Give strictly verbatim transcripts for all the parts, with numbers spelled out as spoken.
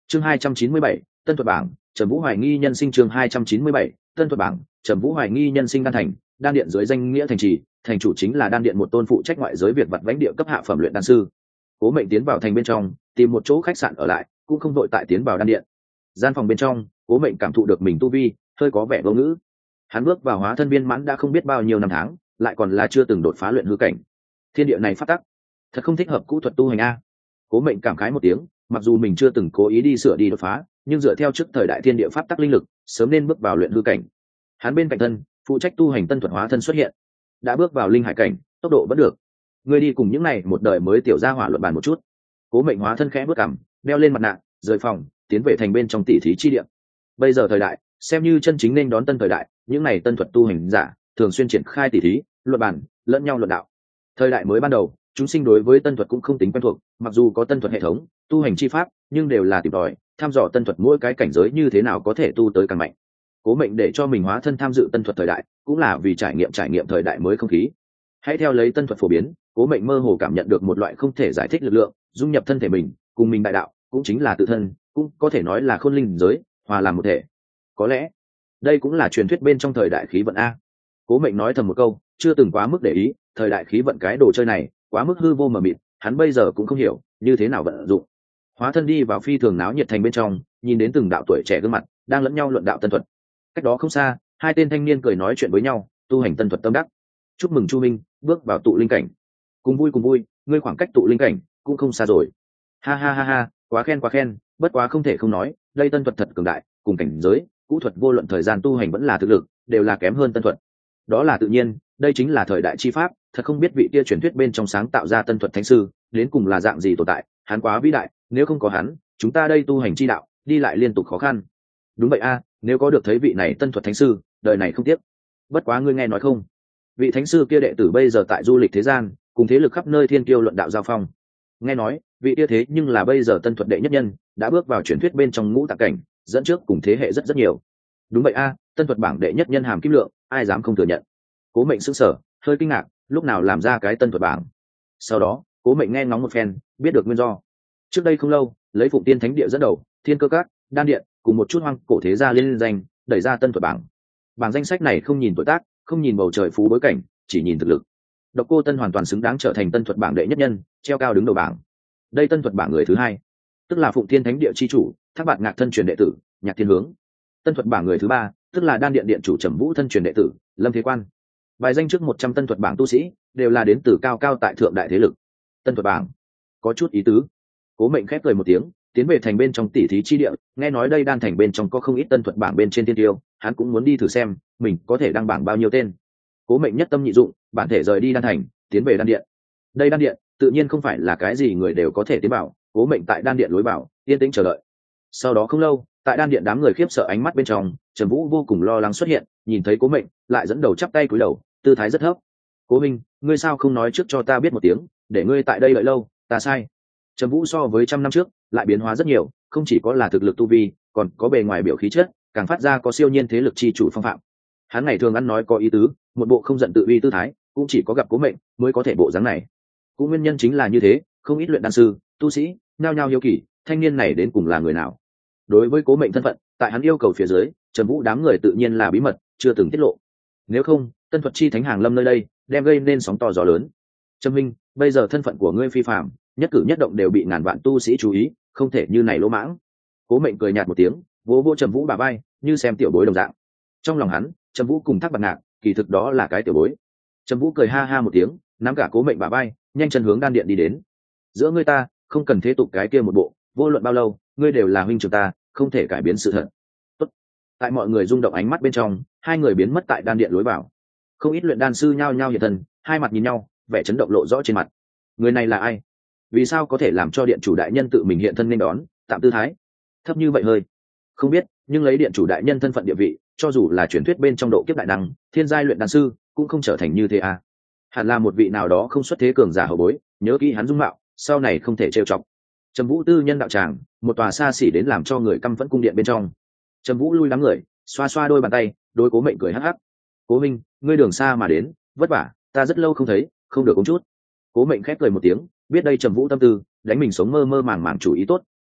chương hai trăm chín mươi bảy, tân thuật bảng. Trầm Vũ hoài nghi nhân sinh. Chương hai trăm chín mươi bảy, tân thuật bảng. Trầm Vũ hoài nghi nhân sinh. Đan thành, đan điện dưới danh nghĩa thành trì, thành chủ chính là đan điện một tôn phụ trách ngoại giới việc vặt vãnh địa cấp hạ phẩm luyện đan sư. Cố Mệnh tiến vào thành bên trong, tìm một chỗ khách sạn ở lại, cũng không vội tại tiến vào đan điện. Gian phòng bên trong, Cố Mệnh cảm thụ được mình tu vi hơi có vẻ vô ngữ. Hắn bước vào hóa thân viên mãn đã không biết bao nhiêu năm tháng, lại còn là chưa từng đột phá luyện hư cảnh. Thiên địa này phát tắc, thật không thích hợp cũ thuật tu hành a. Cố Mệnh cảm khái một tiếng, mặc dù mình chưa từng cố ý đi sửa đi đột phá, nhưng dựa theo trước thời đại thiên địa pháp tắc linh lực, sớm nên bước vào luyện hư cảnh. Hắn bên cạnh thân, phụ trách tu hành tân thuật hóa thân xuất hiện, đã bước vào linh hải cảnh, tốc độ vẫn được. Người đi cùng những này một đời mới tiểu gia hỏa luận bàn một chút. Cố Mệnh hóa thân khẽ bước cằm, đeo lên mặt nạ, rời phòng, tiến về thành bên trong tỷ thí chi địa. Bây giờ thời đại, xem như chân chính nên đón tân thời đại, những này tân thuật tu hành giả thường xuyên triển khai tỷ thí, luận bàn, lẫn nhau luận đạo. Thời đại mới ban đầu, chúng sinh đối với tân thuật cũng không tính quen thuộc, mặc dù có tân thuật hệ thống, tu hành chi pháp, nhưng đều là tìm tòi, thăm dò tân thuật mỗi cái cảnh giới như thế nào có thể tu tới càng mạnh. Cố Mệnh để cho mình hóa thân tham dự tân thuật thời đại, cũng là vì trải nghiệm trải nghiệm thời đại mới không khí. Hãy theo lấy tân thuật phổ biến, Cố Mệnh mơ hồ cảm nhận được một loại không thể giải thích lực lượng, dung nhập thân thể mình, cùng mình đại đạo, cũng chính là tự thân, cũng có thể nói là khôn linh giới, hòa làm một thể. Có lẽ, đây cũng là truyền thuyết bên trong thời đại khí vận a. Cố Mệnh nói thầm một câu, chưa từng quá mức để ý, thời đại khí vận cái đồ chơi này, quá mức hư vô mờ mịt, hắn bây giờ cũng không hiểu như thế nào vận dụng. Hóa thân đi vào phi thường náo nhiệt thành bên trong, nhìn đến từng đạo tuổi trẻ gương mặt đang lẫn nhau luận đạo tân thuật. Cách đó không xa, hai tên thanh niên cười nói chuyện với nhau, tu hành tân thuật tâm đắc. Chúc mừng Chu Minh bước vào tụ linh cảnh. Cùng vui cùng vui, ngươi khoảng cách tụ linh cảnh cũng không xa rồi. Ha ha ha ha, quá khen quá khen, bất quá không thể không nói, đây tân thuật thật cường đại, cùng cảnh giới cũ thuật vô luận thời gian tu hành vẫn là thực lực, đều là kém hơn tân thuật. Đó là tự nhiên, đây chính là thời đại chi pháp, thật không biết vị kia truyền thuyết bên trong sáng tạo ra tân thuật thánh sư đến cùng là dạng gì tồn tại, hắn quá vĩ đại, nếu không có hắn, chúng ta đây tu hành chi đạo đi lại liên tục khó khăn. Đúng vậy a, nếu có được thấy vị này tân thuật thánh sư, đời này không tiếc. Bất quá ngươi nghe nói không, vị thánh sư kia đệ tử bây giờ tại du lịch thế gian, cùng thế lực khắp nơi thiên kiêu luận đạo giao phong. Nghe nói vị kia thế nhưng là bây giờ tân thuật đệ nhất nhân, đã bước vào truyền thuyết bên trong ngũ tạng cảnh, dẫn trước cùng thế hệ rất rất nhiều. Đúng vậy a, tân thuật bảng đệ nhất nhân Hàm Kim Lượng, ai dám không thừa nhận. Cố Mệnh sững sờ, hơi kinh ngạc, lúc nào làm ra cái tân thuật bảng. Sau đó Cố Mệnh nghe ngóng một phen, biết được nguyên do. Trước đây không lâu, lấy Phụng Tiên Thánh Địa dẫn đầu, Thiên Cơ Các, Đan Điện cùng một chút hoang cổ thế gia liên danh, đẩy ra tân thuật bảng. Bảng danh sách này không nhìn tuổi tác, không nhìn bầu trời phú bối cảnh, chỉ nhìn thực lực. Độc Cô Tân hoàn toàn xứng đáng trở thành tân thuật bảng đệ nhất nhân, treo cao đứng đầu bảng. Đây tân thuật bảng người thứ hai, tức là Phụng Tiên Thánh Địa chi chủ, Thác Bạt Ngạc thân truyền đệ tử, Nhạc Thiên Hướng. Tân thuật bảng người thứ ba, tức là Đan Điện điện chủ Trầm Vũ thân truyền đệ tử, Lâm Thế Quan. Bài danh trước một trăm tân thuật bảng tu sĩ, đều là đến từ cao cao tại thượng đại thế lực. Tân thuật bảng có chút ý tứ. Cố Mệnh khép cười một tiếng, tiến về thành bên trong tỷ thí chi địa, nghe nói đây Đan thành bên trong có không ít tân thuật bảng bên trên tiên tiêu, hắn cũng muốn đi thử xem mình có thể đăng bảng bao nhiêu tên. Cố Mệnh nhất tâm nhị dụng, bản thể rời đi Đan thành, tiến về Đan điện. Đây Đan điện tự nhiên không phải là cái gì người đều có thể tiến vào, Cố Mệnh tại Đan điện lối vào yên tĩnh chờ đợi. Sau đó không lâu, tại Đan điện đám người khiếp sợ ánh mắt bên trong, Trần Vũ vô cùng lo lắng xuất hiện, nhìn thấy Cố Mệnh lại dẫn đầu chắp tay cúi đầu, tư thái rất thấp. Cố Minh, ngươi sao không nói trước cho ta biết một tiếng, để ngươi tại đây đợi lâu, ta sai. Trần Vũ so với trăm năm trước lại biến hóa rất nhiều, không chỉ có là thực lực tu vi, còn có bề ngoài biểu khí chất, càng phát ra có siêu nhiên thế lực chi chủ phong phạm. Hắn ngày thường ăn nói có ý tứ, một bộ không giận tự uy tư thái, cũng chỉ có gặp Cố Mệnh mới có thể bộ dáng này. Cũng nguyên nhân chính là như thế, không ít luyện đan sư, tu sĩ, nhao nhao hiếu kỳ, thanh niên này đến cùng là người nào. Đối với Cố Mệnh thân phận, tại hắn yêu cầu phía dưới, Trần Vũ đám người tự nhiên là bí mật, chưa từng tiết lộ. Nếu không, tân thuật chi thánh hàng lâm nơi đây, đem gây nên sóng to gió lớn. Trâm Minh, bây giờ thân phận của ngươi phi phàm, nhất cử nhất động đều bị ngàn vạn tu sĩ chú ý, không thể như này lỗ mãng. Cố Mệnh cười nhạt một tiếng, vỗ vỗ Trầm Vũ bả vai, như xem tiểu bối đồng dạng. Trong lòng hắn, Trầm Vũ cùng Thác Bạt Ngạc, kỳ thực đó là cái tiểu bối. Trầm Vũ cười ha ha một tiếng, nắm cả Cố Mệnh bả vai, nhanh chân hướng Đan điện đi đến. Giữa ngươi ta, không cần thế tục cái kia một bộ, vô luận bao lâu, ngươi đều là huynh trưởng ta, không thể cải biến sự thật. Tốt. Tại mọi người rung động ánh mắt bên trong, hai người biến mất tại Đan điện lối vào. Không ít luyện đan sư nhao nhao hiện thân, hai mặt nhìn nhau, vẻ chấn động lộ rõ trên mặt. Người này là ai? Vì sao có thể làm cho điện chủ đại nhân tự mình hiện thân nên đón, tạm tư thái thấp như vậy hơi? Không biết, nhưng lấy điện chủ đại nhân thân phận địa vị, cho dù là truyền thuyết bên trong độ kiếp đại năng, thiên giai luyện đan sư, cũng không trở thành như thế à? Hẳn là một vị nào đó không xuất thế cường giả hậu bối, nhớ kỹ hắn dung mạo, sau này không thể trêu chọc. Trầm Vũ tư nhân đạo tràng, một tòa xa xỉ đến làm cho người căm phẫn cung điện bên trong. Trầm Vũ lui đám người, xoa xoa đôi bàn tay, đối Cố Mệnh cười hắc hắc. Cố Minh, ngươi đường xa mà đến, vất vả, ta rất lâu không thấy, không được uống chút. Cố Mệnh khép cười một tiếng, biết đây Trầm Vũ tâm tư, đánh mình sống mơ mơ màng màng chủ ý tốt,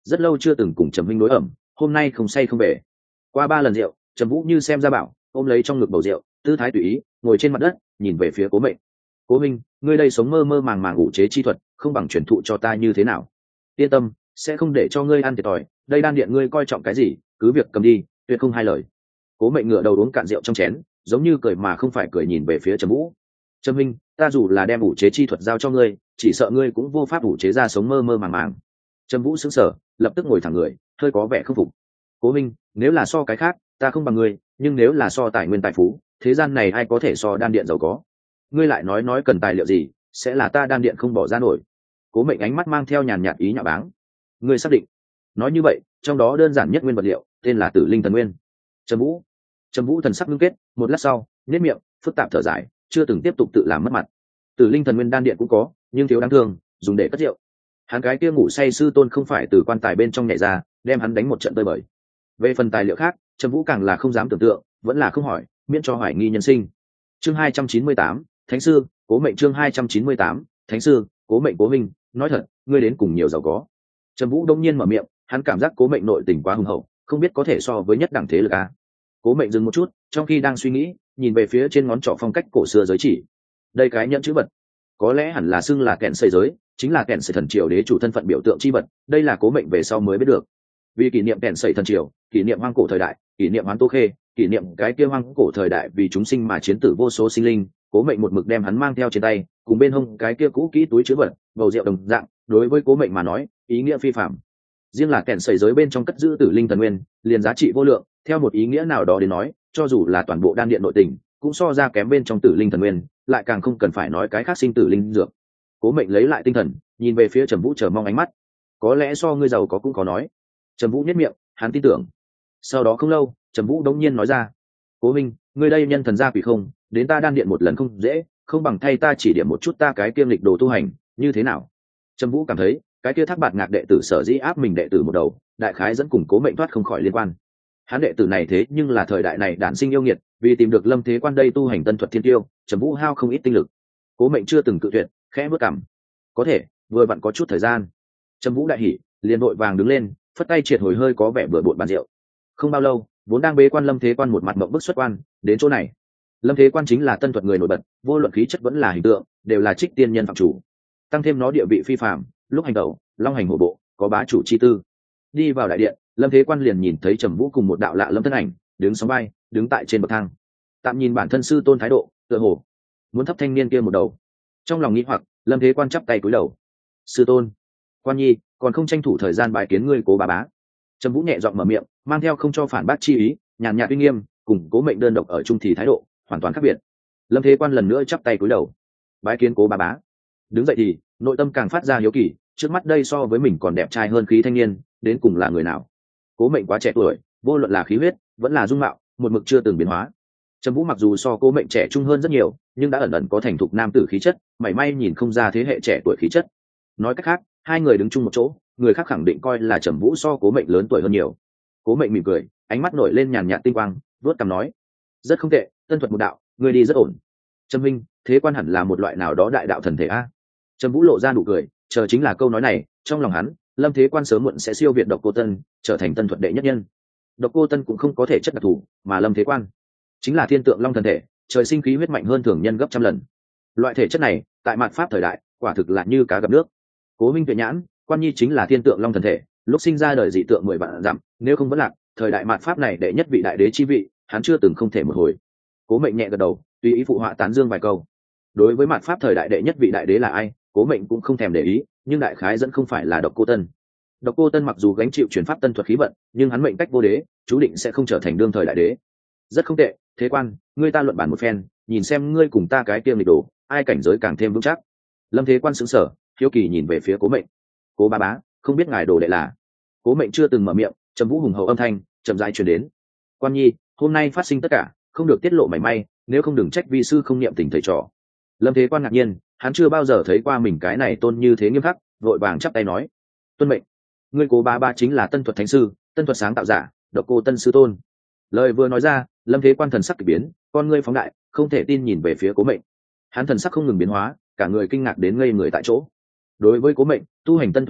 rất lâu chưa từng cùng trầm minh đối ẩm, hôm nay không say không về. Qua ba lần rượu, trầm vũ như xem ra bảo, ôm lấy trong ngực bầu rượu, tư thái tùy ý, ngồi trên mặt đất nhìn về phía Cố Mệnh. Cố minh, ngươi đây sống mơ mơ màng màng ngủ chế chi thuật, không bằng truyền thụ cho ta như thế nào? Yên tâm, sẽ không để cho ngươi ăn thiệt thòi, đây đan điện ngươi coi trọng cái gì, cứ việc cầm đi, tuyệt không hai lời. Cố Mệnh ngửa đầu uống cạn rượu trong chén, giống như cười mà không phải cười nhìn về phía trầm vũ. Trầm minh, ta dù là đem ủ chế chi thuật giao cho ngươi, chỉ sợ ngươi cũng vô pháp ủ chế ra sống mơ mơ màng màng. Trầm vũ sững sờ, lập tức ngồi thẳng người, hơi có vẻ không phục. Cố minh, nếu là so cái khác, ta không bằng ngươi, nhưng nếu là so tài nguyên tài phú, thế gian này ai có thể so đan điện giàu có? Ngươi lại nói nói cần tài liệu gì, sẽ là ta đan điện không bỏ ra nổi. Cố Mệnh ánh mắt mang theo nhàn nhạt ý nhạo báng. Ngươi xác định? Nói như vậy, trong đó đơn giản nhất nguyên vật liệu tên là Tử Linh Thần Nguyên. Trầm vũ trầm vũ thần sắc ngưng kết, một lát sau nhếch miệng phức tạp thở dài, chưa từng tiếp tục tự làm mất mặt. Tử Linh Thần Nguyên đan điện cũng có, nhưng thiếu đáng thương, dùng để cất rượu. Hắn cái kia ngủ say sư tôn không phải từ quan tài bên trong nhảy ra, đem hắn đánh một trận tơi bời. Về phần tài liệu khác, Trầm vũ càng là không dám tưởng tượng, vẫn là không hỏi, miễn cho hoài nghi nhân sinh. Chương hai trăm chín mươi tám, Thánh sư, Cố Mệnh. Chương hai trăm chín mươi tám, Thánh sư, Cố Mệnh. Cố minh, nói thật, ngươi đến cùng nhiều giàu có. Trầm vũ đông nhiên mở miệng, hắn cảm giác Cố Mệnh nội tình quá hùng hậu, không biết có thể so với nhất đẳng thế lực à. Cố Mệnh dừng một chút, trong khi đang suy nghĩ, nhìn về phía trên ngón trỏ phong cách cổ xưa giới chỉ. Đây cái nhẫn chữ vật, có lẽ hẳn là xưng là kẹn xây giới, chính là kẹn xây thần triều đế chủ thân phận biểu tượng chi vật, đây là Cố Mệnh về sau mới biết được. Vì kỷ niệm kẹn xây thần triều, kỷ niệm hoang cổ thời đại, kỷ niệm hoán tô khê, kỷ niệm cái kia hoang cổ thời đại vì chúng sinh mà chiến tử vô số sinh linh, Cố Mệnh một mực đem hắn mang theo trên tay, cùng bên hông cái kia cũ kỹ túi chứa vật, bầu rượu đồng dạng, đối với Cố Mệnh mà nói, ý nghĩa phi phàm. Riêng là kẹn sẩy giới bên trong cất giữ Tử Linh Thần Nguyên, liền giá trị vô lượng, theo một ý nghĩa nào đó đến nói, cho dù là toàn bộ đan điện nội tình, cũng so ra kém bên trong Tử Linh Thần Nguyên, lại càng không cần phải nói cái khác sinh tử linh dược. Cố Mệnh lấy lại tinh thần, nhìn về phía Trầm Vũ chờ mong ánh mắt. Có lẽ so ngươi giàu có cũng có nói. Trầm Vũ nhếch miệng, hắn tin tưởng. Sau đó không lâu, Trầm Vũ đống nhiên nói ra: Cố minh, ngươi đây nhân thần gia quỷ không, đến ta đan điện một lần không dễ, không bằng thay ta chỉ điểm một chút ta cái kiêm lịch đồ tu hành, như thế nào? Trầm Vũ cảm thấy cái kia Thác Bạt Ngạc đệ tử sở dĩ áp mình đệ tử một đầu, đại khái dẫn cùng Cố Mệnh thoát không khỏi liên quan. Hắn đệ tử này thế nhưng là thời đại này đản sinh yêu nghiệt, vì tìm được Lâm Thế Quan đây tu hành tân thuật thiên tiêu, Trầm Vũ hao không ít tinh lực. Cố Mệnh chưa từng cự tuyệt, khẽ bước cằm. Có thể, vừa vặn có chút thời gian. Trầm Vũ đại hỉ, liền vội vàng đứng lên, phất tay triệt hồi hơi có vẻ bừa bộn bàn rượu. Không bao lâu, vốn đang bế quan Lâm Thế Quan một mặt mộng bức xuất quan, đến chỗ này. Lâm Thế Quan chính là tân thuật người nổi bật, vô luận khí chất vẫn là hình tượng, đều là trích tiên nhân phạm chủ. Tăng thêm nó địa vị phi phàm, lúc hành động, long hành hổ bộ, có bá chủ chi tư. Đi vào đại điện, Lâm Thế Quan liền nhìn thấy Trầm Vũ cùng một đạo lạ lâm thân ảnh, đứng sóng vai, đứng tại trên bậc thang. Tạm nhìn bản thân sư tôn thái độ, tựa hồ muốn thấp thanh niên kia một đầu. Trong lòng nghĩ hoặc, Lâm Thế Quan chắp tay cúi đầu. Sư tôn, Quan nhi, còn không tranh thủ thời gian bài kiến ngươi Cố bá bá. Trầm Vũ nhẹ giọng mở miệng, mang theo không cho phản bác chi ý, nhàn nhạt uy nghiêm, cùng Cố Mệnh đơn độc ở chung thì thái độ hoàn toàn khác biệt. Lâm Thế Quan lần nữa chắp tay cúi đầu, bái kiến Cố bá bá. Đứng dậy thì nội tâm càng phát ra hiếu kỳ, trước mắt đây so với mình còn đẹp trai hơn khí thanh niên, đến cùng là người nào? Cố Mệnh quá trẻ tuổi, vô luận là khí huyết vẫn là dung mạo, một mực chưa từng biến hóa. Trầm Vũ mặc dù so Cố Mệnh trẻ trung hơn rất nhiều, nhưng đã ẩn ẩn có thành thục nam tử khí chất, mảy may nhìn không ra thế hệ trẻ tuổi khí chất. Nói cách khác, hai người đứng chung một chỗ, người khác khẳng định coi là Trầm Vũ so Cố Mệnh lớn tuổi hơn nhiều. Cố Mệnh mỉm cười, ánh mắt nổi lên nhàn nhạt tinh quang, vuốt cằm nói: rất không tệ, tân thuật một đạo, người đi rất ổn. Trầm Minh, Thế Quan hẳn là một loại nào đó đại đạo thần thể a. Trầm Vũ lộ ra nụ cười, chờ chính là câu nói này, trong lòng hắn, Lâm Thế Quan sớm muộn sẽ siêu việt Độc Cô Tân, trở thành tân thuật đệ nhất nhân. Độc Cô Tân cũng không có thể chất đặc thù, mà Lâm Thế Quan chính là thiên tượng long thần thể, trời sinh khí huyết mạnh hơn thường nhân gấp trăm lần. Loại thể chất này, tại mạt pháp thời đại, quả thực là như cá gặp nước. Cố Minh tuyệt nhãn, Quan nhi chính là thiên tượng long thần thể, lúc sinh ra đời dị tượng mười vạn dặm, nếu không vẫn lạc, thời đại mạt pháp này đệ nhất vị đại đế chi vị, hắn chưa từng không thể một hồi. Cố Mệnh nhẹ gật đầu, tùy ý phụ họa tán dương vài câu. Đối với mạt pháp thời đại đệ nhất vị đại đế là ai, Cố Mệnh cũng không thèm để ý, nhưng đại khái dẫn không phải là Độc Cô Tân. Độc Cô Tân mặc dù gánh chịu truyền pháp tân thuật khí vận, nhưng hắn mệnh cách vô đế, chú định sẽ không trở thành đương thời đại đế. Rất không tệ, Thế Quan, ngươi ta luận bản một phen, nhìn xem ngươi cùng ta cái kiêng lịch đồ, ai cảnh giới càng thêm vững chắc. Lâm Thế Quan sững sờ, hiếu kỳ nhìn về phía Cố Mệnh. Cố bá bá, không biết ngài đồ đệ là? Cố Mệnh chưa từng mở miệng, Trầm Vũ hùng hậu âm thanh chậm rãi truyền đến. Quan nhi, hôm nay phát sinh tất cả, không được tiết lộ mảy may, nếu không đừng trách vi sư không niệm tình thầy trò. Lâm Thế Quan ngạc nhiên, hắn chưa bao giờ thấy qua mình cái này tôn như thế nghiêm khắc, vội vàng chắp tay nói: tuân mệnh. Ngươi Cố bá bá chính là tân thuật thánh sư, tân thuật sáng tạo giả, Độc Cô Tân sư tôn. Lời vừa nói ra, Lâm Thế Quan thần sắc kỳ biến, con ngươi phóng đại, không thể tin nhìn về phía Cố Mệnh. Hắn thần sắc không ngừng biến hóa, cả người kinh ngạc đến ngây người tại chỗ. Đối với Cố Mệnh, tu hành tân thuật giả,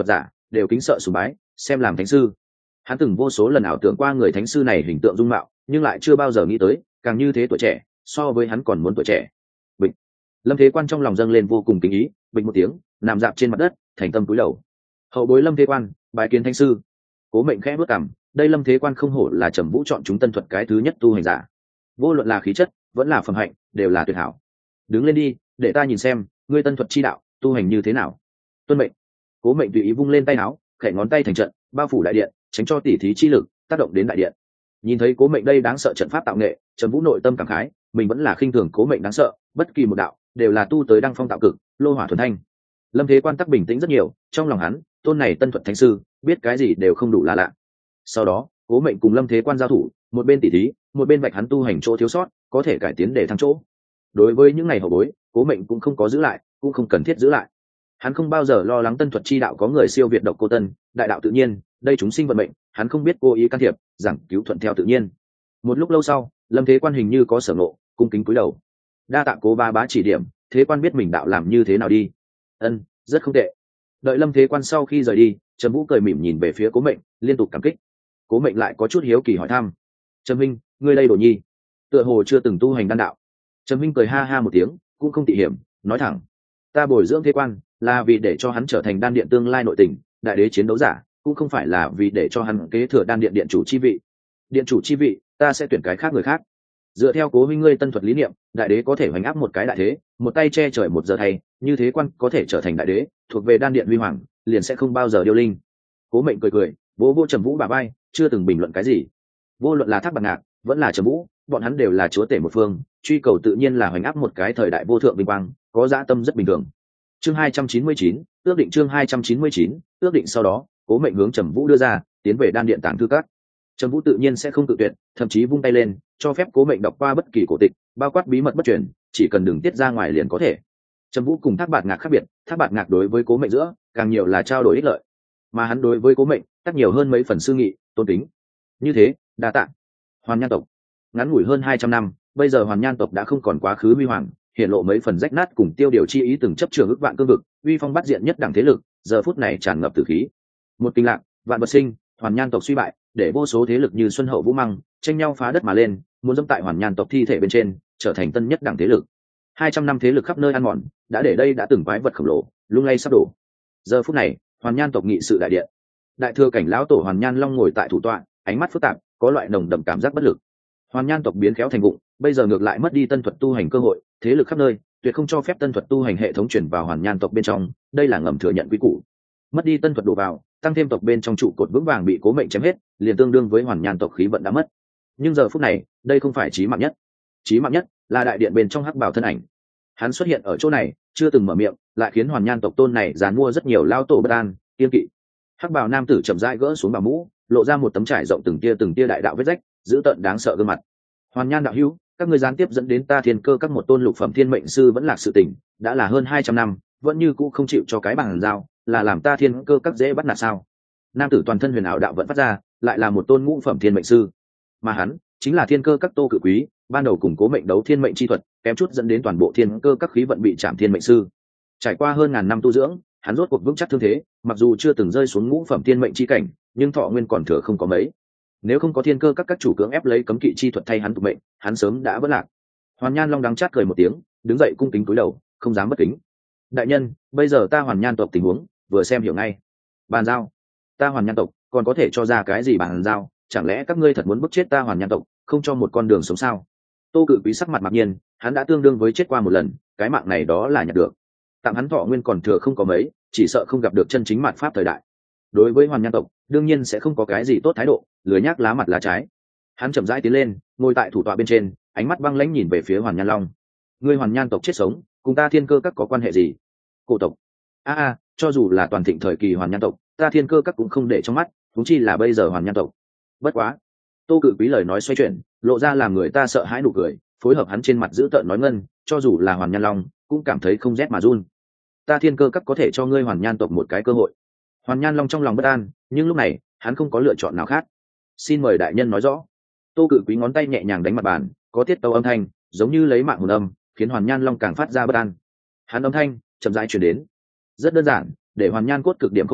đều kính sợ sùng bái, xem làm thánh sư. Hắn từng vô số lần ảo tưởng qua người thánh sư này hình tượng dung mạo, nhưng lại chưa bao giờ nghĩ tới càng như thế tuổi trẻ, so với hắn còn muốn tuổi trẻ. Bịch. Lâm Thế Quan trong lòng dâng lên vô cùng kính ý, bịch một tiếng, nằm dạp trên mặt đất, thành tâm cúi đầu. Hậu bối Lâm Thế Quan, bái kiến thánh sư. Cố Mệnh khẽ bước cằm, đây Lâm Thế Quan không hổ là Trầm Vũ chọn chúng tân thuật cái thứ nhất tu hành giả, vô luận là khí chất, vẫn là phẩm hạnh, đều là tuyệt hảo. Đứng lên đi, để ta nhìn xem, ngươi tân thuật chi đạo, tu hành như thế nào. Tuân mệnh. Cố Mệnh tùy ý vung lên tay áo, khẽ ngón tay thành trận, bao phủ đại điện, tránh cho tỉ thí chi lực tác động đến đại điện. Nhìn thấy Cố Mệnh đây đáng sợ trận pháp tạo nghệ, Trầm Vũ nội tâm cảm khái, mình vẫn là khinh thường Cố Mệnh đáng sợ, bất kỳ một đạo đều là tu tới đăng phong tạo cực, lô hỏa thuần thanh. Lâm Thế Quan tắc bình tĩnh rất nhiều, trong lòng hắn, tôn này tân thuật thánh sư, biết cái gì đều không đủ là lạ. Sau đó, Cố Mệnh cùng Lâm Thế Quan giao thủ, một bên tỉ thí, một bên vạch hắn tu hành chỗ thiếu sót, có thể cải tiến để thăng chỗ. Đối với những ngày hậu bối, Cố Mệnh cũng không có giữ lại, cũng không cần thiết giữ lại. Hắn không bao giờ lo lắng tân thuật chi đạo có người siêu việt độc cô tân, đại đạo tự nhiên, đây chúng sinh vận mệnh, hắn không biết cố ý can thiệp, giảng cứu thuận theo tự nhiên. Một lúc lâu sau, Lâm Thế Quan hình như có sở ngộ, cung kính cúi đầu. Đa tạ Cố ba bá chỉ điểm, Thế Quan biết mình đạo làm như thế nào đi. Ân, rất không tệ. Đợi Lâm Thế Quan sau khi rời đi, Trầm Vũ cười mỉm nhìn về phía Cố Mệnh, liên tục cảm kích. Cố Mệnh lại có chút hiếu kỳ hỏi thăm: Trầm Minh, ngươi đây đồ nhi, tựa hồ chưa từng tu hành đan đạo. Trầm Minh cười ha ha một tiếng, cũng không tị hiểm, nói thẳng: ta bồi dưỡng Thế Quan là vì để cho hắn trở thành đan điện tương lai nội tình, đại đế chiến đấu giả, cũng không phải là vì để cho hắn kế thừa đan điện điện chủ chi vị. Điện chủ chi vị, ta sẽ tuyển cái khác người khác. Dựa theo Cố huynh ngươi tân thuật lý niệm, đại đế có thể hoành áp một cái đại thế, một tay che trời một giờ thay, như Thế Quan có thể trở thành đại đế, thuộc về đan điện huy hoàng, liền sẽ không bao giờ điêu linh. Cố Mệnh cười cười, vỗ vỗ Trầm Vũ bả vai, chưa từng bình luận cái gì. Vô luận là Thác Bạt Ngạc, vẫn là Trầm Vũ, bọn hắn đều là chúa tể một phương, truy cầu tự nhiên là hoành áp một cái thời đại vô thượng vinh quang, có dã tâm rất bình thường. Chương hai trăm chín mươi chín, ước định chương hai trăm chín mươi chín, ước định sau đó, Cố Mệnh hướng Trầm Vũ đưa ra, tiến về đan điện tàng thư các. Trầm Vũ tự nhiên sẽ không tự tuyệt, thậm chí vung tay lên, cho phép Cố Mệnh đọc qua bất kỳ cổ tịch, bao quát bí mật bất truyền, chỉ cần đừng tiết ra ngoài liền có thể. Trầm Vũ cùng Thác Bạt Ngạc khác biệt, Thác Bạt Ngạc đối với Cố Mệnh giữa, càng nhiều là trao đổi ích lợi, mà hắn đối với Cố Mệnh, tất nhiều hơn mấy phần sư nghị, tôn kính. Như thế, đa tạ. Hoàn Nhan tộc, ngắn ngủi hơn hai trăm năm, bây giờ Hoàn Nhan tộc đã không còn quá khứ huy hoàng, hiện lộ mấy phần rách nát cùng tiêu điều chi ý từng chấp trường ước vạn cương vực, uy phong bắt diện nhất đẳng thế lực, giờ phút này tràn ngập tử khí. Một kinh lạc, vạn vật sinh, Hoàn Nhan tộc suy bại, để vô số thế lực như Xuân Hậu Vũ Măng tranh nhau phá đất mà lên, muốn dẫm tại Hoàn Nhan tộc thi thể bên trên, trở thành tân nhất đẳng thế lực. Hai trăm năm thế lực khắp nơi ăn mòn, đã để đây đã từng quái vật khổng lồ, lung lay sắp đổ. Giờ phút này, Hoàn Nhan tộc nghị sự đại điện, đại thừa cảnh lão tổ Hoàn Nhan Long ngồi tại thủ tọa, ánh mắt phức tạp, có loại nồng đậm cảm giác bất lực. Hoàn Nhan tộc biến khéo thành vụng, bây giờ ngược lại mất đi tân thuật tu hành cơ hội, thế lực khắp nơi tuyệt không cho phép tân thuật tu hành hệ thống chuyển vào Hoàn Nhan tộc bên trong, đây là ngầm thừa nhận quy củ. Mất đi tân thuật đổ vào, tăng thêm tộc bên trong trụ cột vững vàng bị Cố Mệnh chém hết, liền tương đương với Hoàn Nhan tộc khí vận đã mất. Nhưng giờ phút này, đây không phải chí mạng nhất. Chí mạng nhất là đại điện bên trong hắc bào thân ảnh. Hắn xuất hiện ở chỗ này, chưa từng mở miệng, lại khiến Hoàn Nhan tộc tôn này dàn mua rất nhiều lao tổ bất an, kiên kỵ. Hắc bào nam tử chậm rãi gỡ xuống bào mũ, lộ ra một tấm trải rộng từng tia từng tia đại đạo vết rách, dữ tợn đáng sợ gương mặt. Hoàn Nhan đạo hữu, các ngươi gián tiếp dẫn đến ta thiên cơ các một tôn lục phẩm thiên mệnh sư vẫn lạc sự tình, đã là hơn hai trăm năm, vẫn như cũ không chịu cho cái bằng giao, là làm ta thiên cơ các dễ bắt nạt sao? Nam tử toàn thân huyền ảo đạo vẫn phát ra, lại là một tôn ngũ phẩm thiên mệnh sư, mà hắn chính là thiên cơ các Tô Cự Quý, ban đầu củng cố mệnh đấu thiên mệnh chi thuật, kém chút dẫn đến toàn bộ thiên cơ các khí vận bị chạm thiên mệnh sư. Trải qua hơn ngàn năm tu dưỡng, hắn rốt cuộc vững chắc thương thế, mặc dù chưa từng rơi xuống ngũ phẩm thiên mệnh chi cảnh, nhưng thọ nguyên còn thừa không có mấy. Nếu không có thiên cơ các các chủ cưỡng ép lấy cấm kỵ chi thuật thay hắn tục mệnh, hắn sớm đã vỡ lạc. Hoàn Nhan Long đắng chát cười một tiếng, đứng dậy cung kính cúi đầu, không dám bất kính. Đại nhân, bây giờ ta Hoàn Nhan tộc tình huống, vừa xem hiểu ngay. Bàn giao. Ta Hoàn Nhan tộc còn có thể cho ra cái gì bàn giao? Chẳng lẽ các ngươi thật muốn bức chết ta Hoàn Nhan tộc, không cho một con đường sống sao? Tô Cự Quý sắc mặt mặc nhiên, hắn đã tương đương với chết qua một lần, cái mạng này đó là nhặt được. Tạm hắn thọ nguyên còn thừa không có mấy, chỉ sợ không gặp được chân chính mạt pháp thời đại. Đối với Hoàn Nhan tộc, đương nhiên sẽ không có cái gì tốt thái độ, lười nhác lá mặt lá trái. Hắn chậm rãi tiến lên, ngồi tại thủ tọa bên trên, ánh mắt băng lãnh nhìn về phía Hoàn Nhan Long. Ngươi Hoàn Nhan tộc chết sống, cùng ta thiên cơ các có quan hệ gì? Cổ tộc. A a, cho dù là toàn thịnh thời kỳ Hoàn Nhan tộc, ta thiên cơ các cũng không để trong mắt, huống chi là bây giờ Hoàn Nhan tộc. Bất quá, Tô Cự Quý lời nói xoay chuyển, lộ ra làm người ta sợ hãi nụ cười, phối hợp hắn trên mặt giữ tợn nói ngân, cho dù là Hoàn Nhan Long, cũng cảm thấy không rét mà run. Ta thiên cơ các có thể cho ngươi Hoàn Nhan tộc một cái cơ hội. Hoàn Nhan Long trong lòng bất an, nhưng lúc này hắn không có lựa chọn nào khác. Xin mời đại nhân nói rõ. Tô Cự Quý ngón tay nhẹ nhàng đánh mặt bàn, có tiết tấu âm thanh, giống như lấy mạng hồn âm, khiến Hoàn Nhan Long càng phát ra bất an. Hắn âm thanh chậm rãi truyền đến. Rất đơn giản, để Hoàn Nhan cốt cực điểm khôi phục,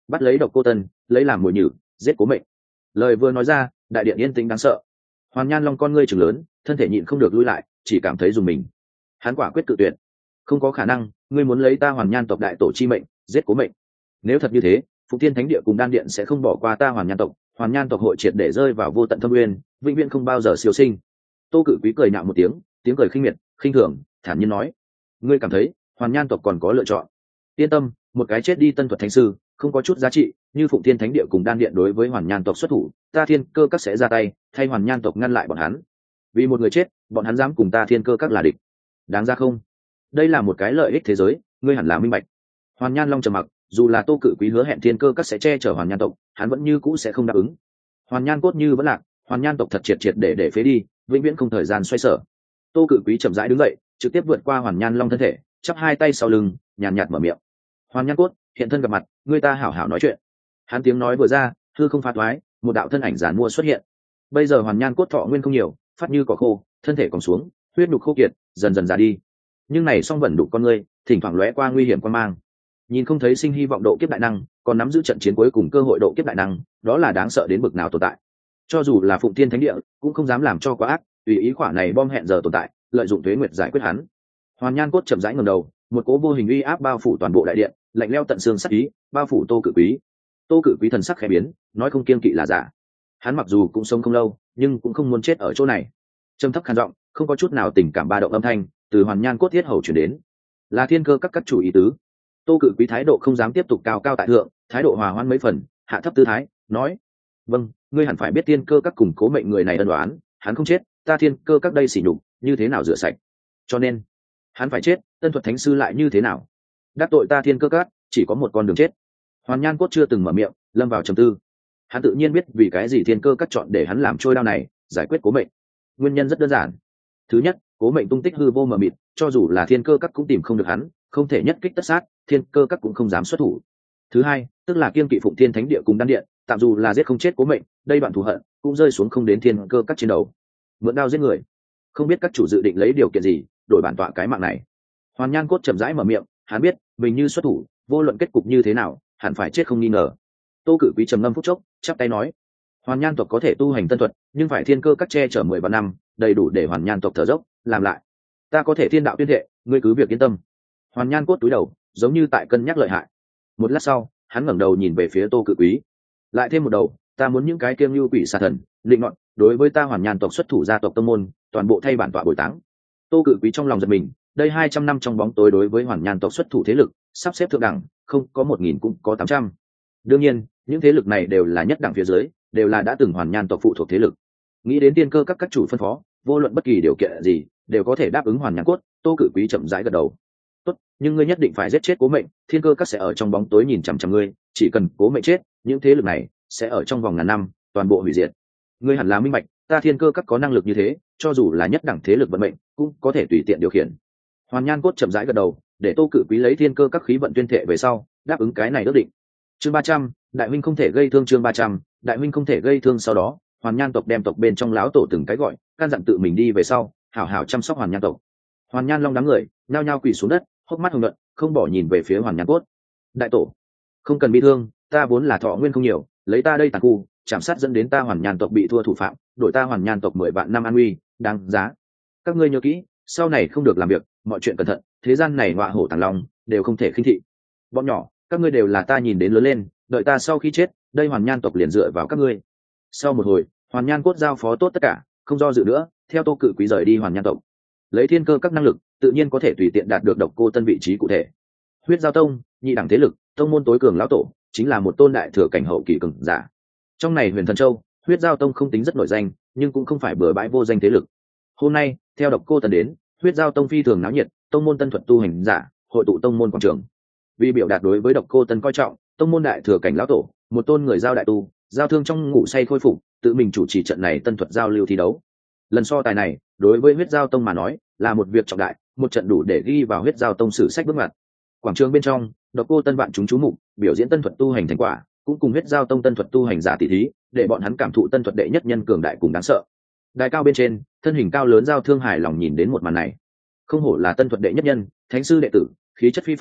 bắt lấy độc cô tân, lấy làm mồi nhử, giết Cố Mệnh. Lời vừa nói ra, đại điện yên tĩnh đáng sợ. Hoàn Nhan Long con ngươi trừng lớn, thân thể nhịn không được lui lại, chỉ cảm thấy dùng mình. Hắn quả quyết cự tuyệt. Không có khả năng, ngươi muốn lấy ta Hoàn Nhan tộc đại tổ chi mệnh, giết Cố Mệnh. Nếu thật như thế, Phụng Thiên Thánh Địa cùng Đan Điện sẽ không bỏ qua ta Hoàn Nhan tộc, Hoàn Nhan tộc hội triệt để rơi vào vô tận thâm nguyên, vĩnh viễn không bao giờ siêu sinh. Tô Cự Quý cười nhạo một tiếng, tiếng cười khinh miệt, khinh thường, thản nhiên nói: ngươi cảm thấy Hoàn Nhan tộc còn có lựa chọn? Yên tâm, một cái chết đi tân thuật thánh sư không có chút giá trị, như Phụng Thiên Thánh Địa cùng Đan Điện đối với Hoàn Nhan tộc xuất thủ, ta Thiên Cơ các sẽ ra tay, thay Hoàn Nhan tộc ngăn lại bọn hắn. Vì một người chết, bọn hắn dám cùng ta Thiên Cơ các là địch, đáng ra không? Đây là một cái lợi ích thế giới, ngươi hẳn là minh bạch. Hoàn Nhan Long trầm mặc, dù là Tô Cự Quý hứa hẹn Thiên Cơ các sẽ che chở Hoàn Nhan tộc, hắn vẫn như cũ sẽ không đáp ứng. Hoàn Nhan cốt như vẫn lạc, Hoàn Nhan tộc thật triệt triệt để để phế đi, vĩnh viễn không thời gian xoay sở. Tô Cự Quý chậm rãi đứng dậy, trực tiếp vượt qua Hoàn Nhan Long thân thể, chắp hai tay sau lưng, nhàn nhạt mở miệng: Hoàn Nhan cốt, hiện thân gặp mặt, người ta hảo hảo nói chuyện. Hắn tiếng nói vừa ra, hư không phá thoái, một đạo thân ảnh giản mua xuất hiện. Bây giờ Hoàn Nhan cốt thọ nguyên không nhiều, phát như cỏ khô, thân thể còn xuống, huyết nhục khô kiệt, dần dần già đi. Nhưng này song vẩn đục con ngươi, thỉnh thoảng lóe qua nguy hiểm quan mang. Nhìn không thấy sinh hy vọng độ kiếp đại năng, còn nắm giữ trận chiến cuối cùng cơ hội độ kiếp đại năng, đó là đáng sợ đến bực nào tồn tại. Cho dù là Phụng Thiên Thánh Địa, cũng không dám làm cho quá ác, tùy ý khỏa này bom hẹn giờ tồn tại, lợi dụng tuế nguyệt giải quyết hắn. Hoàn Nhan cốt chậm rãi ngẩng đầu, một cỗ vô hình uy áp bao phủ toàn bộ đại điện, lạnh lẽo tận xương sắc ý, bao phủ Tô Cự Quý. Tô Cự Quý thần sắc khẽ biến, nói không kiêng kỵ là giả. Hắn mặc dù cũng sống không lâu, nhưng cũng không muốn chết ở chỗ này. Trầm thấp khàn giọng, không có chút nào tình cảm ba động âm thanh, từ Hoàn Nhan cốt thiết hầu truyền đến. Là Thiên Cơ các các chủ ý tứ. Tô Cự Quý thái độ không dám tiếp tục cao cao tại thượng, thái độ hòa hoãn mấy phần, hạ thấp tư thái, nói: vâng, ngươi hẳn phải biết Thiên Cơ các cùng Cố Mệnh người này ân oán, hắn không chết, ta Thiên Cơ các đây xỉ nhục, như thế nào rửa sạch? Cho nên, hắn phải chết, tân thuật thánh sư lại như thế nào? Đắc tội ta Thiên Cơ các, chỉ có một con đường chết. Hoàn Nhan cốt chưa từng mở miệng, lâm vào trầm tư. Hắn tự nhiên biết vì cái gì Thiên Cơ các chọn để hắn làm trôi đao này, giải quyết Cố Mệnh. Nguyên nhân rất đơn giản. Thứ nhất, Cố Mệnh tung tích hư vô mờ mịt, cho dù là Thiên Cơ các cũng tìm không được hắn, không thể nhất kích tất sát, Thiên Cơ các cũng không dám xuất thủ. Thứ hai, tức là kiêng kỵ Phụng Thiên Thánh Địa cùng Đan Điện, tạm dù là giết không chết Cố Mệnh, đây đoạn thù hận cũng rơi xuống không đến Thiên Cơ các trên đầu. Mượn đao giết người, không biết các chủ dự định lấy điều kiện gì đổi bản tọa cái mạng này. Hoàn Nhan cốt chậm rãi mở miệng, hắn biết mình như xuất thủ, vô luận kết cục như thế nào, hẳn phải chết không nghi ngờ. Tô Cự Quý trầm ngâm phút chốc, chắp tay nói: Hoàn Nhan tộc có thể tu hành tân thuật, nhưng phải Thiên Cơ các che chở mười vạn năm, đầy đủ để Hoàn Nhan tộc thở dốc, làm lại. Ta có thể thiên đạo tuyên thệ, ngươi cứ việc yên tâm. Hoàn Nhan cốt túi đầu, giống như tại cân nhắc lợi hại. Một lát sau, hắn ngẩng đầu nhìn về phía Tô Cự Quý, lại thêm một đầu: ta muốn những cái kiêng lưu quỷ xà thần, định ngọn, đối với ta Hoàn Nhan tộc xuất thủ gia tộc tông môn, toàn bộ thay bản tọa bồi táng. Tô Cự Quý trong lòng giật mình, đây hai trăm năm trong bóng tối đối với Hoàn Nhan tộc xuất thủ thế lực, sắp xếp thượng đẳng, không có một nghìn cũng có tám trăm. Đương nhiên, những thế lực này đều là nhất đẳng phía dưới, đều là đã từng Hoàn Nhan tộc phụ thuộc thế lực. Nghĩ đến Thiên Cơ các các chủ phân phó, vô luận bất kỳ điều kiện gì, đều có thể đáp ứng Hoàn Nhan cốt. Tô Cự Quý chậm rãi gật đầu. Tốt, nhưng ngươi nhất định phải giết chết Cố Mệnh, Thiên Cơ các sẽ ở trong bóng tối nhìn chằm chằm ngươi, chỉ cần Cố Mệnh chết, những thế lực này sẽ ở trong vòng ngàn năm toàn bộ hủy diệt. Ngươi hẳn là minh bạch, ta Thiên Cơ các có năng lực như thế, cho dù là nhất đẳng thế lực vận mệnh, cũng có thể tùy tiện điều khiển. Hoàn Nhan cốt chậm rãi gật đầu, để Tô Cự Quý lấy Thiên Cơ các khí vận tuyên thệ về sau, đáp ứng cái này ước định. Chương ba trăm, đại huynh không thể gây thương. Chương ba trăm, đại huynh không thể gây thương. Sau đó, Hoàn Nhan tộc đem tộc bên trong lão tổ từng cái gọi, căn dặn tự mình đi về sau, hảo hảo chăm sóc Hoàn Nhan tộc. Hoàn Nhan Long đám người nhao nhao quỳ xuống đất, hốc mắt hồng nhuận, không bỏ nhìn về phía Hoàn Nhan cốt. Đại tổ, không cần bị thương, ta vốn là thọ nguyên không nhiều, lấy ta đây tàn khu, chạm sát dẫn đến ta Hoàn Nhan tộc bị thua thủ phạm, đổi ta Hoàn Nhan tộc mười vạn năm an uy, đáng giá. Các ngươi nhớ kỹ, sau này không được làm việc, mọi chuyện cẩn thận, thế gian này ngọa hổ tàng long, đều không thể khinh thị. Bọn nhỏ, các ngươi đều là ta nhìn đến lớn lên, đợi ta sau khi chết, đây Hoàn Nhan tộc liền dựa vào các ngươi. Sau một hồi, Hoàn Nhan cốt giao phó tốt tất cả, không do dự nữa, theo Tô Cự Quý rời đi Hoàn Nhan tộc. Lấy Thiên Cơ các năng lực, tự nhiên có thể tùy tiện đạt được Độc Cô Tân vị trí cụ thể. Huyết Giao Tông, nhị đẳng thế lực, tông môn tối cường lão tổ, chính là một tôn đại thừa cảnh hậu kỳ cường giả. Trong này Huyền Thần Châu, Huyết Giao Tông không tính rất nổi danh, nhưng cũng không phải bừa bãi vô danh thế lực. Hôm nay, theo Độc Cô Tân đến, Huyết Giao Tông phi thường náo nhiệt, tông môn tân thuật tu hành giả, hội tụ tông môn quảng trường. Vì biểu đạt đối với Độc Cô Tân coi trọng, tông môn đại thừa cảnh lão tổ, một tôn người giao đại tu, giao thương trong ngủ say khôi phục, tự mình chủ trì trận này tân thuật giao lưu thi đấu. Lần so tài này, đối với Huyết Giao Tông mà nói, là một việc trọng đại, một trận đủ để ghi vào Huyết Giao Tông sử sách bước ngoặt. Quảng trường bên trong, Độc Cô Tân vạn chúng chú mục, biểu diễn tân thuật tu hành thành quả, cũng cùng Huyết Giao Tông tân thuật tu hành giả tỷ thí, để bọn hắn cảm thụ tân thuật đệ nhất nhân cường đại cùng đáng sợ. Đài cao bên trên, thân hình cao lớn Giao Thương hài lòng nhìn đến một màn này. Không hổ là tân thuật đệ nhất nhân, thánh sư đệ tử, khí chất phi phàm,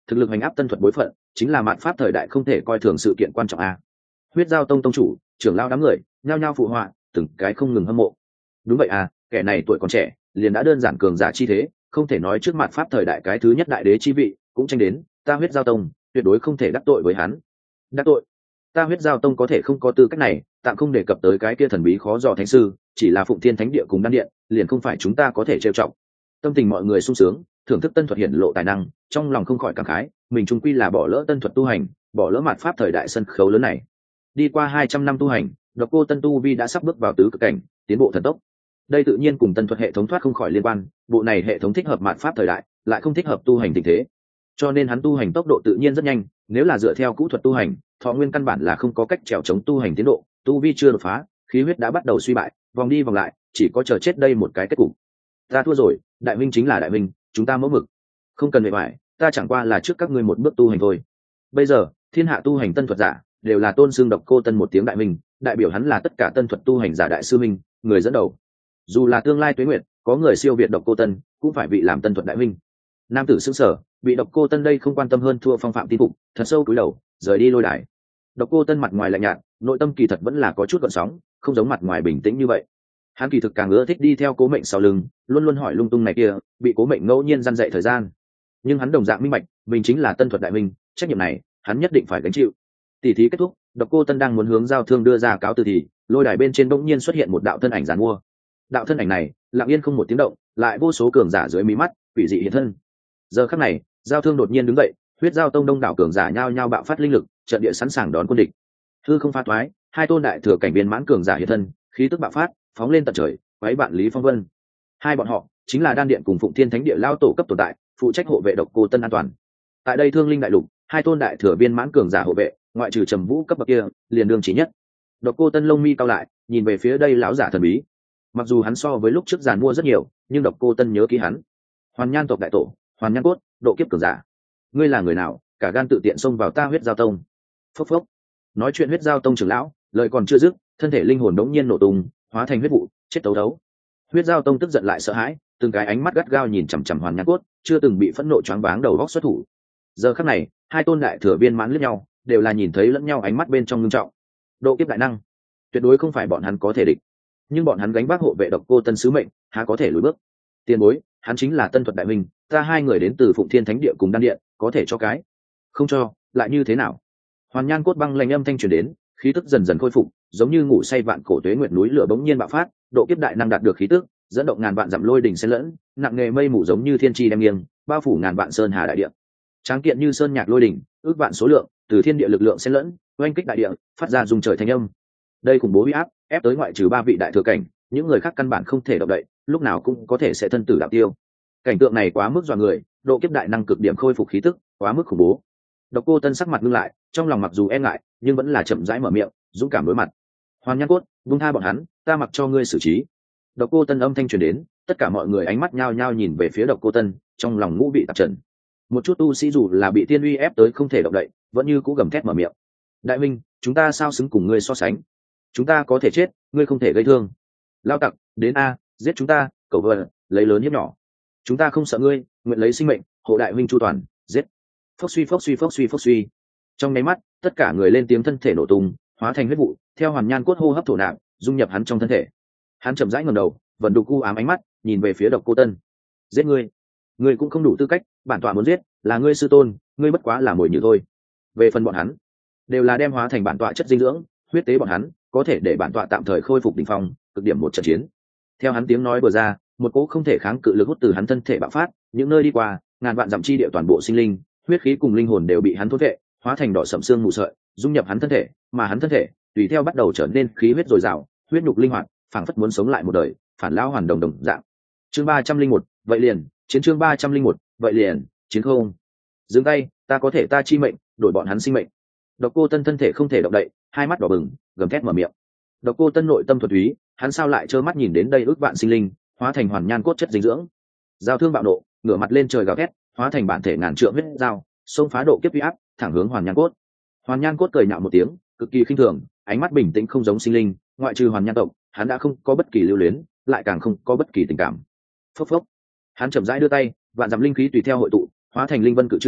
thực lực hành áp tân thuật bối phận chính là mạt pháp thời đại không thể coi thường sự kiện quan trọng a. Huyết Giao Tông tông chủ, trưởng lao đám người nhao nhao phụ họa, từng cái không ngừng hâm mộ. Đúng vậy à, kẻ này tuổi còn trẻ liền đã đơn giản cường giả chi thế, không thể nói trước mặt pháp thời đại cái thứ nhất đại đế chi vị cũng tranh đến, ta Huyết Giao Tông tuyệt đối không thể đắc tội với hắn. Đắc tội? Ta Huyết Giao Tông có thể không có tư cách này, tạm không đề cập tới cái kia thần bí khó dò thánh sư, chỉ là Phụng Thiên Thánh Địa cùng Đan Điện, liền không phải chúng ta có thể trêu trọng. Tâm tình mọi người sung sướng, thưởng thức tân thuật hiển lộ tài năng, trong lòng không khỏi cảm khái, mình trung quy là bỏ lỡ tân thuật tu hành, bỏ lỡ mạt pháp thời đại sân khấu lớn này. Đi qua hai trăm năm tu hành, Độc Cô Tân tu vi đã sắp bước vào tứ cực cảnh, tiến bộ thần tốc. Đây tự nhiên cùng tân thuật hệ thống thoát không khỏi liên quan, bộ này hệ thống thích hợp mạt pháp thời đại, lại không thích hợp tu hành tình thế. Cho nên hắn tu hành tốc độ tự nhiên rất nhanh, nếu là dựa theo cũ thuật tu hành, thọ nguyên căn bản là không có cách trèo chống tu hành tiến độ, tu vi chưa đột phá, khí huyết đã bắt đầu suy bại, vòng đi vòng lại, chỉ có chờ chết đây một cái kết cục. Ta thua rồi, đại minh chính là đại minh, chúng ta mẫu mực. Không cần bề ngoài, ta chẳng qua là trước các ngươi một bước tu hành thôi. Bây giờ, thiên hạ tu hành tân thuật giả đều là tôn xưng Độc Cô Tân một tiếng đại minh, đại biểu hắn là tất cả tân thuật tu hành giả đại sư minh, người dẫn đầu. Dù là tương lai tuế nguyệt, có người siêu việt Độc Cô Tân, cũng phải bị làm tân thuật đại minh. Nam tử sững sờ, bị Độc Cô Tân đây không quan tâm hơn thua phong phạm tin phục, thật sâu cúi đầu, rời đi lôi đài. Độc Cô Tân mặt ngoài lạnh nhạt, nội tâm kỳ thật vẫn là có chút gợn sóng, không giống mặt ngoài bình tĩnh như vậy. Hắn kỳ thực càng ưa thích đi theo Cố Mệnh sau lưng, luôn luôn hỏi lung tung này kia, bị Cố Mệnh ngẫu nhiên răn dạy thời gian. Nhưng hắn đồng dạng minh bạch, mình chính là tân thuật đại minh, trách nhiệm này, hắn nhất định phải gánh chịu. Tỷ thí kết thúc, Độc Cô Tân đang muốn hướng giao thương đưa ra cáo từ thì, lôi đài bên trên bỗng nhiên xuất hiện một đạo thân ảnh giàn mua. Đạo thân ảnh này, lặng yên không một tiếng động, lại vô số cường giả dưới mí mắt, quỷ dị hiện thân. Giờ khắc này, giao thương đột nhiên đứng dậy, Huyết Giao Tông đông đảo cường giả nhao nhao bạo phát linh lực, trận địa sẵn sàng đón quân địch. Hư không pha thoái, hai tôn đại thừa cảnh viên mãn cường giả hiện thân, khí tức bạo phát, phóng lên tận trời, quấy bạn Lý Phong Vân. Hai bọn họ chính là Đan Điện cùng Phụng Thiên Thánh Địa lao tổ cấp tồn tại, phụ trách hộ vệ Độc Cô Tân an toàn. Tại đây Thương Linh đại lục, hai tôn đại thừa viên mãn cường giả hộ vệ, ngoại trừ Trầm Vũ cấp bậc kia, liền đương chỉ nhất. Độc Cô Tân lông mi cao lại, nhìn về phía đây lão giả thần bí. Mặc dù hắn so với lúc trước giàn mua rất nhiều, nhưng Độc Cô Tân nhớ ký hắn. Hoàn Nhan tộc đại tổ, Hoàn Nhan cốt, độ kiếp cường giả. Ngươi là người nào, cả gan tự tiện xông vào ta Huyết Giao Tông? Phốc phốc. Nói chuyện Huyết Giao Tông trưởng lão, lời còn chưa dứt, thân thể linh hồn đống nhiên nổ tung, hóa thành huyết vụ, chết tấu đấu. Huyết Giao Tông tức giận lại sợ hãi, từng cái ánh mắt gắt gao nhìn chằm chằm Hoàn Nhan cốt, chưa từng bị phẫn nộ choáng váng đầu óc xuất thủ. Giờ khắc này, hai tôn đại thừa viên mãn liếc nhau, đều là nhìn thấy lẫn nhau ánh mắt bên trong ngưng trọng. Độ kiếp đại năng, tuyệt đối không phải bọn hắn có thể địch. Nhưng bọn hắn gánh vác hộ vệ Độc Cô Tân sứ mệnh, há có thể lùi bước? Tiền bối, hắn chính là tân thuật đại minh, ta hai người đến từ Phụng Thiên Thánh Địa cùng Đan Điện, có thể cho cái? Không cho, lại như thế nào? Hoàn Nhan cốt băng lạnh âm thanh truyền đến, khí tức dần dần khôi phục, giống như ngủ say vạn cổ tuế nguyệt núi lửa bỗng nhiên bạo phát, độ kiếp đại năng đạt được khí tức, dẫn động ngàn vạn dặm lôi đỉnh xen lẫn, nặng nghề mây mù giống như thiên tri đem nghiêng, bao phủ ngàn vạn sơn hà đại địa. Tráng kiện như sơn nhạc lôi đỉnh, ước vạn số lượng, từ thiên địa lực lượng xen lẫn, oanh kích đại địa, phát ra rung trời thanh âm. Đây khủng bố uy áp, ép tới ngoại trừ ba vị đại thừa cảnh, những người khác căn bản không thể động đậy, lúc nào cũng có thể sẽ thân tử đạo tiêu. Cảnh tượng này quá mức dọa người, độ kiếp đại năng cực điểm khôi phục khí tức, quá mức khủng bố. Độc Cô Tân sắc mặt ngưng lại, trong lòng mặc dù e ngại, nhưng vẫn là chậm rãi mở miệng, dũng cảm đối mặt. Hoàn Nhan cốt, buông tha bọn hắn, ta mặc cho ngươi xử trí. Độc Cô Tân âm thanh truyền đến, tất cả mọi người ánh mắt nhao nhao nhìn về phía Độc Cô Tân, trong lòng ngũ vị tạp trần. Một chút tu sĩ dù là bị tiên uy ép tới không thể động đậy, vẫn như cũ gầm thét mở miệng. Đại minh, chúng ta sao xứng cùng ngươi so sánh? Chúng ta có thể chết, ngươi không thể gây thương. Lao tặc, đến a, giết chúng ta, cầu vợ, lấy lớn hiếp nhỏ. Chúng ta không sợ ngươi, nguyện lấy sinh mệnh, hộ đại huynh chu toàn, giết. Phốc suy phốc suy phốc suy phốc suy. Trong nháy mắt, tất cả người lên tiếng thân thể nổ tung, hóa thành huyết vụ, theo Hoàn Nhan cốt hô hấp thổ nạp, dung nhập hắn trong thân thể. Hắn chậm rãi ngẩng đầu, vận đục u ám ánh mắt, nhìn về phía Độc Cô Tân. Giết ngươi, ngươi cũng không đủ tư cách, bản tọa muốn giết, là ngươi sư tôn, ngươi bất quá là mồi nhử thôi. Về phần bọn hắn, đều là đem hóa thành bản tọa chất dinh dưỡng, huyết tế bọn hắn, có thể để bản tọa tạm thời khôi phục đỉnh phong, cực điểm một trận chiến. Theo hắn tiếng nói vừa ra, một cỗ không thể kháng cự lực hút từ hắn thân thể bạo phát, những nơi đi qua, ngàn vạn dặm chi địa toàn bộ sinh linh, huyết khí cùng linh hồn đều bị hắn thôn vệ, hóa thành đỏ sẫm xương mù sợi, dung nhập hắn thân thể, mà hắn thân thể tùy theo bắt đầu trở nên khí huyết dồi dào, huyết nhục linh hoạt, phảng phất muốn sống lại một đời, phản lão hoàn đồng đồng dạng. Chương ba trăm linh một, vậy liền, chiến chương ba trăm linh một, vậy liền, chiến không. Dừng tay, ta có thể ta chi mệnh, đổi bọn hắn sinh mệnh. Độc Cô Tân thân thể không thể động đậy, hai mắt đỏ bừng, gầm thét mở miệng. Độc Cô Tân nội tâm thuật úy, hắn sao lại trơ mắt nhìn đến đây ước vạn sinh linh, hóa thành Hoàn Nhan cốt chất dinh dưỡng. Giao thương bạo nộ, ngửa mặt lên trời gào thét, hóa thành bản thể ngàn trượng huyết dao, xông phá độ kiếp uy áp, thẳng hướng Hoàn Nhan cốt. Hoàn Nhan cốt cười nhạo một tiếng, cực kỳ khinh thường, ánh mắt bình tĩnh không giống sinh linh, ngoại trừ Hoàn Nhan tộc, hắn đã không có bất kỳ lưu luyến, lại càng không có bất kỳ tình cảm. Phốc phốc. Hắn chậm rãi đưa tay, vạn dặm linh khí tùy theo hội tụ, hóa thành linh vân cự trường,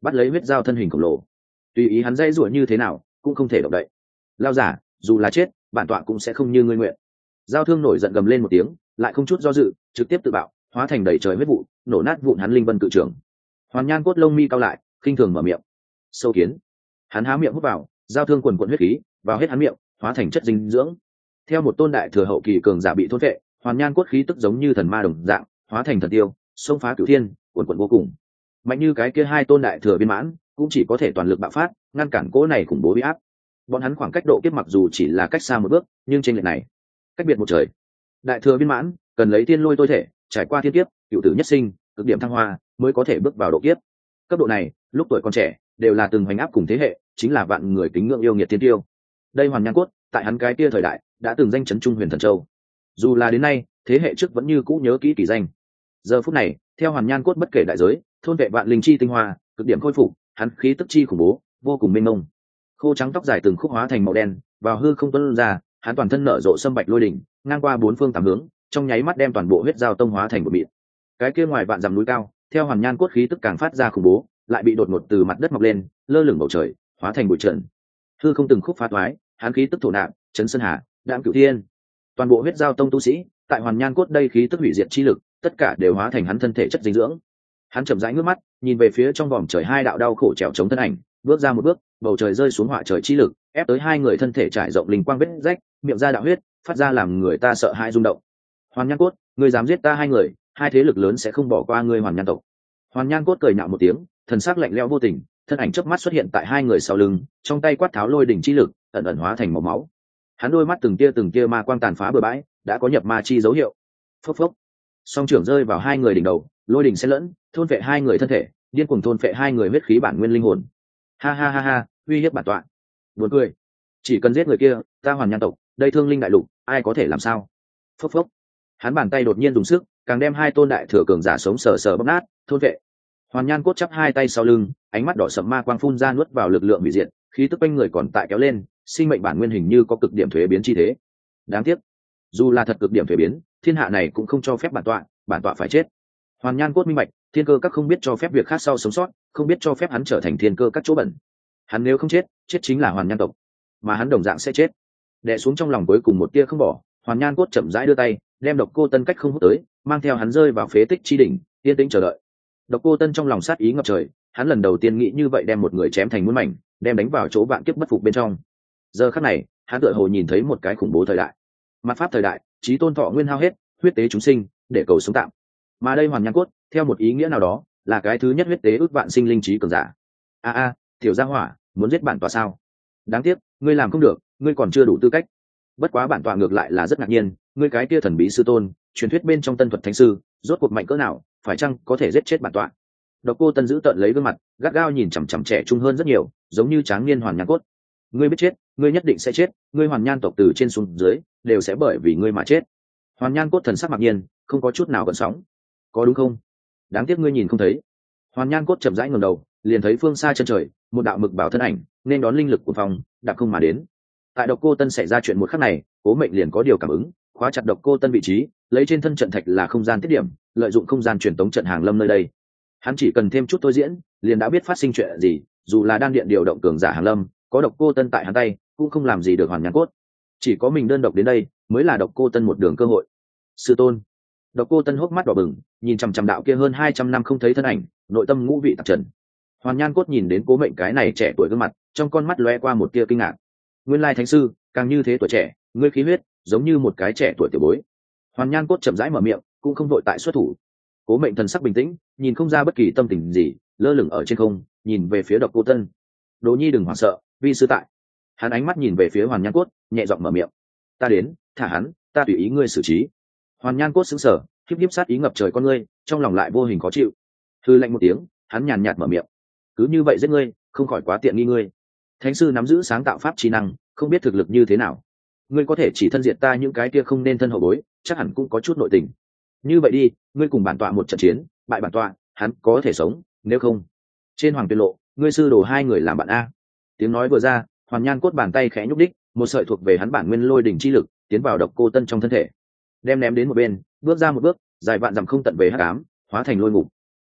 bắt lấy huyết dao thân hình khổng lồ. Tùy ý hắn dây rủa như thế nào cũng không thể động đậy. Lao giả, dù là chết bản tọa cũng sẽ không như ngươi nguyện. Giao thương nổi giận gầm lên một tiếng, lại không chút do dự trực tiếp tự bạo, hóa thành đầy trời huyết vụ, nổ nát vụn hắn linh vân cự trưởng. Hoàn Nhan Cốt lông mi cao lại, khinh thường mở miệng. Sâu kiến. Hắn há miệng hút vào, giao thương quần quần huyết khí vào hết hắn miệng, hóa thành chất dinh dưỡng. Theo một tôn đại thừa hậu kỳ cường giả bị thôn vệ, Hoàn Nhan Cốt khí tức giống như thần ma đồng dạng, hóa thành thần tiêu, xông phá cửu thiên, quần quần vô cùng. Mạnh như cái kia hai tôn đại thừa viên mãn, cũng chỉ có thể toàn lực bạo phát, ngăn cản cỗ này khủng bố uy áp. Bọn hắn khoảng cách độ kiếp mặc dù chỉ là cách xa một bước, nhưng trên lệch này, cách biệt một trời. Đại thừa viên mãn cần lấy thiên lôi tôi thể, trải qua thiên kiếp, cửu tử nhất sinh, cực điểm thăng hoa, mới có thể bước vào độ kiếp. Cấp độ này, lúc tuổi còn trẻ, đều là từng hoành áp cùng thế hệ, chính là vạn người kính ngưỡng yêu nghiệt tiên tiêu. Đây Hoàn Nhan Cốt, tại hắn cái kia thời đại, đã từng danh chấn trung huyền thần châu. Dù là đến nay, thế hệ trước vẫn như cũ nhớ kỹ kỳ danh. Giờ phút này, theo Hoàn Nhan Cốt bất kể đại giới, thôn vệ vạn linh chi tinh hoa, cực điểm khôi phục, hắn khí tức chi khủng bố, vô cùng mênh mông. Khô trắng tóc dài từng khúc hóa thành màu đen, vào hư không tuôn ra, hắn toàn thân nở rộ sâm bạch lôi đỉnh, ngang qua bốn phương tám hướng, trong nháy mắt đem toàn bộ huyết giao tông hóa thành một mịn. Cái kia ngoài vạn dặm núi cao, theo Hoàn Nhan Cốt khí tức càng phát ra khủng bố, lại bị đột ngột từ mặt đất mọc lên, lơ lửng bầu trời, hóa thành bụi trần. Hư không từng khúc phá toái, hắn khí tức thổ nạp, chấn sơn hà, đạm cửu thiên. Toàn bộ huyết giao tông tu sĩ, tại Hoàn Nhan Cốt đây khí tức hủy diệt chi lực, tất cả đều hóa thành hắn thân thể chất dinh dưỡng. Hắn chậm rãi ngước mắt, nhìn về phía trong vòm trời hai đạo đau khổ trèo chống thân ảnh, bước ra một bước, bầu trời rơi xuống họa trời chi lực, ép tới hai người thân thể trải rộng linh quang vết rách, miệng ra đạo huyết, phát ra làm người ta sợ hãi rung động. Hoàn Nhan Cốt, ngươi dám giết ta hai người, hai thế lực lớn sẽ không bỏ qua ngươi Hoàn Nhan tộc. Hoàn Nhan Cốt cười nhạo một tiếng, thần sắc lạnh lẽo vô tình, thân ảnh chớp mắt xuất hiện tại hai người sau lưng, trong tay quát tháo lôi đỉnh chi lực, ẩn ẩn hóa thành màu máu. Hắn đôi mắt từng tia từng tia ma quang tàn phá bừa bãi, đã có nhập ma chi dấu hiệu. Phốc phốc. Song trưởng rơi vào hai người đỉnh đầu, lôi đỉnh xen lẫn, thôn phệ hai người thân thể, điên cuồng thôn phệ hai người huyết khí bản nguyên linh hồn. Ha ha ha ha, uy hiếp bản tọa. Buồn cười. Chỉ cần giết người kia, ta Hoàn Nhan tộc, đây Thương Linh đại lục, ai có thể làm sao? Phốc phốc. Hắn bàn tay đột nhiên dùng sức, càng đem hai tôn đại thừa cường giả sống sờ sờ bóp nát, thôn phệ. Hoàn Nhan Cốt chắp hai tay sau lưng, ánh mắt đỏ sẫm ma quang phun ra nuốt vào lực lượng hủy diệt, khí tức quanh người còn tại kéo lên, sinh mệnh bản nguyên hình như có cực điểm thuế biến chi thế. Đáng tiếc, dù là thật cực điểm thuế biến, thiên hạ này cũng không cho phép bản tọa, bản tọa phải chết. Hoàn Nhan Cốt minh bạch, thiên cơ các không biết cho phép việc khác sau sống sót, không biết cho phép hắn trở thành thiên cơ các chỗ bẩn. Hắn nếu không chết, chết chính là Hoàn Nhan tộc, mà hắn đồng dạng sẽ chết. Đè xuống trong lòng cuối cùng một tia không bỏ, Hoàn Nhan Cốt chậm rãi đưa tay, đem Độc Cô Tân cách không hút tới, mang theo hắn rơi vào phế tích chi đỉnh, yên tĩnh chờ đợi. Độc Cô Tân trong lòng sát ý ngập trời, hắn lần đầu tiên nghĩ như vậy đem một người chém thành muôn mảnh, đem đánh vào chỗ vạn kiếp bất phục bên trong. Giờ khắc này, hắn tựa hồ nhìn thấy một cái khủng bố thời đại. Mặt pháp thời đại, chí tôn thọ nguyên hao hết, huyết tế chúng sinh, để cầu sống tạm. Mà đây Hoàn Nhan Cốt, theo một ý nghĩa nào đó, là cái thứ nhất huyết tế ước vạn sinh linh trí cường giả. A a, tiểu gia hỏa, muốn giết bản tọa sao? Đáng tiếc, ngươi làm không được, ngươi còn chưa đủ tư cách. Bất quá bản tọa ngược lại là rất ngạc nhiên, ngươi cái kia thần bí sư tôn, truyền thuyết bên trong Tân Thuật Thánh sư, rốt cuộc mạnh cỡ nào, phải chăng có thể giết chết bản tọa? Độc Cô Tân giữ tợn lấy gương mặt, gắt gao nhìn chằm chằm trẻ trung hơn rất nhiều, giống như tráng niên Hoàn Nhan Cốt. Ngươi biết chết, ngươi nhất định sẽ chết, ngươi Hoàn Nhan tộc từ trên xuống dưới đều sẽ bởi vì ngươi mà chết. Hoàn Nhan Cốt thần sắc mặc nhiên, không có chút nào gợn sóng. Có đúng không? Đáng tiếc ngươi nhìn không thấy. Hoàn Nhan Cốt chậm rãi ngẩng đầu, liền thấy phương xa chân trời, một đạo mực bảo thân ảnh, nên đón linh lực của phòng, đạp không mà đến. Tại Độc Cô Tân xảy ra chuyện một khắc này, Cố Mệnh liền có điều cảm ứng, khóa chặt Độc Cô Tân vị trí, lấy trên thân trận thạch là không gian tiết điểm, lợi dụng không gian truyền tống trận hàng lâm nơi đây. Hắn chỉ cần thêm chút thôi diễn, liền đã biết phát sinh chuyện gì, dù là đan điện điều động cường giả hàng lâm, có Độc Cô Tân tại hắn tay, cũng không làm gì được Hoàn Nhan Cốt. Chỉ có mình đơn độc đến đây, mới là Độc Cô Tân một đường cơ hội. Sư tôn. Độc Cô Tân hốc mắt đỏ bừng, nhìn chằm chằm đạo kia hơn hai trăm năm không thấy thân ảnh, nội tâm ngũ vị tạp trần. Hoàn Nhan Cốt nhìn đến Cố Mệnh cái này trẻ tuổi gương mặt, trong con mắt lóe qua một tia kinh ngạc. Nguyên lai thánh sư, càng như thế tuổi trẻ, ngươi khí huyết giống như một cái trẻ tuổi tiểu bối. Hoàn Nhan Cốt chậm rãi mở miệng, cũng không vội tại xuất thủ. Cố Mệnh thần sắc bình tĩnh, nhìn không ra bất kỳ tâm tình gì, lơ lửng ở trên không, nhìn về phía Độc Cô Tân. Đỗ Nhi đừng hoảng sợ, vi sư tại. Hắn ánh mắt nhìn về phía Hoàn Nhan Cốt, nhẹ giọng mở miệng. Ta đến, thả hắn, ta tùy ý ngươi xử trí. Hoàn Nhan Cốt sững sờ, khiếp khiếp sát ý ngập trời con ngươi, trong lòng lại vô hình khó chịu. Hư lạnh một tiếng, hắn nhàn nhạt mở miệng. Cứ như vậy giết ngươi, không khỏi quá tiện nghi ngươi. Thánh sư nắm giữ sáng tạo pháp trí năng, không biết thực lực như thế nào. Ngươi có thể chỉ thân diệt ta những cái kia không nên thân hậu bối, chắc hẳn cũng có chút nội tình. Như vậy đi, ngươi cùng bản tọa một trận chiến, bại bản tọa, hắn có thể sống, nếu không, trên Hoàng Tuyên Lộ, ngươi sư đồ hai người làm bạn a. Tiếng nói vừa ra, Hoàn Nhan Cốt bàn tay khẽ nhúc đích, một sợi thuộc về hắn bản nguyên lôi đỉnh chi lực, tiến vào Độc Cô Tân trong thân thể, đem ném đến một bên, bước ra một bước, dài vạn dặm không tận về hắc ám, hóa thành lôi ngục.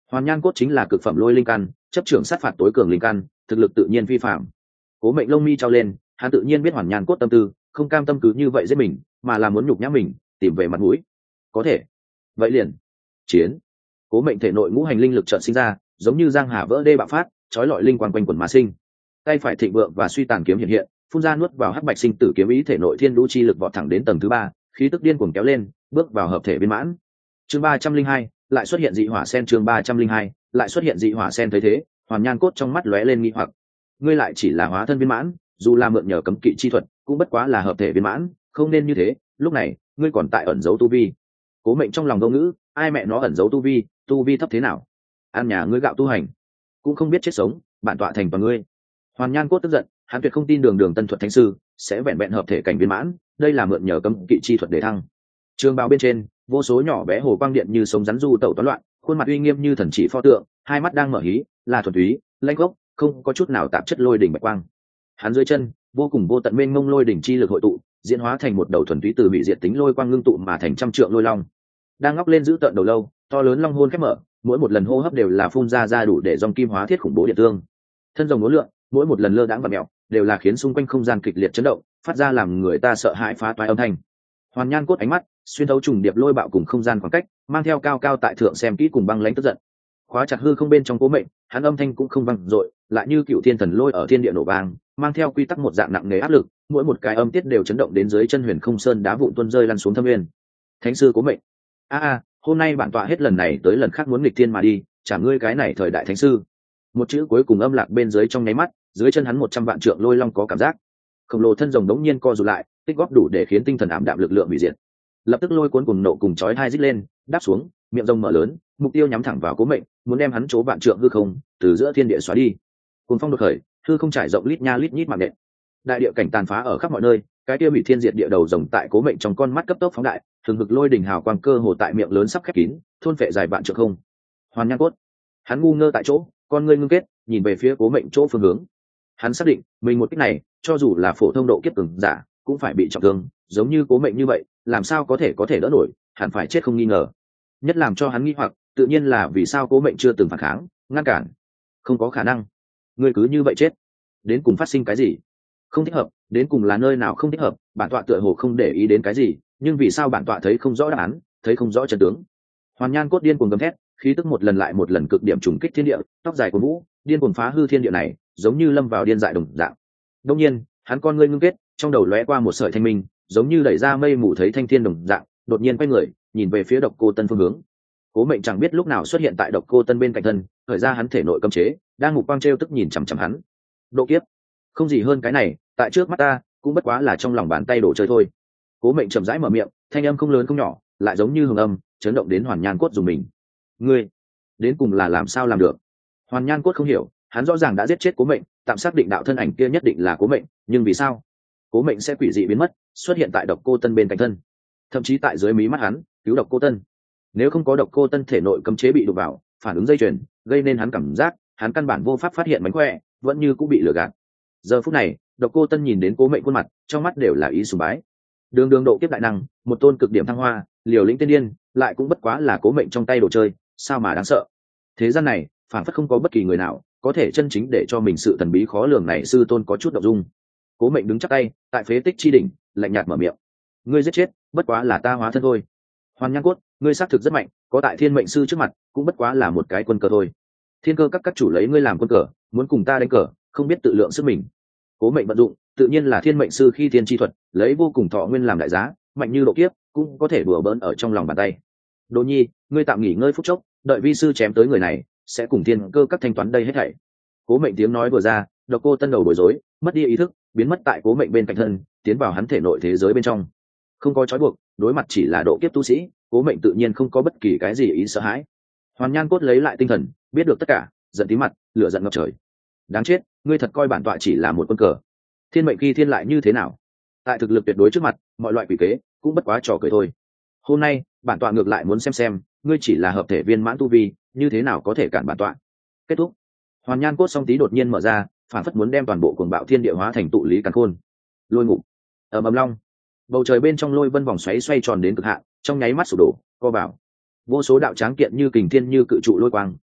Hoàn nhan cốt chính là cực phẩm lôi linh căn, chấp trưởng sát phạt tối cường linh căn, thực lực tự nhiên phi phạm. Cố Mệnh lông mi trao lên, hắn tự nhiên biết hoàn nhan cốt tâm tư, không cam tâm cứ như vậy giết mình, mà là muốn nhục nhã mình, tìm về mặt mũi. Có thể, vậy liền chiến. Cố Mệnh thể nội ngũ hành linh lực chợt sinh ra, giống như giang hà vỡ đê bạo phát, chói lọi linh quang quanh quẩn mà sinh. Tay phải thịnh vượng và suy tàn kiếm hiện hiện, phun ra nuốt vào hắc bạch sinh tử kiếm ý, thể nội thiên đũ chi lực vọt thẳng đến tầng thứ ba, khí tức điên cuồng kéo lên, bước vào hợp thể viên mãn. Chương ba trăm linh hai, lại xuất hiện dị hỏa sen. Chương ba trăm linh hai, lại xuất hiện dị hỏa sen. Thấy thế, hoàn nhan cốt trong mắt lóe lên nghi hoặc. Ngươi lại chỉ là hóa thân viên mãn, dù là mượn nhờ cấm kỵ chi thuật, cũng bất quá là hợp thể viên mãn, không nên như thế. Lúc này, ngươi còn tại ẩn giấu tu vi. Cố Mệnh trong lòng vô ngữ, ai mẹ nó ẩn giấu tu vi, tu vi thấp thế nào? Ăn nhà ngươi gạo tu hành, cũng không biết chết sống, bản tọa thành toàn ngươi. Hoàn nhan cốt tức giận, hắn tuyệt không tin đường đường tân thuật thánh sư sẽ vẹn vẹn hợp thể cảnh viên mãn, đây là mượn nhờ cấm kỵ chi thuật để thăng. Trường bào bên trên, vô số nhỏ bé hồ quang điện như sống rắn du tẩu toán loạn, khuôn mặt uy nghiêm như thần chỉ pho tượng, hai mắt đang mở hí, là thuần túy, lanh gốc, không có chút nào tạp chất lôi đỉnh bạch quang. Hắn dưới chân, vô cùng vô tận mênh mông lôi đỉnh chi lực hội tụ, diễn hóa thành một đầu thuần túy từ bị diệt tính lôi quang ngưng tụ mà thành trăm trượng lôi long. Đang ngóc lên giữ tận đầu lâu, to lớn long hôn khép mở, mỗi một lần hô hấp đều là phun ra ra đủ để dòng kim hóa thiết khủng bố điện tương. Thân rồng uốn lượn, mỗi một lần lơ đãng và mèo, đều là khiến xung quanh không gian kịch liệt chấn động, phát ra làm người ta sợ hãi phá toái âm thanh. Hoàn nhan cốt ánh mắt xuyên thấu trùng điệp lôi bạo cùng không gian khoảng cách, mang theo cao cao tại thượng xem kỹ cùng băng lãnh tức giận. Khóa chặt hư không bên trong Cố Mệnh, hắn âm thanh cũng không vang dội, lại như cựu thiên thần lôi ở thiên địa nổ vang, mang theo quy tắc một dạng nặng nề áp lực, mỗi một cái âm tiết đều chấn động đến dưới chân huyền không sơn đá vụn tuôn rơi lăn xuống thâm nguyên. Thánh sư Cố Mệnh, a a, hôm nay bản tọa hết lần này tới lần khác muốn nghịch thiên mà đi, trả ngươi cái này thời đại thánh sư. Một chữ cuối cùng âm lạc bên dưới trong nháy mắt, dưới chân hắn một trăm vạn trượng lôi long có cảm giác khổng lồ, thân rồng đống nhiên co rụt lại, tích góp đủ để khiến tinh thần ảm đạm lực lượng hủy diệt. Lập tức lôi cuốn cùng nộ cùng chói hai rít lên, đáp xuống, miệng rồng mở lớn, mục tiêu nhắm thẳng vào Cố Mệnh, muốn đem hắn chỗ vạn trượng hư không từ giữa thiên địa xóa đi. Cuồng phong đột khởi, hư không trải rộng lít nha lít nhít mạng nện, đại địa cảnh tàn phá ở khắp mọi nơi, cái kia hủy thiên diệt địa đầu rồng tại Cố Mệnh trong con mắt cấp tốc phóng đại, thường hực lôi đỉnh hào quang cơ hồ tại miệng lớn sắp khép kín, thôn phệ dài vạn trượng không. Hoàn nhan cốt, hắn ngu ngơ tại chỗ, con ngươi ngưng kết, nhìn về phía Cố Mệnh chỗ phương hướng. Hắn xác định mình một kích này, cho dù là phổ thông độ kiếp cường giả cũng phải bị trọng thương, giống như Cố Mệnh như vậy làm sao có thể có thể đỡ nổi, hẳn phải chết không nghi ngờ. Nhất làm cho hắn nghi hoặc tự nhiên là vì sao Cố Mệnh chưa từng phản kháng ngăn cản. Không có khả năng, ngươi cứ như vậy chết, đến cùng phát sinh cái gì không thích hợp, đến cùng là nơi nào không thích hợp, bản tọa tựa hồ không để ý đến cái gì, nhưng vì sao bản tọa thấy không rõ đáp án, thấy không rõ chân tướng. Hoàn nhan cốt điên cuồng gầm thét, khí tức một lần lại một lần cực điểm trùng kích thiên địa, tóc dài của vũ điên cuồng phá hư thiên địa này, giống như lâm vào điên dại đồng dạng. Đông nhiên, hắn con ngươi ngưng kết, trong đầu lóe qua một sợi thanh minh, giống như đẩy ra mây mù thấy thanh thiên đồng dạng, đột nhiên quay người, nhìn về phía Độc Cô Tân phương hướng. Cố Mệnh chẳng biết lúc nào xuất hiện tại Độc Cô Tân bên cạnh thân, thời ra hắn thể nội cấm chế, đang ngục quang trêu tức nhìn chằm chằm hắn. Độ kiếp, không gì hơn cái này, tại trước mắt ta, cũng bất quá là trong lòng bàn tay đồ chơi thôi. Cố Mệnh chậm rãi mở miệng, thanh âm không lớn không nhỏ, lại giống như hùng âm, chấn động đến Hoàn Nhan Cốt dùng mình. Ngươi, đến cùng là làm sao làm được? Hoàn Nhan Cốt không hiểu, hắn rõ ràng đã giết chết Cố Mệnh, tạm xác định đạo thân ảnh kia nhất định là Cố Mệnh, nhưng vì sao Cố Mệnh sẽ quỷ dị biến mất, xuất hiện tại Độc Cô Tân bên cạnh thân, thậm chí tại dưới mí mắt hắn cứu Độc Cô Tân? Nếu không có Độc Cô Tân thể nội cấm chế bị đụng vào, phản ứng dây chuyền, gây nên hắn cảm giác hắn căn bản vô pháp phát hiện mánh khỏe, vẫn như cũng bị lừa gạt. Giờ phút này, Độc Cô Tân nhìn đến Cố Mệnh khuôn mặt, trong mắt đều là ý sùng bái. Đường đường độ kiếp đại năng, một tôn cực điểm thăng hoa, liều lĩnh tiên điên, lại cũng bất quá là Cố Mệnh trong tay đồ chơi, sao mà đáng sợ. Thế gian này, phản phất không có bất kỳ người nào có thể chân chính để cho mình sự thần bí khó lường này sư tôn có chút động dung. Cố Mệnh đứng chắc tay tại phế tích chi đỉnh, lạnh nhạt mở miệng. Ngươi giết chết, bất quá là ta hóa thân thôi. Hoàn Nhan Cốt, ngươi xác thực rất mạnh, có tại Thiên Mệnh sư trước mặt, cũng bất quá là một cái quân cờ thôi. Thiên Cơ các các chủ lấy ngươi làm quân cờ, muốn cùng ta đánh cờ, không biết tự lượng sức mình. Cố Mệnh vận dụng, tự nhiên là Thiên Mệnh sư khi thiên chi thuật, lấy vô cùng thọ nguyên làm đại giá, mạnh như độ kiếp, cũng có thể đùa bỡn ở trong lòng bàn tay. Đỗ Nhi, ngươi tạm nghỉ ngơi phút chốc, đợi vi sư chém tới người này, sẽ cùng Thiên Cơ các thanh toán đây hết thảy. Cố Mệnh tiếng nói vừa ra, Độc Cô Tân đầu bối rối, mất đi ý thức, biến mất tại Cố Mệnh bên cạnh thân, tiến vào hắn thể nội thế giới bên trong. Không có trói buộc, đối mặt chỉ là độ kiếp tu sĩ, Cố Mệnh tự nhiên không có bất kỳ cái gì ý sợ hãi. Hoàn Nhan Cốt lấy lại tinh thần, biết được tất cả, giận tí mặt, lửa giận ngập trời. Đáng chết, ngươi thật coi bản tọa chỉ là một quân cờ. Thiên mệnh khi thiên lại như thế nào? Tại thực lực tuyệt đối trước mặt, mọi loại quỷ kế cũng bất quá trò cười thôi. Hôm nay, bản tọa ngược lại muốn xem xem, ngươi chỉ là hợp thể viên mãn tu vi, như thế nào có thể cản bản tọa. Kết thúc. Hoàn Nhan Cốt song tí đột nhiên mở ra, phản phất muốn đem toàn bộ cuồng bạo thiên địa hóa thành tụ lý càn khôn. Lôi ngục, ầm ầm long, bầu trời bên trong lôi vân vòng xoáy xoay tròn đến cực hạn, trong nháy mắt sụp đổ, co vào. Vô số đạo tráng kiện như kình thiên như cự trụ lôi quang,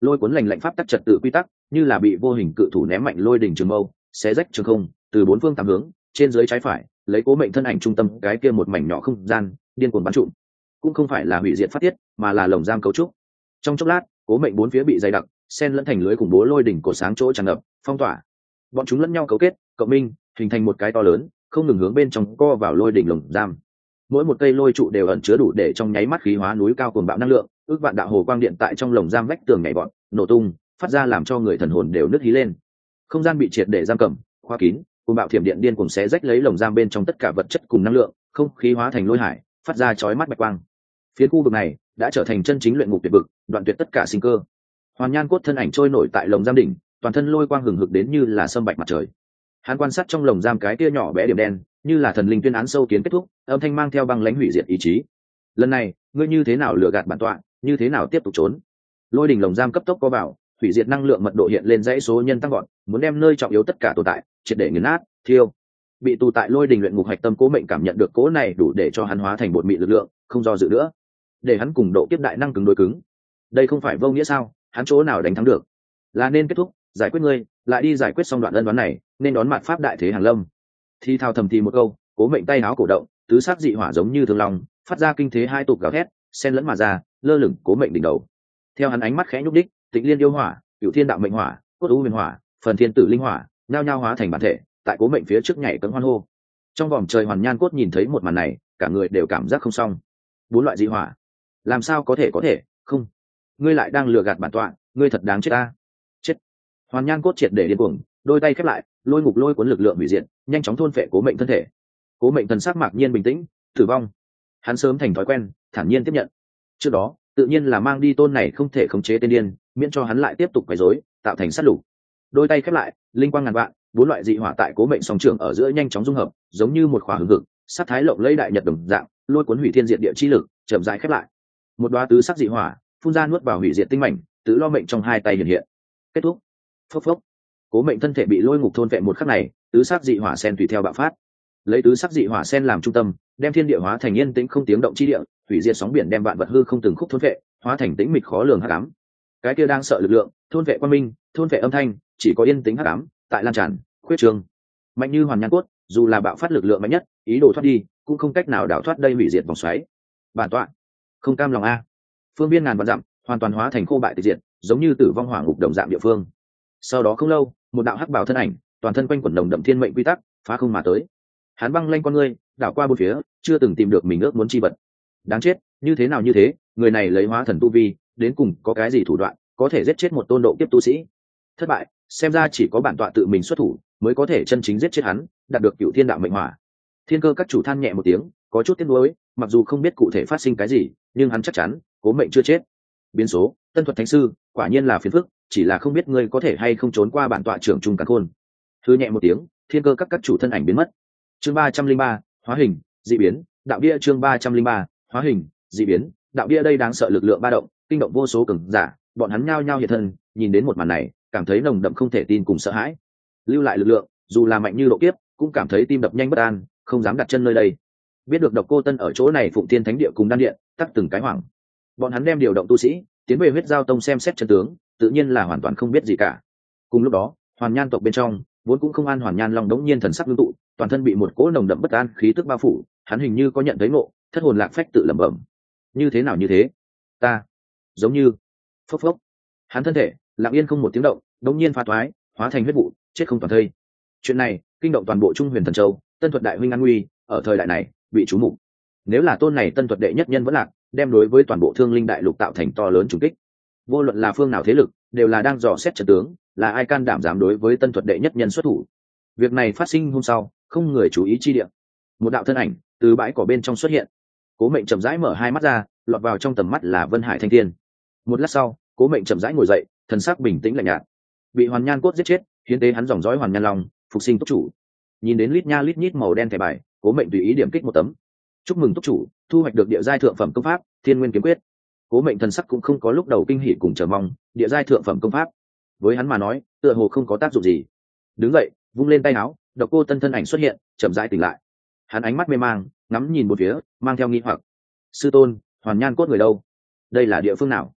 lôi cuốn lành lạnh pháp tắc trật tự quy tắc như là bị vô hình cự thủ ném mạnh lôi đỉnh trường mâu xé rách trường không từ bốn phương tám hướng trên dưới trái phải lấy cố mệnh thân ảnh trung tâm cái kia một mảnh nhỏ không gian điên cuồng bắn trụm. Cũng không phải là hủy diệt phát tiết mà là lồng giam cấu trúc. Trong chốc lát cố mệnh bốn phía bị dày đặc xen lẫn thành lưới khủng bố lôi đỉnh cổ sáng chỗ tràn ngập phong tỏa, bọn chúng lẫn nhau cấu kết cộng minh hình thành một cái to lớn không ngừng hướng bên trong co vào lôi đỉnh lồng giam. Mỗi một cây lôi trụ đều ẩn chứa đủ để trong nháy mắt khí hóa núi cao cuồng bạo năng lượng, ước vạn đạo hồ quang điện tại trong lồng giam vách tường nhảy bọn nổ tung phát ra làm cho người thần hồn đều nứt hí lên. Không gian bị triệt để giam cầm khóa kín, cuồng bạo thiểm điện điên cuồng xé rách lấy lồng giam bên trong tất cả vật chất cùng năng lượng, không khí hóa thành lôi hải phát ra chói mắt bạch quang. Phía khu vực này đã trở thành chân chính luyện ngục tuyệt vực, đoạn tuyệt tất cả sinh cơ. Hoàn Nhan Cốt thân ảnh trôi nổi tại lồng giam đỉnh, toàn thân lôi quang hừng hực đến như là sâm bạch mặt trời. Hắn quan sát trong lồng giam cái kia nhỏ bé điểm đen, như là thần linh tuyên án sâu kiến kết thúc, âm thanh mang theo băng lãnh hủy diệt ý chí. Lần này, ngươi như thế nào lừa gạt bản tọa, như thế nào tiếp tục trốn? Lôi đỉnh lồng giam cấp tốc có vào, hủy diệt năng lượng mật độ hiện lên dãy số nhân tăng gọn, muốn đem nơi trọng yếu tất cả tồn tại triệt để nghiền nát, thiêu. Bị tù tại lôi đỉnh luyện ngục hạch tâm Cố Mệnh cảm nhận được cố này đủ để cho hắn hóa thành bột mịn lực lượng, không do dự nữa, để hắn cùng độ kiếp đại năng cứng đối cứng. Đây không phải vô nghĩa sao? Hắn chỗ nào đánh thắng được? Là nên kết thúc, giải quyết ngươi, lại đi giải quyết xong đoạn ân đoán này, nên đón mạt pháp đại thế hàng lâm. Thi thao thầm thì một câu, Cố Mệnh tay áo cổ động, tứ sắc dị hỏa giống như thường lòng, phát ra kinh thế hai tục gào thét, xen lẫn mà ra, lơ lửng Cố Mệnh đỉnh đầu. Theo hắn ánh mắt khẽ nhúc đích, Tịnh Liên yêu hỏa, Cửu Thiên đạo mệnh hỏa, Cốt U huyền hỏa, Phần Thiên tử linh hỏa, nhao nhao hóa thành bản thể, tại Cố Mệnh phía trước nhảy cẫng hoan hô. Trong vòng trời Hoàn Nhan Cốt nhìn thấy một màn này, cả người đều cảm giác không xong. Bốn loại dị hỏa, làm sao có thể có thể, không, ngươi lại đang lừa gạt bản tọa, ngươi thật đáng chết ta. Chết. Hoàn Nhan Cốt triệt để điên cuồng, đôi tay khép lại, lôi ngục lôi cuốn lực lượng hủy diệt, nhanh chóng thôn phệ Cố Mệnh thân thể. Cố Mệnh thần sắc mạc nhiên bình tĩnh, tử vong. Hắn sớm thành thói quen, thản nhiên tiếp nhận. Trước đó, tự nhiên là mang đi tôn này không thể khống chế tên điên, miễn cho hắn lại tiếp tục quấy rối, tạo thành sát lục. Đôi tay khép lại, linh quang ngàn vạn, bốn loại dị hỏa tại Cố Mệnh song trường ở giữa nhanh chóng dung hợp, giống như một khỏa hừng hực, sát thái lộng lẫy đại nhật đồng dạng, lôi cuốn hủy thiên diệt địa chi lực, chậm rãi khép lại. Một đóa tứ sắc dị hỏa phun ra nuốt vào hủy diệt tinh mảnh, tự lo mệnh trong hai tay hiện hiện. Kết thúc. Phốc phốc. Cố Mệnh thân thể bị lôi ngục thôn vệ một khắc này, tứ sắc dị hỏa sen tùy theo bạo phát. Lấy tứ sắc dị hỏa sen làm trung tâm, đem thiên địa hóa thành yên tĩnh không tiếng động chi địa, hủy diệt sóng biển đem vạn vật hư không từng khúc thôn vệ, hóa thành tĩnh mịch khó lường hắc ám. Cái kia đang sợ lực lượng, thôn vệ quang minh, thôn vệ âm thanh, chỉ có yên tĩnh hắc ám, tại lan tràn, khuyết trường. Mạnh như Hoàn Nhan Cốt, dù là bạo phát lực lượng mạnh nhất, ý đồ thoát đi, cũng không cách nào đảo thoát đây hủy diệt vòng xoáy. Bản tọa, không cam lòng a. Phương viên ngàn vạn dặm, hoàn toàn hóa thành khô bại tịch diệt, giống như tử vong hỏa ngục đồng dạng địa phương. Sau đó không lâu, một đạo hắc bào thân ảnh, toàn thân quanh quẩn đồng đậm thiên mệnh quy tắc, phá không mà tới. Hắn băng lanh con ngươi, đảo qua bốn phía, chưa từng tìm được mình ước muốn chi vật. Đáng chết, như thế nào như thế, người này lấy hóa thần tu vi, đến cùng có cái gì thủ đoạn, có thể giết chết một tôn độ kiếp tu sĩ? Thất bại, xem ra chỉ có bản tọa tự mình xuất thủ, mới có thể chân chính giết chết hắn, đạt được Cửu Thiên đạo mệnh hỏa. Thiên Cơ các chủ than nhẹ một tiếng, có chút tiếc nuối, mặc dù không biết cụ thể phát sinh cái gì, nhưng hắn chắc chắn, Cố Mệnh chưa chết. Biến số, Tân Thuật Thánh sư, quả nhiên là phiền phức, chỉ là không biết ngươi có thể hay không trốn qua bản tọa trưởng trung càn khôn. Thư nhẹ một tiếng, Thiên Cơ các các chủ thân ảnh biến mất. Chương ba trăm linh ba, hóa hình, dị biến, đạo bia chương ba trăm linh ba, hóa hình, dị biến, đạo bia đây đáng sợ lực lượng ba động, kinh động vô số cường giả, bọn hắn nhao nhao hiện thân, nhìn đến một màn này, cảm thấy nồng đậm không thể tin cùng sợ hãi. Lưu lại lực lượng, dù là mạnh như độ kiếp, cũng cảm thấy tim đập nhanh bất an, không dám đặt chân nơi đây. Biết được Độc Cô Tân ở chỗ này Phụng Thiên Thánh Địa cùng đan điện, tắc từng cái hoảng. Bọn hắn đem điều động tu sĩ, tiến về Huyết Giao Tông xem xét chân tướng, tự nhiên là hoàn toàn không biết gì cả. Cùng lúc đó, Hoàn Nhan tộc bên trong, vốn cũng không an Hoàn Nhan Long đống nhiên thần sắc ngưng tụ, toàn thân bị một cỗ nồng đậm bất an khí tức bao phủ, hắn hình như có nhận thấy ngộ, thất hồn lạc phách tự lẩm bẩm. Như thế nào như thế? Ta, giống như, phốc phốc. Hắn thân thể, lặng yên không một tiếng động, đống nhiên phá thoái, hóa thành huyết vụ, chết không toàn thây. Chuyện này, kinh động toàn bộ Trung Huyền Thần Châu, Tân Thuật đại huynh an nguy, ở thời đại này, bị chú mục. Nếu là tôn này Tân Thuật đệ nhất nhân vẫn lạc, đem đối với toàn bộ Thương Linh đại lục tạo thành to lớn trùng kích. Vô luận là phương nào thế lực, đều là đang dò xét trận tướng, là ai can đảm dám đối với Tân Thuật đệ nhất nhân xuất thủ. Việc này phát sinh hôm sau, không người chú ý chi địa. Một đạo thân ảnh từ bãi cỏ bên trong xuất hiện. Cố Mệnh chậm rãi mở hai mắt ra, lọt vào trong tầm mắt là Vân Hải Thanh Thiên. Một lát sau, Cố Mệnh chậm rãi ngồi dậy, thần sắc bình tĩnh lạnh nhạt. Bị Hoàn Nhan Cốt giết chết, hiến tế hắn dòng dõi Hoàn Nhan Long, phục sinh túc chủ. Nhìn đến lít nha lít nhít màu đen thẻ bài, Cố Mệnh tùy ý điểm kích một tấm. Chúc mừng túc chủ, thu hoạch được địa giai thượng phẩm công pháp, Thiên Nguyên kiếm quyết. Cố Mệnh thần sắc cũng không có lúc đầu kinh hỉ cùng chờ mong, địa giai thượng phẩm công pháp, với hắn mà nói, tựa hồ không có tác dụng gì. Đứng dậy, vung lên tay áo, Độc Cô Tân thân ảnh xuất hiện, chậm rãi tỉnh lại. Hắn ánh mắt mê mang, ngắm nhìn một phía, mang theo nghi hoặc. Sư tôn, Hoàn Nhan Cốt người đâu? Đây là địa phương nào?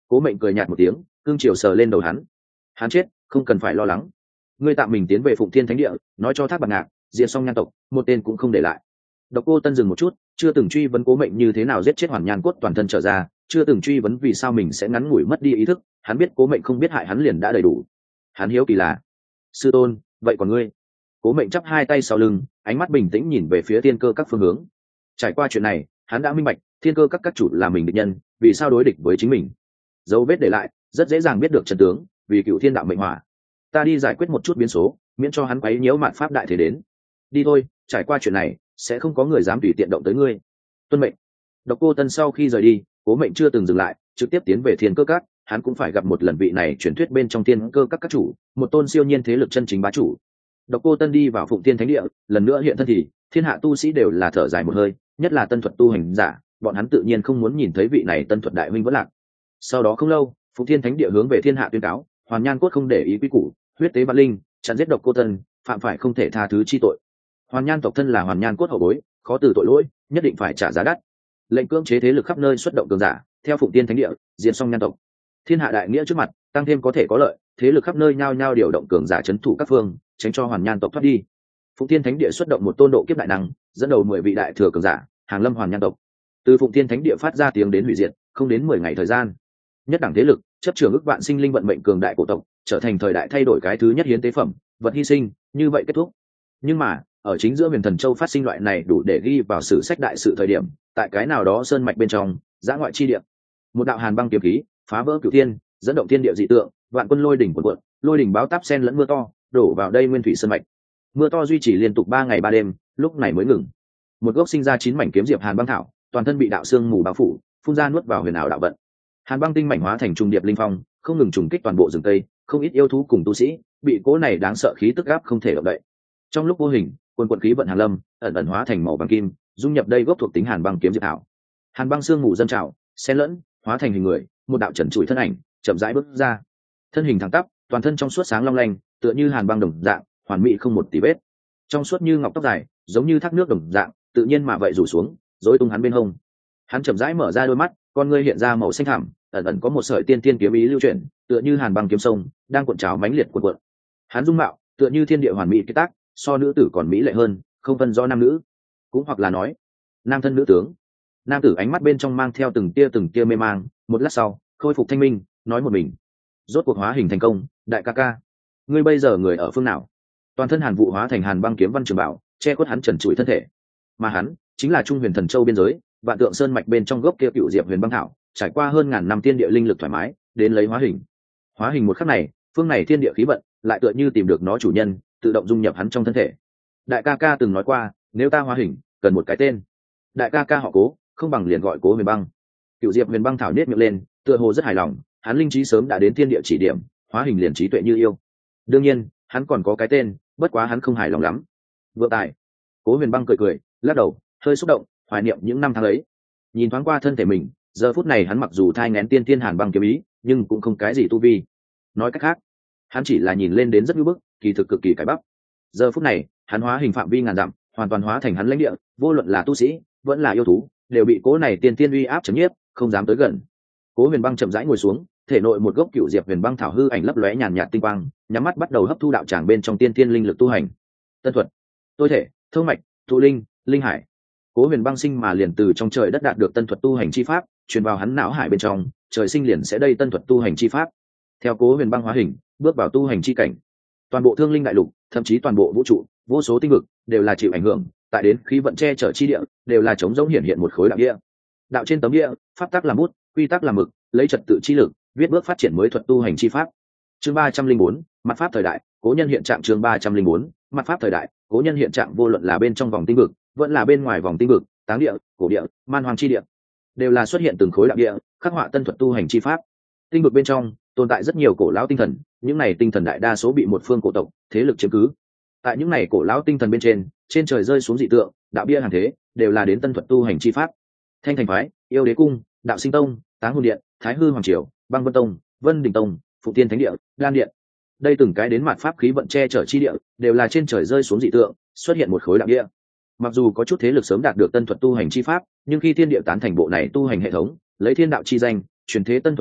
Cố Mệnh cười nhạt một tiếng, cương chiều sờ lên đầu hắn. Hắn chết, không cần phải lo lắng. Ngươi tạm mình tiến về Phụng Thiên Thánh Địa, nói cho Thác Bạt Ngạc, diệt xong Nhan tộc, một tên cũng không để lại. Độc Cô Tân dừng một chút, chưa từng truy vấn Cố Mệnh như thế nào giết chết Hoàn Nhan cốt toàn thân trở ra, chưa từng truy vấn vì sao mình sẽ ngắn ngủi mất đi ý thức. Hắn biết Cố Mệnh không biết hại hắn liền đã đầy đủ. Hắn hiếu kỳ là, sư tôn, vậy còn ngươi? Cố Mệnh chắp hai tay sau lưng, ánh mắt bình tĩnh nhìn về phía Thiên Cơ các phương hướng. Trải qua chuyện này, hắn đã minh bạch, Thiên Cơ các các chủ là mình địch nhân, vì sao đối địch với chính mình. Dấu vết để lại, rất dễ dàng biết được trận tướng, vì Cựu Thiên đạo mệnh hỏa. Ta đi giải quyết một chút biến số, miễn cho hắn quấy nhiễu mạn pháp đại thế đến. Đi thôi, trải qua chuyện này, sẽ không có người dám tùy tiện động tới ngươi. Tuân mệnh. Độc Cô Tân sau khi rời đi, Cố Mệnh chưa từng dừng lại, trực tiếp tiến về Thiên Cơ các. Hắn cũng phải gặp một lần vị này truyền thuyết bên trong Thiên Cơ các các chủ, một tôn siêu nhiên thế lực chân chính bá chủ. Độc Cô Tân đi vào Phụng Thiên Thánh Địa, lần nữa hiện thân thì thiên hạ tu sĩ đều là thở dài một hơi, nhất là tân thuật tu hành giả, bọn hắn tự nhiên không muốn nhìn thấy vị này tân thuật đại huynh vẫn lạc. Sau đó không lâu, Phụng Thiên Thánh Địa hướng về thiên hạ tuyên cáo, Hoàn Nhan cốt không để ý quy củ, huyết tế vạn linh, chặn giết Độc Cô Tân, phạm phải không thể tha thứ chi tội. Hoàn Nhan tộc thân là Hoàn Nhan cốt hậu bối, khó từ tội lỗi, nhất định phải trả giá đắt. Lệnh cưỡng chế thế lực khắp nơi xuất động cường giả, theo Phụng Thiên Thánh Địa, diệt xong Nhan tộc. Thiên hạ đại nghĩa trước mặt, tăng thêm có thể có lợi, thế lực khắp nơi nhao nhao điều động cường giả trấn thủ các phương, tránh cho Hoàn Nhan tộc thoát đi. Phụng Thiên Thánh Địa xuất động một tôn độ kiếp đại năng, dẫn đầu mười vị đại thừa cường giả, hàng lâm Hoàn Nhan tộc. Từ Phụng Thiên Thánh Địa phát ra tiếng đến hủy diệt, không đến mười ngày thời gian. Nhất đẳng thế lực, chấp trường ức vạn sinh linh vận mệnh cường đại cổ tộc, trở thành thời đại thay đổi cái thứ nhất hiến tế phẩm, vật hy sinh, như vậy kết thúc. Nhưng mà, ở chính giữa Huyền Thần Châu phát sinh loại này đủ để ghi vào sử sách đại sự thời điểm, tại cái nào đó sơn mạch bên trong, dã ngoại chi địa, một đạo hàn băng kiếm khí, phá vỡ cửu thiên, dẫn động thiên địa dị tượng, vạn quân lôi đỉnh cuộn cuộn, lôi đỉnh báo táp sen lẫn mưa to, đổ vào đây nguyên thủy sơn mạch. Mưa to duy trì liên tục ba ngày ba đêm, lúc này mới ngừng. Một gốc sinh ra chín mảnh kiếm diệp hàn băng thảo, toàn thân bị đạo xương mù bao phủ, phun ra nuốt vào huyền ảo đạo vận. Hàn băng tinh mảnh hóa thành trùng điệp linh phong, không ngừng trùng kích toàn bộ rừng tây, không ít yêu thú cùng tu sĩ bị cố này đáng sợ khí tức áp không thể động đậy. Trong lúc vô hình, quần quần khí vận hàn lâm, ẩn ẩn hóa thành màu vàng kim, dung nhập đây gốc thuộc tính hàn băng kiếm diệp thảo. Hàn băng xương mù dâng trào, xen lẫn, hóa thành hình người, một đạo trần trụi thân ảnh, chậm rãi bước ra. Thân hình thẳng tắp, toàn thân trong suốt sáng long lanh, tựa như hàn băng đồng dạng, hoàn mỹ không một tì vết. Trong suốt như ngọc tóc dài, giống như thác nước đồng dạng, tự nhiên mà vậy rủ xuống, rối tung hắn bên hông. Hắn chậm rãi mở ra đôi mắt, con ngươi hiện ra màu xanh thẳm, ẩn ẩn có một sợi tiên tiên kiếm ý lưu chuyển, tựa như hàn băng kiếm sông, đang cuộn trào mãnh liệt cuộn cuộn. Hắn dung mạo, tựa như thiên địa hoàn mỹ kết tác, so nữ tử còn mỹ lệ hơn, không phân do nam nữ, cũng hoặc là nói, nam thân nữ tướng. Nam tử ánh mắt bên trong mang theo từng tia từng tia mê mang, một lát sau, khôi phục thanh minh, nói một mình: rốt cuộc hóa hình thành công, đại ca ca, ngươi bây giờ người ở phương nào? Toàn thân hàn vụ hóa thành hàn băng kiếm văn trường bảo, che khuất hắn trần trụi thân thể. Mà hắn chính là Trung Huyền Thần Châu biên giới, vạn tượng sơn mạch bên trong gốc kia cựu diệp huyền băng thảo, trải qua hơn ngàn năm tiên địa linh lực thoải mái, đến lấy hóa hình. Hóa hình một khắc này, phương này thiên địa khí vận lại tựa như tìm được nó chủ nhân, tự động dung nhập hắn trong thân thể. Đại ca ca từng nói qua, nếu ta hóa hình, cần một cái tên. Đại ca ca họ Cố, không bằng liền gọi Cố Huyền Băng. Cựu diệp huyền băng thảo nết miệng lên, tựa hồ rất hài lòng, hắn linh trí sớm đã đến thiên địa chỉ điểm, hóa hình liền trí tuệ như yêu. Đương nhiên, hắn còn có cái tên, bất quá hắn không hài lòng lắm. Vượng Tài. Cố Huyền Băng cười cười, lắc đầu, hơi xúc động, hoài niệm những năm tháng ấy. Nhìn thoáng qua thân thể mình, giờ phút này hắn mặc dù thai nghén tiên tiên hàn băng kiếm ý, nhưng cũng không cái gì tu vi. Nói cách khác, hắn chỉ là nhìn lên đến rất nhu bức, kỳ thực cực kỳ cải bắp. Giờ phút này, hắn hóa hình phạm vi ngàn dặm, hoàn toàn hóa thành hắn lãnh địa, vô luận là tu sĩ, vẫn là yêu thú, đều bị cố này tiên tiên uy áp chấn nhiếp, không dám tới gần. Cố Huyền Băng chậm rãi ngồi xuống, thể nội một gốc cựu diệp huyền băng thảo hư ảnh lấp lóe nhàn nhạt tinh quang, nhắm mắt bắt đầu hấp thu đạo tràng bên trong tiên tiên linh lực tu hành. Tân thuật, tôi thể, thông mạch, thụ linh, linh hải. Cố Huyền Băng sinh mà liền từ trong trời đất đạt được tân thuật tu hành chi pháp, truyền vào hắn não hải bên trong, trời sinh liền sẽ đây tân thuật tu hành chi pháp. Theo Cố Huyền Băng hóa hình, bước vào tu hành chi cảnh, toàn bộ thương linh đại lục, thậm chí toàn bộ vũ trụ, vô số tinh vực đều là chịu ảnh hưởng, tại đến khí vận che chở chi địa, đều là chống giống hiện hiện một khối đạo địa. Đạo trên tấm địa, pháp tắc làm bút, quy tắc làm mực, lấy trật tự chi lực, viết bước phát triển mới thuật tu hành chi pháp. Chương ba trăm linh bốn, mặt pháp thời đại, cố nhân hiện trạng. Chương ba trăm linh bốn, mặt pháp thời đại, cố nhân hiện trạng. Vô luận là bên trong vòng tinh vực, vẫn là bên ngoài vòng tinh vực, táng địa, cổ địa, man hoàng chi địa, đều là xuất hiện từng khối đạo địa, khắc họa tân thuật tu hành chi pháp. Tinh vực bên trong tồn tại rất nhiều cổ lão tinh thần, những này tinh thần đại đa số bị một phương cổ tộc thế lực chiếm cứ. Tại những này cổ lão tinh thần bên trên, trên trời rơi xuống dị tượng, đạo bia hàng thế, đều là đến tân thuật tu hành chi pháp. Thanh Thành phái, Yêu Đế cung, Đạo Sinh tông, Táng Hồn điện, Thái Hư hoàng triều, Băng Vân tông, Vân Đình tông, Phụng Tiên thánh địa, Đan điện. Đây từng cái đến mặt pháp khí vận che chở chi địa, đều là trên trời rơi xuống dị tượng, xuất hiện một khối đạo địa. Mặc dù có chút thế lực sớm đạt được tân thuật tu hành chi pháp, nhưng khi thiên địa tán thành bộ này tu hành hệ thống, lấy thiên đạo chi danh, truyền thế tân thuật thì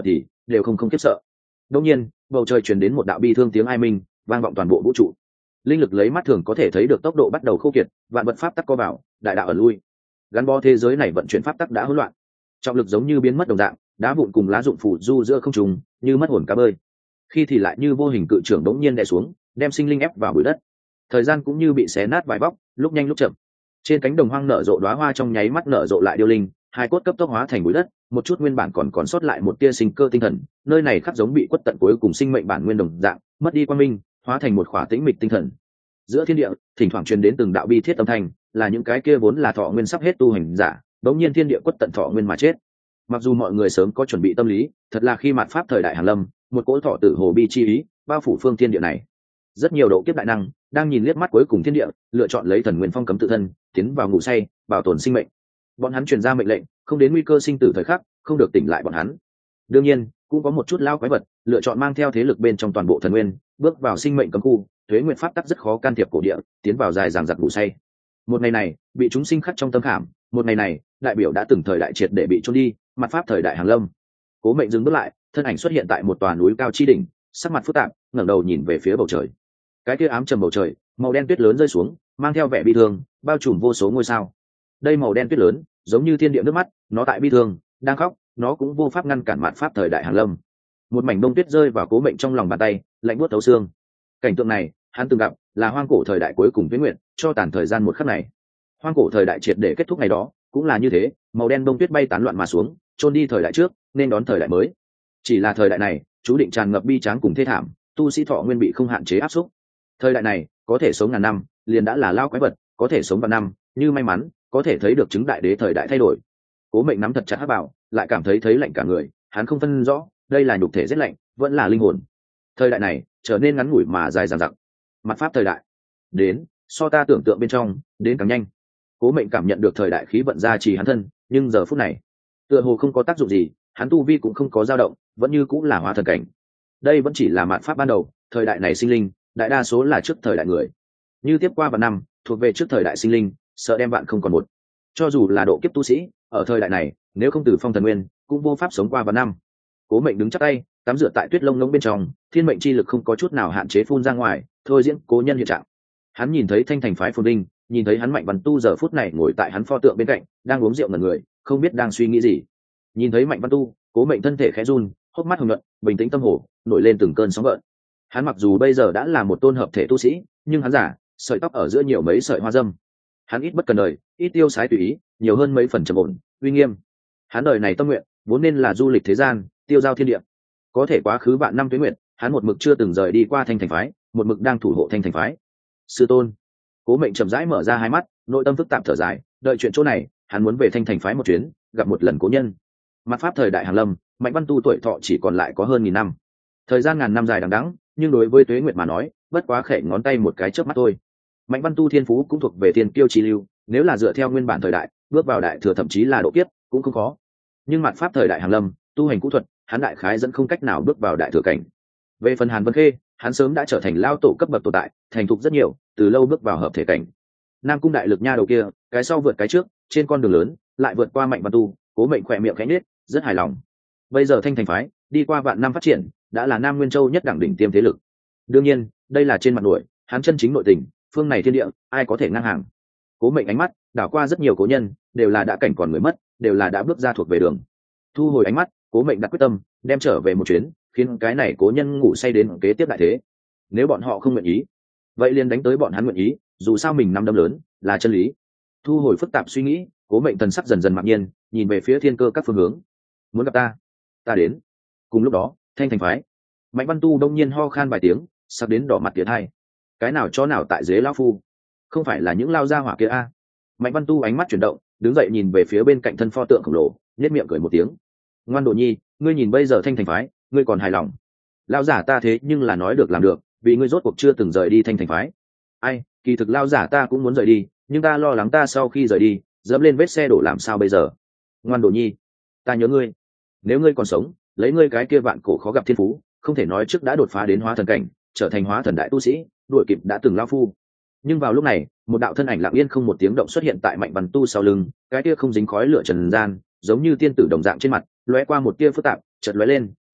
đều không không khiếp sợ. Đột nhiên, bầu trời truyền đến một đạo bi thương tiếng ai minh, vang vọng toàn bộ vũ trụ. Linh lực lấy mắt thường có thể thấy được tốc độ bắt đầu khô kiệt, vạn vật pháp tắc co vào, đại đạo ở lui. Gắn bó thế giới này vận chuyển pháp tắc đã hỗn loạn. Trọng lực giống như biến mất đồng dạng, đá vụn cùng lá rụng phủ du giữa không trung, như mất hồn cá bơi. Khi thì lại như vô hình cự trưởng đống nhiên đè xuống, đem sinh linh ép vào bụi đất. Thời gian cũng như bị xé nát vài bóc, lúc nhanh lúc chậm. Trên cánh đồng hoang nở rộ đóa hoa trong nháy mắt nở rộ lại điêu linh, hai cốt cấp tốc hóa thành bụi đất, một chút nguyên bản còn còn sót lại một tia sinh cơ tinh thần, nơi này khắc giống bị quất tận cuối cùng sinh mệnh bản nguyên đồng dạng, mất đi quang minh, hóa thành một khỏa tĩnh mịch tinh thần. Giữa thiên địa, thỉnh thoảng truyền đến từng đạo bi thiết âm thanh, là những cái kia vốn là thọ nguyên sắp hết tu hành giả, đống nhiên thiên địa quất tận thọ nguyên mà chết. Mặc dù mọi người sớm có chuẩn bị tâm lý, thật là khi mạt pháp thời đại hàng lâm, một cỗ thọ tử hồ bi chi ý bao phủ phương thiên địa này. Rất nhiều độ kiếp đại năng đang nhìn liếc mắt cuối cùng thiên địa, lựa chọn lấy thần nguyên phong cấm tự thân, tiến vào ngủ say, bảo tồn sinh mệnh. Bọn hắn truyền ra mệnh lệnh, không đến nguy cơ sinh tử thời khắc, không được tỉnh lại bọn hắn. Đương nhiên, cũng có một chút lao quái vật lựa chọn mang theo thế lực bên trong toàn bộ thần nguyên, bước vào sinh mệnh cấm khu, thuế nguyện pháp tắc rất khó can thiệp cổ địa, tiến vào dài dằng dặc ngủ say. Một ngày này, bị chúng sinh khắc trong tâm khảm, một ngày này, đại biểu đã từng thời đại triệt để bị chôn đi, mặt pháp thời đại hàng lâm. Cố Mệnh dừng bước lại, thân ảnh xuất hiện tại một tòa núi cao chi đỉnh, sắc mặt phức tạp, ngẩng đầu nhìn về phía bầu trời. Cái kia ám trầm bầu trời, màu đen tuyết lớn rơi xuống, mang theo vẻ bi thương, bao trùm vô số ngôi sao. Đây màu đen tuyết lớn, giống như thiên địa nước mắt, nó tại bi thương, đang khóc, nó cũng vô pháp ngăn cản mạt pháp thời đại hàng lâm. Một mảnh bông tuyết rơi vào Cố Mệnh trong lòng bàn tay, lạnh buốt thấu xương. Cảnh tượng này, hắn từng gặp, là hoang cổ thời đại cuối cùng tuyết nguyện, cho tàn thời gian một khắc này. Hoang cổ thời đại triệt để kết thúc ngày đó, cũng là như thế, màu đen bông tuyết bay tán loạn mà xuống, trôn đi thời đại trước, nên đón thời đại mới. Chỉ là thời đại này, chú định tràn ngập bi tráng cùng thê thảm, tu sĩ thọ nguyên bị không hạn chế áp xúc. Thời đại này, có thể sống ngàn năm, liền đã là lao quái vật, có thể sống vạn năm, như may mắn, có thể thấy được chứng đại đế thời đại thay đổi. Cố Mệnh nắm thật chặt hắc bảo, lại cảm thấy thấy lạnh cả người, hắn không phân rõ, đây là nhục thể rất lạnh, vẫn là linh hồn. Thời đại này trở nên ngắn ngủi mà dài dằng dặc. Mặt pháp thời đại đến, so ta tưởng tượng bên trong, đến càng nhanh. Cố Mệnh cảm nhận được thời đại khí vận gia trì hắn thân, nhưng giờ phút này, tựa hồ không có tác dụng gì, hắn tu vi cũng không có dao động, vẫn như cũng là hóa thần cảnh. Đây vẫn chỉ là mạt pháp ban đầu, thời đại này sinh linh, đại đa số là trước thời đại người. Như tiếp qua vạn năm, thuộc về trước thời đại sinh linh, sợ đem bạn không còn một. Cho dù là độ kiếp tu sĩ, ở thời đại này, nếu không từ phong thần nguyên, cũng vô pháp sống qua vạn năm. Cố Mệnh đứng chắc tay, tắm rửa tại tuyết lông lông bên trong, thiên mệnh chi lực không có chút nào hạn chế phun ra ngoài, thôi diễn cố nhân hiện trạng. Hắn nhìn thấy Thanh Thành phái phồn vinh, nhìn thấy hắn Mạnh Văn Tu giờ phút này ngồi tại hắn pho tượng bên cạnh, đang uống rượu ngẩn người, không biết đang suy nghĩ gì. Nhìn thấy Mạnh Văn Tu, Cố Mệnh thân thể khẽ run, hốc mắt hồng nhuận, bình tĩnh tâm hồ, nổi lên từng cơn sóng gợn. Hắn mặc dù bây giờ đã là một tôn hợp thể tu sĩ, nhưng hắn giả, sợi tóc ở giữa nhiều mấy sợi hoa dâm. Hắn ít bất cần đời, ít tiêu sái tùy ý, nhiều hơn mấy phần trầm ổn, uy nghiêm. Hắn đời này tâm nguyện, vốn nên là du lịch thế gian, tiêu giao thiên địa. Có thể quá khứ vạn năm tuế nguyện, hắn một mực chưa từng rời đi qua Thanh Thành phái, một mực đang thủ hộ Thanh Thành phái. Sư tôn. Cố Mệnh chậm rãi mở ra hai mắt, nội tâm phức tạp thở dài, đợi chuyện chỗ này, hắn muốn về Thanh Thành phái một chuyến, gặp một lần cố nhân. Mặt pháp thời đại hàng lâm, Mạnh Văn Tu tuổi thọ chỉ còn lại có hơn nghìn năm. Thời gian ngàn năm dài đằng đẵng, nhưng đối với tuế nguyệt mà nói, bất quá khẽ ngón tay một cái chớp mắt thôi. Mạnh Văn Tu thiên phú cũng thuộc về thiên kiêu chi lưu, nếu là dựa theo nguyên bản thời đại, bước vào đại thừa thậm chí là độ kiếp, cũng không khó. Nhưng mặt pháp thời đại hàng lâm, tu hành kỹ thuật, hắn đại khái dẫn không cách nào bước vào đại thừa cảnh. Về phần Hàn Vân Khê, hắn sớm đã trở thành lao tổ cấp bậc tồn tại, thành thục rất nhiều, từ lâu bước vào hợp thể cảnh. Nam Cung đại lực nha đầu kia, cái sau vượt cái trước, trên con đường lớn, lại vượt qua Mạnh Văn Tu, Cố Mệnh khỏe miệng khẽ nhếch, rất hài lòng. Bây giờ Thanh Thành phái, đi qua vạn năm phát triển, đã là Nam Nguyên Châu nhất đẳng đỉnh tiêm thế lực. Đương nhiên, đây là trên mặt nổi, hắn chân chính nội tình, phương này thiên địa, ai có thể ngang hàng. Cố Mệnh ánh mắt đảo qua rất nhiều cố nhân, đều là đã cảnh còn người mất, đều là đã bước ra thuộc về đường. Thu hồi ánh mắt, Cố Mệnh đặt quyết tâm, đem trở về một chuyến, khiến cái này cố nhân ngủ say đến kế tiếp đại thế. Nếu bọn họ không nguyện ý, vậy liền đánh tới bọn hắn nguyện ý, dù sao mình năm đâm lớn, là chân lý. Thu hồi phức tạp suy nghĩ, Cố Mệnh thần sắc dần dần mặc nhiên, nhìn về phía thiên cơ các phương hướng. Muốn gặp ta, ta đến. Cùng lúc đó, Thanh Thành phái, Mạnh Văn Tu đông nhiên ho khan vài tiếng, sắp đến đỏ mặt tiệt hai. Cái nào chó nào tại dế lão phu, không phải là những lao gia hỏa kia a? À? Mạnh Văn Tu ánh mắt chuyển động, đứng dậy nhìn về phía bên cạnh thân pho tượng khổng lồ, nhếch miệng cười một tiếng. Ngoan Đồ Nhi, ngươi nhìn bây giờ Thanh Thành phái, ngươi còn hài lòng? Lao giả ta thế nhưng là nói được làm được, vì ngươi rốt cuộc chưa từng rời đi Thanh Thành phái. Ai, kỳ thực lao giả ta cũng muốn rời đi, nhưng ta lo lắng ta sau khi rời đi, dẫm lên vết xe đổ làm sao bây giờ? Ngoan Đồ Nhi, ta nhớ ngươi. Nếu ngươi còn sống, lấy ngươi cái kia vạn cổ khó gặp thiên phú, không thể nói trước đã đột phá đến hóa thần cảnh, trở thành hóa thần đại tu sĩ, đuổi kịp đã từng lao phu. Nhưng vào lúc này, một đạo thân ảnh lặng yên không một tiếng động xuất hiện tại Mạnh Văn Tu sau lưng, cái kia không dính khói lửa trần gian, giống như tiên tử đồng dạng trên mặt, lóe qua một tia phức tạp, chợt lóe lên,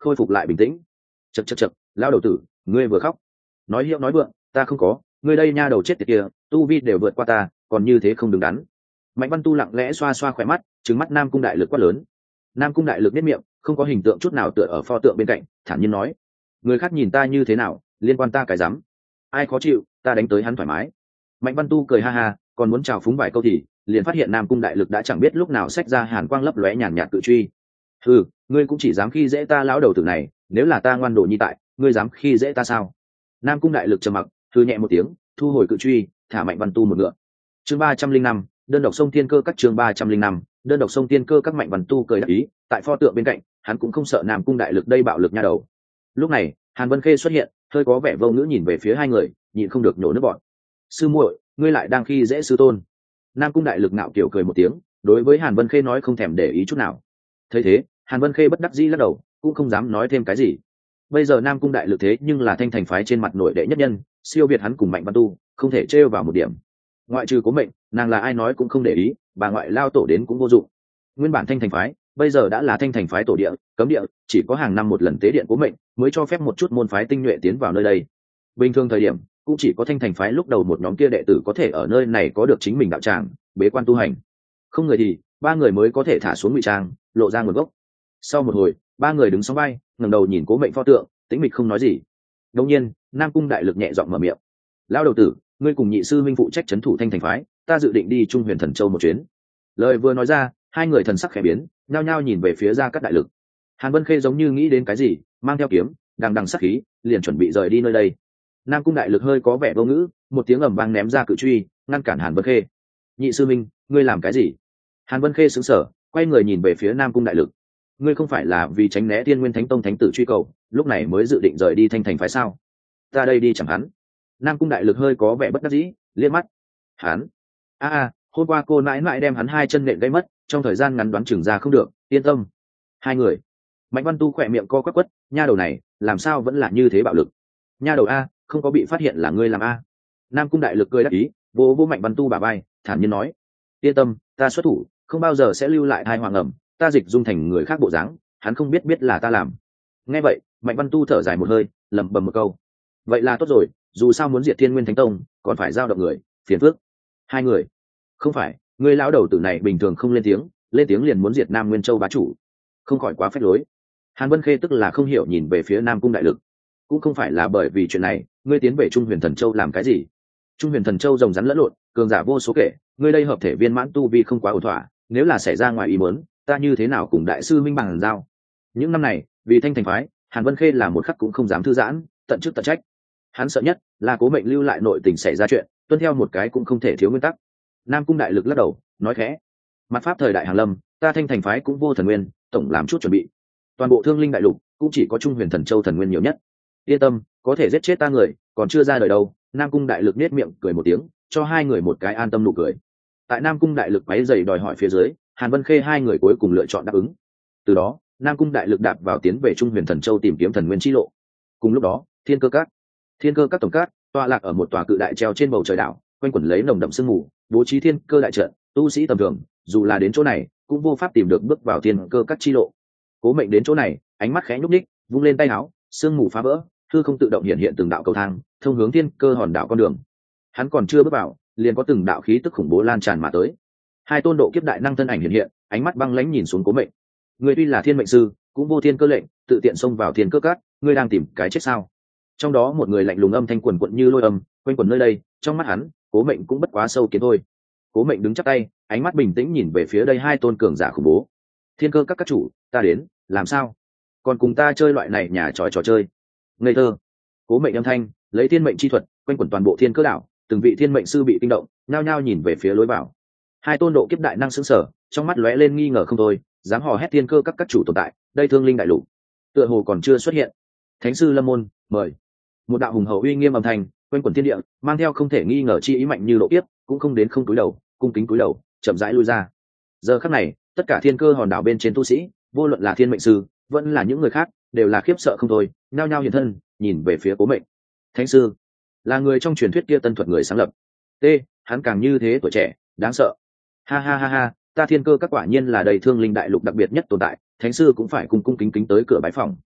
khôi phục lại bình tĩnh. Chậc chậc chậc, lao đầu tử, ngươi vừa khóc nói hiệu nói vượng, ta không có, ngươi đây nha đầu chết tiệt kia, tu vi đều vượt qua ta, còn như thế không đứng đắn. Mạnh Văn Tu lặng lẽ xoa xoa khỏe mắt, trừng mắt Nam Cung Đại Lực quát lớn. Nam Cung Đại Lực biết miệng, không có hình tượng chút nào tựa ở pho tượng bên cạnh, thản nhiên nói: người khác nhìn ta như thế nào, liên quan ta cái rắm. Ai khó chịu, ta đánh tới hắn thoải mái. Mạnh Văn Tu cười ha ha, còn muốn chào phúng vài câu thì liền phát hiện Nam Cung Đại Lực đã chẳng biết lúc nào xách ra hàn quang lấp lóe nhàn nhạt cự truy. Ừ, ngươi cũng chỉ dám khi dễ ta lão đầu tử này, nếu là ta ngoan đồ nhi tại, ngươi dám khi dễ ta sao? Nam Cung Đại Lực trầm mặc, thư nhẹ một tiếng, thu hồi cự truy, thả Mạnh Văn Tu một ngựa. Chương ba trăm linh năm, đơn độc sông thiên cơ các chương ba trăm linh năm, đơn độc sông thiên cơ các. Mạnh Văn Tu cười đáp ý, tại pho tượng bên cạnh, hắn cũng không sợ Nam Cung Đại Lực đây bạo lực nha đầu. Lúc này, Hàn Vân Khê xuất hiện, hơi có vẻ vô ngữ nhìn về phía hai người, nhịn không được nhổ nước bọt. Sư muội, ngươi lại đang khi dễ sư tôn. Nam Cung Đại Lực ngạo kiểu cười một tiếng, đối với Hàn Vân Khê nói không thèm để ý chút nào. Thấy thế, Hàn Vân Khê bất đắc dĩ lắc đầu, cũng không dám nói thêm cái gì. Bây giờ Nam Cung Đại Lực thế nhưng là thanh thành phái trên mặt nội đệ nhất nhân, siêu việt hắn cùng Mạnh Văn Tu, không thể trêu vào một điểm. Ngoại trừ Cố Mệnh, nàng là ai nói cũng không để ý, bà ngoại lao tổ đến cũng vô dụng. Nguyên bản thanh thành phái, bây giờ đã là thanh thành phái tổ địa, cấm địa, chỉ có hàng năm một lần tế điện Cố Mệnh mới cho phép một chút môn phái tinh nhuệ tiến vào nơi đây. Bình thường thời điểm, cũng chỉ có thanh thành phái lúc đầu một nhóm kia đệ tử có thể ở nơi này có được chính mình đạo tràng, bế quan tu hành. Không người thì ba người mới có thể thả xuống ngụy trang, lộ ra nguồn gốc. Sau một hồi, ba người đứng sóng vai, ngẩng đầu nhìn Cố Mệnh pho tượng, tĩnh mịch không nói gì. Đột nhiên, Nam Cung Đại Lực nhẹ giọng mở miệng: lão đầu tử, ngươi cùng nhị sư minh phụ trách trấn thủ thanh thành phái, ta dự định đi Trung Huyền Thần Châu một chuyến. Lời vừa nói ra, hai người thần sắc khẽ biến, nhao nhao nhìn về phía Gia Cát Đại Lực. Hàn Vân Khê giống như nghĩ đến cái gì, mang theo kiếm, đằng đằng sát khí, liền chuẩn bị rời đi nơi đây. Nam Cung Đại Lực hơi có vẻ vô ngữ, một tiếng ầm vang ném ra cự truy, ngăn cản Hàn Vân Khê. Nhị sư minh, ngươi làm cái gì? Hàn Vân Khê sững sờ, quay người nhìn về phía Nam Cung Đại Lực. Ngươi không phải là vì tránh né Thiên Nguyên Thánh Tông thánh tử truy cầu, lúc này mới dự định rời đi thanh thành phái sao? Ta đây đi chẳng hắn. Nam Cung Đại Lực hơi có vẻ bất đắc dĩ, liếc mắt. Hắn? A a, hôm qua cô nãi nãi đem hắn hai chân nện gãy mất, trong thời gian ngắn đoán chừng ra không được, yên tâm. Hai người. Mạnh Văn Tu khỏe miệng co quắp quất, nha đầu này, làm sao vẫn là như thế bạo lực? Nha đầu a, không có bị phát hiện là ngươi làm a? Nam Cung Đại Lực cười đáp ý, vỗ vỗ Mạnh Văn Tu bả vai, thản nhiên nói: yên tâm, ta xuất thủ, không bao giờ sẽ lưu lại hai hoàng ẩm, ta dịch dung thành người khác bộ dáng, hắn không biết biết là ta làm. Nghe vậy, Mạnh Văn Tu thở dài một hơi, lẩm bẩm một câu: vậy là tốt rồi, dù sao muốn diệt Thiên Nguyên Thánh Tông, còn phải giao động người, phiền phức. Hai người. Không phải, người lão đầu tử này bình thường không lên tiếng, lên tiếng liền muốn diệt Nam Nguyên Châu bá chủ, không khỏi quá phách lối. Hàn Vân Khê tức là không hiểu nhìn về phía Nam Cung Đại Lực. Cũng không phải là bởi vì chuyện này, ngươi tiến về Trung Huyền Thần Châu làm cái gì? Trung Huyền Thần Châu rồng rắn lẫn lộn, cường giả vô số kể, ngươi đây hợp thể viên mãn tu vi không quá ổn thỏa, nếu là xảy ra ngoài ý muốn, ta như thế nào cùng đại sư minh bằng giao? Những năm này, vì thanh thành phái, Hàn Vân Khê là một khắc cũng không dám thư giãn, tận chức tận trách. Hắn sợ nhất là Cố Mệnh lưu lại nội tình xảy ra chuyện, tuân theo một cái cũng không thể thiếu nguyên tắc. Nam Cung Đại Lực lắc đầu, nói khẽ: mặt pháp thời đại hàng lâm, ta thanh thành phái cũng vô thần nguyên, tổng làm chút chuẩn bị. Toàn bộ Thương Linh đại lục cũng chỉ có Trung Huyền Thần Châu thần nguyên nhiều nhất. Yên tâm, có thể giết chết ta người, còn chưa ra đời đâu. Nam Cung Đại Lực nết miệng cười một tiếng, cho hai người một cái an tâm nụ cười. Tại Nam Cung Đại Lực quấy rầy đòi hỏi phía dưới, Hàn Vân Khê hai người cuối cùng lựa chọn đáp ứng. Từ đó, Nam Cung Đại Lực đạp vào tiến về Trung Huyền Thần Châu tìm kiếm thần nguyên chi lộ. Cùng lúc đó, Thiên Cơ Các, Thiên Cơ Các tổng các tọa lạc ở một tòa cự đại treo trên bầu trời đảo, quanh quẩn lấy nồng đậm sương mù, bố trí thiên cơ đại trận, tu sĩ tầm thường dù là đến chỗ này cũng vô pháp tìm được bước vào Thiên Cơ Các chi lộ. Cố Mệnh đến chỗ này, ánh mắt khẽ nhúc nhích, vung lên tay áo, sương mù phá vỡ, hư không tự động hiện hiện từng đạo cầu thang, thông hướng Thiên Cơ hòn đảo con đường. Hắn còn chưa bước vào, liền có từng đạo khí tức khủng bố lan tràn mà tới. Hai tôn độ kiếp đại năng thân ảnh hiện hiện, ánh mắt băng lãnh nhìn xuống Cố Mệnh. Người tuy là thiên mệnh sư, cũng vô thiên cơ lệnh, tự tiện xông vào Thiên Cơ Các, ngươi đang tìm cái chết sao? Trong đó một người lạnh lùng âm thanh quần quận như lôi âm, quanh quẩn nơi đây, trong mắt hắn, Cố Mệnh cũng bất quá sâu kiến thôi. Cố Mệnh đứng chắp tay, ánh mắt bình tĩnh nhìn về phía đây hai tôn cường giả khủng bố. Thiên Cơ Các các chủ, ta đến, làm sao? Còn cùng ta chơi loại này nhà trò trò chơi? Ngây thơ. Cố Mệnh âm thanh, lấy thiên mệnh chi thuật, quanh quẩn toàn bộ Thiên Cơ đảo, từng vị thiên mệnh sư bị kinh động, nhao nhao nhìn về phía lối vào. Hai tôn độ kiếp đại năng sững sờ, trong mắt lóe lên nghi ngờ không thôi, dám hò hét Thiên Cơ Các các chủ tồn tại, đây Thương Linh đại lục, tựa hồ còn chưa xuất hiện. Thánh sư Lâm Môn, mời. Một đạo hùng hậu uy nghiêm âm thanh, quanh quẩn thiên địa, mang theo không thể nghi ngờ chi ý mạnh như độ kiếp, cũng không đến không cúi đầu, cung kính cúi đầu, chậm rãi lui ra. Giờ khắc này, tất cả Thiên Cơ hòn đảo bên trên tu sĩ, vô luận là thiên mệnh sư, vẫn là những người khác, đều là khiếp sợ không thôi, nhao nhao hiện thân, nhìn về phía Cố Mệnh. Thánh sư, là người trong truyền thuyết kia tân thuật người sáng lập. T, hắn càng như thế tuổi trẻ, đáng sợ. Ha ha ha ha, ta Thiên Cơ Các quả nhiên là đầy Thương Linh đại lục đặc biệt nhất tồn tại, thánh sư cũng phải cung cung kính kính tới cửa bái phòng.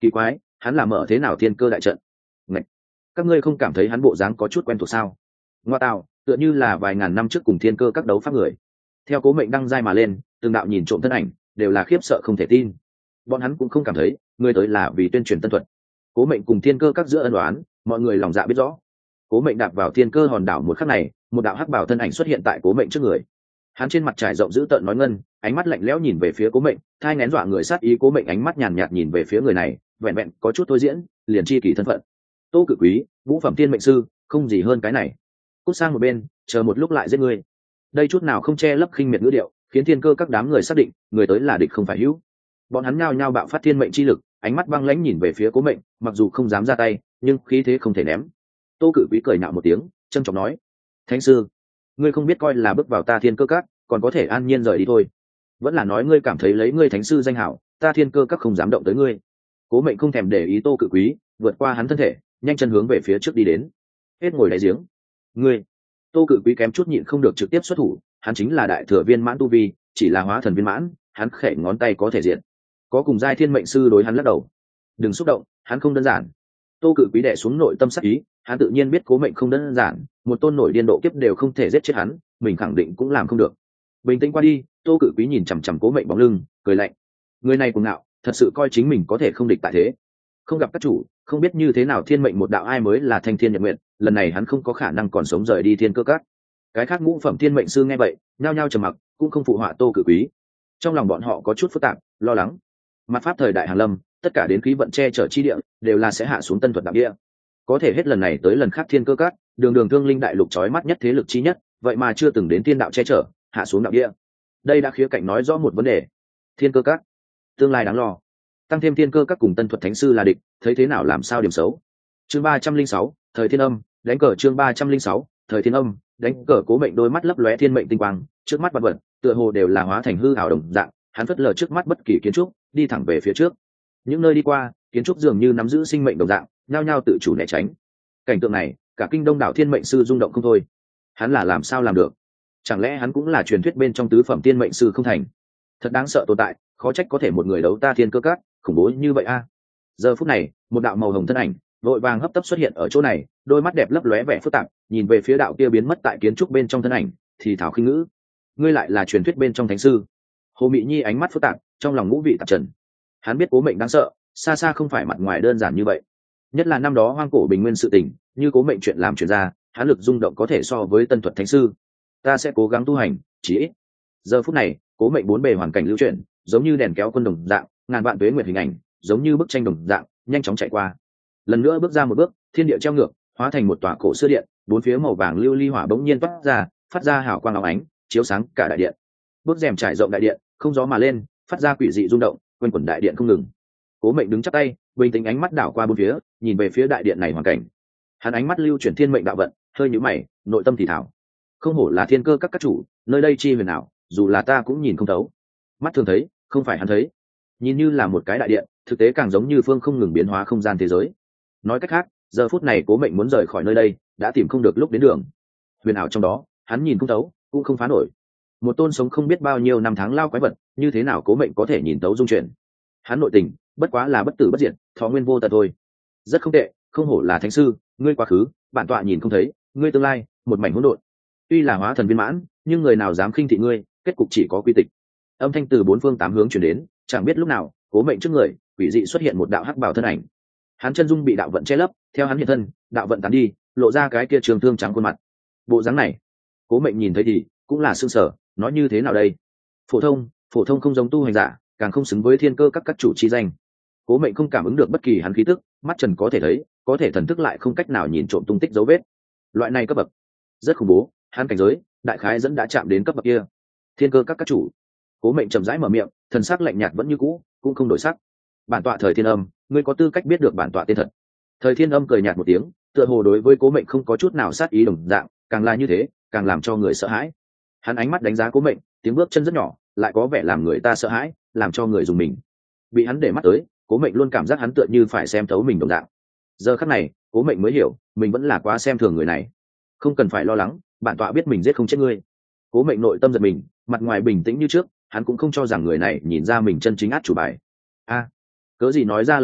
kỳ quái, hắn là mở thế nào thiên cơ đại trận? Ngạch! Các ngươi không cảm thấy hắn bộ dáng có chút quen thuộc sao? Ngoa tạo, tựa như là vài ngàn năm trước cùng thiên cơ các đấu pháp người. Theo Cố Mệnh đăng giai mà lên, từng đạo nhìn trộm thân ảnh đều là khiếp sợ không thể tin. Bọn hắn cũng không cảm thấy người tới là vì tuyên truyền tân thuật. Cố Mệnh cùng thiên cơ các giữa ân đoán, mọi người lòng dạ biết rõ. Cố Mệnh đạp vào thiên cơ hòn đảo một khắc này, một đạo hắc bảo thân ảnh xuất hiện tại Cố Mệnh trước người. Hắn trên mặt trải rộng dữ tợn nói ngân, ánh mắt lạnh lẽo nhìn về phía Cố Mệnh, thai nghén dọa người sát ý. Cố Mệnh ánh mắt nhàn nhạt nhìn về phía người này, vẹn vẹn có chút thôi diễn, liền chi kỳ thân phận. Tô Cự Quý, vũ phẩm thiên mệnh sư, không gì hơn cái này. Cút sang một bên, chờ một lúc lại giết ngươi. Đây chút nào không che lấp khinh miệt ngữ điệu, khiến thiên cơ các đám người xác định người tới là địch không phải hữu. Bọn hắn nhao nhao bạo phát thiên mệnh chi lực, ánh mắt băng lãnh nhìn về phía Cố Mệnh, mặc dù không dám ra tay, nhưng khí thế không thể ném. Tô Cự Quý cười nhạo một tiếng, trân trọng nói: Thánh sư, ngươi không biết coi là bước vào ta thiên cơ các còn có thể an nhiên rời đi thôi, vẫn là nói ngươi cảm thấy lấy ngươi thánh sư danh hảo, ta thiên cơ các không dám động tới ngươi? Cố Mệnh không thèm để ý Tô Cự Quý, vượt qua hắn thân thể, nhanh chân hướng về phía trước đi đến. Hết ngồi đáy giếng. Ngươi! Tô Cự Quý kém chút nhịn không được trực tiếp xuất thủ, hắn chính là đại thừa viên mãn tu vi, chỉ là hóa thần viên mãn, hắn khẽ ngón tay có thể diện. Có cùng giai thiên mệnh sư đối hắn lắc đầu. Đừng xúc động, hắn không đơn giản. Tô Cự Quý đè xuống nội tâm sắc ý, hắn tự nhiên biết Cố Mệnh không đơn giản, một tôn nổi điên độ kiếp đều không thể giết chết hắn, mình khẳng định cũng làm không được. Bình tĩnh qua đi, Tô Cự Quý nhìn chằm chằm Cố Mệnh bóng lưng, cười lạnh. Người này cuồng ngạo, thật sự coi chính mình có thể không địch tại thế. Không gặp các chủ, không biết như thế nào thiên mệnh một đạo ai mới là thanh thiên nhật nguyện, lần này hắn không có khả năng còn sống rời đi thiên cơ các. Cái khác ngũ phẩm thiên mệnh sư nghe vậy, nhao nhao trầm mặc, cũng không phụ họa Tô Cự Quý. Trong lòng bọn họ có chút phức tạp, lo lắng. Mặt pháp thời đại Hàn Lâm, tất cả đến khí vận che chở chi địa đều là sẽ hạ xuống tân thuật đạo địa. Có thể hết lần này tới lần khác thiên cơ các, đường đường thương linh đại lục chói mắt nhất thế lực chi nhất, vậy mà chưa từng đến thiên đạo che chở, hạ xuống đạo địa. Đây đã khía cạnh nói rõ một vấn đề. Thiên cơ các tương lai đáng lo. Tăng thêm thiên cơ các cùng tân thuật thánh sư là địch, thấy thế nào làm sao điểm xấu. Chương ba trăm linh sáu, thời thiên âm, đánh cờ. Chương ba trăm linh sáu, thời thiên âm, đánh cờ. Cố Mệnh đôi mắt lấp lóe thiên mệnh tinh quang, trước mắt vật vật tựa hồ đều là hóa thành hư ảo đồng dạng, hắn phất lờ trước mắt bất kỳ kiến trúc, đi thẳng về phía trước. Những nơi đi qua, kiến trúc dường như nắm giữ sinh mệnh đồng dạng, nhao nhao tự chủ né tránh. Cảnh tượng này, cả kinh đông đảo thiên mệnh sư rung động không thôi. Hắn là làm sao làm được? Chẳng lẽ hắn cũng là truyền thuyết bên trong tứ phẩm thiên mệnh sư không thành? Thật đáng sợ tồn tại, khó trách có thể một người đấu ta thiên cơ các, khủng bố như vậy a. Giờ phút này, một đạo màu hồng thân ảnh vội vàng hấp tấp xuất hiện ở chỗ này, đôi mắt đẹp lấp lóe vẻ phức tạp, nhìn về phía đạo kia biến mất tại kiến trúc bên trong thân ảnh, thì thảo khinh ngữ: ngươi lại là truyền thuyết bên trong thánh sư? Hồ Mị Nhi ánh mắt phức tạp, trong lòng ngũ vị tạp trần. Hắn biết Cố Mệnh đáng sợ, xa xa không phải mặt ngoài đơn giản như vậy. Nhất là năm đó hoang cổ bình nguyên sự tình, như Cố Mệnh chuyện làm chuyện ra, hắn lực rung động có thể so với tân thuật thánh sư. Ta sẽ cố gắng tu hành, chỉ ít. Giờ phút này, Cố Mệnh bốn bề hoàn cảnh lưu chuyển, giống như đèn kéo quân đồng dạng, ngàn vạn tuế nguyệt hình ảnh, giống như bức tranh đồng dạng, nhanh chóng chạy qua. Lần nữa bước ra một bước, thiên địa treo ngược, hóa thành một tòa cổ xưa điện, bốn phía màu vàng lưu ly hỏa bỗng nhiên toát ra, phát ra hào quang óng ánh, chiếu sáng cả đại điện. Bước rèm trải rộng đại điện, không gió mà lên, phát ra quỷ dị rung động, quanh quẩn đại điện không ngừng. Cố Mệnh đứng chắp tay, bình tĩnh ánh mắt đảo qua bốn phía, nhìn về phía đại điện này hoàn cảnh. Hắn ánh mắt lưu chuyển thiên mệnh đạo vận, hơi nhíu mày, nội tâm thì thào: không hổ là thiên cơ các các chủ, nơi đây chi huyền ảo, dù là ta cũng nhìn không thấu. Mắt thường thấy, không phải hắn thấy. Nhìn như là một cái đại điện, thực tế càng giống như phương không ngừng biến hóa không gian thế giới. Nói cách khác, giờ phút này Cố Mệnh muốn rời khỏi nơi đây, đã tìm không được lúc đến đường. Huyền ảo trong đó, hắn nhìn không thấu, cũng không phá nổi. Một tôn sống không biết bao nhiêu năm tháng lao quái vật, như thế nào Cố Mệnh có thể nhìn thấu dung chuyển? Hắn nội tình, bất quá là bất tử bất diệt, thọ nguyên vô tận thôi. Rất không tệ, không hổ là thánh sư, ngươi quá khứ, bản tọa nhìn không thấy, ngươi tương lai, một mảnh hỗn độn. Tuy là hóa thần viên mãn, nhưng người nào dám khinh thị ngươi, kết cục chỉ có quy tịch. Âm thanh từ bốn phương tám hướng truyền đến, chẳng biết lúc nào, Cố Mệnh trước người, quỷ dị xuất hiện một đạo hắc bào thân ảnh. Hắn chân dung bị đạo vận che lấp, theo hắn hiện thân, đạo vận tán đi, lộ ra cái kia trường thương trắng khuôn mặt. Bộ dáng này, Cố Mệnh nhìn thấy thì cũng là sương sở, nói như thế nào đây? Phổ thông, phổ thông không giống tu hành giả, càng không xứng với thiên cơ các các chủ chi danh. Cố Mệnh không cảm ứng được bất kỳ hắn khí tức, mắt trần có thể thấy, có thể thần thức lại không cách nào nhìn trộm tung tích dấu vết. Loại này cấp bậc rất khủng bố, hắn cảnh giới, đại khái dẫn đã chạm đến cấp bậc kia. Thiên cơ các các chủ. Cố Mệnh chậm rãi mở miệng, thần sắc lạnh nhạt vẫn như cũ, cũng không đổi sắc. Bản tọa Thời Thiên Âm, ngươi có tư cách biết được bản tọa tên thật. Thời Thiên Âm cười nhạt một tiếng, tựa hồ đối với Cố Mệnh không có chút nào sát ý đồng dạng, càng là như thế, càng làm cho người sợ hãi. Hắn ánh mắt đánh giá Cố Mệnh, tiếng bước chân rất nhỏ, lại có vẻ làm người ta sợ hãi, làm cho người dùng mình. Bị hắn để mắt tới, Cố Mệnh luôn cảm giác hắn tựa như phải xem thấu mình đồng dạng. Giờ khắc này, Cố Mệnh mới hiểu, mình vẫn là quá xem thường người này. Không cần phải lo lắng, bản tọa biết mình giết không chết ngươi. Cố Mệnh nội tâm giật mình, mặt ngoài bình tĩnh như trước, hắn cũng không cho rằng người này nhìn ra mình chân chính át chủ bài. A, cớ gì nói ra lời ấy,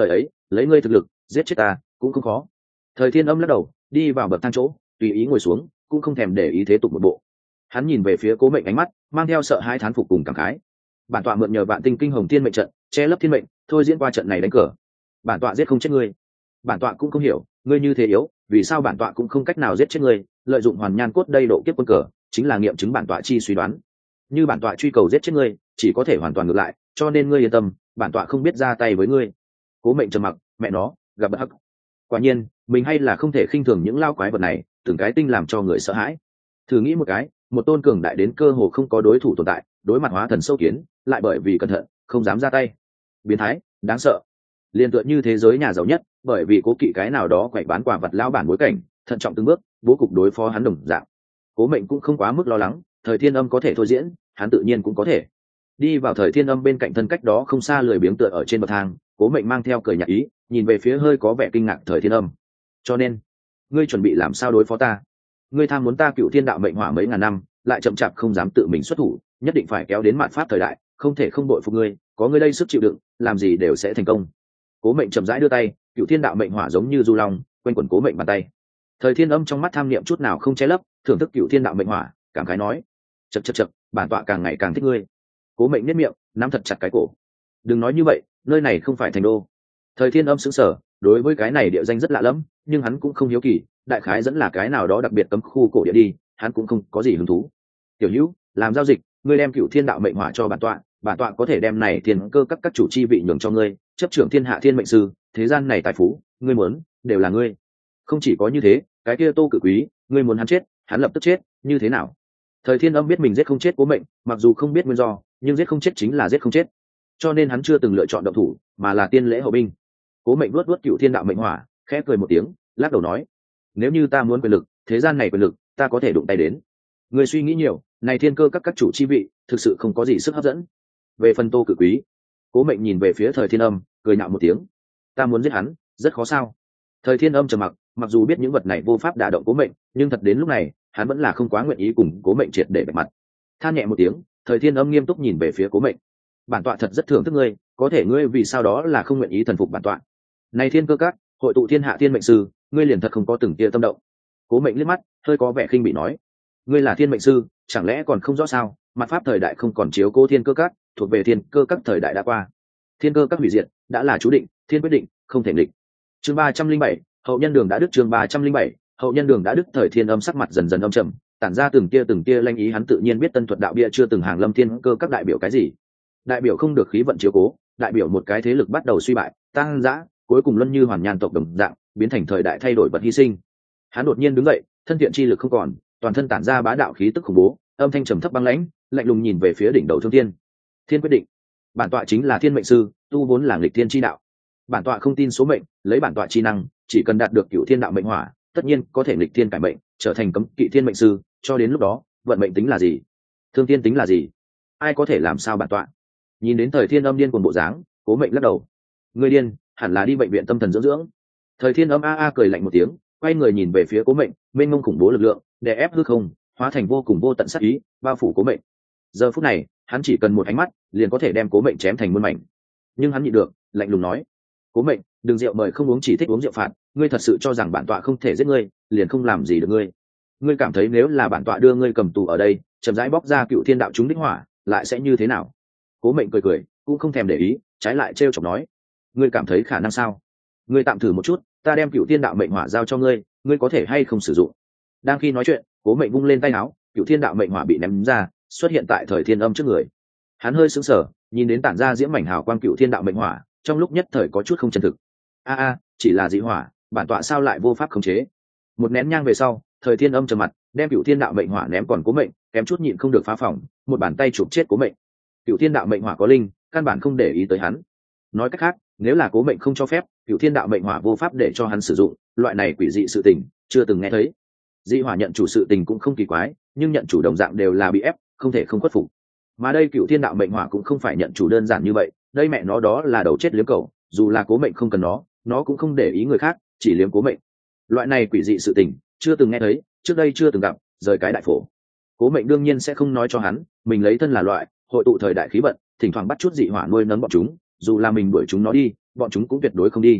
lấy ngươi thực lực giết chết ta cũng không khó. Thời Thiên Âm lắc đầu đi vào bậc thang chỗ tùy ý ngồi xuống, cũng không thèm để ý thế tục một bộ. Hắn nhìn về phía Cố Mệnh ánh mắt mang theo sợ hãi thán phục cùng cảm khái. Bản tọa mượn nhờ Vạn Tinh Kinh Hồng Thiên mệnh trận che lấp thiên mệnh, thôi diễn qua trận này đánh cờ. Bản tọa giết không chết ngươi. Bản tọa cũng không hiểu ngươi như thế yếu, vì sao bản tọa cũng không cách nào giết chết ngươi. Lợi dụng Hoàn Nhan cốt đây độ kiếp quân cờ, chính là nghiệm chứng bản tọa chi suy đoán. Như bản tọa truy cầu giết chết ngươi, chỉ có thể hoàn toàn ngược lại, cho nên ngươi yên tâm, bản tọa không biết ra tay với ngươi. Cố Mệnh trầm mặc, mẹ nó, gặp bất hắc. Quả nhiên, mình hay là không thể khinh thường những lao quái vật này, từng cái tinh làm cho người sợ hãi. Thử nghĩ một cái, một tôn cường đại đến cơ hồ không có đối thủ tồn tại, đối mặt hóa thần sâu kiến, lại bởi vì cẩn thận, không dám ra tay. Biến thái, đáng sợ. Liên tựa như thế giới nhà giàu nhất, bởi vì cố kỵ cái nào đó quậy bán quả vật lao bản bối cảnh, thận trọng từng bước, bố cục đối phó hắn đồng dạng. Cố Mệnh cũng không quá mức lo lắng, Thời Thiên Âm có thể thôi diễn, hắn tự nhiên cũng có thể. Đi vào Thời Thiên Âm bên cạnh thân cách đó không xa lười biếng tựa ở trên bậc thang, Cố Mệnh mang theo cười nhạt ý, nhìn về phía hơi có vẻ kinh ngạc Thời Thiên Âm. Cho nên, ngươi chuẩn bị làm sao đối phó ta? Ngươi tham muốn ta Cựu Thiên đạo mệnh hỏa mấy ngàn năm, lại chậm chạp không dám tự mình xuất thủ, nhất định phải kéo đến mạn pháp thời đại, không thể không đội phục ngươi, có ngươi đây sức chịu đựng, làm gì đều sẽ thành công. Cố Mệnh chậm rãi đưa tay, Cựu Thiên đạo mệnh hỏa giống như du long, quanh quẩn Cố Mệnh bàn tay. Thời Thiên Âm trong mắt tham niệm chút nào không che lấp, thưởng thức Cựu Thiên đạo mệnh hỏa, cảm khái nói: "Chậc chậc chậc, bản tọa càng ngày càng thích ngươi." Cố Mệnh nhếch miệng, nắm thật chặt cái cổ. "Đừng nói như vậy, nơi này không phải thành đô." Thời Thiên Âm sững sờ, đối với cái này địa danh rất lạ lẫm, nhưng hắn cũng không hiếu kỳ, đại khái dẫn là cái nào đó đặc biệt cấm khu cổ địa đi, hắn cũng không có gì hứng thú. "Tiểu Hữu, làm giao dịch, ngươi đem Cựu Thiên đạo mệnh hỏa cho bản tọa, bản tọa có thể đem này thiên cơ các các chủ chi vị nhường cho ngươi, chấp trưởng thiên hạ thiên mệnh sư, thế gian này tài phú, ngươi muốn, đều là ngươi." Không chỉ có như thế, cái kia Tô Cự Quý, ngươi muốn hắn chết, hắn lập tức chết, như thế nào? Thời Thiên Âm biết mình giết không chết Cố Mệnh, mặc dù không biết nguyên do, nhưng giết không chết chính là giết không chết, cho nên hắn chưa từng lựa chọn động thủ, mà là tiên lễ hậu binh. Cố Mệnh vuốt vuốt Cựu Thiên đạo mệnh hỏa, khẽ cười một tiếng, lắc đầu nói: "Nếu như ta muốn quyền lực, thế gian này quyền lực, ta có thể đụng tay đến. Ngươi suy nghĩ nhiều, này thiên cơ các các chủ chi vị, thực sự không có gì sức hấp dẫn. Về phần Tô Cự Quý." Cố Mệnh nhìn về phía Thời Thiên Âm, cười nhạo một tiếng: "Ta muốn giết hắn, rất khó sao?" Thời Thiên Âm trầm mặc, mặc dù biết những vật này vô pháp đả động Cố Mệnh, nhưng thật đến lúc này, hắn vẫn là không quá nguyện ý cùng Cố Mệnh triệt để bạch mặt. Than nhẹ một tiếng, Thời Thiên Âm nghiêm túc nhìn về phía Cố Mệnh: "Bản tọa thật rất thưởng thức ngươi, có thể ngươi vì sao đó là không nguyện ý thần phục bản tọa? Này thiên cơ các, hội tụ thiên hạ thiên mệnh sư, ngươi liền thật không có từng tia tâm động." Cố Mệnh liếc mắt, hơi có vẻ khinh bị nói: "Ngươi là thiên mệnh sư, chẳng lẽ còn không rõ sao? Mặt pháp thời đại không còn chiếu cố thiên cơ các, thuộc về thiên cơ các thời đại đã qua. Thiên cơ các hủy diệt, đã là chú định, thiên quyết định, không thể nghịch." Chương ba trăm linh bảy, hậu nhân đường đã đức. Chương ba trăm linh bảy, hậu nhân đường đã đức. Thời Thiên Âm sắc mặt dần dần âm trầm, tản ra từng tia từng tia lanh ý, hắn tự nhiên biết Tân Thuật đạo bia chưa từng hàng lâm thiên cơ các đại biểu cái gì. Đại biểu không được khí vận chiếu cố, đại biểu một cái thế lực bắt đầu suy bại, tăng dã, cuối cùng luân như Hoàn Nhan tộc đồng dạng, biến thành thời đại thay đổi vật hy sinh. Hắn đột nhiên đứng dậy, thân thiện chi lực không còn, toàn thân tản ra bá đạo khí tức khủng bố, âm thanh trầm thấp băng lãnh, lạnh lùng nhìn về phía đỉnh đầu Thương Thiên. "Thiên quyết định, bản tọa chính là thiên mệnh sư, tu vốn là nghịch thiên chi đạo. Bản tọa không tin số mệnh, lấy bản tọa chi năng, chỉ cần đạt được Cựu Thiên đạo mệnh hỏa, tất nhiên có thể nghịch thiên cải mệnh, trở thành cấm kỵ thiên mệnh sư, cho đến lúc đó, vận mệnh tính là gì? Thương thiên tính là gì? Ai có thể làm sao bản tọa?" Nhìn đến Thời Thiên Âm điên cuồng bộ dáng, Cố Mệnh lắc đầu: "Ngươi điên, hẳn là đi bệnh viện tâm thần dưỡng dưỡng." Thời Thiên Âm a a cười lạnh một tiếng, quay người nhìn về phía Cố Mệnh, mênh mông khủng bố lực lượng, đè ép hư không, hóa thành vô cùng vô tận sát ý, bao phủ Cố Mệnh. Giờ phút này, hắn chỉ cần một ánh mắt, liền có thể đem Cố Mệnh chém thành muôn mảnh. Nhưng hắn nhịn được, lạnh lùng nói: "Cố Mệnh, đừng rượu mời không uống, chỉ thích uống rượu phạt, ngươi thật sự cho rằng bản tọa không thể giết ngươi, liền không làm gì được ngươi? Ngươi cảm thấy nếu là bản tọa đưa ngươi cầm tù ở đây, chậm rãi bóc ra Cựu Thiên đạo chúng đích hỏa, lại sẽ như thế nào?" Cố Mệnh cười cười, cũng không thèm để ý, trái lại trêu chọc nói: "Ngươi cảm thấy khả năng sao? Ngươi tạm thử một chút, ta đem Cựu Thiên đạo mệnh hỏa giao cho ngươi, ngươi có thể hay không sử dụng?" Đang khi nói chuyện, Cố Mệnh vung lên tay áo, Cựu Thiên đạo mệnh hỏa bị ném ra, xuất hiện tại Thời Thiên Âm trước người. Hắn hơi sững sờ, nhìn đến tản ra diễm mảnh hào quang Cựu Thiên đạo mệnh hỏa, trong lúc nhất thời có chút không chân thực. "A a, chỉ là dị hỏa, bản tọa sao lại vô pháp khống chế?" Một nén nhang về sau, Thời Thiên Âm trầm mặt, đem Cựu Thiên đạo mệnh hỏa ném còn Cố Mệnh, kém chút nhịn không được phá phòng, một bàn tay chụp chết Cố Mệnh. Cựu Thiên đạo mệnh hỏa có linh, căn bản không để ý tới hắn. Nói cách khác, nếu là Cố Mệnh không cho phép, Cựu Thiên đạo mệnh hỏa vô pháp để cho hắn sử dụng, loại này quỷ dị sự tình chưa từng nghe thấy. Dị hỏa nhận chủ sự tình cũng không kỳ quái, nhưng nhận chủ đồng dạng đều là bị ép, không thể không khuất phục. Mà đây Cựu Thiên đạo mệnh hỏa cũng không phải nhận chủ đơn giản như vậy, đây mẹ nó đó là đầu chết liếm cầu, dù là Cố Mệnh không cần nó, nó cũng không để ý người khác, chỉ liếm Cố Mệnh. Loại này quỷ dị sự tình chưa từng nghe thấy, trước đây chưa từng gặp, rời cái đại phổ. Cố Mệnh đương nhiên sẽ không nói cho hắn, mình lấy thân là loại, hội tụ thời đại khí vận, thỉnh thoảng bắt chút dị hỏa nuôi nấng bọn chúng, dù là mình đuổi chúng nó đi, bọn chúng cũng tuyệt đối không đi.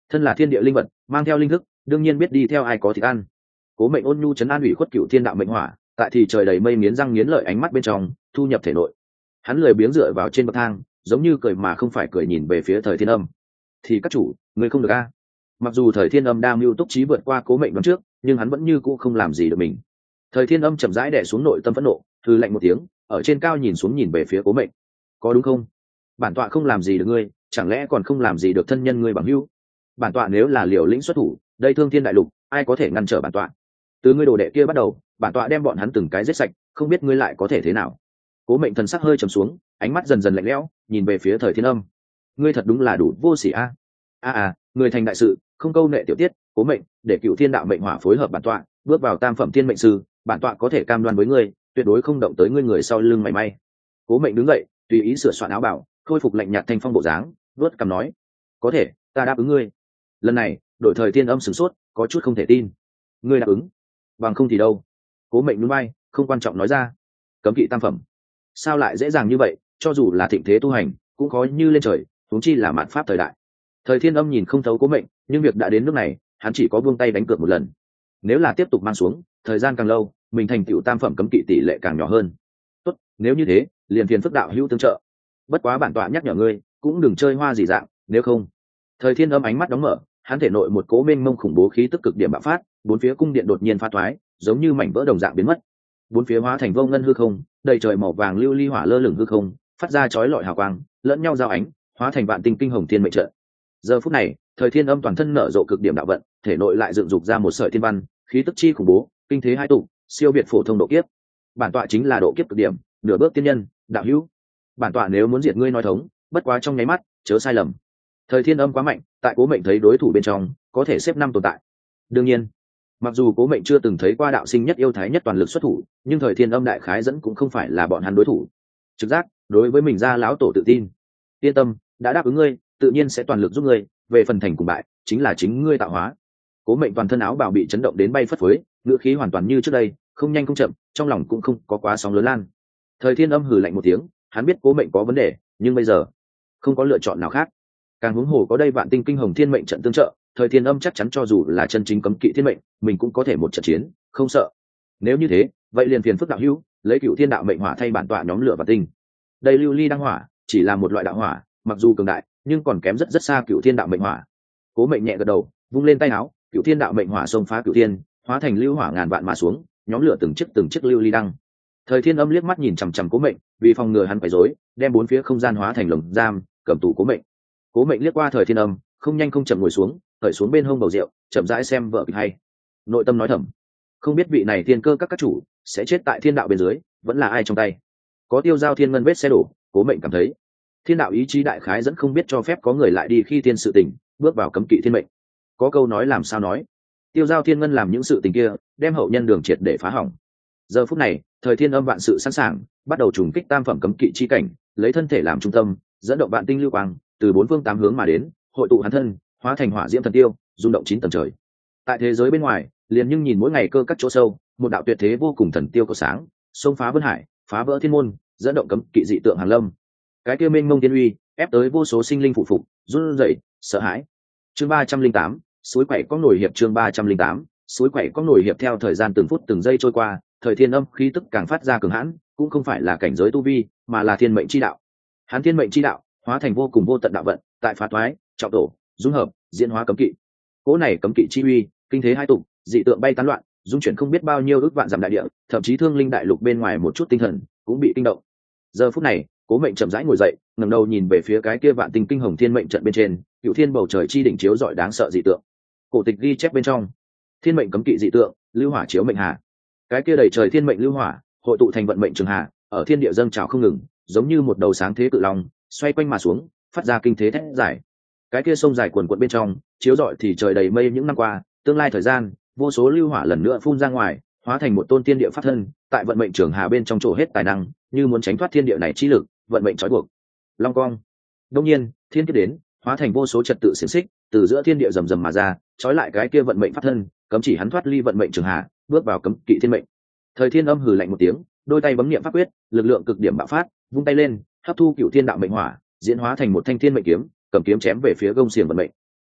thân là thiên địa linh vật mang theo linh thức đương nhiên biết đi theo ai có thịt ăn. Cố Mệnh ôn nhu chấn an ủy khuất cựu thiên đạo mệnh hỏa, tại thì trời đầy mây nghiến răng nghiến lợi ánh mắt bên trong thu nhập thể nội. Hắn lười biếng dựa vào trên bậc thang, giống như cười mà không phải cười nhìn về phía Thời Thiên Âm. Thì các chủ, người không được a. Mặc dù Thời Thiên Âm đa mưu túc trí vượt qua Cố Mệnh đoán trước, nhưng hắn vẫn như cũ không làm gì được mình. Thời Thiên Âm chậm rãi đè xuống nội tâm phẫn nộ, hừ lạnh một tiếng, ở trên cao nhìn xuống nhìn về phía Cố Mệnh. Có đúng không? Bản tọa không làm gì được ngươi, chẳng lẽ còn không làm gì được thân nhân ngươi bằng hữu? Bản tọa nếu là liều lĩnh xuất thủ, đây thương thiên đại lục, ai có thể ngăn trở bản tọa? Từ ngươi đồ đệ kia bắt đầu, bản tọa đem bọn hắn từng cái giết sạch, không biết ngươi lại có thể thế nào. Cố Mệnh thần sắc hơi trầm xuống, ánh mắt dần dần lạnh lẽo, nhìn về phía Thời Thiên Âm. Ngươi thật đúng là đủ vô sỉ a. A a, người thành đại sự, không câu nệ tiểu tiết. Cố Mệnh, để cựu thiên đạo mệnh hỏa phối hợp bản tọa, bước vào tam phẩm thiên mệnh sư, bản tọa có thể cam đoan với ngươi, tuyệt đối không động tới ngươi người sau lưng mảy may. Cố Mệnh đứng dậy, tùy ý sửa soạn áo bảo, khôi phục lạnh nhạt thanh phong bộ dáng, vuốt cằm nói: có thể, ta đáp ứng ngươi. Lần này, đội Thời Thiên Âm sửng sốt, có chút không thể tin. Ngươi đáp ứng? Bằng không thì đâu? Cố Mệnh nhún vai, không quan trọng nói ra. Cấm kỵ tam phẩm, sao lại dễ dàng như vậy? Cho dù là thịnh thế tu hành, cũng khó như lên trời, huống chi là mạn pháp thời đại. Thời Thiên Âm nhìn không thấu Cố Mệnh, nhưng việc đã đến nước này, hắn chỉ có buông tay đánh cược một lần. Nếu là tiếp tục mang xuống, thời gian càng lâu, mình thành tựu tam phẩm cấm kỵ tỷ lệ càng nhỏ hơn. Tốt, nếu như thế, liền phiền phức đạo hữu tương trợ. Bất quá bản tọa nhắc nhở ngươi, cũng đừng chơi hoa gì dạng, nếu không. Thời Thiên Âm ánh mắt đóng mở, hắn thể nội một cố mênh mông khủng bố khí tức cực điểm bạo phát, bốn phía cung điện đột nhiên phá thoái, giống như mảnh vỡ đồng dạng biến mất. Bốn phía hóa thành vô ngân hư không, đầy trời màu vàng lưu ly hỏa lơ lửng hư không, phát ra chói lọi hào quang, lẫn nhau giao ánh, hóa thành vạn tinh kinh hồng thiên mệnh trận. Giờ phút này, Thời Thiên Âm toàn thân nở rộ cực điểm đạo vận, thể nội lại dựng dục ra một sợi thiên văn, khí tức chi khủng bố, kinh thế hai tụ, siêu việt phổ thông độ kiếp. Bản tọa chính là độ kiếp cực điểm, nửa bước tiên nhân, đạo hữu. Bản tọa nếu muốn diệt ngươi nói thống, bất quá trong nháy mắt, chớ sai lầm. Thời Thiên Âm quá mạnh, tại Cố Mệnh thấy đối thủ bên trong, có thể xếp năm tồn tại. Đương nhiên, mặc dù Cố Mệnh chưa từng thấy qua đạo sinh nhất yêu thái nhất toàn lực xuất thủ, nhưng Thời Thiên Âm đại khái dẫn cũng không phải là bọn hắn đối thủ. Trực giác, đối với mình ra lão tổ tự tin. Yên tâm, đã đáp ứng ngươi, tự nhiên sẽ toàn lực giúp ngươi, về phần thành cùng bại, chính là chính ngươi tạo hóa. Cố Mệnh toàn thân áo bào bị chấn động đến bay phất phới, ngữ khí hoàn toàn như trước đây, không nhanh không chậm, trong lòng cũng không có quá sóng lớn lan. Thời Thiên Âm hừ lạnh một tiếng, hắn biết Cố Mệnh có vấn đề, nhưng bây giờ không có lựa chọn nào khác. Càng huống hồ có đây vạn tinh kinh hồng thiên mệnh trận tương trợ, Thời Thiên Âm chắc chắn cho dù là chân chính cấm kỵ thiên mệnh, mình cũng có thể một trận chiến, không sợ. Nếu như thế, vậy liền phiền phức đạo hữu, lấy cựu thiên đạo mệnh hỏa thay bản tọa nhóm lửa vạn tinh. Đây lưu ly đăng hỏa, chỉ là một loại đạo hỏa, mặc dù cường đại, nhưng còn kém rất rất xa cựu thiên đạo mệnh hỏa. Cố Mệnh nhẹ gật đầu, vung lên tay áo, cựu thiên đạo mệnh hỏa xông phá cựu thiên, hóa thành lưu hỏa ngàn vạn mà xuống, nhóm lửa từng chiếc từng chiếc lưu ly đăng. Thời Thiên Âm liếc mắt nhìn chằm chằm Cố Mệnh, vì phòng ngừa hắn quấy rối, đem bốn phía không gian hóa thành lồng giam, cầm tù Cố Mệnh. Cố Mệnh liếc qua Thời Thiên Âm, không nhanh không chậm ngồi xuống, cởi xuống bên hông bầu rượu, chậm rãi xem vợ kịch hay. Nội tâm nói thầm, không biết vị này thiên cơ các các chủ sẽ chết tại thiên đạo bên dưới, vẫn là ai trong tay. Có tiêu giao thiên ngân vết xe đổ, Cố Mệnh cảm thấy thiên đạo ý chí đại khái dẫn không biết cho phép có người lại đi khi thiên sự tình, bước vào cấm kỵ thiên mệnh. Có câu nói làm sao nói, tiêu giao thiên ngân làm những sự tình kia, đem hậu nhân đường triệt để phá hỏng. Giờ phút này, Thời Thiên Âm vạn sự sẵn sàng, bắt đầu trùng kích tam phẩm cấm kỵ chi cảnh, lấy thân thể làm trung tâm, dẫn động vạn tinh lưu quang, từ bốn phương tám hướng mà đến, hội tụ hắn thân, hóa thành hỏa diễm thần tiêu, rung động chín tầng trời. Tại thế giới bên ngoài, liền nhưng nhìn mỗi ngày cơ các chỗ sâu, một đạo tuyệt thế vô cùng thần tiêu của sáng, xông phá vân hải, phá vỡ thiên môn, dẫn động cấm kỵ dị tượng hàng lâm. Cái kia mênh mông tiên uy, ép tới vô số sinh linh phụ phục, run rẩy, sợ hãi. Chương ba trăm linh tám, suối quậy có nổi hiệp chương ba trăm linh tám, suối quậy có nổi hiệp theo thời gian từng phút từng giây trôi qua, Thời Thiên Âm khí tức càng phát ra cường hãn, cũng không phải là cảnh giới tu vi, mà là thiên mệnh chi đạo. Hắn thiên mệnh chi đạo, hóa thành vô cùng vô tận đạo vận, tại phá toái, trọng tổ, dung hợp, diễn hóa cấm kỵ. Cỗ này cấm kỵ chi uy, kinh thế hai tụ, dị tượng bay tán loạn, dung chuyển không biết bao nhiêu ước vạn dặm đại địa, thậm chí thương linh đại lục bên ngoài một chút tinh thần cũng bị kinh động. Giờ phút này, Cố Mệnh chậm rãi ngồi dậy, ngẩng đầu nhìn về phía cái kia vạn tinh kinh hồng thiên mệnh trận bên trên, cựu thiên bầu trời chi đỉnh chiếu rọi đáng sợ dị tượng. Cổ tịch ghi chép bên trong, thiên mệnh cấm kỵ dị tượng, lưu hỏa chiếu mệnh hà. Cái kia đầy trời thiên mệnh lưu hỏa, hội tụ thành vận mệnh trường hà, ở thiên địa dâng trào không ngừng, giống như một đầu sáng thế cự long, xoay quanh mà xuống, phát ra kinh thế thét giải. Cái kia sông dài cuồn cuộn bên trong, chiếu rọi thì trời đầy mây những năm qua, tương lai thời gian, vô số lưu hỏa lần nữa phun ra ngoài, hóa thành một tôn tiên địa pháp thân, tại vận mệnh trường hà bên trong trổ hết tài năng, như muốn tránh thoát thiên địa này chi lực, vận mệnh trói buộc. Long cong. Đông nhiên, thiên kiếp đến, hóa thành vô số trật tự xiển xích, từ giữa thiên địa rầm rầm mà ra, trói lại cái kia vận mệnh pháp thân, cấm chỉ hắn thoát ly vận mệnh trường hà, bước vào cấm kỵ thiên mệnh. Thời Thiên Âm hừ lạnh một tiếng, đôi tay bấm niệm pháp quyết, lực lượng cực điểm bạo phát, vung tay lên, hấp thu cựu thiên đạo mệnh hỏa, diễn hóa thành một thanh thiên mệnh kiếm, cầm kiếm chém về phía gông xiềng vận mệnh.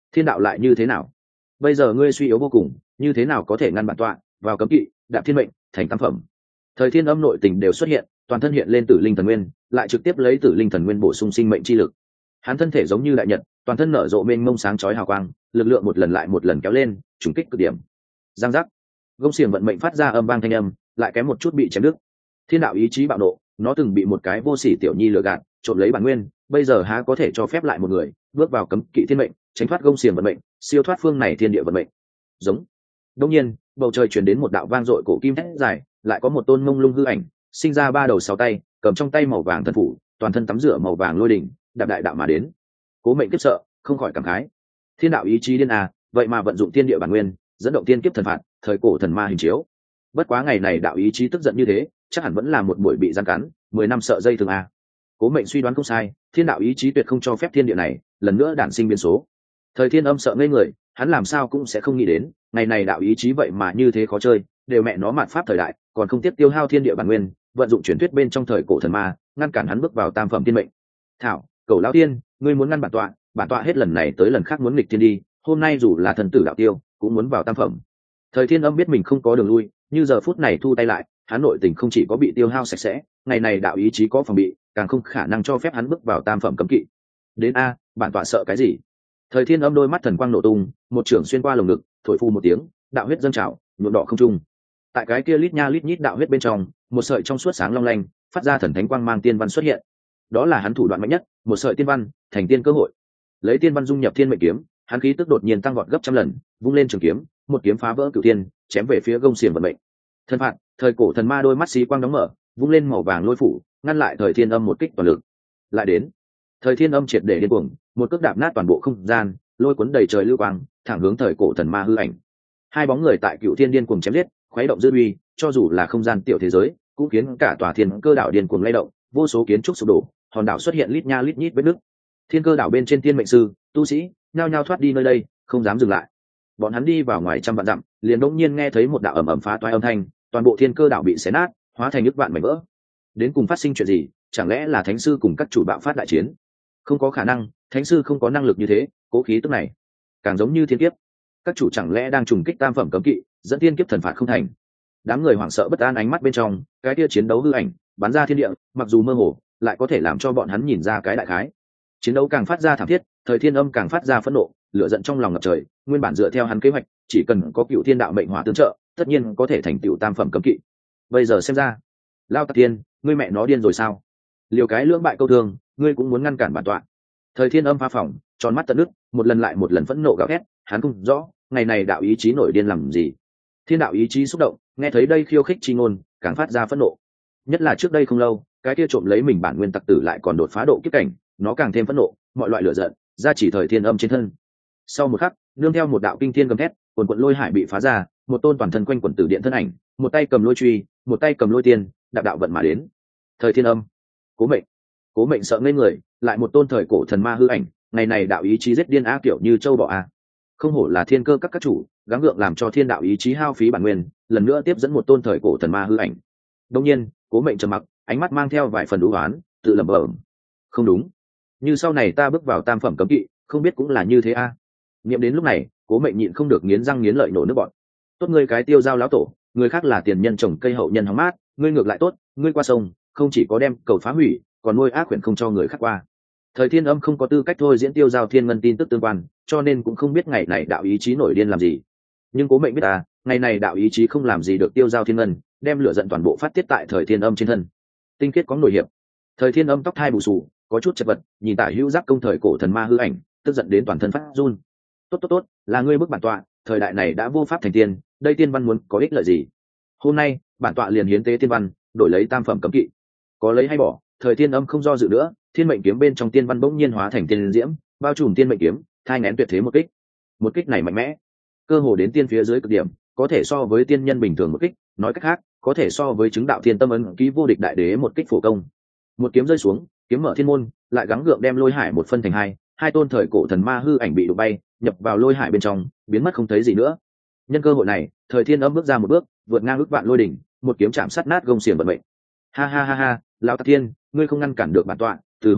thiên đạo lại như thế nào? Bây giờ ngươi suy yếu vô cùng, như thế nào có thể ngăn bản tọa vào cấm kỵ, đạp thiên mệnh thành tam phẩm? Thời thiên âm nội tình đều xuất hiện, toàn thân hiện lên tử linh thần nguyên, lại trực tiếp lấy tử linh thần nguyên bổ sung sinh mệnh chi lực. Hắn thân thể giống như đại nhật, toàn thân nở rộ mênh mông sáng chói hào quang, lực lượng một lần lại một lần kéo lên, trùng kích cực điểm. Giang giác, gông xiềng vận mệnh phát ra âm vang thanh âm, lại kém một chút bị chém đứt. Thiên đạo ý chí bạo nộ, nó từng bị một cái vô sỉ tiểu nhi lừa gạt, trộm lấy bản nguyên, bây giờ há có thể cho phép lại một người bước vào cấm kỵ thiên mệnh, tránh thoát gông xiềng vận mệnh, siêu thoát phương này thiên địa vận mệnh. Giống. Đương nhiên, bầu trời truyền đến một đạo vang dội cổ kim thét dài, lại có một tôn mông lung hư ảnh, sinh ra ba đầu sáu tay, cầm trong tay màu vàng thần phủ, toàn thân tắm rửa màu vàng lôi đỉnh, đạp đại đạo mà đến. Cố Mệnh kiếp sợ, không khỏi cảm khái. Thiên đạo ý chí điên à, vậy mà vận dụng thiên địa bản nguyên, dẫn động tiên kiếp thần phạt, thời cổ thần ma hình chiếu. Bất quá ngày này đạo ý chí tức giận như thế, chắc hẳn vẫn là một buổi bị gian cắn, mười năm sợ dây thường à. Cố Mệnh suy đoán không sai, thiên đạo ý chí tuyệt không cho phép thiên địa này lần nữa đản sinh biến số. Thời Thiên Âm sợ ngây người, hắn làm sao cũng sẽ không nghĩ đến, ngày này đạo ý chí vậy mà như thế khó chơi, đều mẹ nó mạt pháp thời đại, còn không tiếp tiêu hao thiên địa bản nguyên, vận dụng truyền thuyết bên trong thời cổ thần ma, ngăn cản hắn bước vào tam phẩm thiên mệnh. Thảo, Cầu lão tiên, ngươi muốn ngăn bản tọa, bản tọa hết lần này tới lần khác muốn nghịch thiên đi, hôm nay dù là thần tử đạo tiêu, cũng muốn vào tam phẩm. Thời Thiên Âm biết mình không có đường lui, như giờ phút này thu tay lại, hắn nội tình không chỉ có bị tiêu hao sạch sẽ, ngày này đạo ý chí có phòng bị, càng không khả năng cho phép hắn bước vào tam phẩm cấm kỵ. Đến a, bản tọa sợ cái gì? Thời Thiên Âm đôi mắt thần quang nổ tung, một trường xuyên qua lồng ngực, thổi phu một tiếng, đạo huyết dâng trào, nhuộm đỏ không trung. Tại cái kia lít nha lít nhít đạo huyết bên trong, một sợi trong suốt sáng long lanh, phát ra thần thánh quang mang tiên văn xuất hiện. Đó là hắn thủ đoạn mạnh nhất, một sợi tiên văn, thành tiên cơ hội. Lấy tiên văn dung nhập thiên mệnh kiếm, hắn khí tức đột nhiên tăng vọt gấp trăm lần, vung lên trường kiếm, một kiếm phá vỡ cửu thiên, chém về phía gông xiềng vận mệnh. Thần phạt, thời cổ thần ma đôi mắt xí quang đóng mở, vung lên màu vàng lôi phủ, ngăn lại Thời Thiên Âm một kích toàn lực. Lại đến, Thời Thiên Âm triệt để điên cuồng, một cước đạp nát toàn bộ không gian, lôi cuốn đầy trời lưu quang, thẳng hướng thời cổ thần ma hư ảnh. Hai bóng người tại cựu thiên điên cuồng chém giết, khuấy động dư uy, cho dù là không gian tiểu thế giới, cũng khiến cả tòa thiên cơ đảo điên cuồng lay động, vô số kiến trúc sụp đổ, hòn đảo xuất hiện lít nha lít nhít vết nứt. Thiên cơ đảo bên trên tiên mệnh sư, tu sĩ, nhao nhao thoát đi nơi đây, không dám dừng lại. Bọn hắn đi vào ngoài trăm vạn dặm, liền đột nhiên nghe thấy một đạo ầm ầm phá toái âm thanh, toàn bộ thiên cơ đảo bị xé nát, hóa thành nước vạn mảnh vỡ. Đến cùng phát sinh chuyện gì? Chẳng lẽ là thánh sư cùng các chủ bạo phát đại chiến? Không có khả năng, thánh sư không có năng lực như thế, cố khí tức này càng giống như thiên kiếp. Các chủ chẳng lẽ đang trùng kích tam phẩm cấm kỵ, dẫn thiên kiếp thần phạt không thành? Đám người hoảng sợ bất an ánh mắt bên trong, cái kia chiến đấu hư ảnh bắn ra thiên địa, mặc dù mơ hồ, lại có thể làm cho bọn hắn nhìn ra cái đại khái. Chiến đấu càng phát ra thảm thiết, Thời Thiên Âm càng phát ra phẫn nộ, lửa giận trong lòng ngập trời. Nguyên bản dựa theo hắn kế hoạch, chỉ cần có cựu thiên đạo mệnh hỏa tương trợ, tất nhiên có thể thành tựu tam phẩm cấm kỵ. Bây giờ xem ra, Lao Tạc Tiên, ngươi mẹ nó điên rồi sao? Liều cái lưỡng bại câu thương, ngươi cũng muốn ngăn cản bản tọa? Thời Thiên Âm phá phỏng, tròn mắt tận nước, một lần lại một lần phẫn nộ gào thét, hắn không rõ, ngày này đạo ý chí nổi điên làm gì? Thiên đạo ý chí xúc động, nghe thấy đây khiêu khích chi ngôn, càng phát ra phẫn nộ. Nhất là trước đây không lâu, cái kia trộm lấy mình bản nguyên tặc tử lại còn đột phá độ kiếp cảnh, nó càng thêm phẫn nộ, mọi loại lửa giận ra chỉ Thời Thiên Âm trên thân. Sau một khắc, nương theo một đạo kinh thiên gầm thét, quần quần lôi hải bị phá ra, một tôn toàn thân quanh quần tử điện thân ảnh, một tay cầm lôi truy, một tay cầm lôi tiên, đạo đạo vận mà đến. Thời Thiên Âm, Cố Mệnh, Cố Mệnh sợ ngây người, lại một tôn thời cổ thần ma hư ảnh, ngày này đạo ý chí giết điên á kiểu như châu bò a. Không hổ là thiên cơ các các chủ, gắng gượng làm cho thiên đạo ý chí hao phí bản nguyên, lần nữa tiếp dẫn một tôn thời cổ thần ma hư ảnh. Đương nhiên, Cố Mệnh trầm mặc, ánh mắt mang theo vài phần đú oán, tự lẩm bẩm, không đúng, như sau này ta bước vào tam phẩm cấm kỵ, không biết cũng là như thế a. Niệm đến lúc này, Cố Mệnh nhịn không được nghiến răng nghiến lợi nổ nước bọt. Tốt ngươi cái Tiêu Giao lão tổ, người khác là tiền nhân trồng cây hậu nhân hóng mát, ngươi ngược lại tốt, ngươi qua sông, không chỉ có đem cầu phá hủy, còn nuôi ác quyển không cho người khác qua. Thời Thiên Âm không có tư cách thôi diễn Tiêu Giao thiên ngân tin tức tương quan, cho nên cũng không biết ngày này đạo ý chí nổi điên làm gì. Nhưng Cố Mệnh biết à, ngày này đạo ý chí không làm gì được Tiêu Giao thiên ngân, đem lửa giận toàn bộ phát tiết tại Thời Thiên Âm trên thân. Tinh khiết có nổi hiệp. Thời Thiên Âm tóc thai bù xù, có chút chật vật, nhìn tả hữu giác công thời cổ thần ma hư ảnh, tức giận đến toàn thân phát run. Tốt tốt tốt, là ngươi bức bản tọa, thời đại này đã vô pháp thành tiên, đây tiên văn muốn có ích lợi gì? Hôm nay, bản tọa liền hiến tế tiên văn, đổi lấy tam phẩm cấm kỵ. Có lấy hay bỏ? Thời Thiên Âm không do dự nữa, thiên mệnh kiếm bên trong tiên văn bỗng nhiên hóa thành tiên diễm, bao trùm tiên mệnh kiếm, thai nghén tuyệt thế một kích. Một kích này mạnh mẽ, cơ hồ đến tiên phía dưới cực điểm, có thể so với tiên nhân bình thường một kích, nói cách khác, có thể so với chứng đạo thiên tâm ấn ký vô địch đại đế một kích phổ công. Một kiếm rơi xuống, kiếm mở thiên môn, lại gắng gượng đem lôi hải một phân thành hai, hai tôn thời cổ thần ma hư ảnh bị đụng bay, nhập vào lôi hải bên trong, biến mất không thấy gì nữa. Nhân cơ hội này, Thời Thiên Âm bước ra một bước, vượt ngang ước vạn lôi đỉnh, một kiếm chạm sát nát gông xiềng vận mệnh. Ha ha ha ha, lão Tạc Thiên, ngươi không ngăn cản được bản tọa, từ hôm nay,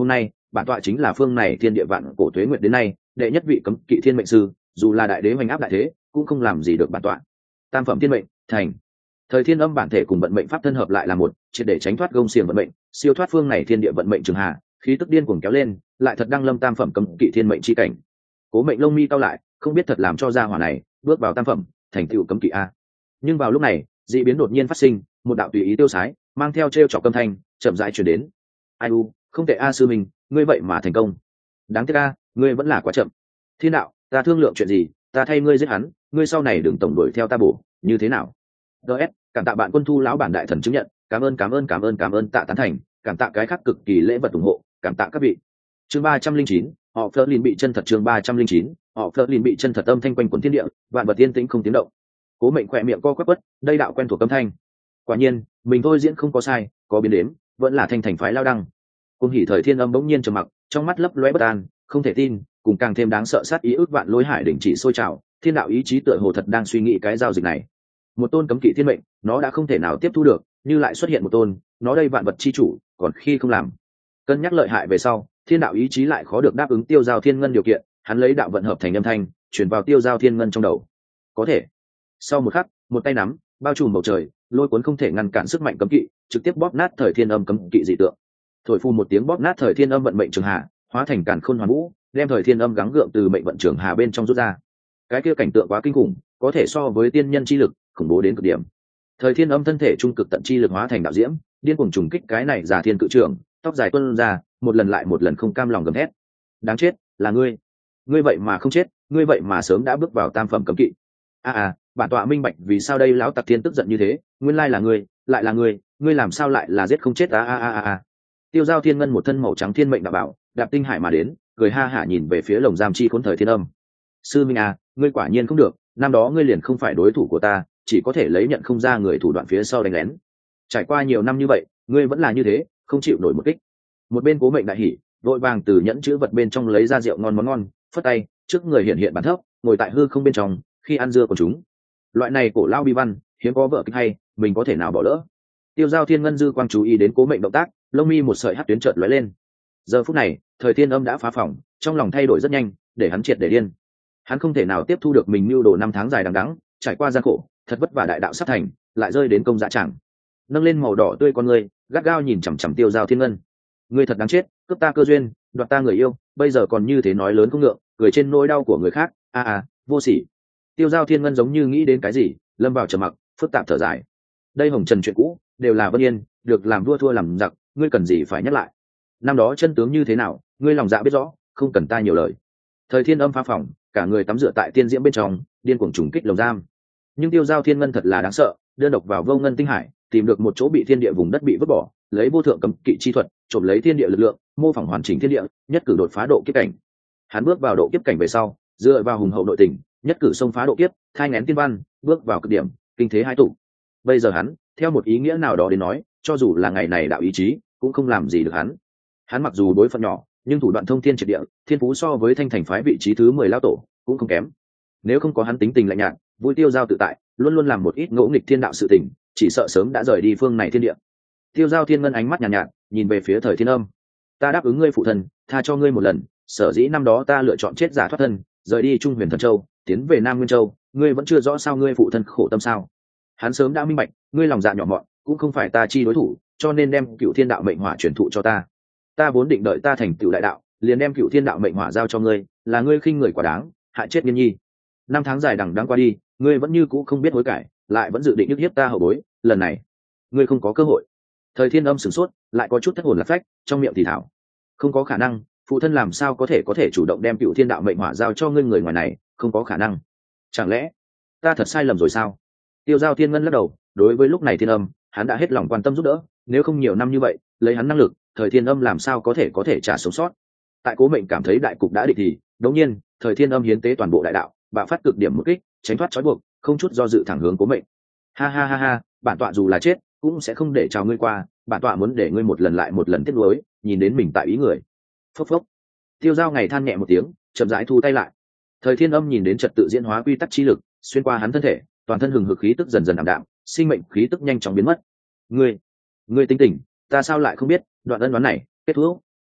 bản tọa chính là phương này thiên địa vạn cổ tuế nguyệt đến nay đệ nhất vị cấm kỵ thiên mệnh sư, dù là đại đế hoành áp đại thế cũng không làm gì được bản tọa. Tam phẩm thiên mệnh thành. Thời thiên âm bản thể cùng vận mệnh pháp thân hợp lại là một, triệt để tránh thoát gông xiềng vận mệnh, siêu thoát phương này thiên địa vận mệnh trường hà, khí tức điên cuồng kéo lên, lại thật đăng lâm tam phẩm cấm kỵ thiên mệnh chi cảnh. Cố Mệnh lông mi cau lại, không biết thật làm cho gia hỏa này bước vào tam phẩm, thành tựu cấm kỵ a. Nhưng vào lúc này, dị biến đột nhiên phát sinh, một đạo tùy ý tiêu sái, mang theo trêu chọc âm thanh, chậm rãi truyền đến. Ai u, không tệ a sư minh, ngươi vậy mà thành công. Đáng tiếc a, ngươi vẫn là quá chậm. Thiên đạo, ta thương lượng chuyện gì, ta thay ngươi giết hắn, ngươi sau này đừng tổng đuổi theo ta bổ, như thế nào? ds cảm tạ bạn Quân Thu lão bản đại thần chứng nhận, cảm ơn cảm ơn cảm ơn cảm ơn tạ tán thành, cảm tạ cái khác cực kỳ lễ vật ủng hộ, cảm tạ các vị. Chương ba trăm linh chín, họ Flerlin bị chân thật. Chương ba trăm linh chín, họ Flerlin bị chân thật. Âm thanh quanh quần thiên địa, vạn vật yên tĩnh không tiếng động. Cố Mệnh khỏe miệng co quắp quất, đây đạo quen thuộc âm thanh. Quả nhiên, mình thôi diễn không có sai, có biến đến, vẫn là thanh thành phái lao đăng. Cung hỉ thời thiên âm bỗng nhiên trầm mặc, trong mắt lấp lóe bất an, không thể tin, cùng càng thêm đáng sợ sát ý ước vạn lối hải đỉnh chỉ sôi trào, thiên đạo ý chí tựa hồ thật đang suy nghĩ cái giao dịch này. Một tôn cấm kỵ thiên mệnh, nó đã không thể nào tiếp thu được, như lại xuất hiện một tôn, nó đây vạn vật chi chủ, còn khi không làm. Cân nhắc lợi hại về sau, thiên đạo ý chí lại khó được đáp ứng tiêu giao thiên ngân điều kiện, hắn lấy đạo vận hợp thành âm thanh, truyền vào tiêu giao thiên ngân trong đầu. Có thể. Sau một khắc, một tay nắm, bao trùm bầu trời, lôi cuốn không thể ngăn cản sức mạnh cấm kỵ, trực tiếp bóp nát thời thiên âm cấm kỵ dị tượng. Thổi phù một tiếng bóp nát thời thiên âm vận mệnh trường hà, hóa thành càn khôn hoàn vũ, đem thời thiên âm gắng gượng từ mệnh vận trường hà bên trong rút ra. Cái kia cảnh tượng quá kinh khủng, có thể so với tiên nhân chi lực, khủng bố đến cực điểm. Thời thiên âm thân thể trung cực tận chi lực hóa thành đạo diễm, điên cuồng trùng kích cái này giả thiên cự trưởng, tóc dài tuôn ra, một lần lại một lần không cam lòng gầm thét. Đáng chết, là ngươi. Ngươi vậy mà không chết, ngươi vậy mà sớm đã bước vào tam phẩm cấm kỵ. A à, bản tọa minh bạch vì sao đây lão tặc thiên tức giận như thế, nguyên lai là ngươi, lại là ngươi, ngươi làm sao lại là giết không chết a a a a. Tiêu giao thiên ngân một thân màu trắng thiên mệnh đạo bảo, đạp tinh hải mà đến, cười ha hả nhìn về phía lồng giam chi khốn thời thiên âm. Sư minh à, ngươi quả nhiên không được, năm đó ngươi liền không phải đối thủ của ta, chỉ có thể lấy nhận không ra người thủ đoạn phía sau đánh lén. Trải qua nhiều năm như vậy, ngươi vẫn là như thế, không chịu nổi một kích. Một bên Cố Mệnh đại hỉ, vội vàng từ nhẫn chữ vật bên trong lấy ra rượu ngon món ngon, phất tay, trước người hiện hiện bản thấp, ngồi tại hư không bên trong, khi ăn dưa của chúng. Loại này cổ lao bi văn, hiếm có vợ kịch hay, mình có thể nào bỏ lỡ. Tiêu giao thiên ngân dư quang chú ý đến Cố Mệnh động tác, lông mi một sợi hắc tuyến chợt lóe lên. Giờ phút này, thời thiên âm đã phá phòng, trong lòng thay đổi rất nhanh, để hắn triệt để điên. Hắn không thể nào tiếp thu được mình mưu đồ năm tháng dài đằng đẵng, trải qua gian khổ, thật vất vả đại đạo sắp thành, lại rơi đến công dã tràng. Nâng lên màu đỏ tươi con ngươi, gắt gao nhìn chằm chằm tiêu giao thiên ngân. Ngươi thật đáng chết, cướp ta cơ duyên, đoạt ta người yêu, bây giờ còn như thế nói lớn không ngượng, cười trên nỗi đau của người khác, a a, vô sỉ. Tiêu giao thiên ngân giống như nghĩ đến cái gì, lâm vào trầm mặc, phức tạp thở dài. Đây hồng trần chuyện cũ, đều là vân yên, được làm vua thua làm giặc, ngươi cần gì phải nhắc lại. Năm đó chân tướng như thế nào, ngươi lòng dạ biết rõ, không cần ta nhiều lời. Thời thiên âm phá phòng, cả người tắm rửa tại tiên diễm bên trong, điên cuồng trùng kích lồng giam. Nhưng tiêu giao thiên ngân thật là đáng sợ, đơn độc vào vô ngân tinh hải, tìm được một chỗ bị thiên địa vùng đất bị vứt bỏ, lấy vô thượng cấm kỵ chi thuật, trộm lấy thiên địa lực lượng, mô phỏng hoàn chỉnh thiên địa, nhất cử đột phá độ kiếp cảnh. Hắn bước vào độ kiếp cảnh về sau, dựa vào hùng hậu nội tình, nhất cử xông phá độ kiếp, thai nghén tiên văn, bước vào cực điểm, kinh thế hai tụ. Bây giờ hắn, theo một ý nghĩa nào đó đến nói, cho dù là ngày này đạo ý chí, cũng không làm gì được hắn. Hắn mặc dù đối phận nhỏ, nhưng thủ đoạn thông thiên triệt địa, thiên phú so với thanh thành phái vị trí thứ mười lao tổ cũng không kém. Nếu không có hắn tính tình lạnh nhạt, vui tiêu giao tự tại, luôn luôn làm một ít ngỗ nghịch thiên đạo sự tình, chỉ sợ sớm đã rời đi phương này thiên địa. Tiêu giao thiên ngân ánh mắt nhàn nhạt, nhạt, nhìn về phía thời thiên âm. Ta đáp ứng ngươi phụ thân, tha cho ngươi một lần, sở dĩ năm đó ta lựa chọn chết giả thoát thân, rời đi trung huyền thần châu, tiến về nam nguyên châu, ngươi vẫn chưa rõ sao ngươi phụ thân khổ tâm sao. Hắn sớm đã minh bạch, ngươi lòng dạ nhỏ mọn, cũng không phải ta chi đối thủ, cho nên đem cựu thiên đạo mệnh hỏa truyền thụ cho ta. Ta vốn định đợi ta thành cựu đại đạo, liền đem cựu thiên đạo mệnh hỏa giao cho ngươi, là ngươi khinh người quả đáng, hại chết nghiên nhi. Năm tháng dài đằng đẵng qua đi, ngươi vẫn như cũ không biết hối cải, lại vẫn dự định nhức hiếp ta hậu bối, lần này ngươi không có cơ hội. Thời thiên âm sửng sốt, lại có chút thất hồn lạc phách, trong miệng thì thảo, không có khả năng, phụ thân làm sao có thể có thể chủ động đem cựu thiên đạo mệnh hỏa giao cho ngươi người ngoài này, không có khả năng. Chẳng lẽ ta thật sai lầm rồi sao? Tiêu giao thiên ngân lắc đầu, đối với lúc này thiên âm, hắn đã hết lòng quan tâm giúp đỡ, nếu không nhiều năm như vậy, lấy hắn năng lực, thời thiên âm làm sao có thể có thể trả sống sót. Tại Cố Mệnh cảm thấy đại cục đã định thì đống nhiên thời thiên âm hiến tế toàn bộ đại đạo, bạo phát cực điểm một kích, tránh thoát trói buộc, không chút do dự thẳng hướng Cố Mệnh. Ha ha ha ha, bản tọa dù là chết cũng sẽ không để chào ngươi qua, bản tọa muốn để ngươi một lần lại một lần tiếc nuối, nhìn đến mình tại ý người. Phốc phốc. Tiêu giao ngày than nhẹ một tiếng, chậm rãi thu tay lại. Thời thiên âm nhìn đến trật tự diễn hóa quy tắc chi lực xuyên qua hắn thân thể, toàn thân hừng hực khí tức dần dần ảm đạm, sinh mệnh khí tức nhanh chóng biến mất. Ngươi, ngươi tính tình, ta sao lại không biết, đoạn ân đoán này kết thúc.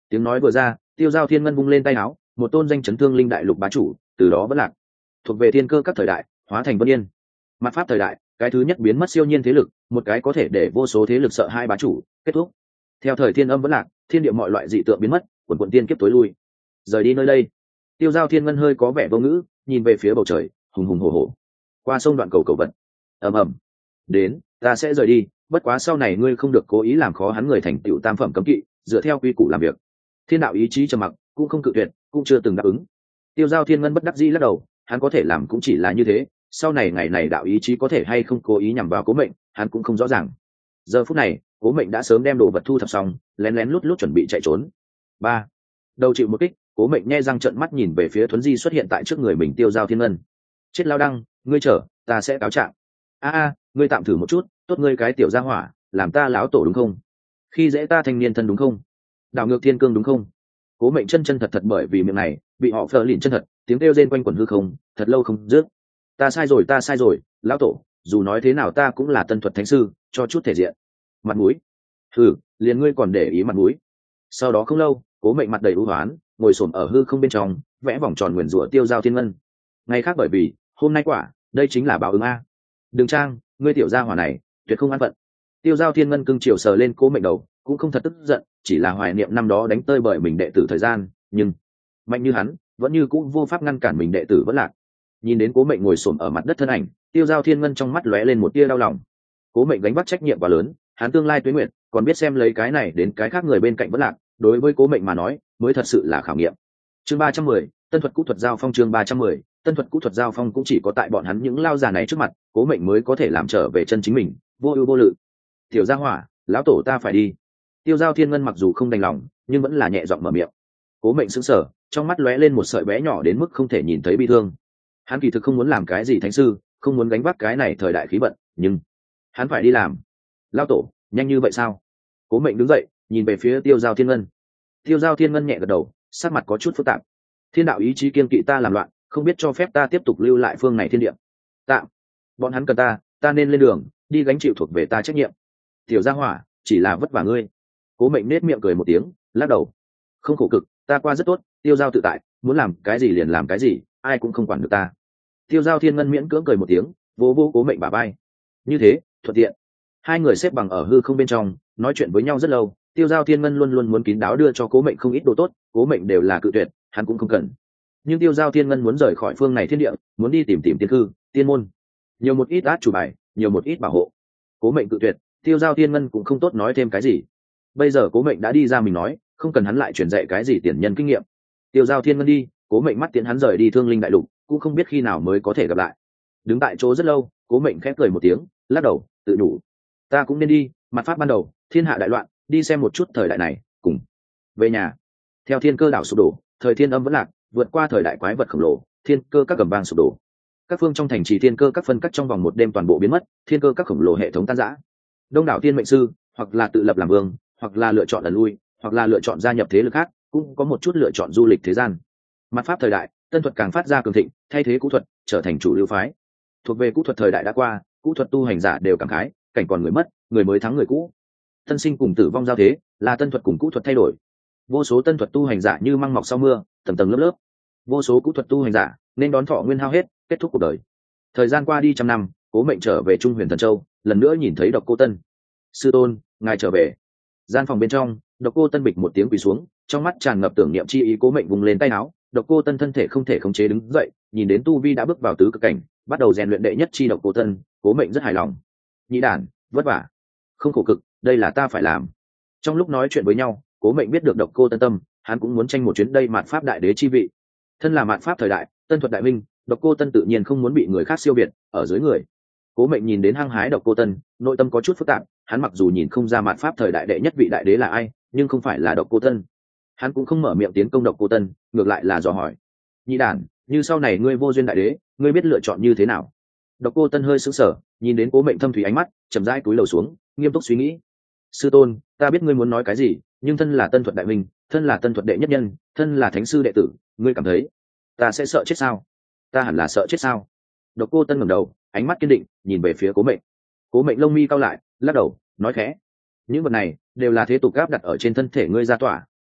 Tiếng nói vừa ra, Tiêu Giao Thiên Ngân vung lên tay áo, một tôn danh chấn thương linh đại lục bá chủ từ đó vẫn lạc, thuộc về thiên cơ các thời đại hóa thành vân yên. Mặt pháp thời đại, cái thứ nhất biến mất siêu nhiên thế lực, một cái có thể để vô số thế lực sợ hai bá chủ kết thúc. Theo thời thiên âm vẫn lạc, thiên địa mọi loại dị tượng biến mất, quần quần tiên kiếp tối lui. Rời đi nơi đây. Tiêu Giao Thiên Ngân hơi có vẻ vô ngữ, nhìn về phía bầu trời, hùng hùng hổ hổ. Qua sông đoạn cầu cầu vận. Ầm ầm. Đến, ta sẽ rời đi, bất quá sau này ngươi không được cố ý làm khó hắn người thành tựu tam phẩm cấm kỵ, dựa theo quy củ làm việc. Thiên đạo ý chí trầm mặc, cũng không cự tuyệt, cũng chưa từng đáp ứng. Tiêu Giao Thiên Ngân bất đắc dĩ lắc đầu, hắn có thể làm cũng chỉ là như thế, sau này ngày này đạo ý chí có thể hay không cố ý nhằm vào Cố Mệnh, hắn cũng không rõ ràng. Giờ phút này, Cố Mệnh đã sớm đem đồ vật thu thập xong, lén lén lút lút chuẩn bị chạy trốn. Ba, đầu chịu một kích, Cố Mệnh nhe răng trợn mắt nhìn về phía Thuấn Di xuất hiện tại trước người mình. Tiêu Giao Thiên Ngân, chết lao đăng, ngươi chờ, ta sẽ cáo trạng. A a, ngươi tạm thử một chút, tốt ngươi cái tiểu gia hỏa, làm ta láo tổ đúng không? Khi dễ ta thanh niên thân đúng không? Đảo ngược thiên cương đúng không? Cố Mệnh chân chân thật thật bởi vì miệng này bị họ phờ lìn chân thật, tiếng kêu rên quanh quẩn hư không, thật lâu không dứt. Ta sai rồi, ta sai rồi, lão tổ, dù nói thế nào ta cũng là tân thuật thánh sư, cho chút thể diện. Mặt mũi. Hừ, liền ngươi còn để ý mặt mũi. Sau đó không lâu, Cố Mệnh mặt đầy ưu hoán, ngồi xổm ở hư không bên trong, vẽ vòng tròn nguyền rủa Tiêu Giao Thiên Ngân. Ngày khác bởi vì, hôm nay quả, đây chính là báo ứng a. Đừng trang, ngươi tiểu gia hỏa này, tuyệt không an phận. Tiêu Giao Thiên Ngân cưng chiều sờ lên Cố Mệnh đầu, cũng không thật tức giận, chỉ là hoài niệm năm đó đánh tơi bởi mình đệ tử thời gian, nhưng mạnh như hắn, vẫn như cũng vô pháp ngăn cản mình đệ tử vẫn lạc. Nhìn đến Cố Mệnh ngồi xổm ở mặt đất thân ảnh, Tiêu Giao Thiên Ngân trong mắt lóe lên một tia đau lòng. Cố Mệnh gánh vác trách nhiệm quá lớn, hắn tương lai tuế nguyện, còn biết xem lấy cái này đến cái khác người bên cạnh vẫn lạc, đối với Cố Mệnh mà nói, mới thật sự là khảo nghiệm. Chương ba trăm mười, Tân thuật cũ thuật giao phong. Chương ba trăm mười, Tân thuật cũ thuật giao phong. Cũng chỉ có tại bọn hắn những lao già này trước mặt, Cố Mệnh mới có thể làm trở về chân chính mình, vô ưu vô lự. Tiểu gia hỏa, lão tổ ta phải đi. Tiêu Giao Thiên Ngân mặc dù không đành lòng, nhưng vẫn là nhẹ giọng mở miệng. Cố Mệnh sững sờ, trong mắt lóe lên một sợi bé nhỏ đến mức không thể nhìn thấy bi thương. Hắn kỳ thực không muốn làm cái gì thánh sư, không muốn gánh vác cái này thời đại khí vận, nhưng hắn phải đi làm. Lão tổ, nhanh như vậy sao? Cố Mệnh đứng dậy, nhìn về phía Tiêu Giao Thiên Ngân. Tiêu Giao Thiên Ngân nhẹ gật đầu, sắc mặt có chút phức tạp. Thiên đạo ý chí kiên kỵ ta làm loạn, không biết cho phép ta tiếp tục lưu lại phương này thiên địa. Tạm, bọn hắn cần ta, ta nên lên đường, đi gánh chịu thuộc về ta trách nhiệm. Tiểu gia hỏa, chỉ là vất vả ngươi. Cố Mệnh nết miệng cười một tiếng, lắc đầu. Không khổ cực, ta qua rất tốt, Tiêu Giao tự tại, muốn làm cái gì liền làm cái gì, ai cũng không quản được ta. Tiêu Giao Thiên Ngân miễn cưỡng cười một tiếng, vô vô Cố Mệnh bả vai. Như thế, thuận tiện. Hai người xếp bằng ở hư không bên trong, nói chuyện với nhau rất lâu. Tiêu Giao Thiên Ngân luôn luôn muốn kín đáo đưa cho Cố Mệnh không ít đồ tốt, Cố Mệnh đều là cự tuyệt, hắn cũng không cần. Nhưng Tiêu Giao Thiên Ngân muốn rời khỏi phương này thiên địa, muốn đi tìm tìm tiên cư, tiên môn, nhiều một ít át chủ bài, nhiều một ít bảo hộ. Cố Mệnh cự tuyệt, Tiêu Giao Thiên Ngân cũng không tốt nói thêm cái gì. Bây giờ Cố Mệnh đã đi ra mình nói, không cần hắn lại truyền dạy cái gì tiền nhân kinh nghiệm. Tiêu Giao Thiên Ngân đi, Cố Mệnh mắt tiễn hắn rời đi Thương Linh Đại Lục, cũng không biết khi nào mới có thể gặp lại. Đứng tại chỗ rất lâu, Cố Mệnh khép cười một tiếng, lắc đầu, tự nhủ, ta cũng nên đi, mặt pháp ban đầu, thiên hạ đại loạn, đi xem một chút thời đại này, cùng về nhà. Theo thiên cơ đảo sụp đổ, thời thiên âm vẫn lạc, vượt qua thời đại quái vật khổng lồ, thiên cơ các gầm vang sụp đổ. Các phương trong thành trì thiên cơ các phân cắt trong vòng một đêm toàn bộ biến mất, thiên cơ các khổng lồ hệ thống tan rã. Đông đảo tiên mệnh sư, hoặc là tự lập làm vương, hoặc là lựa chọn ẩn lui, hoặc là lựa chọn gia nhập thế lực khác, cũng có một chút lựa chọn du lịch thế gian. Mặt pháp thời đại, tân thuật càng phát ra cường thịnh, thay thế cũ thuật, trở thành chủ lưu phái. Thuộc về cũ thuật thời đại đã qua, cũ thuật tu hành giả đều cảm khái, cảnh còn người mất, người mới thắng người cũ. Tân sinh cùng tử vong giao thế, là tân thuật cùng cũ thuật thay đổi. Vô số tân thuật tu hành giả như măng mọc sau mưa, tầng tầng lớp lớp. Vô số cũ thuật tu hành giả nên đón thọ nguyên hao hết, kết thúc cuộc đời. Thời gian qua đi trăm năm, Cố Mệnh trở về Trung Huyền Thần Châu, lần nữa nhìn thấy Độc Cô Tân. Sư tôn, ngài trở về. Gian phòng bên trong, Độc Cô Tân bịch một tiếng quỳ xuống, trong mắt tràn ngập tưởng niệm chi ý. Cố Mệnh vùng lên tay áo, Độc Cô Tân thân thể không thể khống chế đứng dậy, nhìn đến tu vi đã bước vào tứ cực cảnh, bắt đầu rèn luyện đệ nhất chi Độc Cô Tân, Cố Mệnh rất hài lòng. Nhị đản, vất vả, không khổ cực, đây là ta phải làm. Trong lúc nói chuyện với nhau, Cố Mệnh biết được Độc Cô Tân tâm, hắn cũng muốn tranh một chuyến đây mạt pháp đại đế chi vị. Thân là mạt pháp thời đại, tân thuật đại minh, Độc Cô Tân tự nhiên không muốn bị người khác siêu việt ở dưới người. Cố Mệnh nhìn đến hăng hái Độc Cô Tân, nội tâm có chút phức tạp, hắn mặc dù nhìn không ra mạt pháp thời đại đệ nhất vị đại đế là ai, nhưng không phải là Độc Cô Tân. Hắn cũng không mở miệng tiến công Độc Cô Tân, ngược lại là dò hỏi: nhị đản, như sau này ngươi vô duyên đại đế, ngươi biết lựa chọn như thế nào? Độc Cô Tân hơi sững sờ, nhìn đến Cố Mệnh thâm thủy ánh mắt, chậm rãi cúi đầu xuống, nghiêm túc suy nghĩ. Sư tôn, ta biết ngươi muốn nói cái gì, nhưng thân là tân thuật đại minh, thân là tân thuật đệ nhất nhân, thân là thánh sư đệ tử, ngươi cảm thấy ta sẽ sợ chết sao? Ta hẳn là sợ chết sao? Độc Cô Tân ngẩng đầu, ánh mắt kiên định, nhìn về phía Cố Mệnh. Cố Mệnh lông mi cau lại, lắc đầu, nói khẽ: những vật này đều là thế tục áp đặt ở trên thân thể ngươi ra tỏa,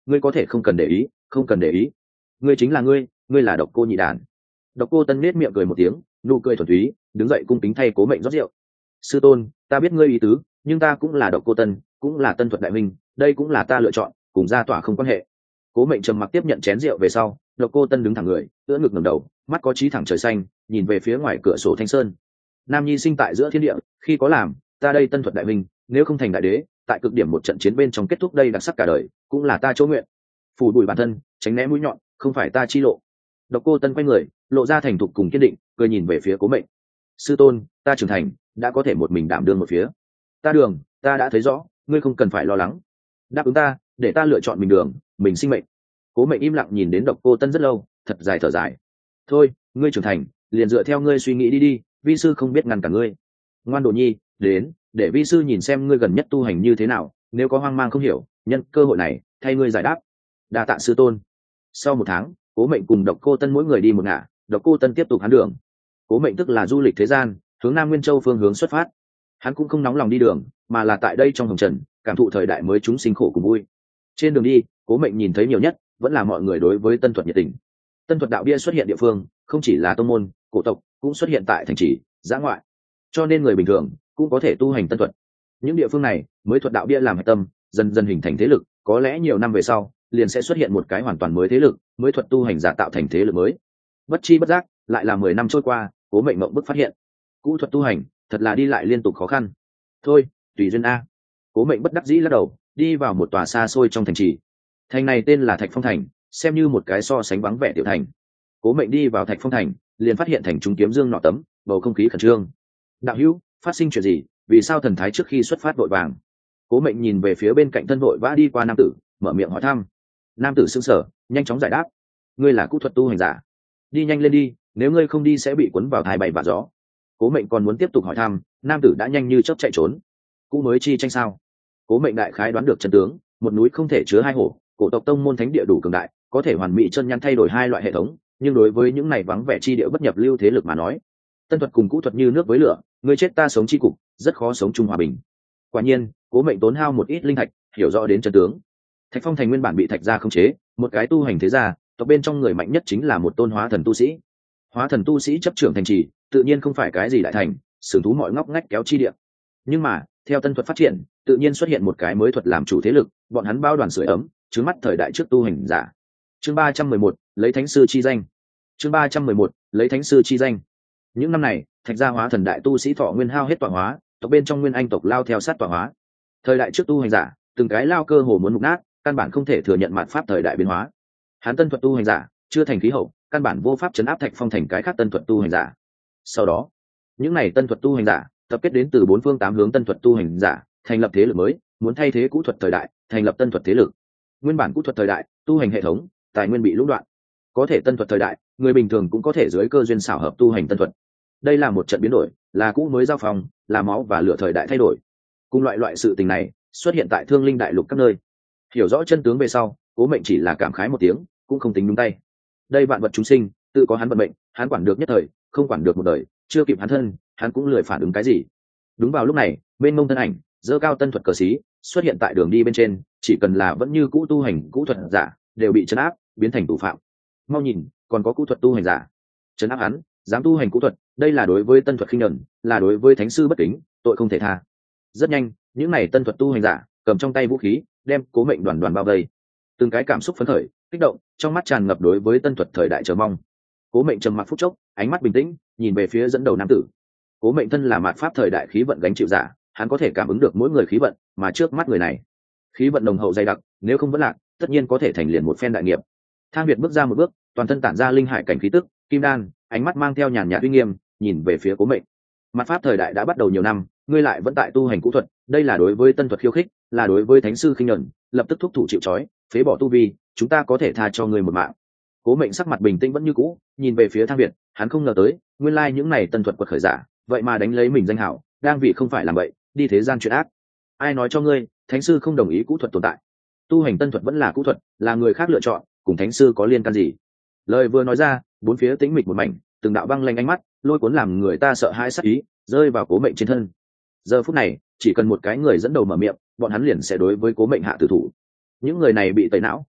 ngươi có thể không cần để ý, không cần để ý. Ngươi chính là ngươi, ngươi là Độc Cô Nhị Đản. Độc Cô Tân nết miệng cười một tiếng, nụ cười thuần túy, đứng dậy cung kính thay Cố Mệnh rót rượu. Sư tôn, ta biết ngươi ý tứ, nhưng ta cũng là Độc Cô Tân, cũng là Tân Thuật đại minh, đây cũng là ta lựa chọn, cùng gia tỏa không quan hệ. Cố Mệnh trầm mặc tiếp nhận chén rượu về sau, Độc Cô Tân đứng thẳng người, ưỡn ngực ngẩng đầu, mắt có chí thẳng trời xanh, nhìn về phía ngoài cửa sổ Thanh Sơn. Nam nhi sinh tại giữa thiên địa, khi có làm, ta đây Tân Thuật đại minh, nếu không thành đại đế, tại cực điểm một trận chiến bên trong kết thúc đây đặc sắc cả đời, cũng là ta chỗ nguyện. Phủ đuổi bản thân, tránh né mũi nhọn, không phải ta chi lộ. Độc Cô Tân quay người, lộ ra thành thục cùng kiên định, cười nhìn về phía Cố Mệnh. Sư tôn, ta trưởng thành, đã có thể một mình đảm đương một phía. Ta đường, ta đã thấy rõ, ngươi không cần phải lo lắng. Đáp ứng ta, để ta lựa chọn mình đường, mình sinh mệnh. Cố Mệnh im lặng nhìn đến Độc Cô Tân rất lâu, thật dài thở dài. Thôi, ngươi trưởng thành, liền dựa theo ngươi suy nghĩ đi đi, vi sư không biết ngăn cả ngươi. Ngoan Đồ Nhi, đến, để vi sư nhìn xem ngươi gần nhất tu hành như thế nào, nếu có hoang mang không hiểu, nhân cơ hội này, thay ngươi giải đáp. Đa tạ sư tôn. Sau một tháng, Cố Mệnh cùng Độc Cô Tân mỗi người đi một ngả, Độc Cô Tân tiếp tục hắn đường. Cố Mệnh tức là du lịch thế gian, hướng Nam Nguyên Châu phương hướng xuất phát. Hắn cũng không nóng lòng đi đường, mà là tại đây trong hồng trần, cảm thụ thời đại mới chúng sinh khổ cùng vui. Trên đường đi, Cố Mệnh nhìn thấy nhiều nhất vẫn là mọi người đối với Tân Thuật nhiệt tình. Tân Thuật đạo bia xuất hiện địa phương, không chỉ là tông môn, cổ tộc, cũng xuất hiện tại thành trì, dã ngoại. Cho nên người bình thường cũng có thể tu hành Tân Thuật. Những địa phương này mới thuật đạo bia làm hạch tâm, dần dần hình thành thế lực, có lẽ nhiều năm về sau, liền sẽ xuất hiện một cái hoàn toàn mới thế lực, mới thuật tu hành giả tạo thành thế lực mới. Bất chi bất giác, lại là mười năm trôi qua, Cố Mệnh mộng bức phát hiện, cũ thuật tu hành, thật là đi lại liên tục khó khăn. Thôi, tùy duyên a. Cố Mệnh bất đắc dĩ lắc đầu, đi vào một tòa xa xôi trong thành trì. Thành này tên là Thạch Phong Thành, xem như một cái so sánh vắng vẻ tiểu thành. Cố Mệnh đi vào Thạch Phong Thành, liền phát hiện thành trung kiếm dương nọ tấm, bầu không khí khẩn trương. Đạo hữu, phát sinh chuyện gì? Vì sao thần thái trước khi xuất phát vội vàng? Cố Mệnh nhìn về phía bên cạnh thân vội vã đi qua nam tử, mở miệng hỏi thăm. Nam tử sững sờ, nhanh chóng giải đáp. Ngươi là cũ thuật tu hành giả, đi nhanh lên đi, nếu ngươi không đi sẽ bị cuốn vào thai bay và gió. Cố Mệnh còn muốn tiếp tục hỏi thăm, nam tử đã nhanh như chớp chạy trốn. Cũ mới chi tranh sao? Cố Mệnh đại khái đoán được chân tướng, một núi không thể chứa hai hổ, cổ tộc tông môn thánh địa đủ cường đại, có thể hoàn mỹ chân nhăn thay đổi hai loại hệ thống, nhưng đối với những này vắng vẻ chi địa bất nhập lưu thế lực mà nói, Tân Thuật cùng cũ thuật như nước với lửa, ngươi chết ta sống chi cục, rất khó sống chung hòa bình. Quả nhiên, Cố Mệnh tốn hao một ít linh thạch, hiểu rõ đến chân tướng. Thạch Phong Thành nguyên bản bị Thạch gia khống chế, một cái tu hành thế gia, tộc bên trong người mạnh nhất chính là một tôn hóa thần tu sĩ. Hóa thần tu sĩ chấp trưởng thành trì, tự nhiên không phải cái gì đại thành, sừng thú mọi ngóc ngách kéo chi địa. Nhưng mà, theo Tân Thuật phát triển, tự nhiên xuất hiện một cái mới thuật làm chủ thế lực, bọn hắn bao đoàn sưởi ấm, trứng mắt thời đại trước tu hành giả. Chương ba trăm mười một, lấy thánh sư chi danh. Chương ba trăm mười một, lấy thánh sư chi danh. Những năm này, Thạch gia hóa thần đại tu sĩ thọ nguyên hao hết tọa hóa, tộc bên trong nguyên anh tộc lao theo sát tọa hóa. Thời đại trước tu hành giả, từng cái lao cơ hồ muốn mục nát, căn bản không thể thừa nhận mạt pháp thời đại biến hóa. Hắn Tân Thuật tu hành giả, chưa thành khí hậu, căn bản vô pháp chấn áp Thạch Phong Thành cái khác Tân Thuật tu hành giả. Sau đó, những này Tân Thuật tu hành giả tập kết đến từ bốn phương tám hướng Tân Thuật tu hành giả, thành lập thế lực mới, muốn thay thế cũ thuật thời đại, thành lập Tân Thuật thế lực. Nguyên bản cũ thuật thời đại, tu hành hệ thống, tài nguyên bị lũng đoạn. Có thể Tân Thuật thời đại, người bình thường cũng có thể dưới cơ duyên xảo hợp tu hành Tân Thuật. Đây là một trận biến đổi, là cũ mới giao phòng, là máu và lửa thời đại thay đổi. Cùng loại loại sự tình này xuất hiện tại Thương Linh đại lục các nơi. Hiểu rõ chân tướng về sau, Cố Mệnh chỉ là cảm khái một tiếng, cũng không tính đúng tay. Đây vạn vật chúng sinh, tự có hắn vận mệnh, hắn quản được nhất thời, không quản được một đời, chưa kịp hắn thân, hắn cũng lười phản ứng cái gì. Đúng vào lúc này, bên mông thân ảnh, dơ cao Tân Thuật cờ xí, xuất hiện tại đường đi bên trên, chỉ cần là vẫn như cũ tu hành cũ thuật giả, đều bị trấn áp, biến thành tù phạm. Mau nhìn, còn có cũ thuật tu hành giả. Trấn áp hắn, dám tu hành cũ thuật, đây là đối với Tân Thuật khinh nhẫn, là đối với thánh sư bất kính, tội không thể tha. Rất nhanh, những này Tân Thuật tu hành giả cầm trong tay vũ khí, đem Cố Mệnh đoàn đoàn bao vây. Từng cái cảm xúc phấn khởi, kích động, trong mắt tràn ngập đối với Tân Thuật thời đại chờ mong. Cố Mệnh trầm mặc phút chốc, ánh mắt bình tĩnh, nhìn về phía dẫn đầu nam tử. Cố Mệnh thân là mạt pháp thời đại khí vận gánh chịu giả, hắn có thể cảm ứng được mỗi người khí vận, mà trước mắt người này, khí vận nồng hậu dày đặc, nếu không vẫn lạc, tất nhiên có thể thành liền một phen đại nghiệp. Thang Việt bước ra một bước, toàn thân tản ra linh hải cảnh khí tức, kim đan, ánh mắt mang theo nhàn nhạt uy nghiêm, nhìn về phía Cố Mệnh. Mạt pháp thời đại đã bắt đầu nhiều năm, ngươi lại vẫn tại tu hành cũ thuật, đây là đối với Tân Thuật khiêu khích, là đối với thánh sư khinh nhẫn, lập tức thúc thủ chịu trói, phế bỏ tu vi, chúng ta có thể tha cho ngươi một mạng. Cố Mệnh sắc mặt bình tĩnh vẫn như cũ, nhìn về phía Thang Việt, hắn không ngờ tới, nguyên lai những này Tân Thuật quật khởi giả, vậy mà đánh lấy mình danh hảo, đang vì không phải làm vậy, đi thế gian chuyện ác. Ai nói cho ngươi, thánh sư không đồng ý cũ thuật tồn tại? Tu hành Tân Thuật vẫn là cũ thuật, là người khác lựa chọn, cùng thánh sư có liên can gì? Lời vừa nói ra, bốn phía tĩnh mịch một mảnh, từng đạo băng lanh ánh mắt, lôi cuốn làm người ta sợ hãi sắc ý, rơi vào Cố Mệnh trên thân. Giờ phút này, chỉ cần một cái người dẫn đầu mở miệng, bọn hắn liền sẽ đối với Cố Mệnh hạ tử thủ. Những người này bị tẩy não,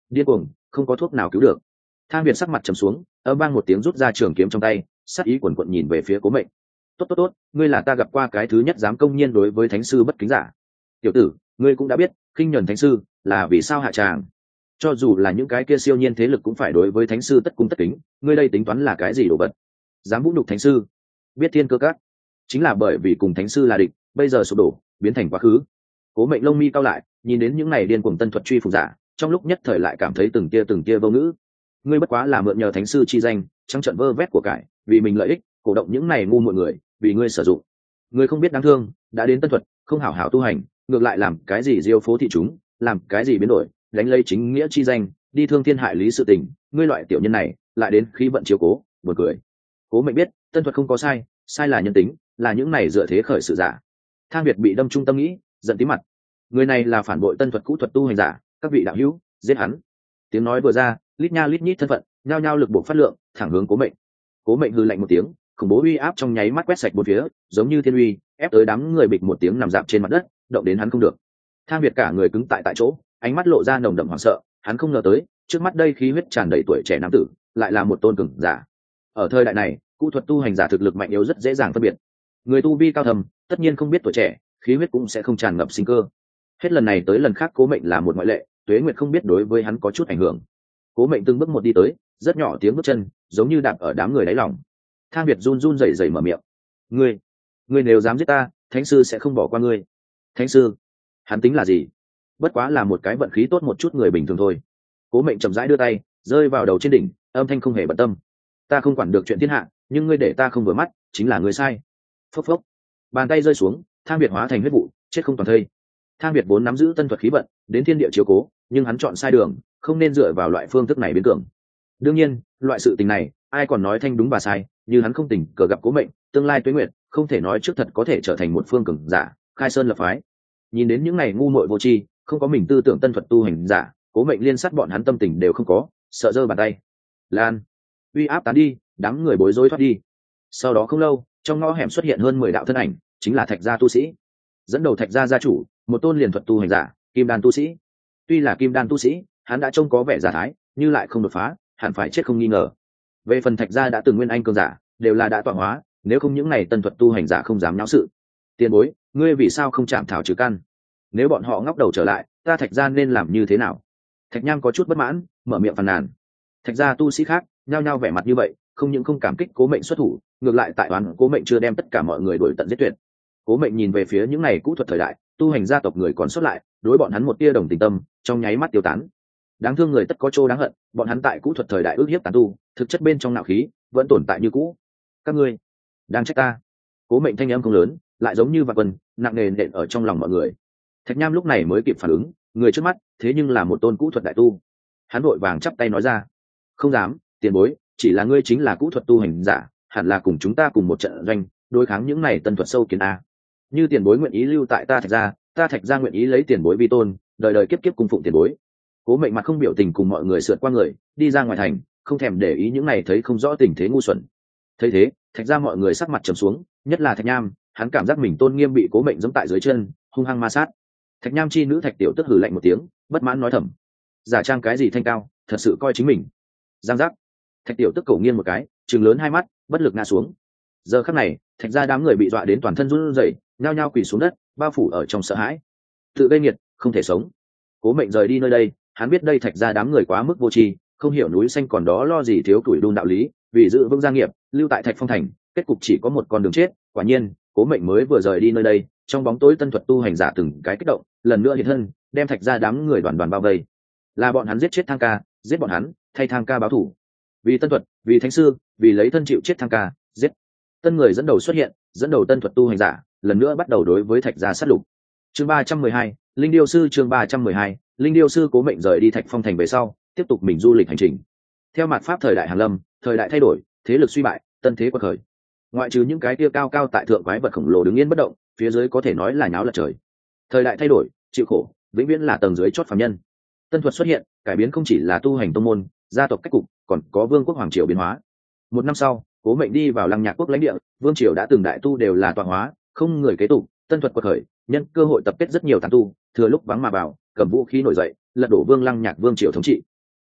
điên cuồng, không có thuốc nào cứu được. Thang Việt sắc mặt trầm xuống, âm vang một tiếng rút ra trường kiếm trong tay, sát ý quần quận nhìn về phía Cố Mệnh. Tốt tốt tốt, ngươi là ta gặp qua cái thứ nhất dám công nhiên đối với thánh sư bất kính giả. Tiểu tử, ngươi cũng đã biết, khinh nhẫn thánh sư là vì sao hạ tràng. Cho dù là những cái kia siêu nhiên thế lực cũng phải đối với thánh sư tất cung tất kính, ngươi đây tính toán là cái gì đồ vật? Dám vũ nhục thánh sư, biết thiên cơ cát, chính là bởi vì cùng thánh sư là địch, bây giờ sụp đổ, biến thành quá khứ. Cố Mệnh lông mi cao lại, nhìn đến những này điên cuồng tân thuật truy phục giả, trong lúc nhất thời lại cảm thấy từng tia từng tia vô ngữ. Ngươi bất quá là mượn nhờ thánh sư chi danh, trắng trợn vơ vét của cải, vì mình lợi ích, cổ động những này ngu muội người, vì ngươi sử dụng. Ngươi không biết đáng thương, đã đến tân thuật, không hảo hảo tu hành, ngược lại làm cái gì diêu phố thị chúng, làm cái gì biến đổi, đánh lấy chính nghĩa chi danh, đi thương thiên hại lý sự tình, ngươi loại tiểu nhân này, lại đến khi vận chiếu cố, buồn cười. Cố Mệnh biết, tân thuật không có sai, sai là nhân tính, là những này dựa thế khởi sự giả. Thang Việt bị đâm trung tâm nghĩ, giận tím mặt. Người này là phản bội tân thuật cũ thuật tu hành giả, các vị đạo hữu, giết hắn. Tiếng nói vừa ra, lít nha lít nhít thân phận, nhao nhao lực buộc phát lượng, thẳng hướng Cố Mệnh. Cố Mệnh hừ lạnh một tiếng, khủng bố uy áp trong nháy mắt quét sạch bốn phía, giống như thiên uy, ép tới đám người bịch một tiếng nằm dạp trên mặt đất, động đến hắn không được. Thang Việt cả người cứng tại tại chỗ, ánh mắt lộ ra nồng đậm hoảng sợ, hắn không ngờ tới, trước mắt đây khí huyết tràn đầy tuổi trẻ nam tử, lại là một tôn cường giả. Ở thời đại này, cũ thuật tu hành giả thực lực mạnh yếu rất dễ dàng phân biệt. Người tu vi cao thầm, tất nhiên không biết tuổi trẻ, khí huyết cũng sẽ không tràn ngập sinh cơ. Hết lần này tới lần khác Cố Mệnh là một ngoại lệ, Tuế Nguyệt không biết đối với hắn có chút ảnh hưởng. Cố Mệnh từng bước một đi tới, rất nhỏ tiếng bước chân, giống như đạp ở đám người đáy lòng. Thang Việt run run rẩy rẩy mở miệng: "Ngươi, ngươi nếu dám giết ta, thánh sư sẽ không bỏ qua ngươi." Thánh sư? Hắn tính là gì? Bất quá là một cái vận khí tốt một chút người bình thường thôi. Cố Mệnh chậm rãi đưa tay, rơi vào đầu trên đỉnh, âm thanh không hề bận tâm: "Ta không quản được chuyện thiên hạ, nhưng ngươi để ta không vừa mắt, chính là ngươi sai." Phốc phốc, bàn tay rơi xuống, Thang Việt hóa thành huyết vụ, chết không toàn thây. Thang Việt vốn nắm giữ tân thuật khí vận, đến thiên địa chiếu cố, nhưng hắn chọn sai đường, không nên dựa vào loại phương thức này biến cường. Đương nhiên, loại sự tình này, ai còn nói thanh đúng và sai, như hắn không tình cờ gặp Cố Mệnh, tương lai Tuế Nguyệt, không thể nói trước thật có thể trở thành một phương cường giả, khai sơn lập phái. Nhìn đến những này ngu muội vô tri, không có mình tư tưởng tân thuật tu hành giả, Cố Mệnh liên sát bọn hắn tâm tình đều không có, sợ giơ bàn tay. Lan, uy áp tán đi, đám người bối rối thoát đi. Sau đó không lâu, trong ngõ hẻm xuất hiện hơn mười đạo thân ảnh, chính là Thạch gia tu sĩ. Dẫn đầu Thạch gia gia chủ, một tôn liền thuật tu hành giả, kim đan tu sĩ. Tuy là kim đan tu sĩ, hắn đã trông có vẻ giả thái, nhưng lại không đột phá, hẳn phải chết không nghi ngờ. Về phần Thạch gia đã từng nguyên anh cường giả, đều là đã tọa hóa, nếu không những này tân thuật tu hành giả không dám nháo sự. Tiền bối, ngươi vì sao không chạm thảo trừ căn? Nếu bọn họ ngóc đầu trở lại, ta Thạch gia nên làm như thế nào? Thạch Nham có chút bất mãn, mở miệng phàn nàn. Thạch gia tu sĩ khác, nhao nhao vẻ mặt như vậy, không những không cảm kích Cố Mệnh xuất thủ, ngược lại tại oán Cố Mệnh chưa đem tất cả mọi người đuổi tận giết tuyệt. Cố Mệnh nhìn về phía những này cũ thuật thời đại, tu hành gia tộc người còn xuất lại, đối bọn hắn một tia đồng tình tâm, trong nháy mắt tiêu tán. Đáng thương người tất có chỗ đáng hận, bọn hắn tại cũ thuật thời đại ước hiếp tán tu, thực chất bên trong nạo khí vẫn tồn tại như cũ. Các ngươi đang trách ta? Cố Mệnh thanh âm không lớn, lại giống như vạn quân, nặng nề nện ở trong lòng mọi người. Thạch Nham lúc này mới kịp phản ứng, người trước mắt thế nhưng là một tôn cũ thuật đại tu. Hắn vội vàng chắp tay nói ra: "Không dám, tiền bối, chỉ là ngươi chính là cũ thuật tu hành giả, hẳn là cùng chúng ta cùng một trận doanh, đối kháng những này tân thuật sâu kiến a. Như tiền bối nguyện ý lưu tại ta Thạch gia, ta Thạch gia nguyện ý lấy tiền bối vi tôn, đời đời kiếp kiếp cung phụng tiền bối." Cố Mệnh mặt không biểu tình cùng mọi người sượt qua người, đi ra ngoài thành, không thèm để ý những này thấy không rõ tình thế ngu xuẩn. Thấy thế, Thạch gia mọi người sắc mặt trầm xuống, nhất là Thạch Nham, hắn cảm giác mình tôn nghiêm bị Cố Mệnh giẫm tại dưới chân, hung hăng ma sát. Thạch Nham chi nữ Thạch tiểu tức hừ lạnh một tiếng, bất mãn nói thầm: "Giả trang cái gì thanh cao, thật sự coi chính mình." Giang giác, Thạch tiểu tức cổ nghiêng một cái, trừng lớn hai mắt, bất lực ngã xuống. Giờ khắc này, Thạch gia đám người bị dọa đến toàn thân run rẩy, nhao nhao quỳ xuống đất, bao phủ ở trong sợ hãi. Tự gây nghiệt, không thể sống. Cố Mệnh rời đi nơi đây, hắn biết đây Thạch gia đám người quá mức vô tri, không hiểu núi xanh còn đó lo gì thiếu tuổi đun đạo lý, vì giữ vững gia nghiệp, lưu tại Thạch Phong thành, kết cục chỉ có một con đường chết. Quả nhiên, Cố Mệnh mới vừa rời đi nơi đây, trong bóng tối tân thuật tu hành giả từng cái kích động, lần nữa hiện thân, đem Thạch gia đám người đoàn đoàn bao vây. Là bọn hắn giết chết Thang ca, giết bọn hắn, thay Thang ca báo thù. Vì tân thuật, vì thánh sư, vì lấy thân chịu chết Thang ca, giết. Tân người dẫn đầu xuất hiện, dẫn đầu tân thuật tu hành giả, lần nữa bắt đầu đối với Thạch gia sát lục. Chương ba trăm mười hai, Linh Điêu sư chương ba trăm mười hai, Linh Điêu sư. Cố Mệnh rời đi Thạch Phong thành về sau, tiếp tục mình du lịch hành trình. Theo mạt pháp thời đại hàng lâm, thời đại thay đổi, thế lực suy bại, tân thế quật khởi. Ngoại trừ những cái kia cao cao tại thượng quái vật khổng lồ đứng yên bất động, phía dưới có thể nói là nháo lật trời. Thời đại thay đổi, chịu khổ, vĩnh viễn là tầng dưới chót phàm nhân. Tân thuật xuất hiện, cải biến không chỉ là tu hành tông môn, gia tộc cách cục, còn có vương quốc hoàng triều biến hóa. Một năm sau, Cố Mệnh đi vào Lăng Nhạc quốc lãnh địa, vương triều đã từng đại tu đều là tọa hóa, không người kế tục, tân thuật quật khởi, nhân cơ hội tập kết rất nhiều tán tu, thừa lúc vắng mà vào, cầm vũ khí nổi dậy, lật đổ vương Lăng Nhạc vương triều thống trị.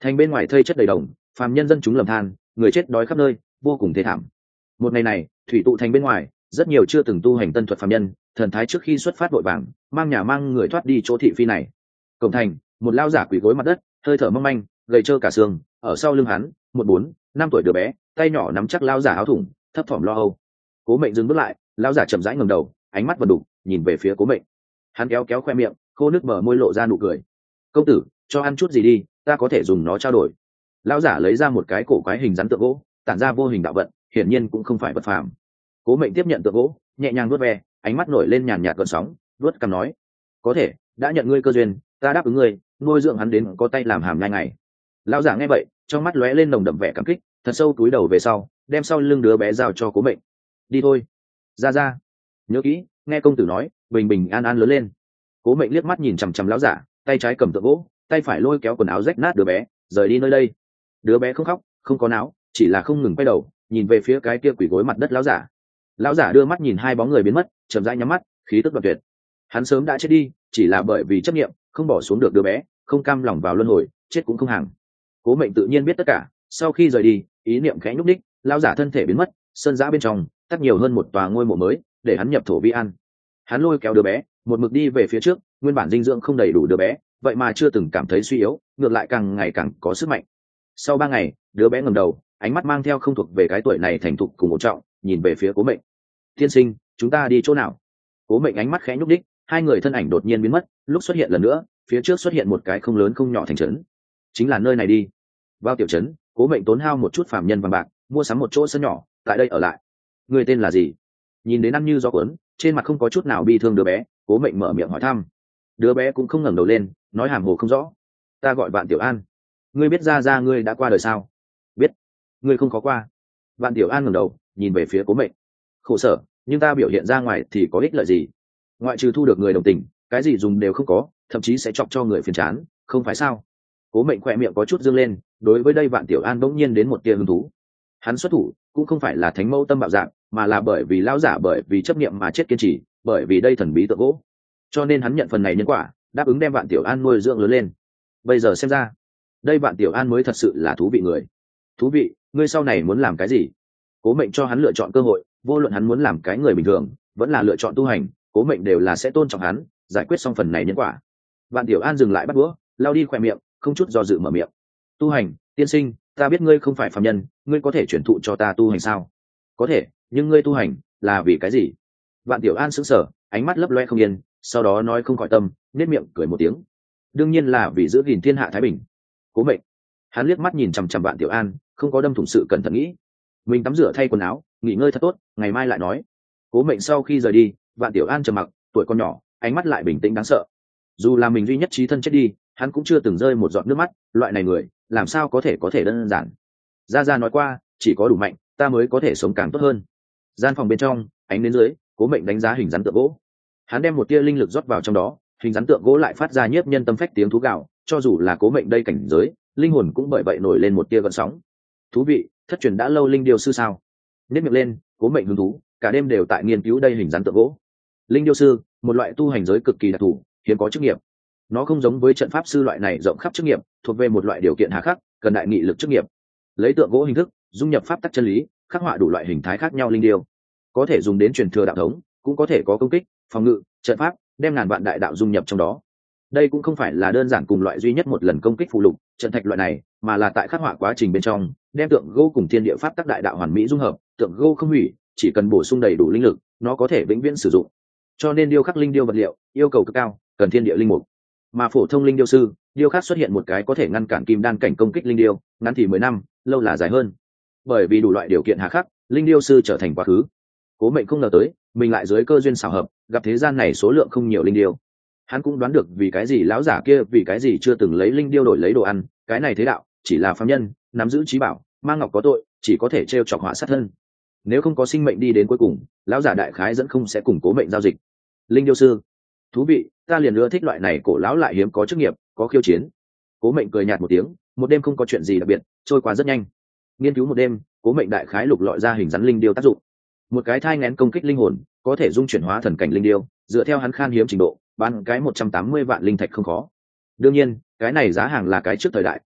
Thành bên ngoài thây chất đầy đồng, phàm nhân dân chúng lầm than, người chết đói khắp nơi, vô cùng thê thảm. Một ngày này, thủy tụ thành bên ngoài, rất nhiều chưa từng tu hành tân thuật phàm nhân, thần thái trước khi xuất phát vội vàng, mang nhà mang người thoát đi chỗ thị phi này. Cổng thành, một lao giả quỳ gối mặt đất, hơi thở mong manh, gầy trơ cả xương, ở sau lưng hắn, một bốn, năm tuổi đứa bé, tay nhỏ nắm chắc lao giả áo thủng, thấp thỏm lo âu. Cố Mệnh dừng bước lại, lao giả chậm rãi ngẩng đầu, ánh mắt vần đục, nhìn về phía Cố Mệnh. Hắn kéo kéo khoe miệng, khô nước mở môi lộ ra nụ cười. Công tử, cho ăn chút gì đi, ta có thể dùng nó trao đổi. Lão giả lấy ra một cái cổ quái hình rắn tượng gỗ, tản ra vô hình đạo vận, hiển nhiên cũng không phải vật phàm. Cố Mệnh tiếp nhận tượng gỗ, nhẹ nhàng vuốt ve, ánh mắt nổi lên nhàn nhạt gợn sóng, vuốt cằm nói: có thể, đã nhận ngươi cơ duyên, ta đáp ứng ngươi, nuôi dưỡng hắn đến có tay làm hàm nhai ngày. Lão giả nghe vậy, trong mắt lóe lên nồng đậm vẻ cảm kích, thật sâu túi đầu về sau, đem sau lưng đứa bé giao cho Cố Mệnh. Đi thôi, ra ra. Nhớ kỹ, nghe công tử nói, bình bình an an lớn lên. Cố Mệnh liếc mắt nhìn chằm chằm lão giả, tay trái cầm tượng gỗ, tay phải lôi kéo quần áo rách nát đứa bé, rời đi nơi đây. Đứa bé không khóc, không có náo, chỉ là không ngừng quay đầu, nhìn về phía cái kia quỳ gối mặt đất lão giả. Lão giả đưa mắt nhìn hai bóng người biến mất, chậm rãi nhắm mắt, khí tức đoạn tuyệt. Hắn sớm đã chết đi, chỉ là bởi vì chấp niệm, không bỏ xuống được đứa bé, không cam lòng vào luân hồi, chết cũng không hàng. Cố Mệnh tự nhiên biết tất cả, sau khi rời đi, ý niệm khẽ nhúc nhích, lão giả thân thể biến mất, sơn giã bên trong, tắc nhiều hơn một tòa ngôi mộ mới, để hắn nhập thổ vi an. Hắn lôi kéo đứa bé, một mực đi về phía trước, nguyên bản dinh dưỡng không đầy đủ đứa bé, vậy mà chưa từng cảm thấy suy yếu, ngược lại càng ngày càng có sức mạnh. Sau ba ngày, đứa bé ngẩng đầu, ánh mắt mang theo không thuộc về cái tuổi này thành thục cùng một trọng, nhìn về phía Cố Mệnh. Tiên sinh, chúng ta đi chỗ nào? Cố Mệnh ánh mắt khẽ nhúc đích, hai người thân ảnh đột nhiên biến mất, lúc xuất hiện lần nữa, phía trước xuất hiện một cái không lớn không nhỏ thành trấn. Chính là nơi này đi. Vào tiểu trấn, Cố Mệnh tốn hao một chút phàm nhân vàng bạc, mua sắm một chỗ sân nhỏ, tại đây ở lại. Người tên là gì? Nhìn đến ăn như gió cuốn, trên mặt không có chút nào bi thương đứa bé, Cố Mệnh mở miệng hỏi thăm. Đứa bé cũng không ngẩng đầu lên, nói hàm hồ không rõ. Ta gọi Vạn Tiểu An. Ngươi biết ra ra ngươi đã qua đời sao? Biết. Ngươi không có qua. Vạn Tiểu An ngẩng đầu, nhìn về phía Cố Mệnh. Khổ sở, nhưng ta biểu hiện ra ngoài thì có ích lợi gì? Ngoại trừ thu được người đồng tình, cái gì dùng đều không có, thậm chí sẽ chọc cho người phiền chán, không phải sao? Cố Mệnh khỏe miệng có chút dương lên, đối với đây Vạn Tiểu An bỗng nhiên đến một tia hứng thú. Hắn xuất thủ cũng không phải là thánh mẫu tâm bạo dạng, mà là bởi vì lão giả bởi vì chấp niệm mà chết kiên trì, bởi vì đây thần bí tượng gỗ, cho nên hắn nhận phần này nhân quả, đáp ứng đem Vạn Tiểu An nuôi dưỡng lớn lên. Bây giờ xem ra, đây Vạn Tiểu An mới thật sự là thú vị người. Thú vị, ngươi sau này muốn làm cái gì? Cố Mệnh cho hắn lựa chọn cơ hội, vô luận hắn muốn làm cái người bình thường, vẫn là lựa chọn tu hành, Cố Mệnh đều là sẽ tôn trọng hắn, giải quyết xong phần này nhân quả. Vạn Tiểu An dừng lại bắt đũa, lao đi khỏe miệng, không chút do dự mở miệng. Tu hành, tiên sinh, ta biết ngươi không phải phàm nhân, ngươi có thể truyền thụ cho ta tu hành sao? Có thể, nhưng ngươi tu hành là vì cái gì? Vạn Tiểu An sững sờ, ánh mắt lấp loe không yên, sau đó nói không khỏi tâm, nét miệng cười một tiếng. Đương nhiên là vì giữ gìn thiên hạ thái bình. Cố Mệnh, hắn liếc mắt nhìn chằm chằm Vạn Tiểu An, không có đâm thủng sự cẩn thận nghĩ. Mình tắm rửa thay quần áo, nghỉ ngơi thật tốt, ngày mai lại nói. Cố Mệnh sau khi rời đi, Vạn Tiểu An trầm mặc, tuổi còn nhỏ, ánh mắt lại bình tĩnh đáng sợ. Dù là mình duy nhất chí thân chết đi, hắn cũng chưa từng rơi một giọt nước mắt, loại này người, làm sao có thể có thể đơn giản. Gia Gia nói qua, chỉ có đủ mạnh, ta mới có thể sống càng tốt hơn. Gian phòng bên trong, ánh đến dưới, Cố Mệnh đánh giá hình rắn tượng gỗ. Hắn đem một tia linh lực rót vào trong đó, hình rắn tượng gỗ lại phát ra nhiếp nhân tâm phách tiếng thú gạo, cho dù là Cố Mệnh đây cảnh giới, linh hồn cũng bởi vậy nổi lên một tia gợn sóng. Thú vị, thất truyền đã lâu linh điêu sư sao? Nhếch miệng lên, Cố Mệnh hứng thú, cả đêm đều tại nghiên cứu đây hình rắn tượng gỗ. Linh điêu sư, một loại tu hành giới cực kỳ đặc thù, hiếm có chức nghiệp. Nó không giống với trận pháp sư loại này rộng khắp chức nghiệp, thuộc về một loại điều kiện hà khắc, cần đại nghị lực chức nghiệp. Lấy tượng gỗ hình thức, dung nhập pháp tắc chân lý, khắc họa đủ loại hình thái khác nhau linh điêu, có thể dùng đến truyền thừa đạo thống, cũng có thể có công kích, phòng ngự, trận pháp, đem ngàn vạn đại đạo dung nhập trong đó. Đây cũng không phải là đơn giản cùng loại duy nhất một lần công kích phụ lục, trận thạch loại này, mà là tại khắc họa quá trình bên trong, đem tượng gỗ cùng thiên địa pháp tắc đại đạo hoàn mỹ dung hợp, tượng gỗ không hủy, chỉ cần bổ sung đầy đủ linh lực, nó có thể vĩnh viễn sử dụng. Cho nên điêu khắc linh điêu vật liệu yêu cầu cực cao, cần thiên địa linh mục. Mà phổ thông linh điêu sư, điêu khắc xuất hiện một cái có thể ngăn cản kim đan cảnh công kích linh điêu, ngắn thì mười năm, lâu là dài hơn. Bởi vì đủ loại điều kiện hà khắc, linh điêu sư trở thành quá khứ. Cố Mệnh không ngờ tới, mình lại dưới cơ duyên xảo hợp, gặp thế gian này số lượng không nhiều linh điêu. Hắn cũng đoán được vì cái gì lão giả kia vì cái gì chưa từng lấy linh điêu đổi lấy đồ ăn, cái này thế đạo, chỉ là phàm nhân, nắm giữ trí bảo, mang ngọc có tội, chỉ có thể trêu chọc họa sát thân. Nếu không có sinh mệnh đi đến cuối cùng, lão giả đại khái dẫn không sẽ cùng Cố Mệnh giao dịch. Linh điêu sư, thú vị, ta liền ưa thích loại này cổ lão lại hiếm có chức nghiệp, có khiêu chiến. Cố Mệnh cười nhạt một tiếng, một đêm không có chuyện gì đặc biệt, trôi qua rất nhanh. Nghiên cứu một đêm, Cố Mệnh đại khái lục lọi ra hình rắn linh điêu tác dụng. Một cái thai nghén công kích linh hồn, có thể dung chuyển hóa thần cảnh linh điêu, dựa theo hắn khan hiếm trình độ, bán cái một trăm tám mươi vạn linh thạch không khó. Đương nhiên, cái này giá hàng là cái trước thời đại,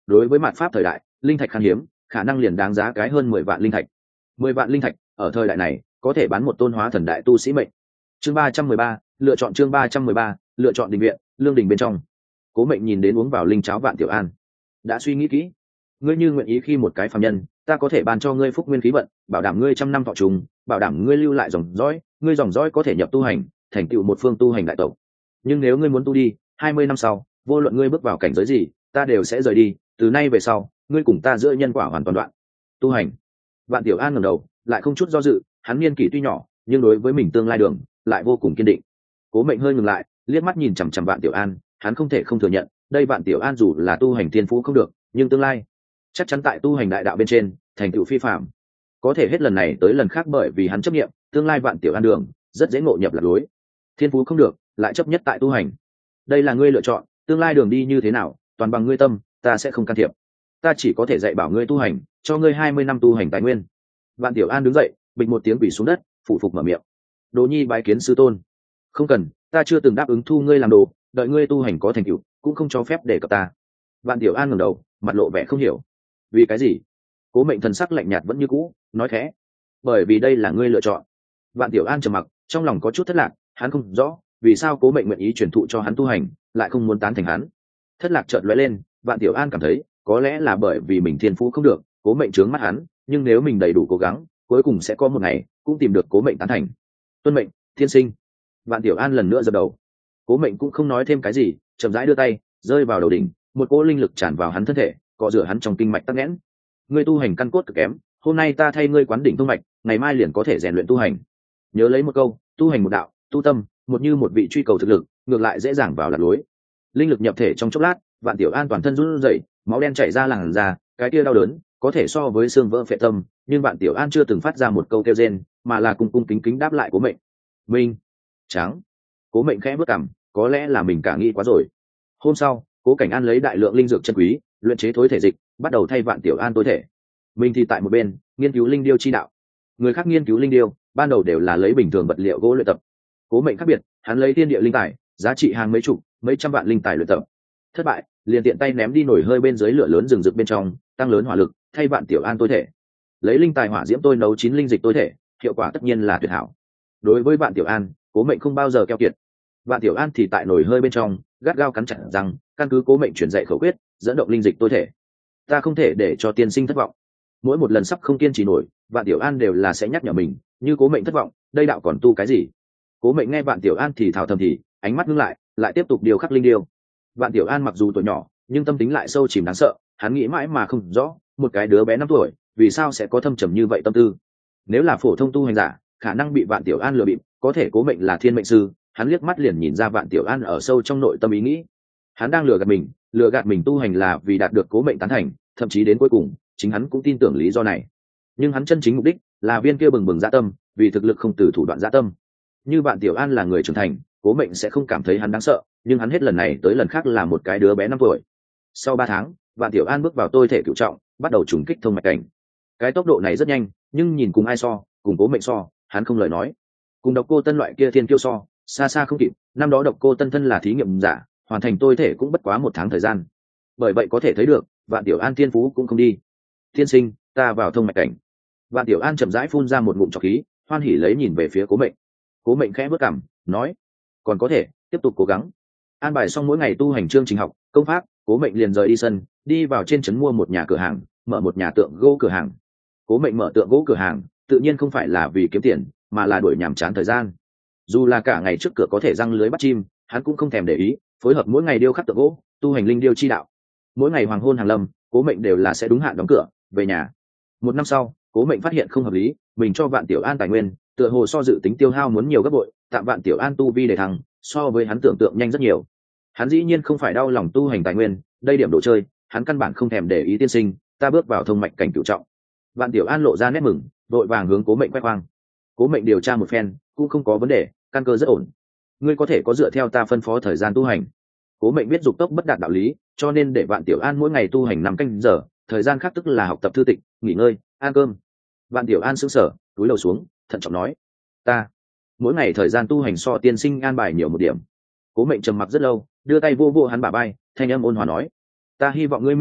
đối với mạt pháp thời đại linh thạch khan hiếm, khả năng liền đáng giá cái hơn mười vạn linh thạch. Mười vạn linh thạch ở thời đại này có thể bán một tôn hóa thần đại tu sĩ mệnh. Chương ba trăm mười ba, lựa chọn chương ba trăm mười ba, lựa chọn đình viện, lương đình bên trong. Cố Mệnh nhìn đến uống vào linh cháo Vạn Tiểu An, đã suy nghĩ kỹ. Ngươi như nguyện ý khi một cái phàm nhân, ta có thể ban cho ngươi phúc nguyên khí vận, bảo đảm ngươi trăm năm thọ trùng, bảo đảm ngươi lưu lại dòng dõi, ngươi dòng dõi có thể nhập tu hành, thành tựu một phương tu hành đại tộc. Nhưng nếu ngươi muốn tu đi, hai mươi năm sau, vô luận ngươi bước vào cảnh giới gì, ta đều sẽ rời đi, từ nay về sau, ngươi cùng ta giữa nhân quả hoàn toàn đoạn. Tu hành. Vạn Tiểu An ngẩng đầu, lại không chút do dự, hắn niên kỷ tuy nhỏ, nhưng đối với mình tương lai đường, lại vô cùng kiên định. Cố Mệnh hơi ngừng lại, liếc mắt nhìn chằm chằm Vạn Tiểu An, hắn không thể không thừa nhận, đây Vạn Tiểu An dù là tu hành thiên phú không được, nhưng tương lai chắc chắn tại tu hành đại đạo bên trên thành tựu phi phạm. Có thể hết lần này tới lần khác bởi vì hắn chấp nghiệm, tương lai Vạn Tiểu An đường rất dễ ngộ nhập lạc lối. Thiên phú không được, lại chấp nhất tại tu hành. Đây là ngươi lựa chọn, tương lai đường đi như thế nào, toàn bằng ngươi tâm, ta sẽ không can thiệp. Ta chỉ có thể dạy bảo ngươi tu hành, cho ngươi hai mươi năm tu hành tài nguyên. Vạn Tiểu An đứng dậy, bịch một tiếng quỳ xuống đất, phụ phục mở miệng. Đồ nhi bái kiến sư tôn. Không cần, ta chưa từng đáp ứng thu ngươi làm đồ, đợi ngươi tu hành có thành tựu, cũng không cho phép để cập ta. Vạn Tiểu An ngẩng đầu, mặt lộ vẻ không hiểu. Vì cái gì? Cố Mệnh thần sắc lạnh nhạt vẫn như cũ, nói khẽ. Bởi vì đây là ngươi lựa chọn. Vạn Tiểu An trầm mặc, trong lòng có chút thất lạc, hắn không rõ vì sao Cố Mệnh nguyện ý truyền thụ cho hắn tu hành, lại không muốn tán thành hắn. Thất lạc chợt lóe lên, Vạn Tiểu An cảm thấy, có lẽ là bởi vì mình thiên phú không được, Cố Mệnh trướng mắt hắn, nhưng nếu mình đầy đủ cố gắng, cuối cùng sẽ có một ngày cũng tìm được Cố Mệnh tán thành. Tuân mệnh, thiên sinh. Vạn Tiểu An lần nữa dập đầu. Cố Mệnh cũng không nói thêm cái gì, chậm rãi đưa tay rơi vào đầu đỉnh, một cỗ linh lực tràn vào hắn thân thể, cọ rửa hắn trong kinh mạch tắc nghẽn. Ngươi tu hành căn cốt cực kém, hôm nay ta thay ngươi quán đỉnh tu mạch, ngày mai liền có thể rèn luyện tu hành. Nhớ lấy một câu, tu hành một đạo, tu tâm, một như một vị truy cầu thực lực, ngược lại dễ dàng vào lạc lối. Linh lực nhập thể trong chốc lát, Vạn Tiểu An toàn thân run rẩy, máu đen chảy ra làn da, cái kia đau đớn có thể so với xương vỡ phệ tâm, nhưng Vạn Tiểu An chưa từng phát ra một câu kêu rên, mà là cung cung kính kính đáp lại Cố Mệnh. Minh, trắng. Cố Mệnh khẽ bước cằm, có lẽ là mình cả nghĩ quá rồi. Hôm sau, Cố Cảnh An lấy đại lượng linh dược chân quý, luyện chế thối thể dịch, bắt đầu thay Vạn Tiểu An tối thể. Mình thì tại một bên nghiên cứu linh điêu chi đạo. Người khác nghiên cứu linh điêu, ban đầu đều là lấy bình thường vật liệu gỗ luyện tập. Cố Mệnh khác biệt, hắn lấy thiên địa linh tài, giá trị hàng mấy chục, mấy trăm vạn linh tài luyện tập. Thất bại, liền tiện tay ném đi nổi hơi bên dưới lửa lớn rừng rực bên trong, tăng lớn hỏa lực, thay Vạn Tiểu An tối thể. Lấy linh tài hỏa diễm tôi nấu chín linh dịch tối thể, hiệu quả tất nhiên là tuyệt hảo. Đối với Vạn Tiểu An, Cố Mệnh không bao giờ keo kiệt. Vạn Tiểu An thì tại nổi hơi bên trong, gắt gao cắn chặt răng, căn cứ Cố Mệnh truyền dạy khẩu quyết, dẫn động linh dịch tối thể. Ta không thể để cho tiên sinh thất vọng. Mỗi một lần sắp không kiên trì nổi, Vạn Tiểu An đều là sẽ nhắc nhở mình, như Cố Mệnh thất vọng, đây đạo còn tu cái gì? Cố Mệnh nghe Vạn Tiểu An thì thào thầm thì, ánh mắt ngưng lại, lại tiếp tục điều khắc linh điêu. Vạn Tiểu An mặc dù tuổi nhỏ, nhưng tâm tính lại sâu chìm đáng sợ, hắn nghĩ mãi mà không rõ, một cái đứa bé năm tuổi, vì sao sẽ có thâm trầm như vậy tâm tư? Nếu là phổ thông tu hành giả, khả năng bị Vạn Tiểu An lừa bịp, có thể Cố Mệnh là thiên mệnh sư, hắn liếc mắt liền nhìn ra Vạn Tiểu An ở sâu trong nội tâm ý nghĩ. Hắn đang lừa gạt mình, lừa gạt mình tu hành là vì đạt được Cố Mệnh tán thành, thậm chí đến cuối cùng, chính hắn cũng tin tưởng lý do này. Nhưng hắn chân chính mục đích là viên kia bừng bừng dạ tâm, vì thực lực không từ thủ đoạn dạ tâm. Như Vạn Tiểu An là người trưởng thành, Cố Mệnh sẽ không cảm thấy hắn đáng sợ, nhưng hắn hết lần này tới lần khác là một cái đứa bé năm tuổi. Sau ba tháng, Vạn Tiểu An bước vào tôi thể cửu trọng, bắt đầu trùng kích thông mạch cảnh. Cái tốc độ này rất nhanh, nhưng nhìn cùng ai so, cùng Cố Mệnh so, hắn không lời nói. Cùng Độc Cô Tân loại kia thiên kiêu so, xa xa không kịp. Năm đó Độc Cô Tân thân là thí nghiệm giả, hoàn thành tôi thể cũng bất quá một tháng thời gian. Bởi vậy có thể thấy được, Vạn Tiểu An thiên phú cũng không đi. Thiên sinh, ta vào thông mạch cảnh. Vạn Tiểu An chậm rãi phun ra một ngụm trọc khí, hoan hỉ lấy nhìn về phía Cố Mệnh. Cố Mệnh khẽ bước cằm, nói: còn có thể tiếp tục cố gắng. An bài xong mỗi ngày tu hành chương trình học, công pháp, Cố Mệnh liền rời đi sân, đi vào trên trấn mua một nhà cửa hàng, mở một nhà tượng gỗ cửa hàng. Cố Mệnh mở tượng gỗ cửa hàng, tự nhiên không phải là vì kiếm tiền, mà là đuổi nhàm chán thời gian. Dù là cả ngày trước cửa có thể răng lưới bắt chim, hắn cũng không thèm để ý, phối hợp mỗi ngày điêu khắc tượng gỗ, tu hành linh điêu chi đạo. Mỗi ngày hoàng hôn hàng lâm, Cố Mệnh đều là sẽ đúng hạn đóng cửa, về nhà. Một năm sau, Cố Mệnh phát hiện không hợp lý, mình cho Vạn Tiểu An tài nguyên, tựa hồ so dự tính tiêu hao muốn nhiều gấp bội, tạm Vạn Tiểu An tu vi để thăng, so với hắn tưởng tượng nhanh rất nhiều. Hắn dĩ nhiên không phải đau lòng tu hành tài nguyên, đây điểm đồ chơi, hắn căn bản không thèm để ý. Tiên sinh, ta bước vào thông mạch cảnh cửu trọng. Vạn Tiểu An lộ ra nét mừng, đội vàng hướng Cố Mệnh quay khoang. Cố Mệnh điều tra một phen, cũng không có vấn đề, căn cơ rất ổn. Ngươi có thể có dựa theo ta phân phó thời gian tu hành. Cố Mệnh biết dục tốc bất đạt đạo lý, cho nên để Vạn Tiểu An mỗi ngày tu hành năm canh giờ, thời gian khác tức là học tập thư tịch, nghỉ ngơi, ăn cơm. Vạn Tiểu An sững sờ, cúi đầu xuống, thận trọng nói: ta mỗi ngày thời gian tu hành so tiên sinh an bài nhiều một điểm. Cố Mệnh trầm mặc rất lâu, đưa tay vô vô hắn bả vai, thanh âm ôn hòa nói: ta hy vọng ngươi minh bạch,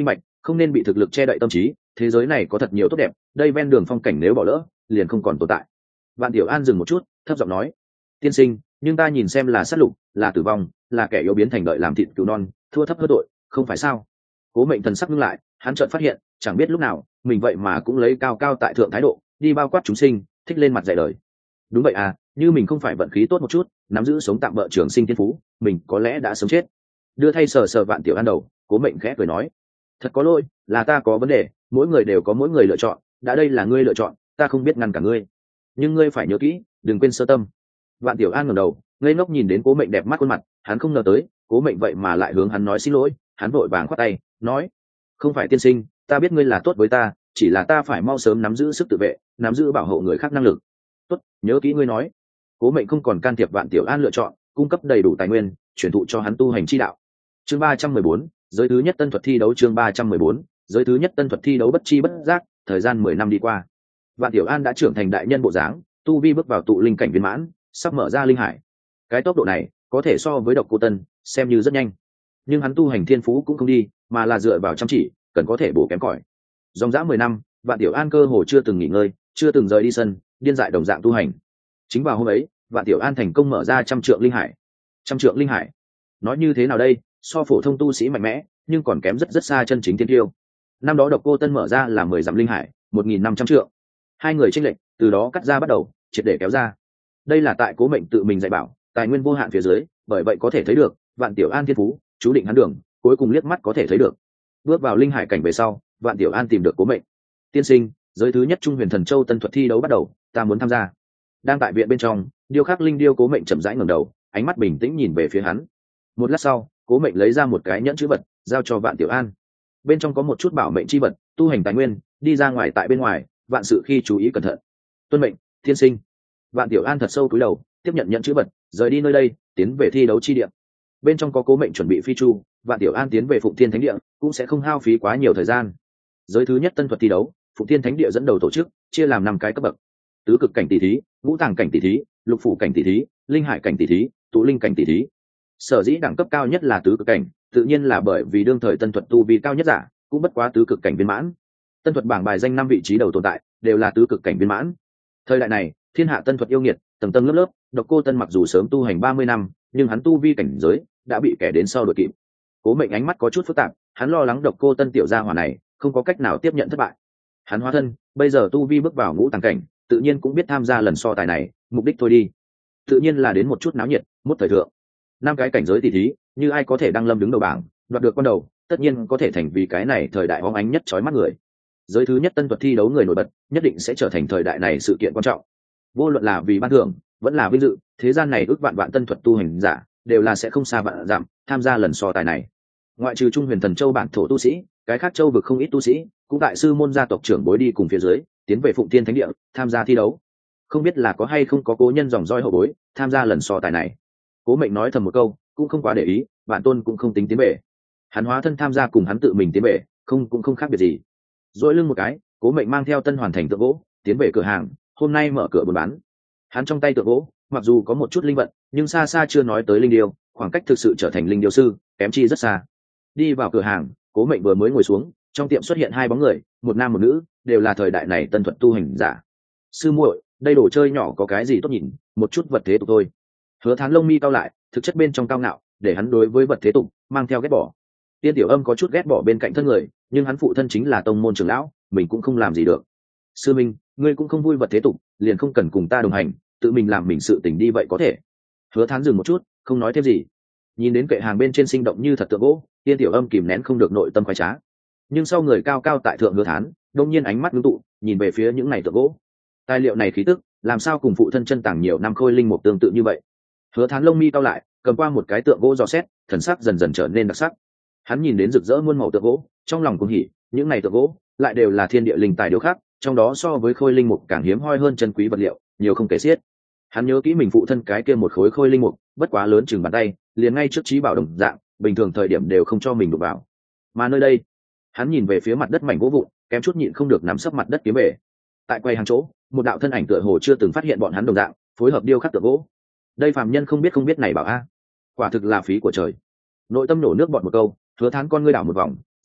không nên bị thực lực che đậy tâm trí, thế giới này có thật nhiều tốt đẹp, đây ven đường phong cảnh nếu bỏ lỡ liền không còn tồn tại. Vạn Tiểu An dừng một chút, thấp giọng nói: tiên sinh, nhưng ta nhìn xem là sát lục, là tử vong, là kẻ yếu biến thành đợi làm thịt cứu non, thua thấp hơn tội, không phải sao? Cố Mệnh thần sắc ngưng lại, hắn chợt phát hiện, chẳng biết lúc nào mình vậy mà cũng lấy cao cao tại thượng thái độ đi bao quát chúng sinh, thích lên mặt dạy đời. Đúng vậy à, như mình không phải vận khí tốt một chút, nắm giữ sống tạm bợ trường sinh thiên phú, mình có lẽ đã sống chết. Đưa thay sờ sờ Vạn Tiểu An đầu, Cố Mệnh khẽ cười nói: thật có lỗi, là ta có vấn đề, mỗi người đều có mỗi người lựa chọn, đã đây là ngươi lựa chọn, ta không biết ngăn cả ngươi, nhưng ngươi phải nhớ kỹ, đừng quên sơ tâm. Vạn Tiểu An ngẩng đầu, ngây ngốc nhìn đến Cố Mệnh đẹp mắt khuôn mặt, hắn không ngờ tới Cố Mệnh vậy mà lại hướng hắn nói xin lỗi. Hắn vội vàng khoát tay nói: không phải tiên sinh, ta biết ngươi là tốt với ta, chỉ là ta phải mau sớm nắm giữ sức tự vệ, nắm giữ bảo hộ người khác năng lực. Tốt, nhớ kỹ ngươi nói. Cố Mệnh không còn can thiệp Vạn Tiểu An lựa chọn, cung cấp đầy đủ tài nguyên, truyền thụ cho hắn tu hành chi đạo. Chương ba trăm mười bốn, giới thứ nhất tân thuật thi đấu. Chương ba trăm mười bốn, giới thứ nhất tân thuật thi đấu. Bất chi bất giác, thời gian mười năm đi qua. Vạn Tiểu An đã trưởng thành đại nhân bộ dáng, tu vi bước vào tụ linh cảnh viên mãn, sắp mở ra linh hải. Cái tốc độ này có thể so với Độc Cô Tân, xem như rất nhanh. Nhưng hắn tu hành thiên phú cũng không đi, mà là dựa vào chăm chỉ, cần có thể bổ kém cỏi. Dòng dã mười năm, Vạn Tiểu An cơ hồ chưa từng nghỉ ngơi, chưa từng rời đi sân, điên dại đồng dạng tu hành. Chính vào hôm ấy, Vạn Tiểu An thành công mở ra trăm trượng linh hải. Trăm trượng linh hải, nói như thế nào đây, so phổ thông tu sĩ mạnh mẽ, nhưng còn kém rất rất xa chân chính thiên tiêu. Năm đó Độc Cô Tân mở ra là mười dặm linh hải, một nghìn năm trăm trượng. Hai người chênh lệch từ đó cắt ra bắt đầu, triệt để kéo ra. Đây là tại Cố Mệnh tự mình dạy bảo, tài nguyên vô hạn phía dưới, bởi vậy có thể thấy được, Vạn Tiểu An thiên phú, chú định hắn đường, cuối cùng liếc mắt có thể thấy được. Bước vào linh hải cảnh về sau, Vạn Tiểu An tìm được Cố Mệnh. Tiên sinh, giới thứ nhất Trung Huyền Thần Châu tân thuật thi đấu bắt đầu, ta muốn tham gia. Đang tại viện bên trong, điêu khắc linh điêu Cố Mệnh chậm rãi ngẩng đầu, ánh mắt bình tĩnh nhìn về phía hắn. Một lát sau, Cố Mệnh lấy ra một cái nhẫn chữ vật, giao cho Vạn Tiểu An. Bên trong có một chút bảo mệnh chi vật, tu hành tài nguyên, đi ra ngoài tại bên ngoài, vạn sự khi chú ý cẩn thận. Tuân mệnh, tiên sinh. Vạn Tiểu An thật sâu cúi đầu, tiếp nhận nhẫn chữ vật, rời đi nơi đây, tiến về thi đấu chi địa. Bên trong có Cố Mệnh chuẩn bị phi chu, Vạn Tiểu An tiến về Phụng Thiên Thánh Địa cũng sẽ không hao phí quá nhiều thời gian. Giới thứ nhất tân thuật thi đấu, Phụng Thiên Thánh Địa dẫn đầu tổ chức, chia làm năm cái cấp bậc: tứ cực cảnh tỷ thí, ngũ tàng cảnh tỷ thí, lục phủ cảnh tỷ thí, linh hải cảnh tỷ thí, tụ linh cảnh tỷ thí. Sở dĩ đẳng cấp cao nhất là tứ cực cảnh, tự nhiên là bởi vì đương thời tân thuật tu vi cao nhất giả, cũng bất quá tứ cực cảnh viên mãn. Tân thuật bảng bài danh năm vị trí đầu tồn tại đều là tứ cực cảnh viên mãn. Thời đại này, thiên hạ tân thuật yêu nghiệt, tầng tầng lớp lớp, Độc Cô Tân mặc dù sớm tu hành ba mươi năm, nhưng hắn tu vi cảnh giới đã bị kẻ đến sau đuổi kịp. Cố Mệnh ánh mắt có chút phức tạp, hắn lo lắng Độc Cô Tân tiểu gia hỏa này không có cách nào tiếp nhận thất bại. Hắn hóa thân, bây giờ tu vi bước vào ngũ tàng cảnh, tự nhiên cũng biết tham gia lần so tài này, mục đích thôi đi, tự nhiên là đến một chút náo nhiệt, một thời thượng. Năm cái cảnh giới tỷ thí, như ai có thể đăng lâm đứng đầu bảng, đoạt được con đầu, tất nhiên có thể thành vì cái này thời đại hóng ánh nhất chói mắt người. Giới thứ nhất tân thuật thi đấu người nổi bật, nhất định sẽ trở thành thời đại này sự kiện quan trọng. Vô luận là vì ban thưởng, vẫn là vinh dự, thế gian này ước vạn vạn tân thuật tu hành giả, đều là sẽ không xa vạn dặm tham gia lần so tài này. Ngoại trừ Trung Huyền Thần Châu bản thổ tu sĩ, cái khác châu vực không ít tu sĩ, cũng đại sư môn gia tộc trưởng bối đi cùng phía dưới, tiến về Phụng Thiên Thánh Địa tham gia thi đấu. Không biết là có hay không có cố nhân dòng roi hậu bối tham gia lần so tài này. Cố Mệnh nói thầm một câu, cũng không quá để ý, bản tôn cũng không tính tiến về. Hắn hóa thân tham gia cùng hắn tự mình tiến về, không cũng không khác biệt gì. Dỗi lưng một cái, Cố Mệnh mang theo tân hoàn thành tượng gỗ, tiến về cửa hàng, hôm nay mở cửa buôn bán. Hắn trong tay tượng gỗ, mặc dù có một chút linh vận, nhưng xa xa chưa nói tới linh điêu, khoảng cách thực sự trở thành linh điêu sư, kém chi rất xa. Đi vào cửa hàng, Cố Mệnh vừa mới ngồi xuống, trong tiệm xuất hiện hai bóng người, một nam một nữ, đều là thời đại này tân thuật tu hành giả. Sư muội, đây đồ chơi nhỏ có cái gì tốt nhìn, một chút vật thế tục thôi. Hứa Thán lông mi cao lại, thực chất bên trong cao ngạo, để hắn đối với vật thế tục mang theo ghét bỏ. Tiên Tiểu Âm có chút ghét bỏ bên cạnh thân người, nhưng hắn phụ thân chính là tông môn trưởng lão, mình cũng không làm gì được. Sư minh, ngươi cũng không vui vật thế tục, liền không cần cùng ta đồng hành, tự mình làm mình sự tình đi vậy có thể. Hứa Thán dừng một chút, không nói thêm gì. Nhìn đến kệ hàng bên trên sinh động như thật tượng gỗ, Tiên Tiểu Âm kìm nén không được nội tâm khoái trá. Nhưng sau người cao cao tại thượng Hứa Thán, đột nhiên ánh mắt ngưng tụ, nhìn về phía những này tượng gỗ. Tài liệu này khí tức, làm sao cùng phụ thân chân tàng nhiều năm khôi linh mục tương tự như vậy? Hứa Thán lông mi cao lại, cầm qua một cái tượng gỗ dò xét, thần sắc dần dần trở nên đặc sắc. Hắn nhìn đến rực rỡ muôn màu tượng gỗ, trong lòng cuồng hỉ, những này tượng gỗ lại đều là thiên địa linh tài điêu khắc, trong đó so với khôi linh mục càng hiếm hoi hơn chân quý vật liệu, nhiều không kể xiết. Hắn nhớ kỹ mình phụ thân cái kia một khối khôi linh mục, bất quá lớn chừng bàn tay, liền ngay trước trí bảo đồng dạng, bình thường thời điểm đều không cho mình đụng vào. Mà nơi đây, hắn nhìn về phía mặt đất mảnh gỗ vụn, kém chút nhịn không được nắm sấp mặt đất kiếm về. Tại quầy hàng chỗ, một đạo thân ảnh tựa hồ chưa từng phát hiện bọn hắn đồng dạng, phối hợp điêu khắc tượng gỗ. Đây phàm nhân không biết không biết này bảo a, quả thực là phí của trời. Nội tâm nổ nước bọt một câu, Hứa Thán con ngươi đảo một vòng,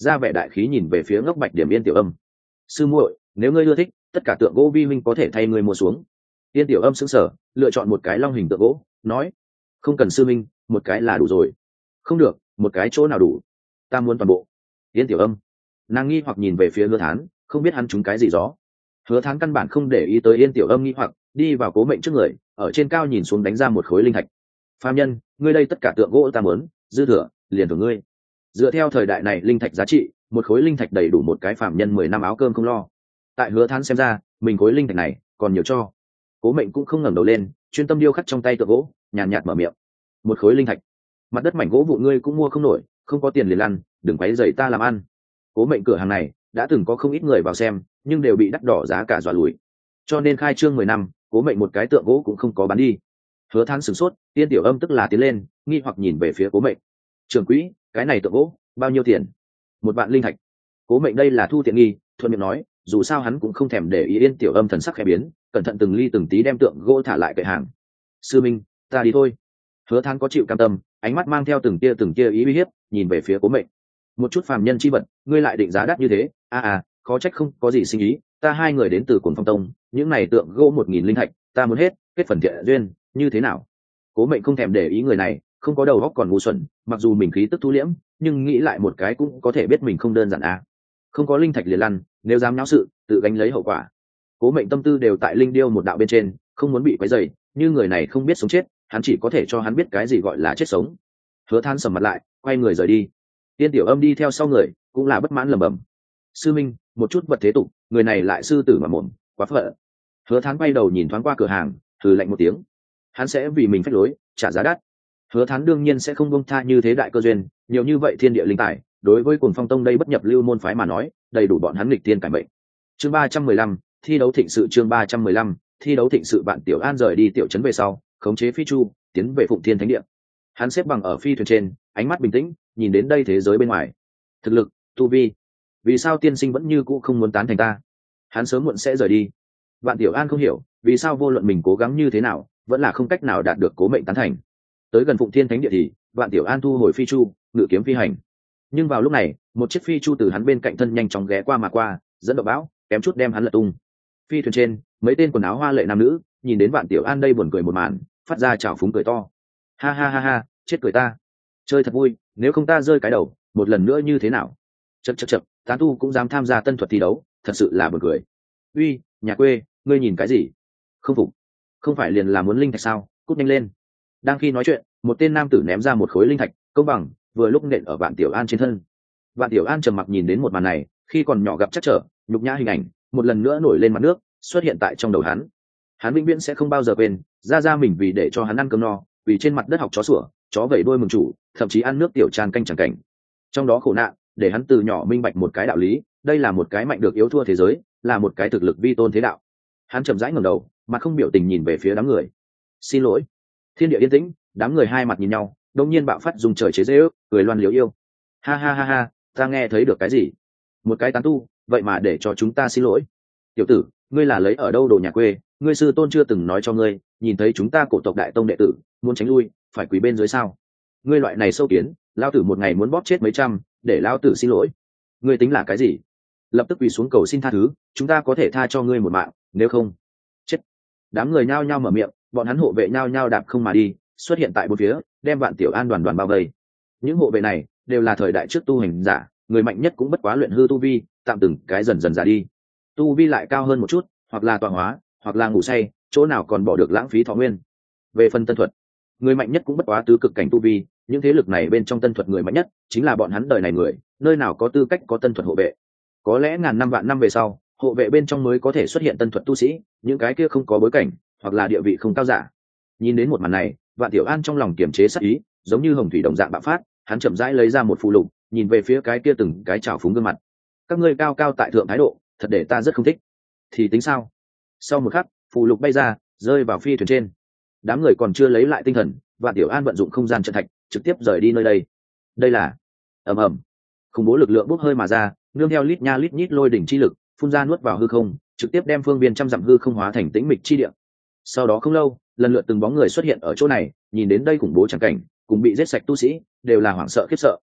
ra vẻ đại khí nhìn về phía ngốc bạch điểm Yên Tiểu Âm. Sư muội, nếu ngươi ưa thích, tất cả tượng gỗ vi huynh có thể thay ngươi mua xuống. Yên Tiểu Âm sững sờ, lựa chọn một cái long hình tượng gỗ, nói: không cần sư minh, một cái là đủ rồi. Không được, một cái chỗ nào đủ, ta muốn toàn bộ. Yên Tiểu Âm, nàng nghi hoặc nhìn về phía Hứa Thán, không biết hắn trúng cái gì gió. Hứa Thán căn bản không để ý tới Yên Tiểu Âm nghi hoặc, đi vào Cố Mệnh trước người, ở trên cao nhìn xuống đánh ra một khối linh thạch. Phàm nhân, ngươi đây tất cả tượng gỗ ta muốn, dư thừa liền của ngươi. Dựa theo thời đại này linh thạch giá trị, một khối linh thạch đầy đủ một cái phàm nhân mười năm áo cơm không lo. Tại Hứa Thán xem ra, mình khối linh thạch này còn nhiều cho. Cố Mệnh cũng không ngẩng đầu lên, chuyên tâm điêu khắc trong tay tượng gỗ, nhàn nhạt mở miệng: một khối linh thạch, mặt đất mảnh gỗ vụ ngươi cũng mua không nổi, không có tiền liền lăn, đừng quấy rầy ta làm ăn. Cố Mệnh cửa hàng này đã từng có không ít người vào xem, nhưng đều bị đắt đỏ giá cả dọa lùi, cho nên khai trương mười năm, Cố Mệnh một cái tượng gỗ cũng không có bán đi. Hứa Thán sửng sốt, Tiên Tiểu Âm tức là tiến lên, nghi hoặc nhìn về phía Cố Mệnh: trưởng quỹ, cái này tượng gỗ bao nhiêu tiền? Một vạn linh thạch. Cố Mệnh đây là thu tiện nghi, thuận miệng nói, dù sao hắn cũng không thèm để ý. Yên Tiểu Âm thần sắc khẽ biến, cẩn thận từng ly từng tí đem tượng gỗ thả lại kệ hàng. Sư minh, ta đi thôi. Hứa Thán có chịu cam tâm, ánh mắt mang theo từng tia từng tia ý uy hiếp, nhìn về phía Cố Mệnh. Một chút phàm nhân chi vật, ngươi lại định giá đắt như thế? A à, à, khó trách không có gì sinh ý, ta hai người đến từ Cuồng Phong Tông, những này tượng gỗ một nghìn linh thạch, ta muốn hết, kết phần thiện duyên, như thế nào? Cố Mệnh không thèm để ý người này, không có đầu óc còn ngu xuẩn, mặc dù mình khí tức thu liễm, nhưng nghĩ lại một cái cũng có thể biết mình không đơn giản à. Không có linh thạch liền lăn, nếu dám náo sự, tự gánh lấy hậu quả. Cố Mệnh tâm tư đều tại linh điêu một đạo bên trên, không muốn bị quấy rầy, như người này không biết sống chết, hắn chỉ có thể cho hắn biết cái gì gọi là chết sống. Hứa Than sầm mặt lại, quay người rời đi. Tiên Tiểu Âm đi theo sau người, cũng là bất mãn lẩm bẩm: sư minh, một chút vật thế tục, người này lại sư tử mà mồm, quá phận. Hứa Thán quay đầu nhìn thoáng qua cửa hàng, thử lạnh một tiếng: hắn sẽ vì mình phách lối trả giá đắt. Hứa Thán đương nhiên sẽ không buông tha như thế đại cơ duyên, nhiều như vậy thiên địa linh tài, đối với Cuồng Phong Tông đây bất nhập lưu môn phái mà nói, đầy đủ bọn hắn nghịch tiên cải mệnh. Chương ba trăm mười lăm, thi đấu thịnh sự. Chương ba trăm mười lăm, thi đấu thịnh sự. Bạn Tiểu An rời đi tiểu trấn về sau, khống chế phi chu, tiến về Phụng Thiên Thánh Địa. Hắn xếp bằng ở phi thuyền trên, ánh mắt bình tĩnh, nhìn đến đây thế giới bên ngoài. Thực lực, tu vi, vì sao tiên sinh vẫn như cũ không muốn tán thành ta? Hắn sớm muộn sẽ rời đi. Vạn Tiểu An không hiểu, vì sao vô luận mình cố gắng như thế nào, vẫn là không cách nào đạt được Cố Mệnh tán thành. Tới gần Phụng Thiên Thánh Địa thì, Vạn Tiểu An thu hồi phi chu, ngự kiếm phi hành. Nhưng vào lúc này, một chiếc phi chu từ hắn bên cạnh thân nhanh chóng ghé qua mà qua, dẫn động bão, kém chút đem hắn lật tung. Phi thuyền trên, mấy tên quần áo hoa lệ nam nữ, nhìn đến Vạn Tiểu An đây buồn cười một màn, phát ra trào phúng cười to. Ha ha ha ha, chết cười ta. Chơi thật vui, nếu không ta rơi cái đầu, một lần nữa như thế nào? Chậc chậc chậc, tán tu cũng dám tham gia tân thuật thi đấu, thật sự là buồn cười. Uy, nhà quê, ngươi nhìn cái gì? Không phục? Không phải liền là muốn linh thạch sao? Cút nhanh lên. Đang khi nói chuyện, một tên nam tử ném ra một khối linh thạch, công bằng, vừa lúc nện ở Vạn Tiểu An trên thân. Vạn Tiểu An trầm mặc nhìn đến một màn này, khi còn nhỏ gặp chắc trở, nhục nhã hình ảnh, một lần nữa nổi lên mặt nước, xuất hiện tại trong đầu hắn. Hắn vĩnh viễn sẽ không bao giờ quên, ra ra mình vì để cho hắn ăn cơm no, vì trên mặt đất học chó sủa, chó vẩy đuôi mừng chủ, thậm chí ăn nước tiểu tràn canh chẳng cảnh. Trong đó khổ nạn, để hắn từ nhỏ minh bạch một cái đạo lý, đây là một cái mạnh được yếu thua thế giới, là một cái thực lực vi tôn thế đạo. Hắn chậm rãi ngẩng đầu, mặt không biểu tình nhìn về phía đám người. Xin lỗi. Thiên địa yên tĩnh, đám người hai mặt nhìn nhau, đột nhiên bạo phát dùng trời chế giễu, cười loan liếu yêu. Ha ha ha ha, ta nghe thấy được cái gì? Một cái tán tu, vậy mà để cho chúng ta xin lỗi. Tiểu tử, ngươi là lấy ở đâu đồ nhà quê, ngươi sư tôn chưa từng nói cho ngươi, nhìn thấy chúng ta cổ tộc đại tông đệ tử, muốn tránh lui, phải quỳ bên dưới sao? Ngươi loại này sâu kiến, lao tử một ngày muốn bóp chết mấy trăm, để lao tử xin lỗi. Ngươi tính là cái gì? Lập tức quỳ xuống cầu xin tha thứ, chúng ta có thể tha cho ngươi một mạng, nếu không chết. Đám người nhao nhao mở miệng, bọn hắn hộ vệ nhao nhao đạp không mà đi, xuất hiện tại bốn phía, đem Vạn Tiểu An đoàn đoàn bao vây. Những hộ vệ này đều là thời đại trước tu hành giả, người mạnh nhất cũng bất quá luyện hư tu vi, tạm từng cái dần dần già đi. Tu vi lại cao hơn một chút, hoặc là tọa hóa, hoặc là ngủ say, chỗ nào còn bỏ được lãng phí thọ nguyên. Về phần tân thuật, người mạnh nhất cũng bất quá tứ cực cảnh tu vi, những thế lực này bên trong tân thuật người mạnh nhất chính là bọn hắn đời này người, nơi nào có tư cách có tân thuật hộ vệ. Có lẽ ngàn năm vạn năm về sau, hộ vệ bên trong mới có thể xuất hiện tân thuật tu sĩ, những cái kia không có bối cảnh hoặc là địa vị không cao giả. Nhìn đến một màn này, Vạn Tiểu An trong lòng kiềm chế sát ý, giống như hồng thủy đồng dạng bạo phát, hắn chậm rãi lấy ra một phù lục, nhìn về phía cái kia từng cái trào phúng gương mặt. Các ngươi cao cao tại thượng thái độ, thật để ta rất không thích. Thì tính sao? Sau một khắc, phù lục bay ra, rơi vào phi thuyền trên. Đám người còn chưa lấy lại tinh thần, Vạn Tiểu An vận dụng không gian trận thạch, trực tiếp rời đi nơi đây. Đây là ầm ầm, khủng bố lực lượng bốc hơi mà ra, nương theo lít nha lít nhít lôi đỉnh chi lực, phun ra nuốt vào hư không, trực tiếp đem phương viên trăm dặm hư không hóa thành tĩnh mịch chi địa. Sau đó không lâu, lần lượt từng bóng người xuất hiện ở chỗ này, nhìn đến đây khủng bố chẳng cảnh, cùng bị giết sạch tu sĩ, đều là hoảng sợ khiếp sợ.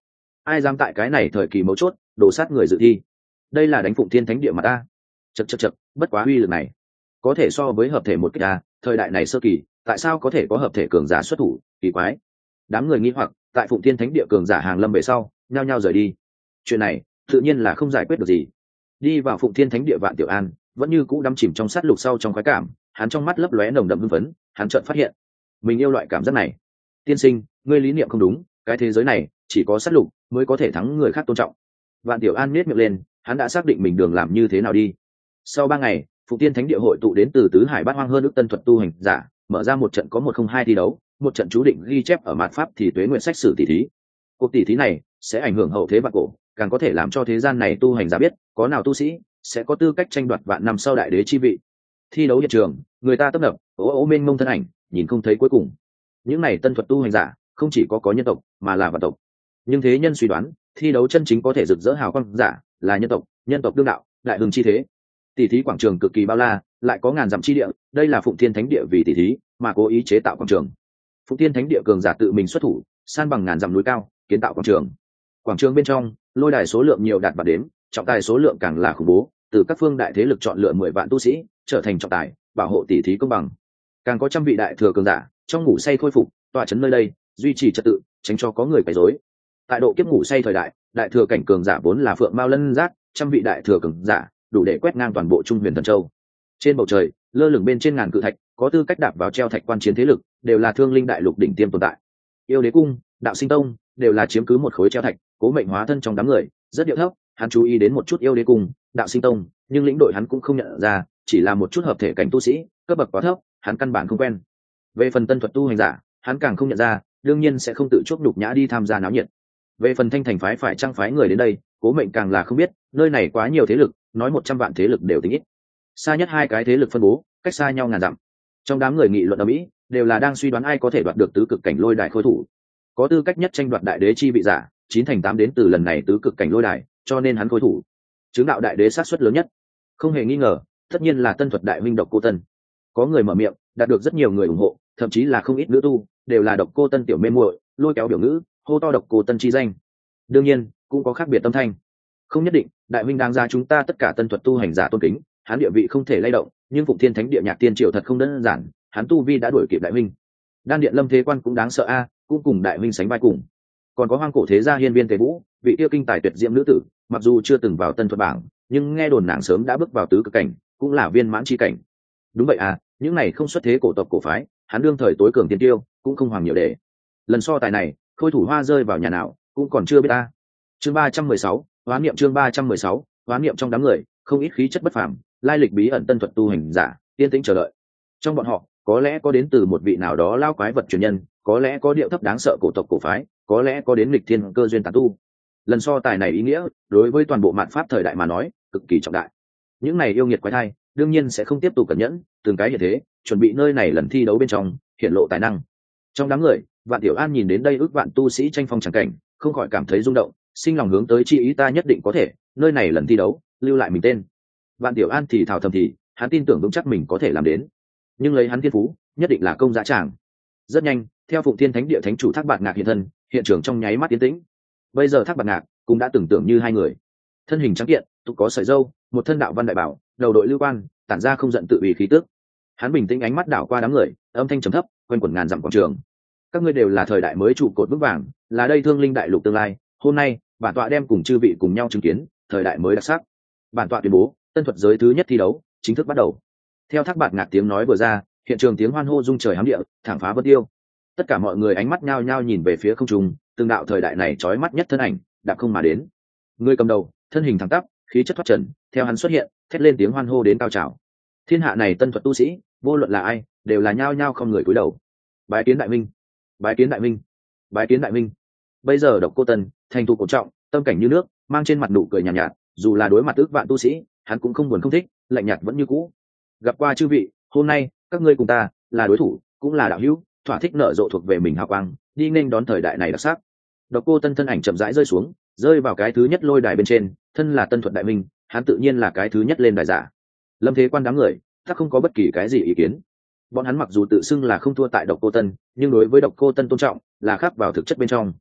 ai dám tại cái này thời kỳ mấu chốt đổ sát người dự thi. Đây là đánh Phụng Thiên Thánh Địa mà ta. Chật chật chật, bất quá uy lực này có thể so với hợp thể một kích a, thời đại này sơ kỳ tại sao có thể có hợp thể cường giả xuất thủ, kỳ quái. Đám người nghi hoặc tại Phụng Thiên Thánh Địa cường giả hàng lâm về sau nhao nhao rời đi. Chuyện này tự nhiên là không giải quyết được gì. Đi vào Phụng Thiên Thánh Địa Vạn Tiểu An vẫn như cũ đắm chìm trong sát lục sau trong khoái cảm, hắn trong mắt lấp lóe nồng đậm hưng phấn, hắn chợt phát hiện mình yêu loại cảm giác này. Tiên sinh, ngươi lý niệm không đúng, cái thế giới này chỉ có sát lục mới có thể thắng người khác tôn trọng. Vạn Tiểu An nhếch miệng lên, hắn đã xác định mình đường làm như thế nào đi. Sau ba ngày, Phụng Thiên Thánh Địa hội tụ đến từ tứ hải bát hoang hơn ước tân thuật tu hành giả, mở ra một trận có một không hai thi đấu, một trận chú định ghi chép ở mạt pháp thì tuế nguyện sách sử tỷ thí. Cuộc tỷ thí này sẽ ảnh hưởng hậu thế vạn cổ, càng có thể làm cho thế gian này tu hành giả biết, có nào tu sĩ sẽ có tư cách tranh đoạt vạn năm sau đại đế chi vị. Thi đấu hiện trường, người ta tấp nập, ố ố mênh mông thân ảnh, nhìn không thấy cuối cùng. Những này tân thuật tu hành giả, không chỉ có có nhân tộc, mà là vạn tộc. Nhưng thế nhân suy đoán, thi đấu chân chính có thể rực rỡ hào quang giả, là nhân tộc, nhân tộc đương đạo, đại hưng chi thế. Tỷ thí quảng trường cực kỳ bao la, lại có ngàn dặm chi địa, đây là Phụng Thiên Thánh Địa vì tỷ thí mà cố ý chế tạo quảng trường. Phụng Thiên Thánh Địa cường giả tự mình xuất thủ, san bằng ngàn dặm núi cao, kiến tạo quảng trường. Quảng trường bên trong, lôi đài số lượng nhiều đạt bạc đếm, trọng tài số lượng càng là khủng bố, từ các phương đại thế lực chọn lựa mười vạn tu sĩ trở thành trọng tài, bảo hộ tỷ thí công bằng. Càng có trăm vị đại thừa cường giả trong ngủ say khôi phục, tọa chấn nơi đây, duy trì trật tự, tránh cho có người quấy rối. Tại độ kiếp ngủ say thời đại, đại thừa cảnh cường giả vốn là phượng mao lân giác, trăm vị đại thừa cường giả đủ để quét ngang toàn bộ Trung Huyền Thần Châu. Trên bầu trời, lơ lửng bên trên ngàn cự thạch, có tư cách đạp vào treo thạch quan chiến thế lực, đều là Thương Linh Đại Lục đỉnh tiêm tồn tại. Yêu Đế Cung, Đạo Sinh Tông đều là chiếm cứ một khối treo thạch, cố mệnh hóa thân trong đám người, rất điệu thấp. Hắn chú ý đến một chút Yêu Đế Cung, Đạo Sinh Tông, nhưng lĩnh đội hắn cũng không nhận ra, chỉ là một chút hợp thể cảnh tu sĩ, cấp bậc quá thấp, hắn căn bản không quen. Về phần tân thuật tu hành giả, hắn càng không nhận ra, đương nhiên sẽ không tự chuốc nhục nhã đi tham gia náo nhiệt. Về phần Thanh Thành phái phải trang phái người đến đây, cố mệnh càng là không biết, nơi này quá nhiều thế lực, nói một trăm vạn thế lực đều tính ít. Xa nhất hai cái thế lực phân bố, cách xa nhau ngàn dặm. Trong đám người nghị luận ở Mỹ, đều là đang suy đoán ai có thể đoạt được tứ cực cảnh lôi đài khôi thủ. Có tư cách nhất tranh đoạt đại đế chi vị giả, chín thành tám đến từ lần này tứ cực cảnh lôi đài, cho nên hắn khôi thủ. Chứng đạo đại đế sát suất lớn nhất. Không hề nghi ngờ, tất nhiên là tân thuật đại huynh Độc Cô Tân. Có người mở miệng, đạt được rất nhiều người ủng hộ, thậm chí là không ít nữ tu, đều là Độc Cô Tân tiểu mê muội, lôi kéo biểu ngữ, hô to Độc Cô Tân chi danh. Đương nhiên, cũng có khác biệt tâm thanh. Không nhất định, đại huynh đáng ra chúng ta tất cả tân thuật tu hành giả tôn kính, hắn địa vị không thể lay động, nhưng Phụng Thiên Thánh Địa nhạc tiên triều thật không đơn giản, hắn tu vi đã đuổi kịp đại huynh. Đan Điện Lâm Thế Quan cũng đáng sợ a, cũng cùng đại huynh sánh vai cùng. Còn có hoang cổ thế gia Hiên Viên Tề Vũ, vị tiêu kinh tài tuyệt diễm nữ tử, mặc dù chưa từng vào tân thuật bảng, nhưng nghe đồn nàng sớm đã bước vào tứ cực cảnh, cũng là viên mãn chi cảnh. Đúng vậy à, những này không xuất thế cổ tộc cổ phái, hắn đương thời tối cường tiên tiêu, cũng không hoàng nhiều để. Lần so tài này, khôi thủ hoa rơi vào nhà nào, cũng còn chưa biết ta. Chương ba trăm mười sáu, Hoán niệm chương ba trăm mười sáu, Hoán niệm trong đám người, không ít khí chất bất phàm, lai lịch bí ẩn tân thuật tu hành giả, yên tĩnh chờ đợi. Trong bọn họ, có lẽ có đến từ một vị nào đó lao quái vật truyền nhân, có lẽ có điệu thấp đáng sợ cổ tộc cổ phái, có lẽ có đến nghịch thiên cơ duyên tán tu. Lần so tài này ý nghĩa, đối với toàn bộ mạn pháp thời đại mà nói, cực kỳ trọng đại. Những này yêu nghiệt quái thai, đương nhiên sẽ không tiếp tục cẩn nhẫn, từng cái như thế, chuẩn bị nơi này lần thi đấu bên trong, hiện lộ tài năng. Trong đám người, Vạn Tiểu An nhìn đến đây ước vạn tu sĩ tranh phong chẳng cảnh, không khỏi cảm thấy rung động, sinh lòng hướng tới chi ý ta nhất định có thể, nơi này lần thi đấu, lưu lại mình tên. Vạn Tiểu An thì thào thầm thì, hắn tin tưởng vững chắc mình có thể làm đến. Nhưng lấy hắn thiên phú, nhất định là công dã tràng. Rất nhanh, theo Phụng Thiên Thánh Địa thánh chủ Thác Bạt Ngạc hiện thân, hiện trường trong nháy mắt tiến tĩnh. Bây giờ Thác Bạt Ngạc cũng đã tưởng tượng như hai người. Thân hình trắng kiện, tục có sợi râu, một thân đạo văn đại bảo, đầu đội lưu quan, tản ra không giận tự ủy khí tức. Hắn bình tĩnh ánh mắt đảo qua đám người, âm thanh trầm thấp, quanh quẩn ngàn dặm quảng trường. Các ngươi đều là thời đại mới trụ cột vững vàng, là đây Thương Linh Đại Lục tương lai. Hôm nay, bản tọa đem cùng chư vị cùng nhau chứng kiến thời đại mới đặc sắc. Bản tọa tuyên bố, tân thuật giới thứ nhất thi đấu chính thức bắt đầu. Theo Thác Bạt Ngạc tiếng nói vừa ra, hiện trường tiếng hoan hô rung trời hám địa, thẳng phá vân tiêu. Tất cả mọi người ánh mắt nhao nhao nhìn về phía không trung, từng đạo thời đại này chói mắt nhất thân ảnh đạp không mà đến. Người cầm đầu, thân hình thẳng tắp, khí chất thoát trần, theo hắn xuất hiện, thét lên tiếng hoan hô đến cao trào. Thiên hạ này tân thuật tu sĩ, vô luận là ai, đều là nhao nhao không người cúi đầu. Bái kiến đại minh, bái kiến đại minh, bái kiến đại minh. Bây giờ Độc Cô Tân, thành thục cổ trọng, tâm cảnh như nước, mang trên mặt nụ cười nhàn nhạt, nhạt, dù là đối mặt ước vạn tu sĩ, hắn cũng không buồn không thích, lạnh nhạt vẫn như cũ. Gặp qua chư vị, hôm nay các ngươi cùng ta là đối thủ, cũng là đạo hữu, thỏa thích nở rộ thuộc về mình hào quang, đi nên đón thời đại này đặc sắc. Độc Cô Tân thân ảnh chậm rãi rơi xuống, rơi vào cái thứ nhất lôi đài bên trên, thân là tân thuật đại minh, hắn tự nhiên là cái thứ nhất lên đài giả. Lâm Thế Quan đám người, chắc không có bất kỳ cái gì ý kiến. Bọn hắn mặc dù tự xưng là không thua tại Độc Cô Tân, nhưng đối với Độc Cô Tân tôn trọng là khắc vào thực chất bên trong.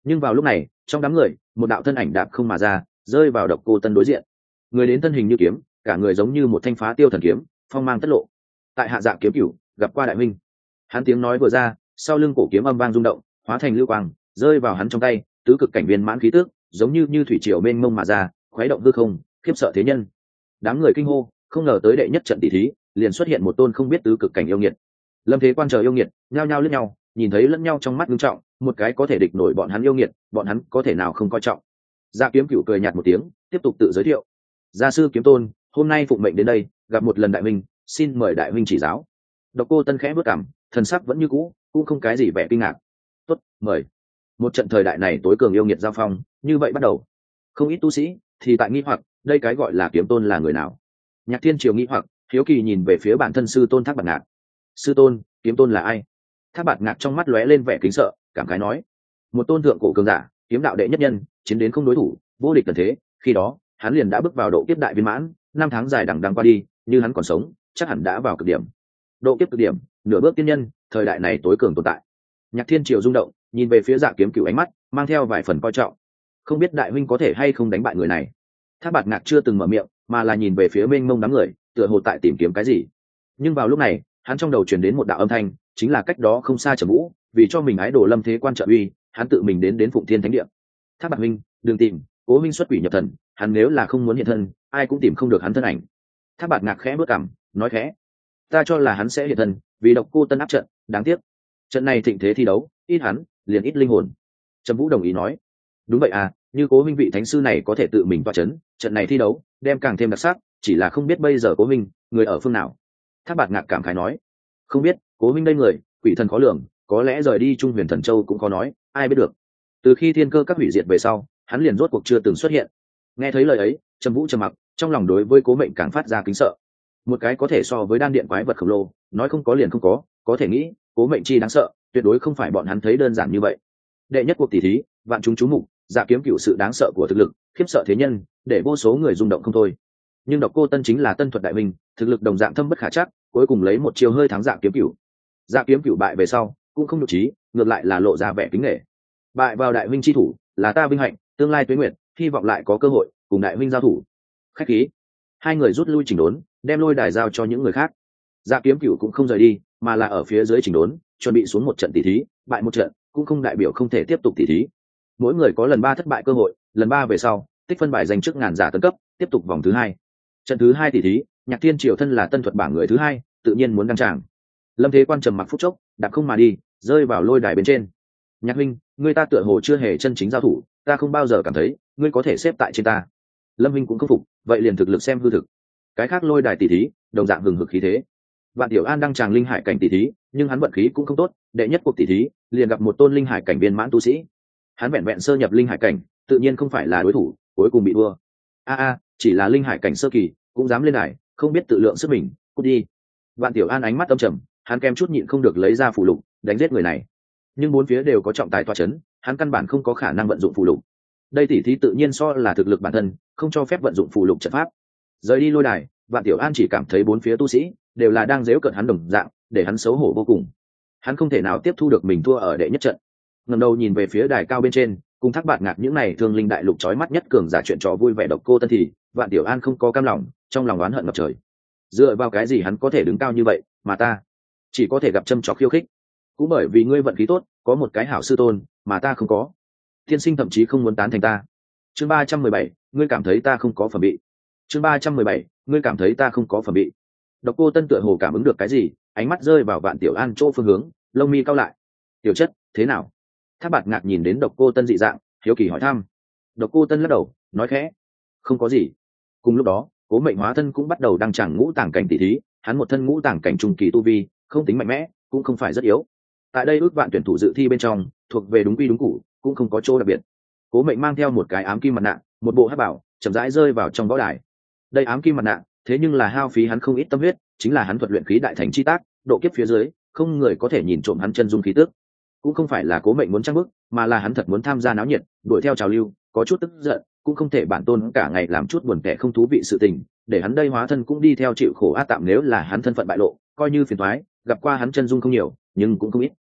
Nhưng vào lúc này trong đám người một đạo thân ảnh đạp không mà ra, rơi vào Độc Cô Tân đối diện. Người đến thân hình như kiếm, cả người giống như một thanh phá tiêu thần kiếm, phong mang tất lộ. Tại Hạ Dạ kiếm cửu gặp qua đại minh. Hắn tiếng nói vừa ra, sau lưng cổ kiếm âm vang rung động, hóa thành lưu quang rơi vào hắn trong tay, tứ cực cảnh viên mãn khí tước giống như như thủy triều mênh mông mà ra, khuấy động hư không, khiếp sợ thế nhân. Đám người kinh hô, không ngờ tới đệ nhất trận tỷ thí liền xuất hiện một tôn không biết tứ cực cảnh yêu nghiệt. Lâm Thế Quan chờ yêu nghiệt nhao nhao lướt nhau, nhìn thấy lẫn nhau trong mắt nghiêm trọng, một cái có thể địch nổi bọn hắn yêu nghiệt, bọn hắn có thể nào không coi trọng. Dạ kiếm cửu cười nhạt một tiếng, tiếp tục tự giới thiệu: gia sư kiếm tôn, hôm nay phụng mệnh đến đây gặp một lần đại minh, xin mời đại minh chỉ giáo. Độc Cô Tân khẽ bước cằm, thần sắc vẫn như cũ, cũng không cái gì vẻ kinh ngạc. Tốt, mời. Một trận thời đại này tối cường yêu nghiệt giao phong, như vậy bắt đầu. Không ít tu sĩ thì tại nghi hoặc, đây cái gọi là kiếm tôn là người nào. Nhạc Thiên Triều nghi hoặc, hiếu kỳ nhìn về phía bản thân sư tôn Thác Bạt Ngạc. Sư tôn, kiếm tôn là ai? Thác Bạt Ngạc trong mắt lóe lên vẻ kính sợ, cảm khái nói: một tôn thượng cổ cường giả, kiếm đạo đệ nhất nhân, chiến đến không đối thủ, vô địch tần thế. Khi đó hắn liền đã bước vào độ kiếp đại viên mãn, năm tháng dài đằng đằng qua đi, như hắn còn sống chắc hẳn đã vào cực điểm. Độ kiếp cực điểm, nửa bước tiên nhân, thời đại này tối cường tồn tại. Nhạc Thiên Triều rung động, nhìn về phía Dạ kiếm cửu, ánh mắt mang theo vài phần coi trọng. Không biết đại huynh có thể hay không đánh bại người này. Thác Bạt Ngạc chưa từng mở miệng, mà là nhìn về phía mênh mông đám người, tựa hồ tại tìm kiếm cái gì. Nhưng vào lúc này hắn trong đầu truyền đến một đạo âm thanh, chính là cách đó không xa Trầm Vũ, vì cho mình ái đồ Lâm Thế Quan trợ uy, hắn tự mình đến đến Phụng Thiên Thánh Địa. Thác Bạt huynh, đừng tìm, Cố huynh xuất quỷ nhập thần, hắn nếu là không muốn hiện thân, ai cũng tìm không được hắn thân ảnh. Thác Bạt Ngạc khẽ bước cằm, nói khẽ: ta cho là hắn sẽ hiện thân, vì Độc Cô Tân áp trận, đáng tiếc trận này thịnh thế thi đấu, ít hắn liền ít linh hồn. Trầm Vũ đồng ý nói: đúng vậy à, như Cố huynh vị thánh sư này có thể tự mình toa chấn, trận này thi đấu đem càng thêm đặc sắc, chỉ là không biết bây giờ Cố huynh người ở phương nào. Thác Bạt Ngạc cảm khái nói: không biết, Cố huynh đây người quỷ thần khó lường, có lẽ rời đi Trung Huyền Thần Châu cũng khó nói, ai biết được. Từ khi thiên cơ các hủy diệt về sau, hắn liền rốt cuộc chưa từng xuất hiện. Nghe thấy lời ấy, Trầm Vũ trầm mặc, trong lòng đối với Cố Mệnh càng phát ra kính sợ. Một cái có thể so với đan điện quái vật khổng lồ, nói không có liền không có, có thể nghĩ Cố Mệnh chi đáng sợ, tuyệt đối không phải bọn hắn thấy đơn giản như vậy. Đệ nhất cuộc tỷ thí, vạn chúng chú mục, Dạ kiếm cửu sự đáng sợ của thực lực, khiếp sợ thế nhân, để vô số người rung động không thôi. Nhưng Độc Cô Tân chính là tân thuật đại minh, thực lực đồng dạng thâm bất khả trắc, cuối cùng lấy một chiều hơi thắng Dạ kiếm cửu. Dạ kiếm cửu bại về sau, cũng không nhục trí, ngược lại là lộ ra vẻ kính nể. Bại vào đại minh chi thủ, là ta vinh hạnh, tương lai tuế nguyệt, hy vọng lại có cơ hội cùng đại minh giao thủ. Khách khí. Hai người rút lui chỉnh đốn, đem lôi đài giao cho những người khác. Dạ kiếm cửu cũng không rời đi, mà là ở phía dưới chỉnh đốn, chuẩn bị xuống một trận tỷ thí, bại một trận cũng không đại biểu không thể tiếp tục tỷ thí. Mỗi người có lần ba thất bại cơ hội, lần ba về sau tích phân bài dành trước ngàn giả tấn cấp, tiếp tục vòng thứ hai. Trận thứ hai tỷ thí, Nhạc Thiên Triều thân là tân thuật bảng người thứ hai, tự nhiên muốn đăng tràng. Lâm Thế Quan trầm mặc phút chốc, đạp không mà đi, rơi vào lôi đài bên trên. Nhạc huynh, ngươi ta tựa hồ chưa hề chân chính giao thủ, ta không bao giờ cảm thấy ngươi có thể xếp tại trên ta. Lâm huynh cũng không phục, vậy liền thực lực xem hư thực. Cái khác lôi đài tỷ thí đồng dạng hừng hực khí thế. Vạn Tiểu An đăng tràng linh hải cảnh tỷ thí, nhưng hắn vận khí cũng không tốt, đệ nhất cuộc tỷ thí liền gặp một tôn linh hải cảnh viên mãn tu sĩ. Hắn vẹn vẹn sơ nhập linh hải cảnh, tự nhiên không phải là đối thủ, cuối cùng bị thua. A a, chỉ là linh hải cảnh sơ kỳ, cũng dám lên đài, không biết tự lượng sức mình, cút đi. Vạn Tiểu An ánh mắt âm trầm, hắn kém chút nhịn không được lấy ra phù lục, đánh giết người này. Nhưng bốn phía đều có trọng tài tọa chấn, hắn căn bản không có khả năng vận dụng phù lục. Đây tỷ thí tự nhiên so là thực lực bản thân, không cho phép vận dụng phù lục trận pháp. Rời đi lôi đài, Vạn Tiểu An chỉ cảm thấy bốn phía tu sĩ đều là đang giễu cợt hắn đồng dạng, để hắn xấu hổ vô cùng. Hắn không thể nào tiếp thu được mình thua ở đệ nhất trận. Ngẩng đầu nhìn về phía đài cao bên trên, cùng Thác Bạt Ngạc những này thương linh đại lục chói mắt nhất cường giả chuyện trò vui vẻ Độc Cô Tân thì, Vạn Tiểu An không có cam lòng, trong lòng oán hận ngập trời. Dựa vào cái gì hắn có thể đứng cao như vậy, mà ta chỉ có thể gặp châm chọc khiêu khích? Cũng bởi vì ngươi vận khí tốt, có một cái hảo sư tôn, mà ta không có. Tiên sinh thậm chí không muốn tán thành ta. Chương ba trăm mười bảy, ngươi cảm thấy ta không có phẩm vị. Chương ba trăm mười bảy, ngươi cảm thấy ta không có phẩm vị. Độc Cô Tân tựa hồ cảm ứng được cái gì, ánh mắt rơi vào Vạn Tiểu An chỗ phương hướng, lông mi cau lại. Tiểu chất, thế nào? Thác Bạt Ngạc nhìn đến Độc Cô Tân dị dạng, hiếu kỳ hỏi thăm. Độc Cô Tân lắc đầu, nói khẽ: không có gì. Cùng lúc đó, Cố Mệnh hóa thân cũng bắt đầu đăng tràng ngũ tàng cảnh tỷ thí, hắn một thân ngũ tàng cảnh trung kỳ tu vi, không tính mạnh mẽ, cũng không phải rất yếu. Tại đây ước vạn tuyển thủ dự thi bên trong, thuộc về đúng quy đúng củ, cũng không có chỗ đặc biệt. Cố Mệnh mang theo một cái ám kim mặt nạ, một bộ hắc bảo, chậm rãi rơi vào trong võ đài. Đây ám kim mặt nạ, thế nhưng là hao phí hắn không ít tâm huyết, chính là hắn thuật luyện khí đại thành chi tác, độ kiếp phía dưới, không người có thể nhìn trộm hắn chân dung khí tức. Cũng không phải là Cố Mệnh muốn trang bức, mà là hắn thật muốn tham gia náo nhiệt, đuổi theo trào lưu, có chút tức giận, cũng không thể bản tôn cả ngày làm chút buồn tẻ không thú vị sự tình, để hắn đây hóa thân cũng đi theo chịu khổ a tạm nếu là hắn thân phận bại lộ, coi như phiền toái, gặp qua hắn chân dung không nhiều, nhưng cũng không ít.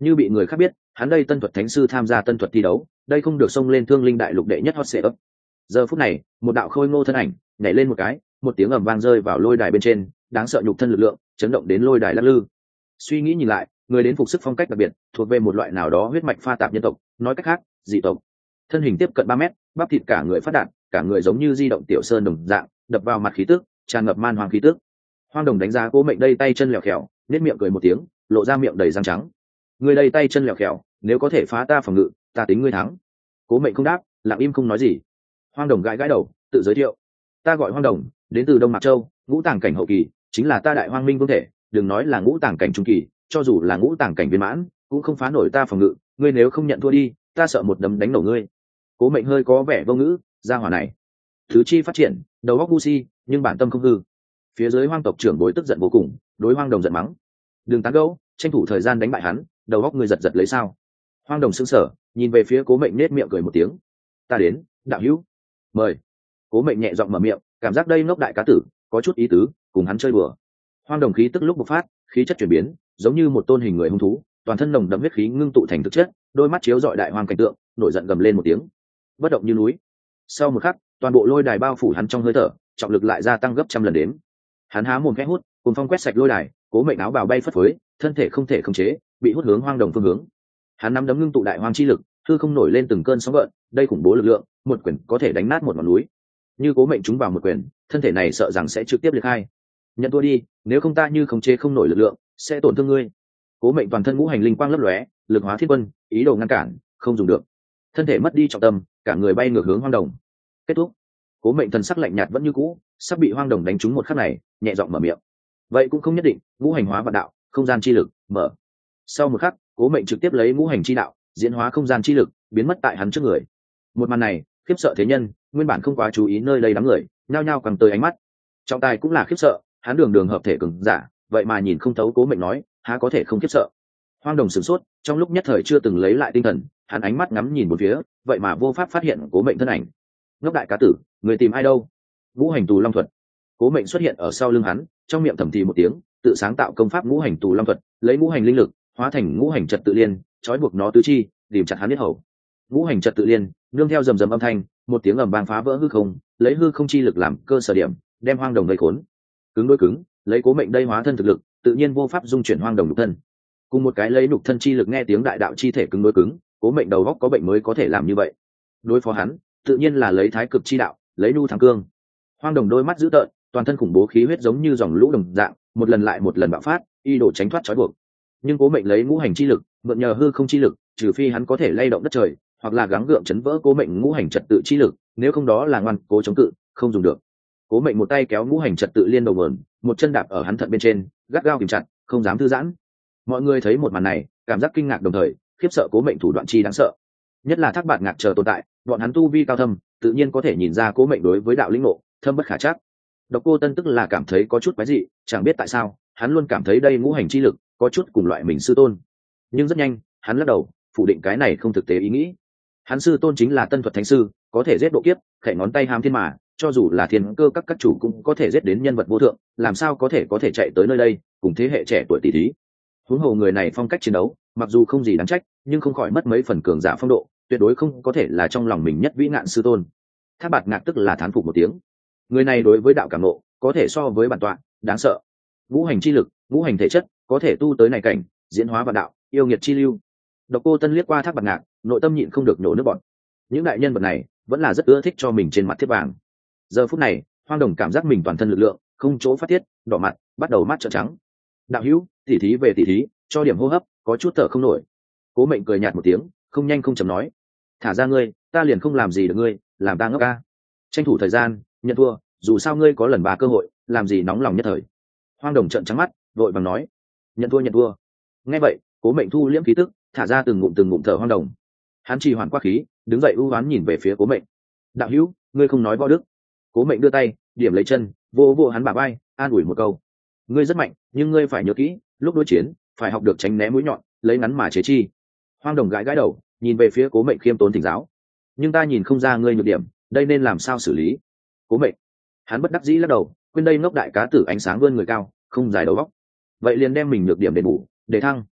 như bị người khác biết hắn đây tân thuật thánh sư tham gia tân thuật thi đấu, đây không được xông lên thương linh đại lục đệ nhất hot sệ ấp. Giờ phút này một đạo khôi ngô thân ảnh nhảy lên một cái, một tiếng ầm vang rơi vào lôi đài bên trên, đáng sợ nhục thân lực lượng chấn động đến lôi đài lắc lư. Suy nghĩ nhìn lại, người đến phục sức phong cách đặc biệt, thuộc về một loại nào đó huyết mạch pha tạp nhân tộc, nói cách khác dị tộc. Thân hình tiếp cận ba mét, bắp thịt cả người phát đạt, cả người giống như di động tiểu sơn đồng dạng, đập vào mặt khí tức tràn ngập man hoàng khí tức. Hoang Đồng đánh giá Cố Mệnh đây tay chân lẹo khèo, nét miệng cười một tiếng, lộ ra miệng đầy răng trắng. Người đây tay chân lẹo khèo, nếu có thể phá ta phòng ngự, ta tính ngươi thắng. Cố Mệnh không đáp, lặng im không nói gì. Hoang Đồng gãi gãi đầu, tự giới thiệu: ta gọi Hoang Đồng, đến từ Đông Mạc Châu, ngũ tàng cảnh hậu kỳ, chính là ta Đại Hoang Minh vương thể, đừng nói là ngũ tàng cảnh trung kỳ, cho dù là ngũ tàng cảnh viên mãn, cũng không phá nổi ta phòng ngự, ngươi nếu không nhận thua đi, ta sợ một đấm đánh nổ ngươi. Cố Mệnh hơi có vẻ vô ngữ, gia hỏa này thứ chi phát triển, đầu óc ngu si, nhưng bản tâm không hư. Phía dưới Hoang tộc trưởng bối tức giận vô cùng, đối Hoang Đồng giận mắng: đừng tán gẫu, tranh thủ thời gian đánh bại hắn, đầu óc ngươi giật giật lấy sao? Hoang Đồng sững sờ, nhìn về phía Cố Mệnh nết miệng cười một tiếng: ta đến, đạo hữu, mời. Cố Mệnh nhẹ giọng mở miệng, cảm giác đây ngốc đại cá tử có chút ý tứ, cùng hắn chơi bừa. Hoang Đồng khí tức lúc bộc phát, khí chất chuyển biến, giống như một tôn hình người hung thú, toàn thân nồng đậm huyết khí ngưng tụ thành thực chất, đôi mắt chiếu rọi đại hoang cảnh tượng, nổi giận gầm lên một tiếng, bất động như núi. Sau một khắc, toàn bộ lôi đài bao phủ hắn trong hơi thở, trọng lực lại gia tăng gấp trăm lần đến. Hắn há mồm khẽ hút, cùng phong quét sạch lôi đài, Cố Mệnh áo bào bay phất phới, thân thể không thể khống chế, bị hút hướng Hoang Đồng phương hướng. Hắn nắm đấm ngưng tụ đại hoang chi lực, hư không nổi lên từng cơn sóng gợn, đây khủng bố lực lượng, một quyền có thể đánh nát một ngọn núi. Như Cố Mệnh trúng vào một quyền, thân thể này sợ rằng sẽ trực tiếp liệt hai. Nhận thua đi, nếu không ta như khống chế không nổi lực lượng, sẽ tổn thương ngươi. Cố Mệnh toàn thân ngũ hành linh quang lấp lóe, lực hóa thiên quân, ý đồ ngăn cản, không dùng được. Thân thể mất đi trọng tâm, cả người bay ngược hướng Hoang Đồng. Kết thúc. Cố Mệnh thần sắc lạnh nhạt vẫn như cũ, sắp bị Hoang Đồng đánh trúng một khắc này, nhẹ giọng mở miệng: vậy cũng không nhất định, ngũ hành hóa vạn đạo, không gian chi lực, mở. Sau một khắc, Cố Mệnh trực tiếp lấy ngũ hành chi đạo, diễn hóa không gian chi lực, biến mất tại hắn trước người. Một màn này, khiếp sợ thế nhân, nguyên bản không quá chú ý nơi đây đám người, nhao nhao cầm tới ánh mắt. Trọng tài cũng là khiếp sợ, hắn đường đường hợp thể cường giả, vậy mà nhìn không thấu Cố Mệnh nói, há có thể không khiếp sợ. Hoang Đồng sửng sốt, trong lúc nhất thời chưa từng lấy lại tinh thần, hắn ánh mắt ngắm nhìn một phía, vậy mà vô pháp phát hiện Cố Mệnh thân ảnh. Ngốc đại cá tử, người tìm ai đâu? Ngũ hành tù long thuật. Cố Mệnh xuất hiện ở sau lưng hắn, trong miệng thầm thì một tiếng, tự sáng tạo công pháp ngũ hành tù long thuật, lấy ngũ hành linh lực hóa thành ngũ hành trật tự liên, trói buộc nó tứ chi, điểm chặt hắn huyết hầu. Ngũ hành trật tự liên nương theo rầm rầm âm thanh, một tiếng ầm vang phá vỡ hư không, lấy hư không chi lực làm cơ sở điểm, đem Hoang Đồng gây khốn. Cứng đối cứng, lấy Cố Mệnh đây hóa thân thực lực, tự nhiên vô pháp dung chuyển Hoang Đồng nhục thân. Cùng một cái lấy nhục thân chi lực nghe tiếng đại đạo chi thể cứng đối cứng, Cố Mệnh đầu góc có bệnh mới có thể làm như vậy. Đối phó hắn, tự nhiên là lấy thái cực chi đạo, lấy nu thắng cương. Hoang Đồng đôi mắt dữ tợn, toàn thân khủng bố khí huyết giống như dòng lũ đồng dạng, một lần lại một lần bạo phát, y đổ tránh thoát trói buộc. Nhưng Cố Mệnh lấy ngũ hành chi lực, mượn nhờ hư không chi lực, trừ phi hắn có thể lay động đất trời, hoặc là gắng gượng chấn vỡ Cố Mệnh ngũ hành trật tự chi lực, nếu không đó là ngoan cố chống cự, không dùng được. Cố Mệnh một tay kéo ngũ hành trật tự liên đầu nguồn, một chân đạp ở hắn thận bên trên, gắt gao kìm chặt, không dám thư giãn. Mọi người thấy một màn này, cảm giác kinh ngạc đồng thời, khiếp sợ Cố Mệnh thủ đoạn chi đáng sợ. Nhất là Thác Bạt Ngạc chờ tồn tại, bọn hắn tu vi cao thâm, tự nhiên có thể nhìn ra Cố Mệnh đối với đạo lĩnh ngộ thâm bất khả trắc. Độc Cô Tân tức là cảm thấy có chút quái dị, chẳng biết tại sao, hắn luôn cảm thấy đây ngũ hành chi lực có chút cùng loại mình sư tôn. Nhưng rất nhanh, hắn lắc đầu, phủ định cái này không thực tế ý nghĩ. Hắn sư tôn chính là Tân thuật thánh sư, có thể giết độ kiếp, khẽ ngón tay hàm thiên mà, cho dù là thiên cơ các các chủ cũng có thể giết đến nhân vật vô thượng, làm sao có thể có thể chạy tới nơi đây, cùng thế hệ trẻ tuổi tỷ thí. Huống hồ người này phong cách chiến đấu, mặc dù không gì đáng trách, nhưng không khỏi mất mấy phần cường giả phong độ, tuyệt đối không có thể là trong lòng mình nhất vĩ ngạn sư tôn. Thác Bạt Ngạc tức là thán phục một tiếng. Người này đối với đạo cảm ngộ, có thể so với bản tọa, đáng sợ. Ngũ hành chi lực, ngũ hành thể chất, có thể tu tới này cảnh, diễn hóa vạn đạo, yêu nghiệt chi lưu. Độc Cô Tân liếc qua Thác Bạt Ngạc, nội tâm nhịn không được nổ nước bọt. Những đại nhân vật này vẫn là rất ưa thích cho mình trên mặt thiết vàng. Giờ phút này, Hoang Đồng cảm giác mình toàn thân lực lượng không chỗ phát tiết, đỏ mặt, bắt đầu mắt trợn trắng. Đạo hữu, tỉ thí về tỉ thí, cho điểm hô hấp, có chút thở không nổi. Cố Mệnh cười nhạt một tiếng, không nhanh không chậm nói: thả ra ngươi, ta liền không làm gì được ngươi, làm ta ngốc ca. Tranh thủ thời gian, nhận thua, dù sao ngươi có lần ba cơ hội, làm gì nóng lòng nhất thời. Hoang Đồng trợn trắng mắt, vội vàng nói: nhận thua nhận thua. Nghe vậy, Cố Mệnh thu liễm khí tức, thả ra từng ngụm từng ngụm thở Hoang Đồng. Hắn trì hoãn quá khí, đứng dậy u oán nhìn về phía Cố Mệnh: đạo hữu, ngươi không nói võ đức. Cố Mệnh đưa tay điểm lấy chân, vô vô hắn bả vai, an ủi một câu: ngươi rất mạnh, nhưng ngươi phải nhớ kỹ, lúc đối chiến phải học được tránh né mũi nhọn, lấy ngắn mà chế chi. Hoang Đồng gãi gãi đầu, nhìn về phía Cố Mệnh khiêm tốn thỉnh giáo: nhưng ta nhìn không ra ngươi nhược điểm, đây nên làm sao xử lý? Cố Mệnh hắn bất đắc dĩ lắc đầu, quên đây ngốc đại cá tử ánh sáng vươn người cao, không dài đầu góc, vậy liền đem mình nhược điểm đền bù, để thăng.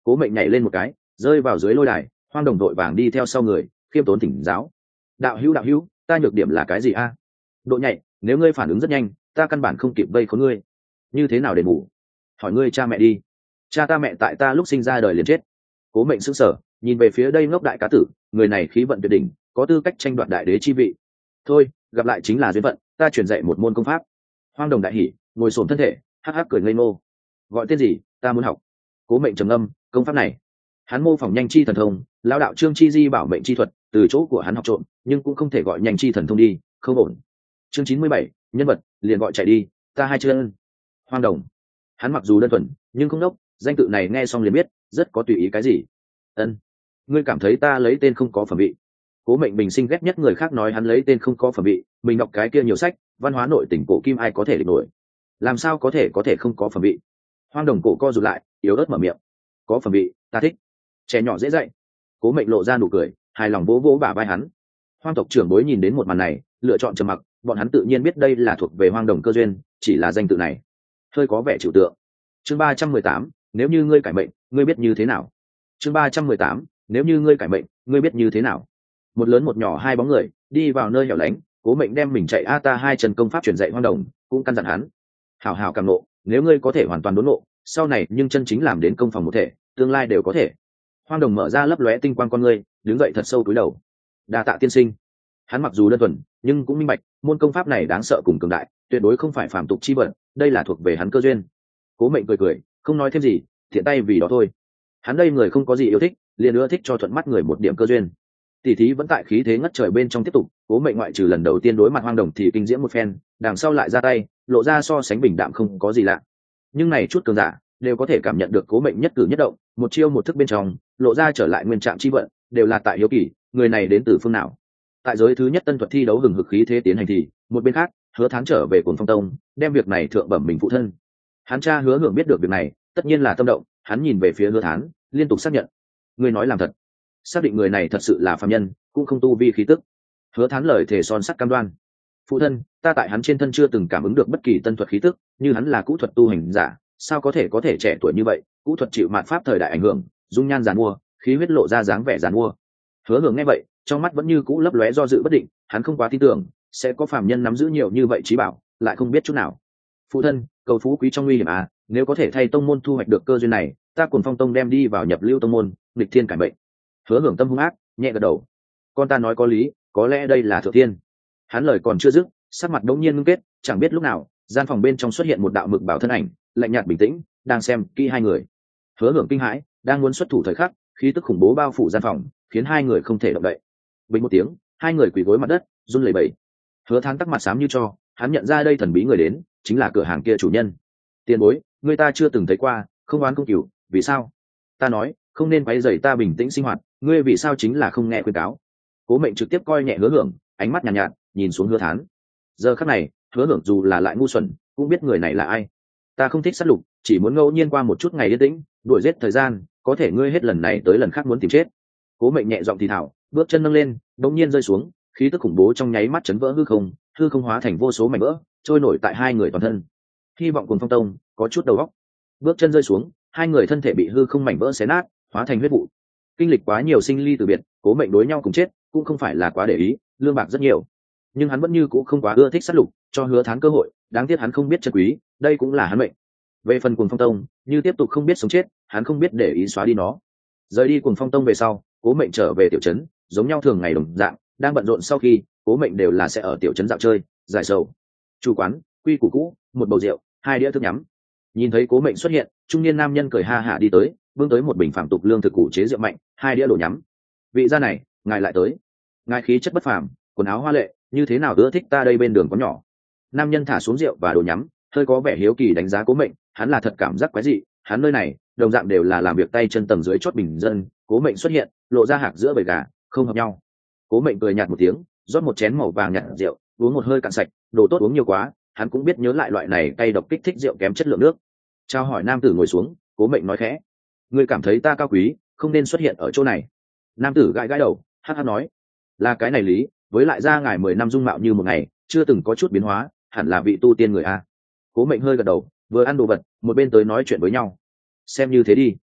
Cố Mệnh nhảy lên một cái, rơi vào dưới lôi đài. Hoang Đồng đội vàng đi theo sau người, khiêm tốn thỉnh giáo. Đạo hữu đạo hữu, ta nhược điểm là cái gì a? Độ nhạy, nếu ngươi phản ứng rất nhanh, ta căn bản không kịp vây khốn ngươi. Như thế nào để ngủ? Hỏi ngươi cha mẹ đi. Cha ta mẹ tại ta lúc sinh ra đời liền chết. Cố Mệnh sững sờ, nhìn về phía đây ngốc đại cá tử, người này khí vận tuyệt đỉnh, có tư cách tranh đoạt đại đế chi vị. Thôi, gặp lại chính là duyên phận, ta truyền dạy một môn công pháp. Hoang Đồng đại hỉ, ngồi xổm thân thể, hắc hắc cười ngây ngô. Gọi tên gì, ta muốn học. Cố Mệnh trầm ngâm, công pháp này, hắn mô phỏng nhanh chi thần thông, lão đạo Trương Chi Di bảo mệnh chi thuật, từ chỗ của hắn học trộm, nhưng cũng không thể gọi nhanh chi thần thông đi, không ổn. Chương chín mươi bảy, nhân vật, liền gọi chạy đi, ta hai chân. Hoang Đồng, hắn mặc dù đơn thuần, nhưng không đốc, danh tự này nghe xong liền biết, rất có tùy ý cái gì. Ân, ngươi cảm thấy ta lấy tên không có phẩm vị? Cố Mệnh bình sinh ghét nhất người khác nói hắn lấy tên không có phẩm vị, mình đọc cái kia nhiều sách, văn hóa nội tình cổ kim ai có thể địch nổi. Làm sao có thể có thể không có phẩm vị? Hoang Đồng cổ co rụt lại, yếu ớt mở miệng. Có phẩm vị, ta thích. Trẻ nhỏ dễ dạy. Cố Mệnh lộ ra nụ cười, hài lòng vỗ vỗ bả vai hắn. Hoang tộc trưởng bối nhìn đến một màn này, lựa chọn trầm mặc, bọn hắn tự nhiên biết đây là thuộc về Hoang Đồng cơ duyên, chỉ là danh tự này hơi có vẻ trừu tượng. Chương ba trăm mười tám, nếu như ngươi cải mệnh, ngươi biết như thế nào? Chương ba trăm mười tám, nếu như ngươi cải mệnh, ngươi biết như thế nào? Một lớn một nhỏ hai bóng người đi vào nơi hẻo lánh. Cố Mệnh đem mình chạy a ta hai chân công pháp truyền dạy Hoang Đồng, cũng căn dặn hắn hảo hảo cảm nộ, nếu ngươi có thể hoàn toàn đốn nộ, sau này nhưng chân chính làm đến công phòng một thể, tương lai đều có thể. Hoang Đồng mở ra lấp lóe tinh quang con ngươi, đứng dậy thật sâu cúi đầu. Đa tạ tiên sinh. Hắn mặc dù đơn thuần, nhưng cũng minh bạch, môn công pháp này đáng sợ cùng cường đại, tuyệt đối không phải phàm tục chi vật, đây là thuộc về hắn cơ duyên. Cố Mệnh cười cười, không nói thêm gì, thiện tay vì đó thôi. Hắn đây người không có gì yêu thích, liền ưa thích cho thuận mắt người một điểm cơ duyên. Tỷ thí vẫn tại khí thế ngất trời bên trong tiếp tục, Cố Mệnh ngoại trừ lần đầu tiên đối mặt Hoang Đồng thì kinh diễm một phen, đằng sau lại ra tay, lộ ra so sánh bình đạm không có gì lạ. Nhưng này chút cường giả đều có thể cảm nhận được Cố Mệnh nhất cử nhất động, một chiêu một thức bên trong, lộ ra trở lại nguyên trạng chi vận, đều là tại hiếu kỳ, người này đến từ phương nào. Tại giới thứ nhất tân thuật thi đấu hừng hực khí thế tiến hành thì, một bên khác, Hứa Thán trở về Cuồng Phong Tông, đem việc này thượng bẩm mình phụ thân. Hắn cha Hứa Hưởng biết được việc này, tất nhiên là tâm động, hắn nhìn về phía Hứa Thán, liên tục xác nhận. Người nói làm thật. Xác định người này thật sự là phàm nhân, cũng không tu vi khí tức. Hứa Thán lời thề son sắt cam đoan. Phụ thân, ta tại hắn trên thân chưa từng cảm ứng được bất kỳ tân thuật khí tức, như hắn là cũ thuật tu hành giả, sao có thể có thể trẻ tuổi như vậy? Cũ thuật chịu mạt pháp thời đại ảnh hưởng, dung nhan giàn mua, khí huyết lộ ra dáng vẻ giàn mua. Hứa Hưởng nghe vậy, trong mắt vẫn như cũ lấp lóe do dự bất định, hắn không quá tin tưởng sẽ có phàm nhân nắm giữ nhiều như vậy trí bảo, lại không biết chút nào. Phụ thân, cầu phú quý trong nguy hiểm à, nếu có thể thay tông môn thu hoạch được cơ duyên này, ta Cuồng Phong Tông đem đi vào nhập lưu tông môn, nghịch thiên cải mệnh. Hứa Hưởng tâm hung ác, nhẹ gật đầu. Con ta nói có lý, có lẽ đây là thượng thiên. Hắn lời còn chưa dứt, sắc mặt đống nhiên ngưng kết, chẳng biết lúc nào, gian phòng bên trong xuất hiện một đạo mực bảo thân ảnh, lạnh nhạt bình tĩnh, đang xem kỹ hai người. Hứa Hưởng kinh hãi, đang muốn xuất thủ thời khắc, khí tức khủng bố bao phủ gian phòng, khiến hai người không thể động đậy. Bình một tiếng, hai người quỳ gối mặt đất, run lẩy bẩy. Hứa Thán tắc mặt xám như cho, hắn nhận ra đây thần bí người đến, chính là cửa hàng kia chủ nhân. Tiền bối, người ta chưa từng thấy qua, không oán không cừu, vì sao? Ta nói, không nên quấy rầy ta bình tĩnh sinh hoạt, ngươi vì sao chính là không nghe khuyên cáo? Cố Mệnh trực tiếp coi nhẹ Hứa Hưởng, ánh mắt nhàn nhạt, nhạt, nhìn xuống Hứa Thán. Giờ khắc này, Hứa Hưởng dù là lại ngu xuẩn, cũng biết người này là ai. Ta không thích sát lục, chỉ muốn ngẫu nhiên qua một chút ngày yên tĩnh, đuổi giết thời gian, có thể ngươi hết lần này tới lần khác muốn tìm chết. Cố Mệnh nhẹ giọng thì thào, bước chân nâng lên, đột nhiên rơi xuống, khí tức khủng bố trong nháy mắt chấn vỡ hư không, hư không hóa thành vô số mảnh vỡ, trôi nổi tại hai người toàn thân. Hy vọng Cuồng Phong Tông có chút đầu óc. Bước chân rơi xuống, hai người thân thể bị hư không mảnh vỡ xé nát, hóa thành huyết vụ. Kinh lịch quá nhiều sinh ly từ biệt, Cố Mệnh đối nhau cùng chết, cũng không phải là quá để ý, lương bạc rất nhiều. Nhưng hắn vẫn như cũ không quá ưa thích sát lục, cho Hứa Thán cơ hội, đáng tiếc hắn không biết trân quý, đây cũng là hắn mệnh. Về phần Cuồng Phong Tông, như tiếp tục không biết sống chết, hắn không biết để ý xóa đi nó. Rời đi Cuồng Phong Tông về sau, Cố Mệnh trở về tiểu trấn, giống nhau thường ngày đồng dạng, đang bận rộn sau khi, Cố Mệnh đều là sẽ ở tiểu trấn dạo chơi, giải sầu. Chủ quán, quy củ cũ, một bầu rượu, hai đĩa thức nhắm. Nhìn thấy Cố Mệnh xuất hiện, trung niên nam nhân cười ha hả đi tới, bưng tới một bình phạm tục lương thực củ chế rượu mạnh, hai đĩa đồ nhắm. Vị gia này, ngài lại tới. Ngài khí chất bất phàm, quần áo hoa lệ, như thế nào ưa thích ta đây bên đường có nhỏ. Nam nhân thả xuống rượu và đồ nhắm, hơi có vẻ hiếu kỳ đánh giá Cố Mệnh, hắn là thật cảm giác quái dị, hắn nơi này, đồng dạng đều là làm việc tay chân tầng dưới chót bình dân, Cố Mệnh xuất hiện, lộ ra hạc giữa bầy gà, không hợp nhau. Cố Mệnh cười nhạt một tiếng, rót một chén màu vàng nhạt rượu, uống một hơi cạn sạch, đồ tốt uống nhiều quá, hắn cũng biết nhớ lại loại này cay độc kích thích rượu kém chất lượng nước. Trao hỏi nam tử ngồi xuống, Cố Mệnh nói khẽ: "Ngươi cảm thấy ta cao quý, không nên xuất hiện ở chỗ này." Nam tử gãi gãi đầu, hắc hắc nói: "Là cái này lý, với lại ra ngài mười năm dung mạo như một ngày, chưa từng có chút biến hóa, hẳn là vị tu tiên người a." Cố Mệnh hơi gật đầu, vừa ăn đồ vật, một bên tới nói chuyện với nhau. "Xem như thế đi."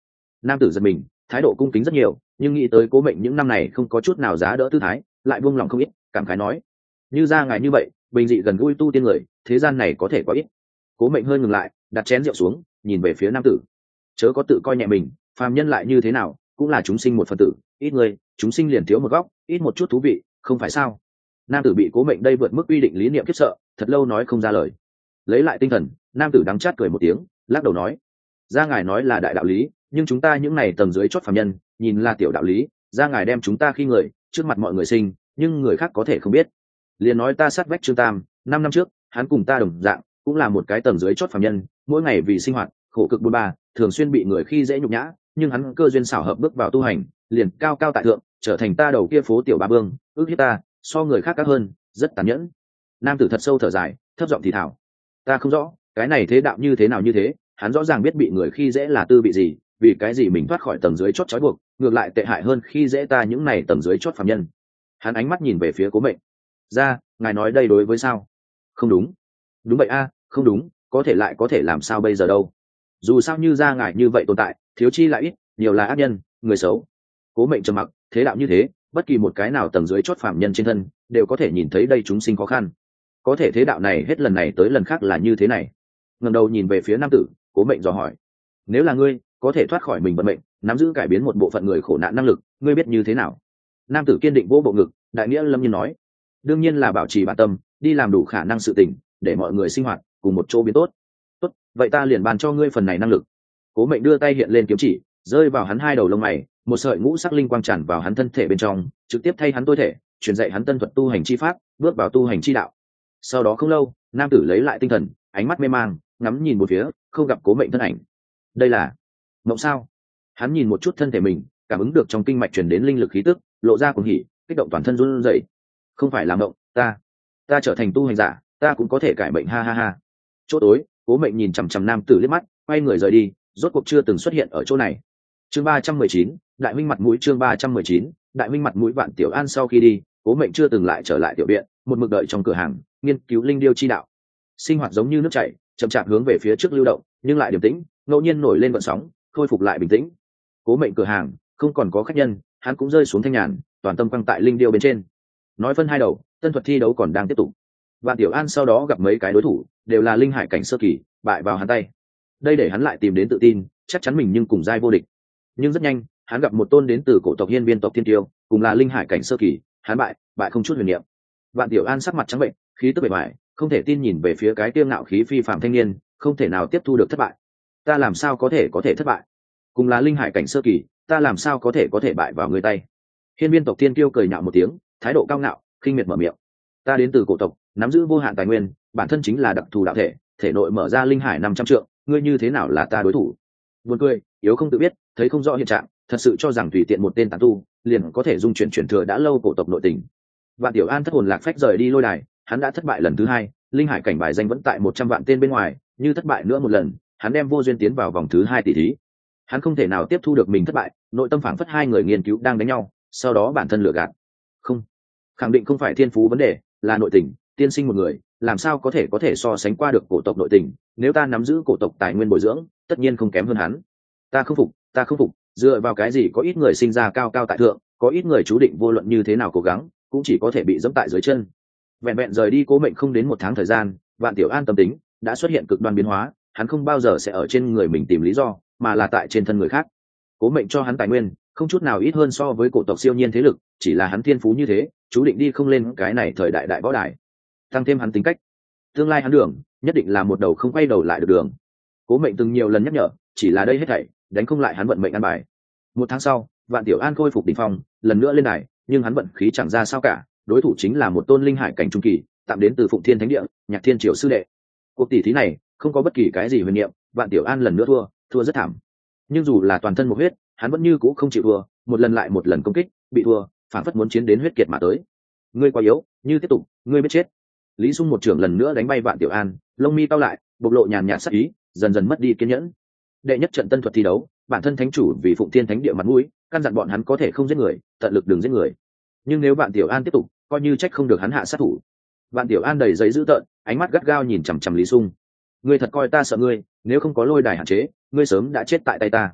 Nam tử giật mình, thái độ cung kính rất nhiều, nhưng nghĩ tới Cố Mệnh những năm này không có chút nào giá đỡ tư thái, lại buông lòng không ít, cảm khái nói: như ra ngài như vậy bình dị gần gũi tu tiên người, thế gian này có thể có ít. Cố Mệnh hơi ngừng lại, đặt chén rượu xuống, nhìn về phía nam tử: chớ có tự coi nhẹ mình, phàm nhân lại như thế nào, cũng là chúng sinh một phần tử, ít người chúng sinh liền thiếu một góc, ít một chút thú vị, không phải sao? Nam tử bị Cố Mệnh đây vượt mức quy định lý niệm khiếp sợ, thật lâu nói không ra lời. Lấy lại tinh thần, nam tử đắng chát cười một tiếng, lắc đầu nói: ra ngài nói là đại đạo lý, nhưng chúng ta những này tầng dưới chót phàm nhân nhìn là tiểu đạo lý. Ra ngài đem chúng ta khi người trước mặt mọi người sinh, nhưng người khác có thể không biết. Liền nói ta sát vách Trương Tam, năm năm trước hắn cùng ta đồng dạng, cũng là một cái tầng dưới chót phàm nhân, mỗi ngày vì sinh hoạt khổ cực bôn ba, thường xuyên bị người khi dễ nhục nhã, nhưng hắn cơ duyên xảo hợp bước vào tu hành, liền cao cao tại thượng, trở thành ta đầu kia phố tiểu ba bương, ước hiếp ta, so người khác các hơn, rất tàn nhẫn. Nam tử thật sâu thở dài, thấp giọng thì thào: ta không rõ cái này thế đạo như thế nào như thế, hắn rõ ràng biết bị người khi dễ là tư vị gì, vì cái gì mình thoát khỏi tầng dưới chót trói buộc, ngược lại tệ hại hơn khi dễ ta những này tầng dưới chót phàm nhân. Hắn ánh mắt nhìn về phía Cố Mệnh: ra ngài nói đây đối với sao? Không đúng. Đúng vậy a, không đúng, có thể lại có thể làm sao bây giờ đâu? Dù sao như ra ngài như vậy tồn tại, thiếu chi lại ít, nhiều là ác nhân, người xấu. Cố Mệnh trầm mặc, thế đạo như thế, bất kỳ một cái nào tầng dưới chót phàm nhân trên thân đều có thể nhìn thấy đây chúng sinh khó khăn. Có thể thế đạo này hết lần này tới lần khác là như thế này. Ngẩng đầu nhìn về phía nam tử, Cố Mệnh dò hỏi: nếu là ngươi có thể thoát khỏi mình vận mệnh, nắm giữ cải biến một bộ phận người khổ nạn năng lực, ngươi biết như thế nào? Nam tử kiên định vỗ bộ ngực, đại nghĩa lâm nhiên nói: đương nhiên là bảo trì bản tâm, đi làm đủ khả năng sự tình, để mọi người sinh hoạt cùng một chỗ biến tốt. Tốt, vậy ta liền bàn cho ngươi phần này năng lực. Cố Mệnh đưa tay hiện lên kiếm chỉ, rơi vào hắn hai đầu lông mày, một sợi ngũ sắc linh quang tràn vào hắn thân thể bên trong, trực tiếp thay hắn tối thể, truyền dạy hắn tân thuật tu hành chi pháp, bước vào tu hành chi đạo. Sau đó không lâu, nam tử lấy lại tinh thần, ánh mắt mê mang, ngắm nhìn một phía, không gặp Cố Mệnh thân ảnh. Đây là mộng sao? Hắn nhìn một chút thân thể mình, cảm ứng được trong kinh mạch truyền đến linh lực khí tức, lộ ra cuồng hỉ, kích động toàn thân run rẩy. Không phải là mộng, ta, ta trở thành tu hành giả, ta cũng có thể cải bệnh, ha ha ha. Chỗ tối, Cố Mệnh nhìn chằm chằm nam tử liếc mắt, quay người rời đi, rốt cuộc chưa từng xuất hiện ở chỗ này. Chương ba trăm mười chín, đại minh mặt mũi. Chương ba trăm mười chín, đại minh mặt mũi. Vạn Tiểu An sau khi đi, Cố Mệnh chưa từng lại trở lại tiểu viện, một mực đợi trong cửa hàng, nghiên cứu linh điêu chi đạo. Sinh hoạt giống như nước chảy, chậm chạp hướng về phía trước lưu động, nhưng lại điềm tĩnh, ngẫu nhiên nổi lên vận sóng, khôi phục lại bình tĩnh. Cố Mệnh cửa hàng không còn có khách nhân, hắn cũng rơi xuống thanh nhàn, toàn tâm quăng tại linh điêu bên trên. Nói phân hai đầu, tân thuật thi đấu còn đang tiếp tục. Vạn Tiểu An sau đó gặp mấy cái đối thủ, đều là linh hải cảnh sơ kỳ, bại vào hắn tay. Đây để hắn lại tìm đến tự tin, chắc chắn mình nhưng cùng giai vô địch. Nhưng rất nhanh, hắn gặp một tôn đến từ cổ tộc Hiên Viên tộc Thiên Tiêu, cùng là linh hải cảnh sơ kỳ, hắn bại, bại không chút huyền niệm. Vạn Tiểu An sắc mặt trắng bệnh, khí tức bề bại, không thể tin nhìn về phía cái tiêu ngạo khí phi phàm thanh niên, không thể nào tiếp thu được thất bại. Ta làm sao có thể có thể thất bại? Cùng là linh hải cảnh sơ kỳ, ta làm sao có thể có thể bại vào người tay? Hiên Viên tộc Thiên Tiêu cười nhạo một tiếng, thái độ cao ngạo, khinh miệt mở miệng: ta đến từ cổ tộc, nắm giữ vô hạn tài nguyên, bản thân chính là đặc thù đạo thể, thể nội mở ra linh hải năm trăm trượng, ngươi như thế nào là ta đối thủ? Buồn cười, yếu không tự biết, thấy không rõ hiện trạng, thật sự cho rằng tùy tiện một tên tán tu liền có thể dung chuyển chuyển thừa đã lâu cổ tộc nội tình. Vạn Tiểu An thất hồn lạc phách rời đi lôi đài, hắn đã thất bại lần thứ hai, linh hải cảnh bài danh vẫn tại một trăm vạn tên bên ngoài, như thất bại nữa một lần, hắn đem vô duyên tiến vào vòng thứ hai tỷ thí. Hắn không thể nào tiếp thu được mình thất bại, nội tâm phảng phất hai người nghiên cứu đang đánh nhau, sau đó bản thân lừa gạt. Không, khẳng định không phải thiên phú vấn đề, là nội tình, tiên sinh một người, làm sao có thể có thể so sánh qua được cổ tộc nội tình, nếu ta nắm giữ cổ tộc tài nguyên bồi dưỡng, tất nhiên không kém hơn hắn. Ta không phục, ta không phục, dựa vào cái gì có ít người sinh ra cao cao tại thượng, có ít người chú định vô luận như thế nào cố gắng, cũng chỉ có thể bị dẫm tại dưới chân. Vẹn vẹn rời đi Cố Mệnh không đến một tháng thời gian, Vạn Tiểu An tâm tính đã xuất hiện cực đoan biến hóa, hắn không bao giờ sẽ ở trên người mình tìm lý do, mà là tại trên thân người khác. Cố Mệnh cho hắn tài nguyên, không chút nào ít hơn so với cổ tộc siêu nhiên thế lực, chỉ là hắn thiên phú như thế, chú định đi không lên cái này thời đại đại võ đài. Tăng thêm hắn tính cách, tương lai hắn đường nhất định là một đầu không quay đầu lại được đường. Cố Mệnh từng nhiều lần nhắc nhở, chỉ là đây hết thảy đánh không lại hắn vận mệnh ăn bài. Một tháng sau, Vạn Tiểu An khôi phục đỉnh phong, lần nữa lên đài, nhưng hắn vận khí chẳng ra sao cả, đối thủ chính là một tôn linh hải cảnh trung kỳ, tạm đến từ Phụng Thiên Thánh Địa, Nhạc Thiên Triều sư đệ. Cuộc tỷ thí này không có bất kỳ cái gì huyền niệm, Vạn Tiểu An lần nữa thua, thua rất thảm. Nhưng dù là toàn thân một huyết, hắn vẫn như cũ không chịu thua, một lần lại một lần công kích, bị thua, phản phất muốn chiến đến huyết kiệt mà tới. Ngươi quá yếu, như tiếp tục, ngươi biết chết. Lý Sung một trưởng lần nữa đánh bay Vạn Tiểu An, lông mi cau lại, bộc lộ nhàn nhạt sắc ý, dần dần mất đi kiên nhẫn. Đệ nhất trận tân thuật thi đấu, bản thân thánh chủ vì Phụng Thiên Thánh Địa mặt mũi, căn dặn bọn hắn có thể không giết người, tận lực đừng giết người. Nhưng nếu Vạn Tiểu An tiếp tục, coi như trách không được hắn hạ sát thủ. Vạn Tiểu An đầy giấy dữ tợn, ánh mắt gắt gao nhìn chằm chằm Lý Sung. Ngươi thật coi ta sợ ngươi, nếu không có lôi đài hạn chế, ngươi sớm đã chết tại tay ta.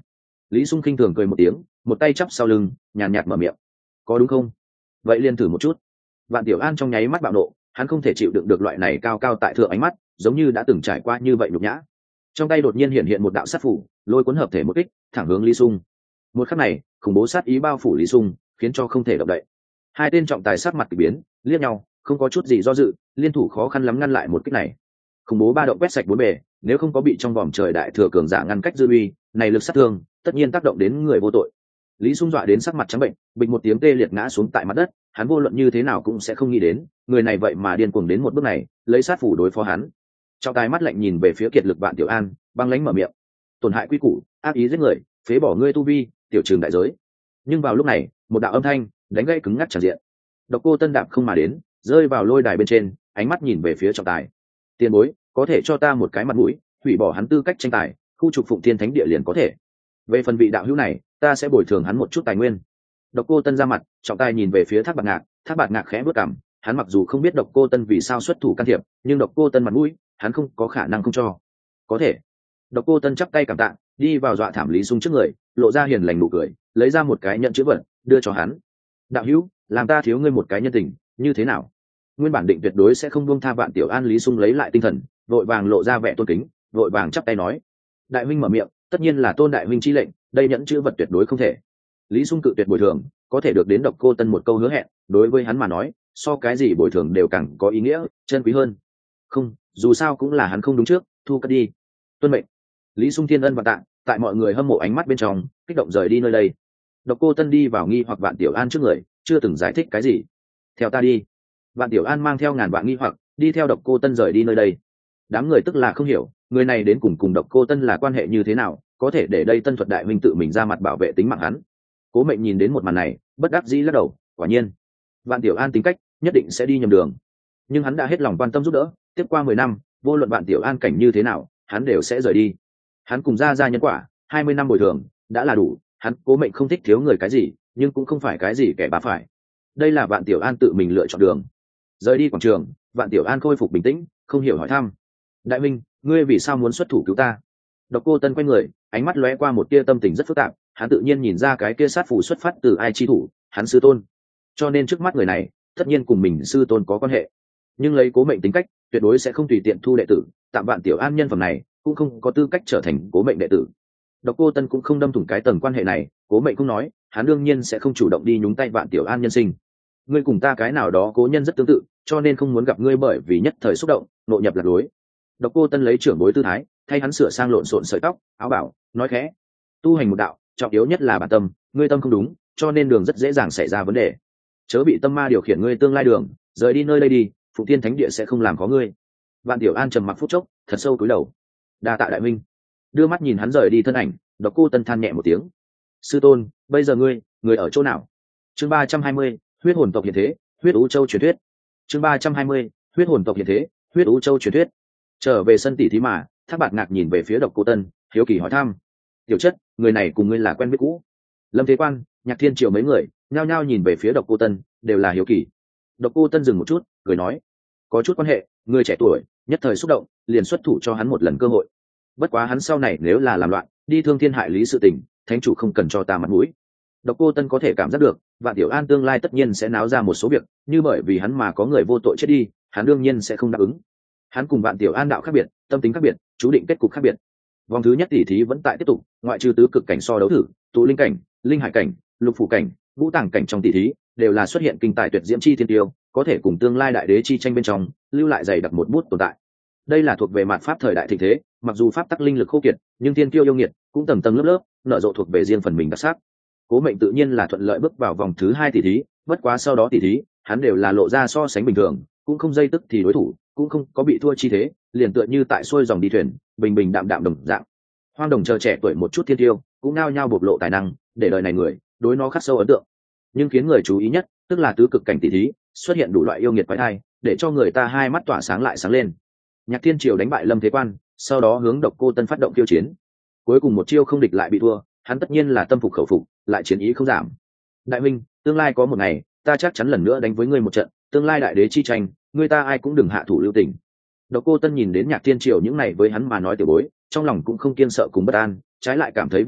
Lý Sung khinh thường cười một tiếng, một tay chắp sau lưng, nhàn nhạt mở miệng. Có đúng không? Vậy liền thử một chút. Vạn Tiểu An trong nháy mắt bạo nộ, hắn không thể chịu đựng được loại này cao cao tại thượng ánh mắt, giống như đã từng trải qua như vậy nhục nhã. Trong tay đột nhiên hiện hiện một đạo sát phủ, lôi cuốn hợp thể một kích, thẳng hướng Lý Sung. Một khắc này, khủng bố sát ý bao phủ Lý Sung, khiến cho không thể động đậy. Hai tên trọng tài sắc mặt kỳ biến, liếc nhau, không có chút gì do dự, liên thủ khó khăn lắm ngăn lại một kích này. Khủng bố ba động quét sạch bốn bề, nếu không có bị trong vòng trời đại thừa cường giả ngăn cách dư uy, này lực sát thương, tất nhiên tác động đến người vô tội. Lý Sung dọa đến sắc mặt trắng bệnh, bịch một tiếng tê liệt ngã xuống tại mặt đất, hắn vô luận như thế nào cũng sẽ không nghĩ đến, người này vậy mà điên cuồng đến một bước này, lấy sát phủ đối phó hắn. Trọng tài mắt lạnh nhìn về phía kiệt lực Vạn Tiểu An, băng lãnh mở miệng: tổn hại quy củ, ác ý giết người, phế bỏ ngươi tu vi, tiểu trường đại giới. Nhưng vào lúc này, một đạo âm thanh đánh gãy cứng ngắc tràn diện. Độc Cô Tân đạp không mà đến, rơi vào lôi đài bên trên, ánh mắt nhìn về phía trọng tài. Tiền bối, có thể cho ta một cái mặt mũi, hủy bỏ hắn tư cách tranh tài, khu trục Phụng Thiên Thánh Địa liền có thể. Về phần vị đạo hữu này, ta sẽ bồi thường hắn một chút tài nguyên. Độc Cô Tân ra mặt, trọng tài nhìn về phía Thác Bạt Ngạc, Thác Bạt Ngạc khẽ bước cằm, hắn mặc dù không biết Độc Cô Tân vì sao xuất thủ can thiệp, nhưng Độc Cô Tân mặt mũi, hắn không có khả năng không cho. Có thể. Độc Cô Tân chắp tay cảm tạ, đi vào dọa thảm Lý Sung trước người, lộ ra hiền lành nụ cười, lấy ra một cái nhận chữ vật, đưa cho hắn. Đạo hữu, làm ta thiếu ngươi một cái nhân tình, như thế nào? Nguyên bản định tuyệt đối sẽ không buông tha Vạn Tiểu An, Lý Sung lấy lại tinh thần, vội vàng lộ ra vẻ tôn kính, vội vàng chắp tay nói: đại huynh mở miệng, tất nhiên là tôn đại huynh chi lệnh, đây nhẫn chữ vật tuyệt đối không thể. Lý Sung cự tuyệt bồi thường, có thể được đến Độc Cô Tân một câu hứa hẹn, đối với hắn mà nói, so cái gì bồi thường đều càng có ý nghĩa, chân quý hơn. Không, dù sao cũng là hắn không đúng trước, thu cất đi. Tuân mệnh. Lý Sung thiên ân và tạ, tại mọi người hâm mộ ánh mắt bên trong, kích động rời đi nơi đây. Độc Cô Tân đi vào nghi hoặc Vạn Tiểu An trước người, chưa từng giải thích cái gì. Theo ta đi. Vạn Tiểu An mang theo ngàn vạn nghi hoặc, đi theo Độc Cô Tân rời đi nơi đây. Đám người tức là không hiểu, người này đến cùng cùng Độc Cô Tân là quan hệ như thế nào, có thể để đây Tân Thuật đại huynh tự mình ra mặt bảo vệ tính mạng hắn. Cố Mệnh nhìn đến một màn này, bất đắc dĩ lắc đầu, quả nhiên, Vạn Tiểu An tính cách nhất định sẽ đi nhầm đường. Nhưng hắn đã hết lòng quan tâm giúp đỡ, tiếp qua mười năm, vô luận Vạn Tiểu An cảnh như thế nào, hắn đều sẽ rời đi. Hắn cùng ra ra nhân quả, hai mươi năm bồi thường, đã là đủ, hắn Cố Mệnh không thích thiếu người cái gì, nhưng cũng không phải cái gì kẻ bá phải. Đây là Vạn Tiểu An tự mình lựa chọn đường. Rời đi quảng trường, Vạn Tiểu An khôi phục bình tĩnh, không hiểu hỏi thăm: đại minh, ngươi vì sao muốn xuất thủ cứu ta? Độc Cô Tân quay người, ánh mắt lóe qua một tia tâm tình rất phức tạp, hắn tự nhiên nhìn ra cái kia sát phù xuất phát từ ai chi thủ, hắn sư tôn. Cho nên trước mắt người này, tất nhiên cùng mình sư tôn có quan hệ. Nhưng lấy Cố Mệnh tính cách, tuyệt đối sẽ không tùy tiện thu đệ tử, tạm Vạn Tiểu An nhân phẩm này, cũng không có tư cách trở thành Cố Mệnh đệ tử. Độc Cô Tân cũng không đâm thủng cái tầng quan hệ này, Cố Mệnh cũng nói, hắn đương nhiên sẽ không chủ động đi nhúng tay Vạn Tiểu An nhân sinh. Ngươi cùng ta cái nào đó cố nhân rất tương tự, cho nên không muốn gặp ngươi bởi vì nhất thời xúc động, nội nhập lạc lối. Độc Cô Tân lấy trưởng bối tư thái, thay hắn sửa sang lộn xộn sợi tóc, áo bảo, nói khẽ: tu hành một đạo, trọng yếu nhất là bản tâm, ngươi tâm không đúng, cho nên đường rất dễ dàng xảy ra vấn đề. Chớ bị tâm ma điều khiển ngươi tương lai đường, rời đi nơi đây đi, Phụng Thiên Thánh Địa sẽ không làm khó ngươi. Vạn Tiểu An trầm mặc phút chốc, thật sâu cúi đầu. Đa tạ đại minh. Đưa mắt nhìn hắn rời đi thân ảnh, Độc Cô Tân than nhẹ một tiếng: sư tôn, bây giờ ngươi, người ở chỗ nào? Chương ba trăm hai mươi, huyết hồn tộc hiện thế, huyết ú châu truyền thuyết. Chương ba trăm hai mươi, huyết hồn tộc hiện thế, huyết ú châu truyền thuyết. Trở về sân tỷ thí mà, Thác Bạt Ngạc nhìn về phía Độc Cô Tân, hiếu kỳ hỏi thăm: tiểu chất, người này cùng ngươi là quen biết cũ? Lâm Thế Quan, Nhạc Thiên Triều mấy người nhao nhao nhìn về phía Độc Cô Tân, đều là hiếu kỳ. Độc Cô Tân dừng một chút, cười nói: có chút quan hệ, người trẻ tuổi, nhất thời xúc động, liền xuất thủ cho hắn một lần cơ hội. Bất quá hắn sau này nếu là làm loạn, đi thương thiên hại lý sự tình, thánh chủ không cần cho ta mặt mũi. Độc Cô Tân có thể cảm giác được, Vạn Tiểu An tương lai tất nhiên sẽ náo ra một số việc, như bởi vì hắn mà có người vô tội chết đi, hắn đương nhiên sẽ không đáp ứng. Hắn cùng Vạn Tiểu An đạo khác biệt, tâm tính khác biệt, chú định kết cục khác biệt. Vòng thứ nhất tỷ thí vẫn tại tiếp tục, ngoại trừ tứ cực cảnh so đấu thử, tụ linh cảnh, linh hải cảnh, lục phủ cảnh, ngũ tàng cảnh trong tỷ thí, đều là xuất hiện kinh tài tuyệt diễm chi thiên tiêu, có thể cùng tương lai đại đế chi tranh bên trong, lưu lại dày đặc một bút tồn tại. Đây là thuộc về mạt pháp thời đại thịnh thế, mặc dù pháp tắc linh lực khô kiệt, nhưng thiên tiêu yêu nghiệt cũng tầng tầng lớp lớp, nở rộ thuộc về riêng phần mình đặc sắc. Cố Mệnh tự nhiên là thuận lợi bước vào vòng thứ hai tỷ thí, bất quá sau đó tỷ thí, hắn đều là lộ ra so sánh bình thường, cũng không dây tức thì đối thủ, cũng không có bị thua chi thế, liền tựa như tại xuôi dòng đi thuyền, bình bình đạm đạm đồng dạng. Hoang Đồng chờ trẻ tuổi một chút thiên tiêu, cũng nao nhao bộc lộ tài năng, để đời này người đối nó khắc sâu ấn tượng. Nhưng khiến người chú ý nhất, tức là tứ cực cảnh tỷ thí, xuất hiện đủ loại yêu nghiệt quái thai, để cho người ta hai mắt tỏa sáng lại sáng lên. Nhạc Thiên Triều đánh bại Lâm Thế Quan, sau đó hướng Độc Cô Tân phát động khiêu chiến. Cuối cùng một chiêu không địch lại bị thua, hắn tất nhiên là tâm phục khẩu phục, lại chiến ý không giảm. Đại minh, tương lai có một ngày, ta chắc chắn lần nữa đánh với ngươi một trận, tương lai đại đế chi tranh, ngươi ta ai cũng đừng hạ thủ lưu tình. Độc Cô Tân nhìn đến Nhạc Thiên Triều những này với hắn mà nói tiểu bối, trong lòng cũng không kiên sợ cùng bất an, trái lại cảm thấy vui mừng,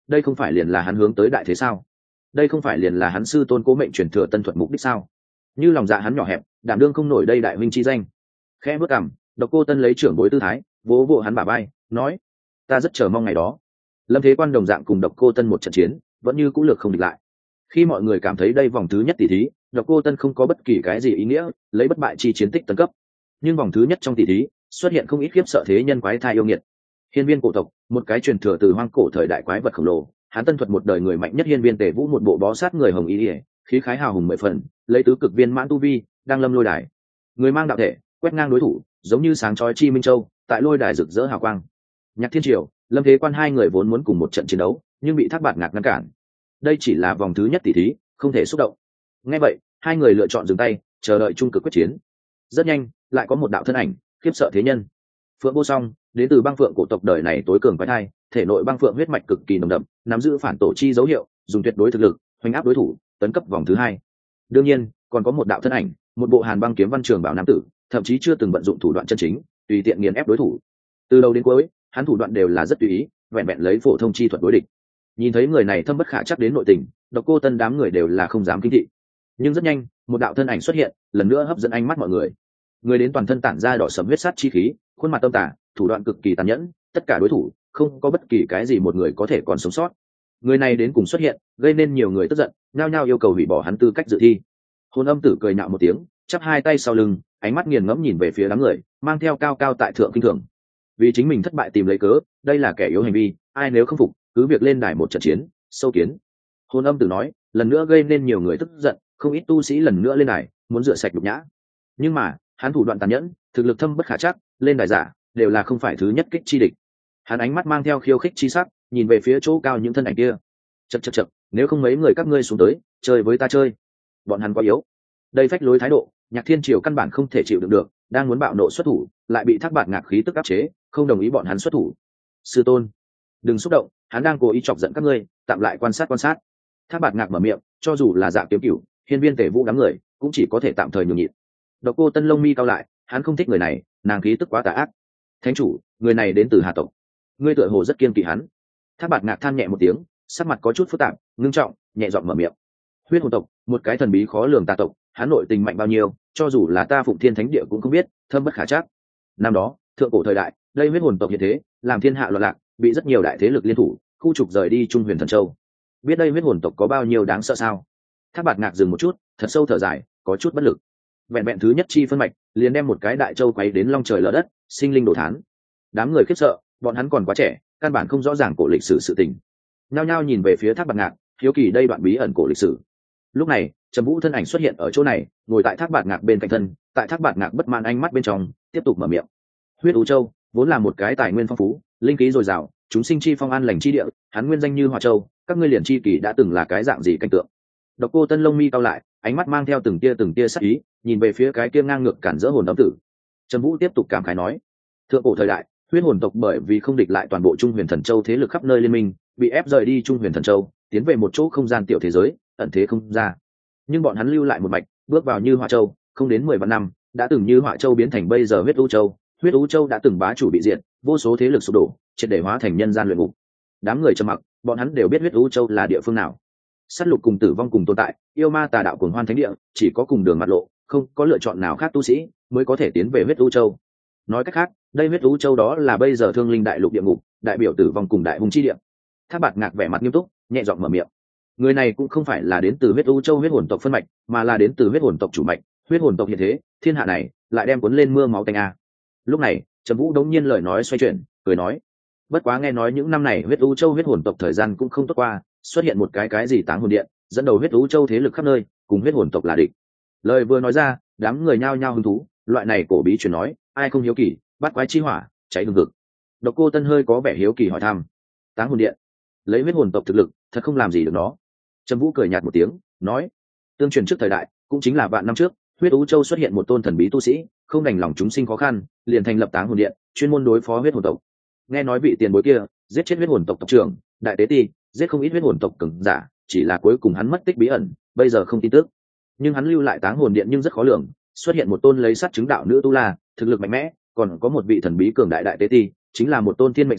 đây không phải liền là hắn hướng tới đại thế sao? Đây không phải liền là hắn sư tôn cố mệnh truyền thừa tân thuật mục đích sao? Như lòng dạ hắn nhỏ hẹp, đảm đương không nổi đây đại huynh chi danh. Khẽ bước cằm, Độc Cô Tân lấy trưởng bối tư thái vỗ vỗ hắn bả vai, nói: ta rất chờ mong ngày đó. Lâm Thế Quan đồng dạng cùng Độc Cô Tân một trận chiến, vẫn như cũ lược không địch lại. Khi mọi người cảm thấy đây vòng thứ nhất tỷ thí, Độc Cô Tân không có bất kỳ cái gì ý nghĩa, lấy bất bại chi chiến tích tấn cấp. Nhưng vòng thứ nhất trong tỷ thí, xuất hiện không ít khiếp sợ thế nhân quái thai yêu nghiệt. Hiên Viên cổ tộc, một cái truyền thừa từ hoang cổ thời đại quái vật khổng lồ, hắn tân thuật một đời người mạnh nhất Hiên Viên Tề Vũ một bộ bó sát người hồng y, khí khái hào hùng mười phần, lấy tứ cực viên mãn tu vi, đang lâm lôi đài. Người mang đạo thể, quét ngang đối thủ, giống như sáng chói chi minh châu, tại lôi đài rực rỡ hào quang. Nhạc Thiên Triều, Lâm Thế Quan hai người vốn muốn cùng một trận chiến đấu, nhưng bị Thác Bạt Ngạc ngăn cản. Đây chỉ là vòng thứ nhất tỷ thí, không thể xúc động. Nghe vậy, hai người lựa chọn dừng tay, chờ đợi trung cực quyết chiến. Rất nhanh, lại có một đạo thân ảnh, khiếp sợ thế nhân. Phượng Vô Song, đến từ băng phượng cổ tộc đời này tối cường quái thai, thể nội băng phượng huyết mạch cực kỳ nồng đậm, nắm giữ phản tổ chi dấu hiệu, dùng tuyệt đối thực lực hoành áp đối thủ, tấn cấp vòng thứ hai. Đương nhiên, còn có một đạo thân ảnh, một bộ Hàn Băng kiếm văn trường bảo nam tử, thậm chí chưa từng vận dụng thủ đoạn chân chính, tùy tiện nghiền ép đối thủ. Từ đầu đến cuối, hắn thủ đoạn đều là rất tùy ý, vẹn vẹn lấy phổ thông chi thuật đối địch. Nhìn thấy người này thâm bất khả chắc đến nội tình, Độc Cô Tân đám người đều là không dám kinh thị. Nhưng rất nhanh, một đạo thân ảnh xuất hiện, lần nữa hấp dẫn ánh mắt mọi người. Người đến toàn thân tản ra đỏ sẫm huyết sát chi khí, khuôn mặt tâm tà, thủ đoạn cực kỳ tàn nhẫn, tất cả đối thủ không có bất kỳ cái gì một người có thể còn sống sót. Người này đến cùng xuất hiện, gây nên nhiều người tức giận, nhao nhao yêu cầu hủy bỏ hắn tư cách dự thi. Hồn Âm Tử cười nhạo một tiếng, chắp hai tay sau lưng, ánh mắt nghiền ngẫm nhìn về phía đám người, mang theo cao cao tại thượng kinh thường. Vì chính mình thất bại tìm lấy cớ, đây là kẻ yếu hành vi, ai nếu không phục, cứ việc lên đài một trận chiến, sâu kiến. Hồn Âm Tử nói, lần nữa gây nên nhiều người tức giận, không ít tu sĩ lần nữa lên đài, muốn rửa sạch nhục nhã. Nhưng mà, hắn thủ đoạn tàn nhẫn, thực lực thâm bất khả trắc, lên đài giả đều là không phải thứ nhất kích chi địch. Hắn ánh mắt mang theo khiêu khích chi sắc, nhìn về phía chỗ cao những thân ảnh kia. Chậc chậc chậc, nếu không mấy người các ngươi xuống tới, chơi với ta chơi. Bọn hắn quá yếu. Đây phách lối thái độ, Nhạc Thiên Triều căn bản không thể chịu đựng được, đang muốn bạo nộ xuất thủ, lại bị Thác Bạt Ngạc khí tức áp chế, không đồng ý bọn hắn xuất thủ. Sư tôn, đừng xúc động, hắn đang cố ý chọc giận các ngươi, tạm lại quan sát quan sát. Thác Bạt Ngạc mở miệng, cho dù là Dạ Kiếm Cửu, Hiên Viên Tề Vũ đám người, cũng chỉ có thể tạm thời nhường nhịn. Độc Cô Tân lông mi cao lại, hắn không thích người này, nàng khí tức quá tà ác. Thánh chủ, người này đến từ Hà tộc, ngươi tựa hồ rất kiên kỵ hắn. Thác Bạt Ngạc than nhẹ một tiếng, sắc mặt có chút phức tạp, ngưng trọng, nhẹ giọng mở miệng. Huyết hồn tộc, một cái thần bí khó lường tà tộc, hắn nội tình mạnh bao nhiêu, cho dù là ta Phụng Thiên Thánh Địa cũng không biết, thâm bất khả trắc. Năm đó, thượng cổ thời đại, đây huyết hồn tộc hiện thế, làm thiên hạ loạn lạc, bị rất nhiều đại thế lực liên thủ, khu trục rời đi Trung Huyền Thần Châu. Biết đây huyết hồn tộc có bao nhiêu đáng sợ sao? Thác Bạt Ngạc dừng một chút, thật sâu thở dài, có chút bất lực. Vẹn vẹn thứ nhất chi phân mạch, liền đem một cái đại châu quấy đến long trời lở đất, sinh linh đổ thán. Đám người khiếp sợ, bọn hắn còn quá trẻ, căn bản không rõ ràng cổ lịch sử sự tình. Nhao nhao nhìn về phía Thác Bạt Ngạc, hiếu kỳ đây đoạn bí ẩn cổ lịch sử. Lúc này, Trầm Vũ thân ảnh xuất hiện ở chỗ này, ngồi tại Thác Bạt Ngạc bên cạnh thân, tại Thác Bạt Ngạc bất mãn ánh mắt bên trong, tiếp tục mở miệng. Huyết U Châu vốn là một cái tài nguyên phong phú, linh khí dồi dào, chúng sinh chi phong an lành chi địa, hắn nguyên danh như Hỏa Châu, các ngươi liền chi kỳ đã từng là cái dạng gì cảnh tượng. Độc Cô Tân lông mi cao lại, ánh mắt mang theo từng tia từng tia sắc ý, nhìn về phía cái kia ngang ngược cản rỡ hồn âm tử. Trầm Vũ tiếp tục cảm khái nói, thượng cổ thời đại, huyết hồn tộc bởi vì không địch lại toàn bộ Trung Huyền Thần Châu thế lực khắp nơi liên minh, bị ép rời đi Trung Huyền Thần Châu, tiến về một chỗ không gian tiểu thế giới, ẩn thế không ra. Nhưng bọn hắn lưu lại một mạch, bước vào Như Hỏa Châu, không đến mười vạn năm, đã từng Như Hỏa Châu biến thành bây giờ Huyết U Châu, Huyết U Châu đã từng bá chủ bị diệt, vô số thế lực sụp đổ, triệt để hóa thành nhân gian luyện ngục. Đám người trầm mặc, bọn hắn đều biết Huyết U Châu là địa phương nào. Sát lục cùng tử vong cùng tồn tại, yêu ma tà đạo cùng hoan thánh địa, chỉ có cùng đường mặt lộ, không có lựa chọn nào khác tu sĩ mới có thể tiến về Huyết U Châu. Nói cách khác, đây Huyết U Châu đó là bây giờ Thương Linh Đại Lục địa ngục, đại biểu tử vong cùng đại hung chi địa. Thác Bạt Ngạc vẻ mặt nghiêm túc, nhẹ giọng mở miệng. Người này cũng không phải là đến từ Huyết U Châu huyết hồn tộc phân mạch, mà là đến từ huyết hồn tộc chủ mạch, huyết hồn tộc hiện thế, thiên hạ này lại đem cuốn lên mưa máu tanh a. Lúc này, Trầm Vũ đống nhiên lời nói xoay chuyển, cười nói: "Bất quá nghe nói những năm này Huyết U Châu huyết hồn tộc thời gian cũng không tốt qua, xuất hiện một cái cái gì Táng Hồn Điện, dẫn đầu Huyết U Châu thế lực khắp nơi, cùng huyết hồn tộc là địch." Lời vừa nói ra, đám người nhao nhao hứng thú, loại này cổ bí truyền nói, ai không hiếu kỳ, bắt quái chi hỏa, cháy hừng hực. Độc Cô Tân hơi có vẻ hiếu kỳ hỏi thăm: "Táng Hồn Điện, lấy huyết hồn tộc thực lực, thật không làm gì được nó?" Trầm Vũ cười nhạt một tiếng, nói: "Tương truyền trước thời đại, cũng chính là vạn năm trước, Huyết U Châu xuất hiện một tôn thần bí tu sĩ, không đành lòng chúng sinh khó khăn, liền thành lập Táng Hồn Điện, chuyên môn đối phó huyết hồn tộc. Nghe nói vị tiền bối kia giết chết huyết hồn tộc tộc trưởng, đại tế ti, giết không ít huyết hồn tộc cường giả, chỉ là cuối cùng hắn mất tích bí ẩn, bây giờ không tin tức. Nhưng hắn lưu lại Táng Hồn Điện nhưng rất khó lường, xuất hiện một tôn lấy sắt chứng đạo nữ tu la, thực lực mạnh mẽ, còn có một vị thần bí cường đại đại tế ti, chính là một tôn thiên mệnh sư,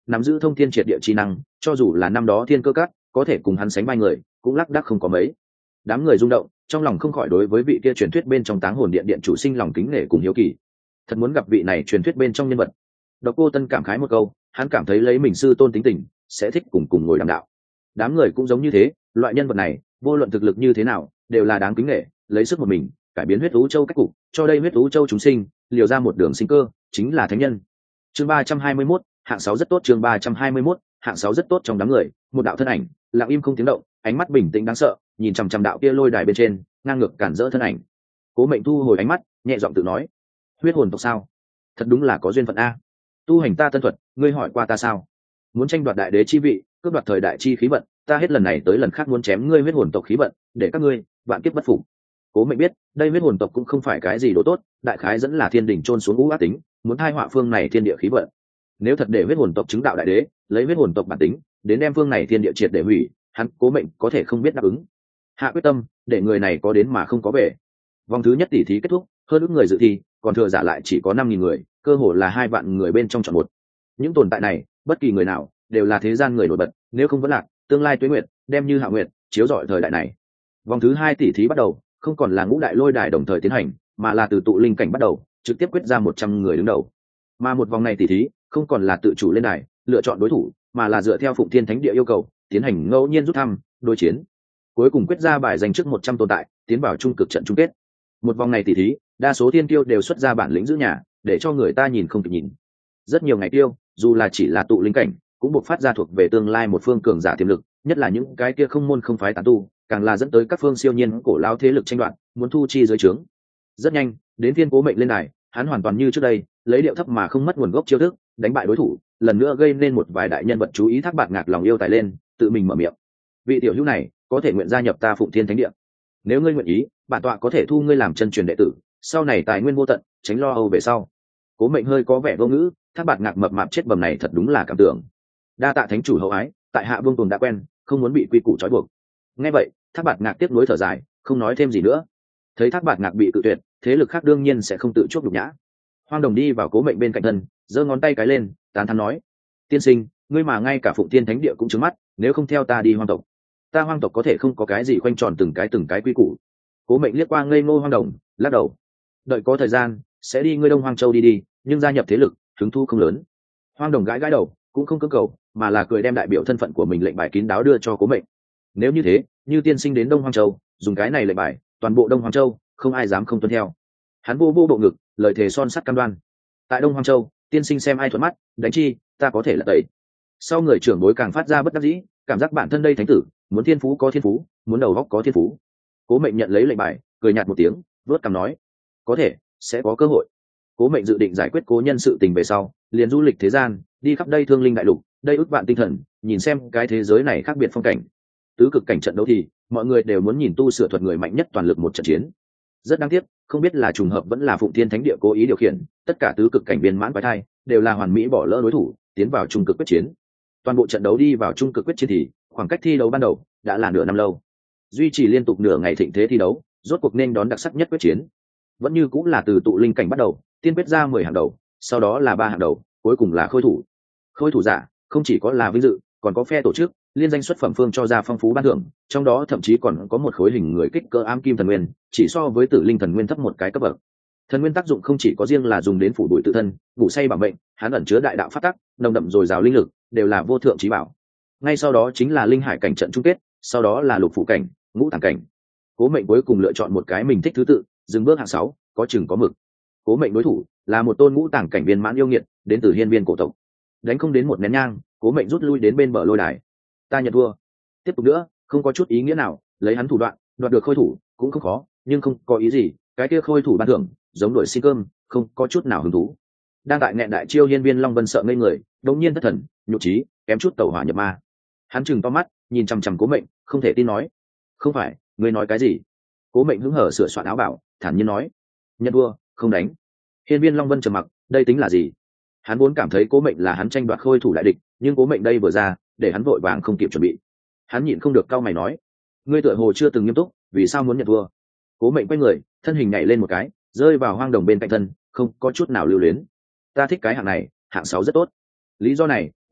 nắm giữ thông thiên triệt địa chi năng, cho dù là năm đó thiên cơ các có thể cùng hắn sánh vai người cũng lác đác không có mấy. Đám người rung động, trong lòng không khỏi đối với vị kia truyền thuyết bên trong Táng Hồn Điện điện chủ sinh lòng kính nể cùng hiếu kỳ. Thật muốn gặp vị này truyền thuyết bên trong nhân vật. Độc Cô Tân cảm khái một câu, hắn cảm thấy lấy mình sư tôn tính tình, sẽ thích cùng cùng ngồi đàm đạo. Đám người cũng giống như thế, loại nhân vật này, vô luận thực lực như thế nào, đều là đáng kính nể, lấy sức một mình, cải biến huyết ú châu cách cục, cho đây huyết ú châu chúng sinh, liều ra một đường sinh cơ, chính là thánh nhân. Chương ba trăm hai mươi mốt, hạng sáu rất tốt, chương ba trăm hai mươi mốt, hạng sáu rất tốt. Trong đám người, một đạo thân ảnh, lặng im không tiếng động, ánh mắt bình tĩnh đáng sợ, nhìn chằm chằm đạo kia lôi đài bên trên, ngang ngược cản rỡ thân ảnh. Cố Mệnh thu hồi ánh mắt, nhẹ giọng tự nói: huyết hồn tộc sao? Thật đúng là có duyên phận a. Tu hành ta tân thuật, ngươi hỏi qua ta sao? Muốn tranh đoạt đại đế chi vị, cướp đoạt thời đại chi khí vận, ta hết lần này tới lần khác muốn chém ngươi huyết hồn tộc khí vận, để các ngươi vạn kiếp bất phục. Cố Mệnh biết, đây huyết hồn tộc cũng không phải cái gì đồ tốt, đại khái dẫn là thiên đỉnh trôn xuống ngũ ác tính, muốn thay họa phương này thiên địa khí vận. Nếu thật để huyết hồn tộc chứng đạo đại đế, lấy huyết hồn tộc bản tính, đến đem phương này thiên địa triệt để hủy, hắn Cố Mệnh có thể không biết đáp ứng. Hạ quyết tâm, để người này có đến mà không có về. Vòng thứ nhất tỷ thí kết thúc, hơn ước người dự thi, còn thừa giả lại chỉ có năm nghìn người, cơ hồ là hai vạn người bên trong chọn một. Những tồn tại này, bất kỳ người nào đều là thế gian người nổi bật, nếu không vẫn lạc, tương lai tuế nguyệt đem như hạ nguyệt chiếu rọi thời đại này. Vòng thứ hai tỷ thí bắt đầu, không còn là ngũ đại lôi đài đồng thời tiến hành, mà là từ tụ linh cảnh bắt đầu, trực tiếp quyết ra một trăm người đứng đầu. Mà một vòng này tỷ thí, không còn là tự chủ lên đài, lựa chọn đối thủ, mà là dựa theo Phụng Thiên Thánh Địa yêu cầu, tiến hành ngẫu nhiên rút thăm, đối chiến. Cuối cùng quyết ra bài danh trước một trăm tồn tại, tiến vào trung cực trận chung kết. Một vòng này tỷ thí, đa số thiên tiêu đều xuất ra bản lĩnh giữ nhà, để cho người ta nhìn không kịp nhìn. Rất nhiều ngày tiêu, dù là chỉ là tụ linh cảnh, cũng buộc phát ra thuộc về tương lai một phương cường giả tiềm lực, nhất là những cái kia không môn không phái tán tu, càng là dẫn tới các phương siêu nhiên cổ lao thế lực tranh đoạt, muốn thu chi dưới trướng. Rất nhanh, đến Thiên Cố Mệnh lên đài, hắn hoàn toàn như trước đây, lấy điệu thấp mà không mất nguồn gốc chiêu thức, đánh bại đối thủ, lần nữa gây nên một vài đại nhân vật chú ý Thác Bạt Ngạc lòng yêu tài lên, tự mình mở miệng. Vị tiểu hữu này, có thể nguyện gia nhập ta Phụng Thiên Thánh Địa. Nếu ngươi nguyện ý, bản tọa có thể thu ngươi làm chân truyền đệ tử, sau này tài nguyên vô tận, tránh lo âu về sau. Cố Mệnh hơi có vẻ vô ngữ, Thác Bạt Ngạc mập mạp chết bầm này thật đúng là cảm tưởng. Đa tạ thánh chủ hậu ái, tại hạ Vương Tùng đã quen, không muốn bị quy củ trói buộc. Nghe vậy, Thác Bạt Ngạc tiếp nối thở dài, không nói thêm gì nữa. Thấy Thác Bạt Ngạc bị tự tuyệt, thế lực khác đương nhiên sẽ không tự chuốc nhục nhã. Hoang Đồng đi vào Cố Mệnh bên cạnh thân, giơ ngón tay cái lên, tán thán nói: tiên sinh, ngươi mà ngay cả Phụng Thiên Thánh Địa cũng trứng mắt, nếu không theo ta đi Hoang tộc, ta Hoang tộc có thể không có cái gì khoanh tròn từng cái từng cái quy củ. Cố Mệnh liếc qua ngây ngô Hoang Đồng, lắc đầu: đợi có thời gian sẽ đi ngươi Đông Hoang Châu đi đi, nhưng gia nhập thế lực hứng thu không lớn. Hoang Đồng gãi gãi đầu, cũng không cưỡng cầu, mà là cười đem đại biểu thân phận của mình lệnh bài kín đáo đưa cho Cố Mệnh. Nếu như thế, như tiên sinh đến Đông Hoang Châu, dùng cái này lệnh bài, toàn bộ Đông Hoang Châu không ai dám không tuân theo. Hắn vô vô bộ ngực, lời thề son sắt cam đoan. Tại Đông Hoang Châu, tiên sinh xem ai thuận mắt, đánh chi, ta có thể là tẩy. Sau người trưởng bối càng phát ra bất đắc dĩ, cảm giác bản thân đây thánh tử, muốn thiên phú có thiên phú, muốn đầu óc có thiên phú. Cố Mệnh nhận lấy lệnh bài, cười nhạt một tiếng, vớt cằm nói: có thể, sẽ có cơ hội. Cố Mệnh dự định giải quyết cố nhân sự tình về sau, liền du lịch thế gian, đi khắp đây thương linh đại lục, đây ức vạn tinh thần, nhìn xem cái thế giới này khác biệt phong cảnh. Tứ cực cảnh trận đấu thì mọi người đều muốn nhìn tu sửa thuật người mạnh nhất toàn lực một trận chiến. Rất đáng tiếc, không biết là trùng hợp vẫn là Phụng Thiên Thánh Địa cố ý điều khiển, tất cả tứ cực cảnh viên mãn quái thai đều là hoàn mỹ bỏ lỡ đối thủ, tiến vào trung cực quyết chiến. Toàn bộ trận đấu đi vào trung cực quyết chiến thì khoảng cách thi đấu ban đầu đã là nửa năm lâu, duy trì liên tục nửa ngày thịnh thế thi đấu, rốt cuộc nên đón đặc sắc nhất quyết chiến. Vẫn như cũng là từ tụ linh cảnh bắt đầu, tiên quyết ra mười hàng đầu, sau đó là ba hàng đầu, cuối cùng là khôi thủ. Khôi thủ giả không chỉ có là vinh dự, còn có phe tổ chức liên danh xuất phẩm phương cho ra phong phú ban thưởng, trong đó thậm chí còn có một khối hình người kích cỡ ám kim thần nguyên, chỉ so với tử linh thần nguyên thấp một cái cấp bậc. Thần nguyên tác dụng không chỉ có riêng là dùng đến phủ đuổi tự thân, ngủ say bảo mệnh, hắn ẩn chứa đại đạo phát tắc, nồng đậm dồi dào linh lực, đều là vô thượng trí bảo. Ngay sau đó chính là linh hải cảnh trận chung kết, sau đó là lục phủ cảnh, ngũ tàng cảnh. Cố Mệnh cuối cùng lựa chọn một cái mình thích thứ tự, dừng bước hạng sáu, có chừng có mực. Cố Mệnh đối thủ là một tôn ngũ tàng cảnh viên mãn yêu nghiệt, đến từ hiên viên cổ tộc. Đánh không đến một nén nhang, Cố Mệnh rút lui đến bên bờ lôi đài. Ta nhận thua. Tiếp tục nữa, không có chút ý nghĩa nào, lấy hắn thủ đoạn, đoạt được khôi thủ cũng không khó, nhưng không có ý gì, cái kia khôi thủ ban thưởng, giống đuổi xin cơm, không có chút nào hứng thú. Đang tại nghẹn đại chiêu hiên viên Long Vân sợ ngây người, đột nhiên thất thần, nhục trí, kém chút tẩu hỏa nhập ma. Hắn trừng to mắt, nhìn chằm chằm Cố Mệnh, không thể tin nói: không phải, ngươi nói cái gì? Cố Mệnh hứng hở sửa soạn áo bảo, thản nhiên nói: nhận thua, không đánh. Hiên viên Long Vân trầm mặc, đây tính là gì? Hắn vốn cảm thấy Cố Mệnh là hắn tranh đoạt khôi thủ đại địch, nhưng Cố Mệnh đây vừa ra, để hắn vội vàng không kịp chuẩn bị. Hắn nhịn không được cau mày nói: ngươi tựa hồ chưa từng nghiêm túc, vì sao muốn nhận thua? Cố Mệnh quay người, thân hình nhảy lên một cái, rơi vào Hoang Đồng bên cạnh thân, không có chút nào lưu luyến. Ta thích cái hạng này, hạng sáu rất tốt. Lý do này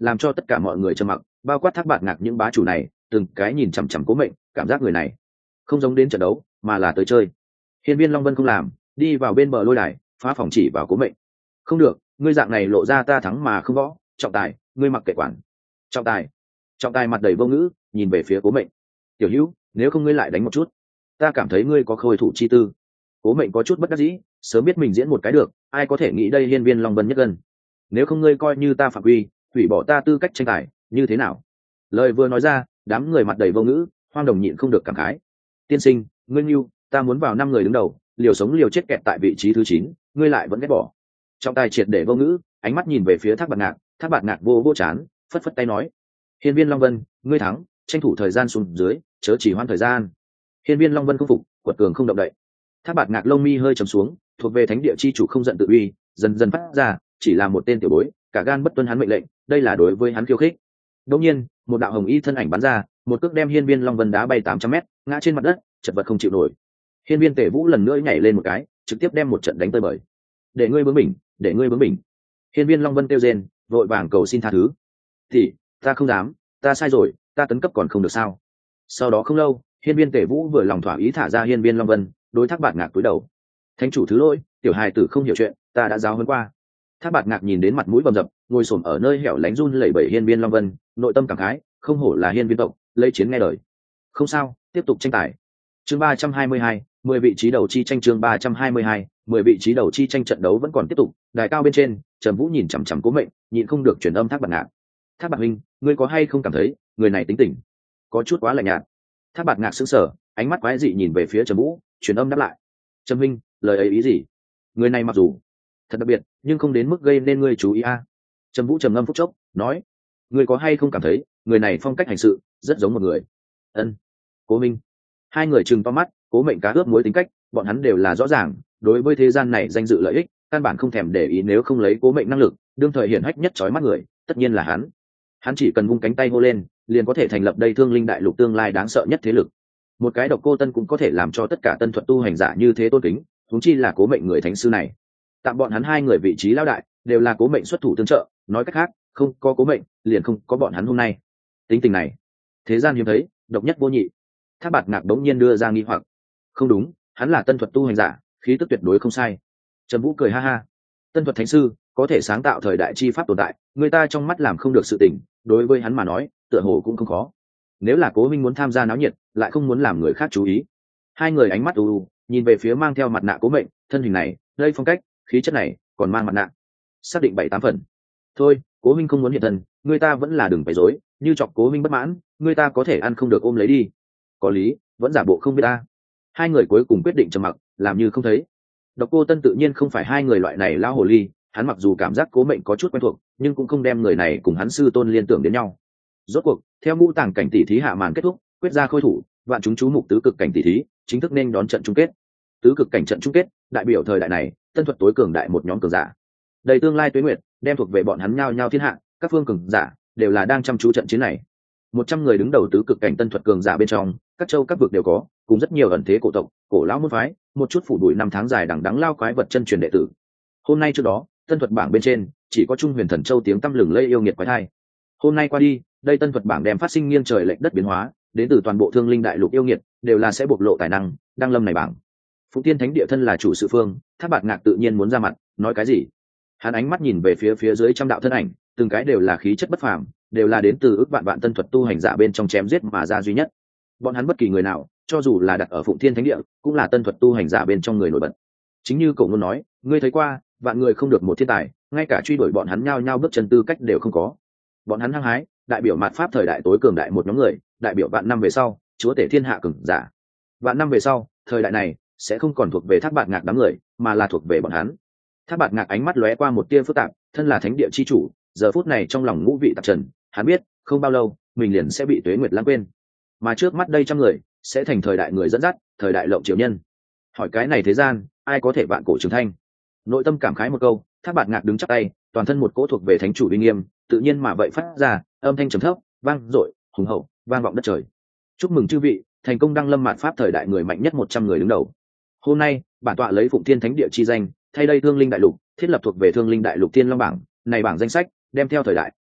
làm cho tất cả mọi người trầm mặc, bao quát Thác Bạt Ngạc những bá chủ này, từng cái nhìn chằm chằm Cố Mệnh, cảm giác người này không giống đến trận đấu mà là tới chơi. Hiên Viên Long Vân không làm, đi vào bên bờ lôi đài, phá phòng chỉ vào Cố Mệnh. Không được, ngươi dạng này lộ ra ta thắng mà không võ, trọng tài, ngươi mặc kệ quản. Trọng tài, trọng tài mặt đầy vô ngữ, nhìn về phía Cố Mệnh. Tiểu Hữu, nếu không ngươi lại đánh một chút, ta cảm thấy ngươi có khôi thủ chi tư. Cố Mệnh có chút bất đắc dĩ, sớm biết mình diễn một cái được, ai có thể nghĩ đây Hiên Viên Long Vân nhất gần. Nếu không ngươi coi như ta phạm quy, hủy bỏ ta tư cách tranh tài, như thế nào? Lời vừa nói ra, đám người mặt đầy vô ngữ, Hoang Đồng nhịn không được cảm khái. Tiên sinh, ngươi yêu, ta muốn vào năm người đứng đầu, liều sống liều chết kẹt tại vị trí thứ chín, ngươi lại vẫn ghét bỏ. Trọng tài triệt để vô ngữ, ánh mắt nhìn về phía Thác Bạt Ngạc, Thác Bạt Ngạc vô vô chán, phất phất tay nói: Hiên Viên Long Vân, ngươi thắng, tranh thủ thời gian xuống dưới, chớ chỉ hoãn thời gian. Hiên Viên Long Vân không phục, quật cường không động đậy. Thác Bạt Ngạc lông mi hơi trầm xuống, thuộc về thánh địa chi chủ không giận tự uy, dần dần phát ra, chỉ là một tên tiểu bối, cả gan bất tuân hắn mệnh lệnh, đây là đối với hắn khiêu khích. Đột nhiên, một đạo hồng y thân ảnh bắn ra, một cước đem Hiên Viên Long Vân đá bay tám trăm mét, ngã trên mặt đất, chật vật không chịu nổi. Hiên Viên Tể Vũ lần nữa nhảy lên một cái, trực tiếp đem một trận đánh tơi bời. Để ngươi bướng bỉnh, để ngươi bướng bỉnh. Hiên Viên Long Vân kêu rên, vội vàng cầu xin tha thứ. Thì, ta không dám, ta sai rồi, ta tấn cấp còn không được sao? Sau đó không lâu, Hiên Viên Tể Vũ vừa lòng thỏa ý thả ra Hiên Viên Long Vân, đối Thác Bạt Ngạc cúi đầu. Thánh chủ thứ lỗi, tiểu hài tử không hiểu chuyện, ta đã giáo huấn qua. Thác Bạt Ngạc nhìn đến mặt mũi bầm dập, ngồi xổm ở nơi hẻo lánh run lẩy bẩy Hiên Viên Long Vân, nội tâm cảm khái, không hổ là Hiên Viên tộc, lấy chiến nghe lời. Không sao, tiếp tục tranh tài. Chương ba trăm hai mươi hai, mười vị trí đầu chi tranh chương ba trăm hai mươi hai, mười vị trí đầu chi tranh trận đấu vẫn còn tiếp tục, đài cao bên trên, Trầm Vũ nhìn chằm chằm Cố Mệnh, nhịn không được truyền âm Thác Bạt Ngạc. Thác Bạt huynh, ngươi có hay không cảm thấy, người này tính tình có chút quá lạnh nhạt? Thác Bạt Ngạc sững sờ, ánh mắt quái dị nhìn về phía Trầm Vũ, truyền âm đáp lại. Trầm huynh, lời ấy ý gì? Người này mặc dù thật đặc biệt, nhưng không đến mức gây nên ngươi chú ý a. À. Trầm Vũ trầm ngâm phút chốc, nói: ngươi có hay không cảm thấy, người này phong cách hành sự rất giống một người? Ân. Cố Minh. Hai người trừng to mắt, Cố Mệnh cá ướp muối tính cách, bọn hắn đều là rõ ràng, đối với thế gian này danh dự lợi ích, căn bản không thèm để ý, nếu không lấy Cố Mệnh năng lực, đương thời hiển hách nhất chói mắt người, tất nhiên là hắn. Hắn chỉ cần vung cánh tay hô lên, liền có thể thành lập đây Thương Linh Đại Lục tương lai đáng sợ nhất thế lực. Một cái Độc Cô Tân cũng có thể làm cho tất cả tân thuật tu hành giả như thế tôn kính, huống chi là Cố Mệnh người thánh sư này. Tạm bọn hắn hai người vị trí lão đại, đều là Cố Mệnh xuất thủ tương trợ, nói cách khác, không có Cố Mệnh, liền không có bọn hắn hôm nay. Tính tình này, thế gian hiếm thấy, độc nhất vô nhị. Thác Bạt Ngạc đống nhiên đưa ra nghi hoặc. Không đúng, hắn là tân thuật tu hành giả, khí tức tuyệt đối không sai. Trầm Vũ cười ha ha. Tân thuật thánh sư có thể sáng tạo thời đại chi pháp tồn tại, người ta trong mắt làm không được sự tình, đối với hắn mà nói, tựa hồ cũng không khó. Nếu là Cố Minh muốn tham gia náo nhiệt, lại không muốn làm người khác chú ý. Hai người ánh mắt u u, nhìn về phía mang theo mặt nạ Cố Mệnh, thân hình này, đây phong cách, khí chất này, còn mang mặt nạ. Xác định bảy tám phần. Thôi, Cố Minh không muốn hiện thân, người ta vẫn là đừng phải dối, như chọc Cố Minh bất mãn, người ta có thể ăn không được ôm lấy đi. Có lý, vẫn giả bộ không biết ta. Hai người cuối cùng quyết định trầm mặc, làm như không thấy. Độc Cô Tân tự nhiên không phải hai người loại này lao hồ ly, hắn mặc dù cảm giác Cố Mệnh có chút quen thuộc, nhưng cũng không đem người này cùng hắn sư tôn liên tưởng đến nhau. Rốt cuộc, theo ngũ tàng cảnh tỷ thí hạ màn kết thúc, quyết ra khôi thủ, vạn chúng chú mục tứ cực cảnh tỷ thí, chính thức nên đón trận chung kết. Tứ cực cảnh trận chung kết, đại biểu thời đại này, tân thuật tối cường đại một nhóm cường giả. Đầy tương lai tuế nguyệt, đem thuộc về bọn hắn nhau nhau thiên hạ, các phương cường giả đều là đang chăm chú trận chiến này. Một trăm người đứng đầu tứ cực cảnh tân thuật cường giả bên trong, các châu các vực đều có, cùng rất nhiều ẩn thế cổ tộc, cổ lão môn phái, một chút phủ đuổi năm tháng dài đằng đẵng lao quái vật chân truyền đệ tử. Hôm nay trước đó, tân thuật bảng bên trên, chỉ có Trung Huyền Thần Châu tiếng tăm lừng lây yêu nghiệt quái thai. Hôm nay qua đi, đây tân thuật bảng đem phát sinh nghiêng trời lệch đất biến hóa, đến từ toàn bộ Thương Linh Đại Lục yêu nghiệt, đều là sẽ bộc lộ tài năng, đăng lâm này bảng. Phụng Tiên Thánh Địa thân là chủ sự phương, Thác Bạt Ngạc tự nhiên muốn ra mặt, nói cái gì? Hắn ánh mắt nhìn về phía phía dưới trăm đạo thân ảnh, từng cái đều là khí chất bất phàm, đều là đến từ ước vạn vạn tân thuật tu hành giả bên trong chém giết mà ra duy nhất. Bọn hắn bất kỳ người nào, cho dù là đặt ở Phụng Thiên Thánh Địa, cũng là tân thuật tu hành giả bên trong người nổi bật. Chính như Cổ Ngôn nói, ngươi thấy qua, vạn người không được một thiên tài, ngay cả truy đuổi bọn hắn nhao nhao bước chân tư cách đều không có. Bọn hắn hăng hái, đại biểu mạt pháp thời đại tối cường đại một nhóm người, đại biểu vạn năm về sau, chúa tể thiên hạ cường giả. Vạn năm về sau, thời đại này sẽ không còn thuộc về Thác Bạt Ngạc đám người, mà là thuộc về bọn hắn. Thác Bạt Ngạc ánh mắt lóe qua một tia phức tạp, thân là thánh địa chi chủ, giờ phút này trong lòng ngũ vị tạp trần, hắn biết, không bao lâu, mình liền sẽ bị Tuế Nguyệt lãng quên. Mà trước mắt đây trăm người, sẽ thành thời đại người dẫn dắt, thời đại lộng triều nhân. Hỏi cái này thế gian, ai có thể vạn cổ trường thanh? Nội tâm cảm khái một câu, Thác Bạt Ngạc đứng chắp tay, toàn thân một cỗ thuộc về thánh chủ uy nghiêm, tự nhiên mà vậy phát ra, âm thanh trầm thấp, vang dội, hùng hậu, vang vọng đất trời. Chúc mừng chư vị, thành công đăng lâm mạt pháp thời đại người mạnh nhất một trăm người đứng đầu. Hôm nay, bản tọa lấy Phụng Thiên Thánh Địa chi danh, thay đây Thương Linh Đại Lục, thiết lập thuộc về Thương Linh Đại Lục Tiên Long bảng, này bảng danh sách, đem theo thời đại,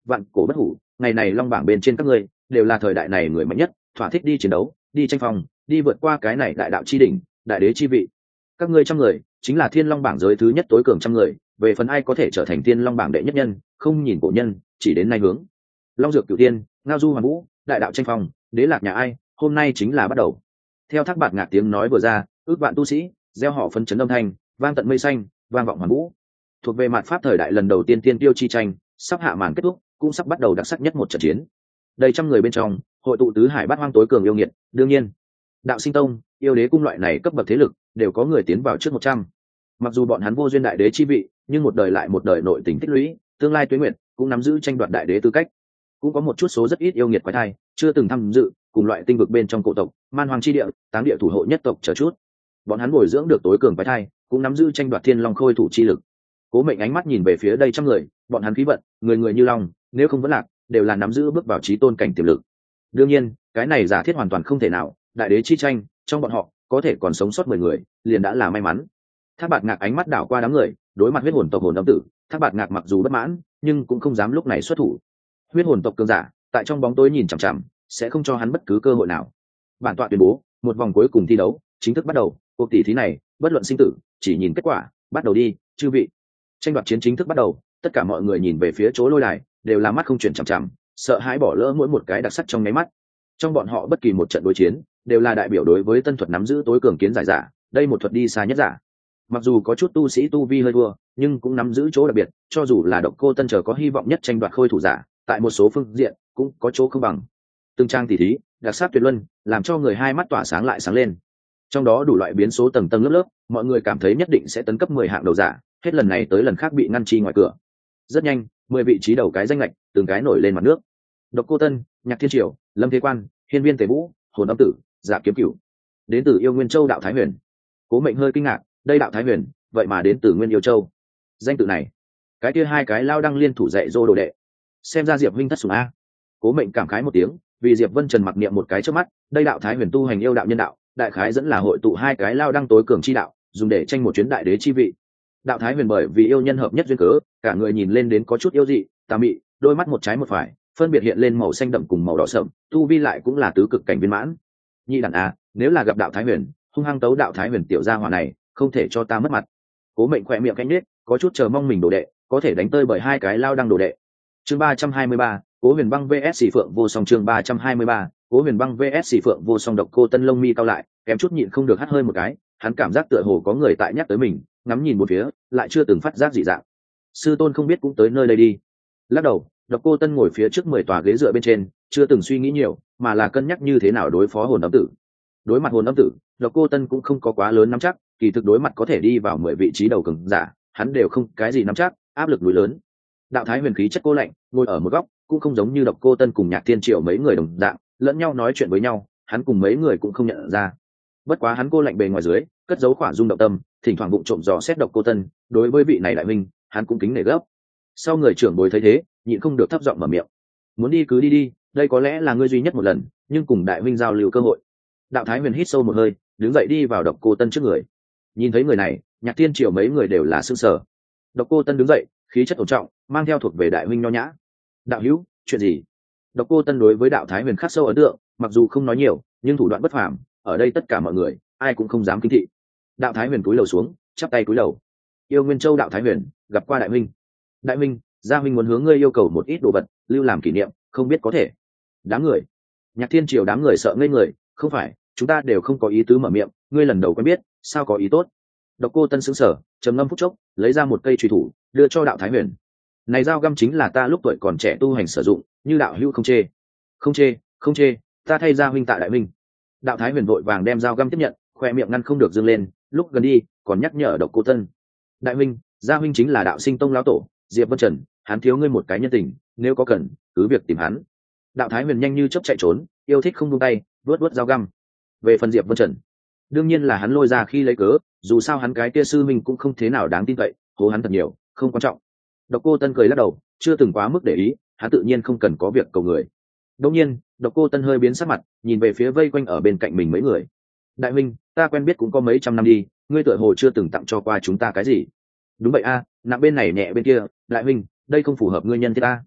vạn cổ bất hủ, ngày này long bảng bên trên các ngươi đều là thời đại này người mạnh nhất, thỏa thích đi chiến đấu, đi tranh phong, đi vượt qua cái này đại đạo chi đỉnh, đại đế chi vị. Các ngươi trăm người chính là thiên long bảng giới thứ nhất tối cường trăm người, về phần ai có thể trở thành thiên long bảng đệ nhất nhân, không nhìn cổ nhân, chỉ đến nay hướng. Long dược cửu tiên, ngao du hoàn vũ, đại đạo tranh phong, đế lạc nhà ai, hôm nay chính là bắt đầu. Theo Thác Bạt Ngạc tiếng nói vừa ra, ước vạn tu sĩ gieo họ phấn chấn âm thanh, vang tận mây xanh, vang vọng hoàn vũ. Thuộc về mạt pháp thời đại lần đầu tiên tiên tiêu chi tranh, sắp hạ màn kết thúc, cũng sắp bắt đầu đặc sắc nhất một trận chiến. Đầy trăm người bên trong, hội tụ tứ hải bát hoang tối cường yêu nghiệt, đương nhiên, đạo sinh tông, yêu đế cung loại này cấp bậc thế lực, đều có người tiến vào trước một trăm. Mặc dù bọn hắn vô duyên đại đế chi vị, nhưng một đời lại một đời nội tình tích lũy, tương lai tuế nguyện cũng nắm giữ tranh đoạt đại đế tư cách. Cũng có một chút số rất ít yêu nghiệt quái thai, chưa từng tham dự cùng loại tinh vực bên trong cổ tộc, man hoàng chi địa, táng địa thủ hộ nhất tộc chờ chút. Bọn hắn bồi dưỡng được tối cường quái thai, cũng nắm giữ tranh đoạt thiên long khôi thủ chi lực. Cố Mệnh ánh mắt nhìn về phía đây trăm người, bọn hắn khí vận, người người như long, nếu không vẫn lạc, đều là nắm giữ bước vào chí tôn cảnh tiềm lực. Đương nhiên, cái này giả thiết hoàn toàn không thể nào, đại đế chi tranh, trong bọn họ có thể còn sống sót mười người, liền đã là may mắn. Thác Bạt Ngạc ánh mắt đảo qua đám người, đối mặt huyết hồn tộc hồn âm tử, Thác Bạt Ngạc mặc dù bất mãn, nhưng cũng không dám lúc này xuất thủ. Huyết hồn tộc cường giả, tại trong bóng tối nhìn chằm chằm, sẽ không cho hắn bất cứ cơ hội nào. Bản tọa tuyên bố, một vòng cuối cùng thi đấu chính thức bắt đầu, cuộc tỷ thí này, bất luận sinh tử, chỉ nhìn kết quả, bắt đầu đi, chư vị. Tranh đoạt chiến chính thức bắt đầu, tất cả mọi người nhìn về phía chỗ lôi đài, đều là mắt không chuyển chằm chằm, sợ hãi bỏ lỡ mỗi một cái đặc sắc trong nháy mắt. Trong bọn họ bất kỳ một trận đối chiến, đều là đại biểu đối với tân thuật nắm giữ tối cường kiến giải giả, đây một thuật đi xa nhất giả. Mặc dù có chút tu sĩ tu vi hơi thua, nhưng cũng nắm giữ chỗ đặc biệt, cho dù là Độc Cô Tân chờ có hy vọng nhất tranh đoạt khôi thủ giả, tại một số phương diện cũng có chỗ không bằng. Từng trang tỷ thí, đặc sắc tuyệt luân, làm cho người hai mắt tỏa sáng lại sáng lên. Trong đó đủ loại biến số tầng tầng lớp lớp, mọi người cảm thấy nhất định sẽ tấn cấp mười hạng đầu giả, hết lần này tới lần khác bị ngăn chi ngoài cửa. Rất nhanh, mười vị trí đầu cái danh lệch, từng cái nổi lên mặt nước. Độc Cô Tân, Nhạc Thiên Triều, Lâm Thế Quan, Hiên Viên Tề Vũ, Hồn Âm Tử, Dạ Kiếm Cửu. Đến từ Yêu Nguyên Châu đạo Thái Huyền. Cố Mệnh hơi kinh ngạc, đây đạo Thái Huyền, vậy mà đến từ Nguyên Yêu Châu. Danh tự này, cái kia hai cái lao đăng liên thủ dạy dô đồ đệ. Xem ra Diệp huynh thất sủng a. Cố Mệnh cảm khái một tiếng, vì Diệp Vân Trần mặc niệm một cái trước mắt, đây đạo Thái Huyền tu hành yêu đạo nhân đạo, đại khái dẫn là hội tụ hai cái lao đăng tối cường chi đạo, dùng để tranh một chuyến đại đế chi vị. Đạo Thái Huyền bởi vì yêu nhân hợp nhất duyên cớ, cả người nhìn lên đến có chút yêu dị, tà mị, đôi mắt một trái một phải, phân biệt hiện lên màu xanh đậm cùng màu đỏ sậm, tu vi lại cũng là tứ cực cảnh viên mãn. Nhị đàn a, nếu là gặp đạo Thái Huyền, hung hăng tấu đạo Thái Huyền tiểu gia hỏa này, không thể cho ta mất mặt. Cố Mệnh khỏe miệng khẽ nhếch, có chút chờ mong mình đồ đệ có thể đánh tơi bởi hai cái lao đăng đồ đệ. Chương ba trăm hai mươi ba, Cố Huyền Băng vs Xỉ Phượng Vô Song. Chương ba trăm hai mươi ba, Cố Huyền Băng vs Xỉ Phượng Vô Song. Độc Cô Tân lông mi cao lại, kém chút nhịn không được hắt hơi một cái, hắn cảm giác tựa hồ có người tại nhắc tới mình, ngắm nhìn một phía, lại chưa từng phát giác dị dạng. Sư tôn không biết cũng tới nơi đây đi. Lắc đầu, Độc Cô Tân ngồi phía trước mười tòa ghế dựa bên trên, chưa từng suy nghĩ nhiều, mà là cân nhắc như thế nào đối phó hồn âm tử. Đối mặt hồn âm tử, Độc Cô Tân cũng không có quá lớn nắm chắc, kỳ thực đối mặt có thể đi vào mười vị trí đầu cường giả, hắn đều không cái gì nắm chắc, áp lực núi lớn. Đạo Thái Huyền khí chất cô lạnh, ngồi ở một góc, cũng không giống như Độc Cô Tân cùng Nhạc Thiên Triệu mấy người đồng dạng, lẫn nhau nói chuyện với nhau, hắn cùng mấy người cũng không nhận ra. Bất quá hắn cô lạnh bề ngoài dưới, cất giấu khỏa dung động tâm, thỉnh thoảng vụng trộm dò xét Độc Cô Tân, đối với vị này đại minh, hắn cũng kính nể gấp. Sau người trưởng bối thấy thế, nhịn không được thấp giọng mở miệng: "Muốn đi cứ đi đi, đây có lẽ là ngươi duy nhất một lần, nhưng cùng đại minh giao lưu cơ hội." Đạo Thái Huyền hít sâu một hơi, đứng dậy đi vào Độc Cô Tân trước người. Nhìn thấy người này, Nhạc Thiên Triều mấy người đều là sửng sở. Độc Cô Tân đứng dậy, khí chất ổn trọng, mang theo thuộc về đại huynh nho nhã. "Đạo hữu, chuyện gì?" Độc Cô Tân đối với đạo Thái Huyền khắc sâu ấn tượng, mặc dù không nói nhiều, nhưng thủ đoạn bất phàm, ở đây tất cả mọi người, ai cũng không dám kinh thị. Đạo Thái Huyền cúi đầu xuống, chắp tay cúi đầu. "Yêu Nguyên Châu đạo Thái Huyền, gặp qua đại huynh." "Đại huynh, gia huynh muốn hướng ngươi yêu cầu một ít đồ vật, lưu làm kỷ niệm, không biết có thể?" Đám người, Nhạc Thiên Triều đám người sợ ngây người, "Không phải, chúng ta đều không có ý tứ mở miệng, ngươi lần đầu quen biết, sao có ý tốt?" Độc Cô Tân sững sờ, trầm ngâm phút chốc, lấy ra một cây chùy thủ, đưa cho đạo Thái Huyền. "Này dao găm chính là ta lúc tuổi còn trẻ tu hành sử dụng, như đạo hữu không chê." "Không chê, không chê, ta thay gia huynh tạ đại huynh." Đạo Thái Huyền vội vàng đem dao găm tiếp nhận, khoe miệng ngăn không được dương lên, lúc gần đi, còn nhắc nhở Độc Cô Tân: "Đại huynh, gia huynh chính là đạo sinh tông lão tổ, Diệp Vân Trần, hắn thiếu ngươi một cái nhân tình, nếu có cần, cứ việc tìm hắn." Đạo Thái Huyền nhanh như chớp chạy trốn, yêu thích không buông tay, vuốt vuốt dao găm. Về phần Diệp Vân Trần, đương nhiên là hắn lôi ra khi lấy cớ, dù sao hắn cái kia sư minh cũng không thế nào đáng tin cậy, hố hắn thật nhiều, không quan trọng. Độc Cô Tân cười lắc đầu, chưa từng quá mức để ý, hắn tự nhiên không cần có việc cầu người. Đột nhiên, Độc Cô Tân hơi biến sắc mặt, nhìn về phía vây quanh ở bên cạnh mình mấy người. "Đại huynh, ta quen biết cũng có mấy trăm năm đi, ngươi tựa hồ chưa từng tặng cho qua chúng ta cái gì?" "Đúng vậy a, nặng bên này nhẹ bên kia, đại huynh, đây không phù hợp ngươi nhân thiết ta."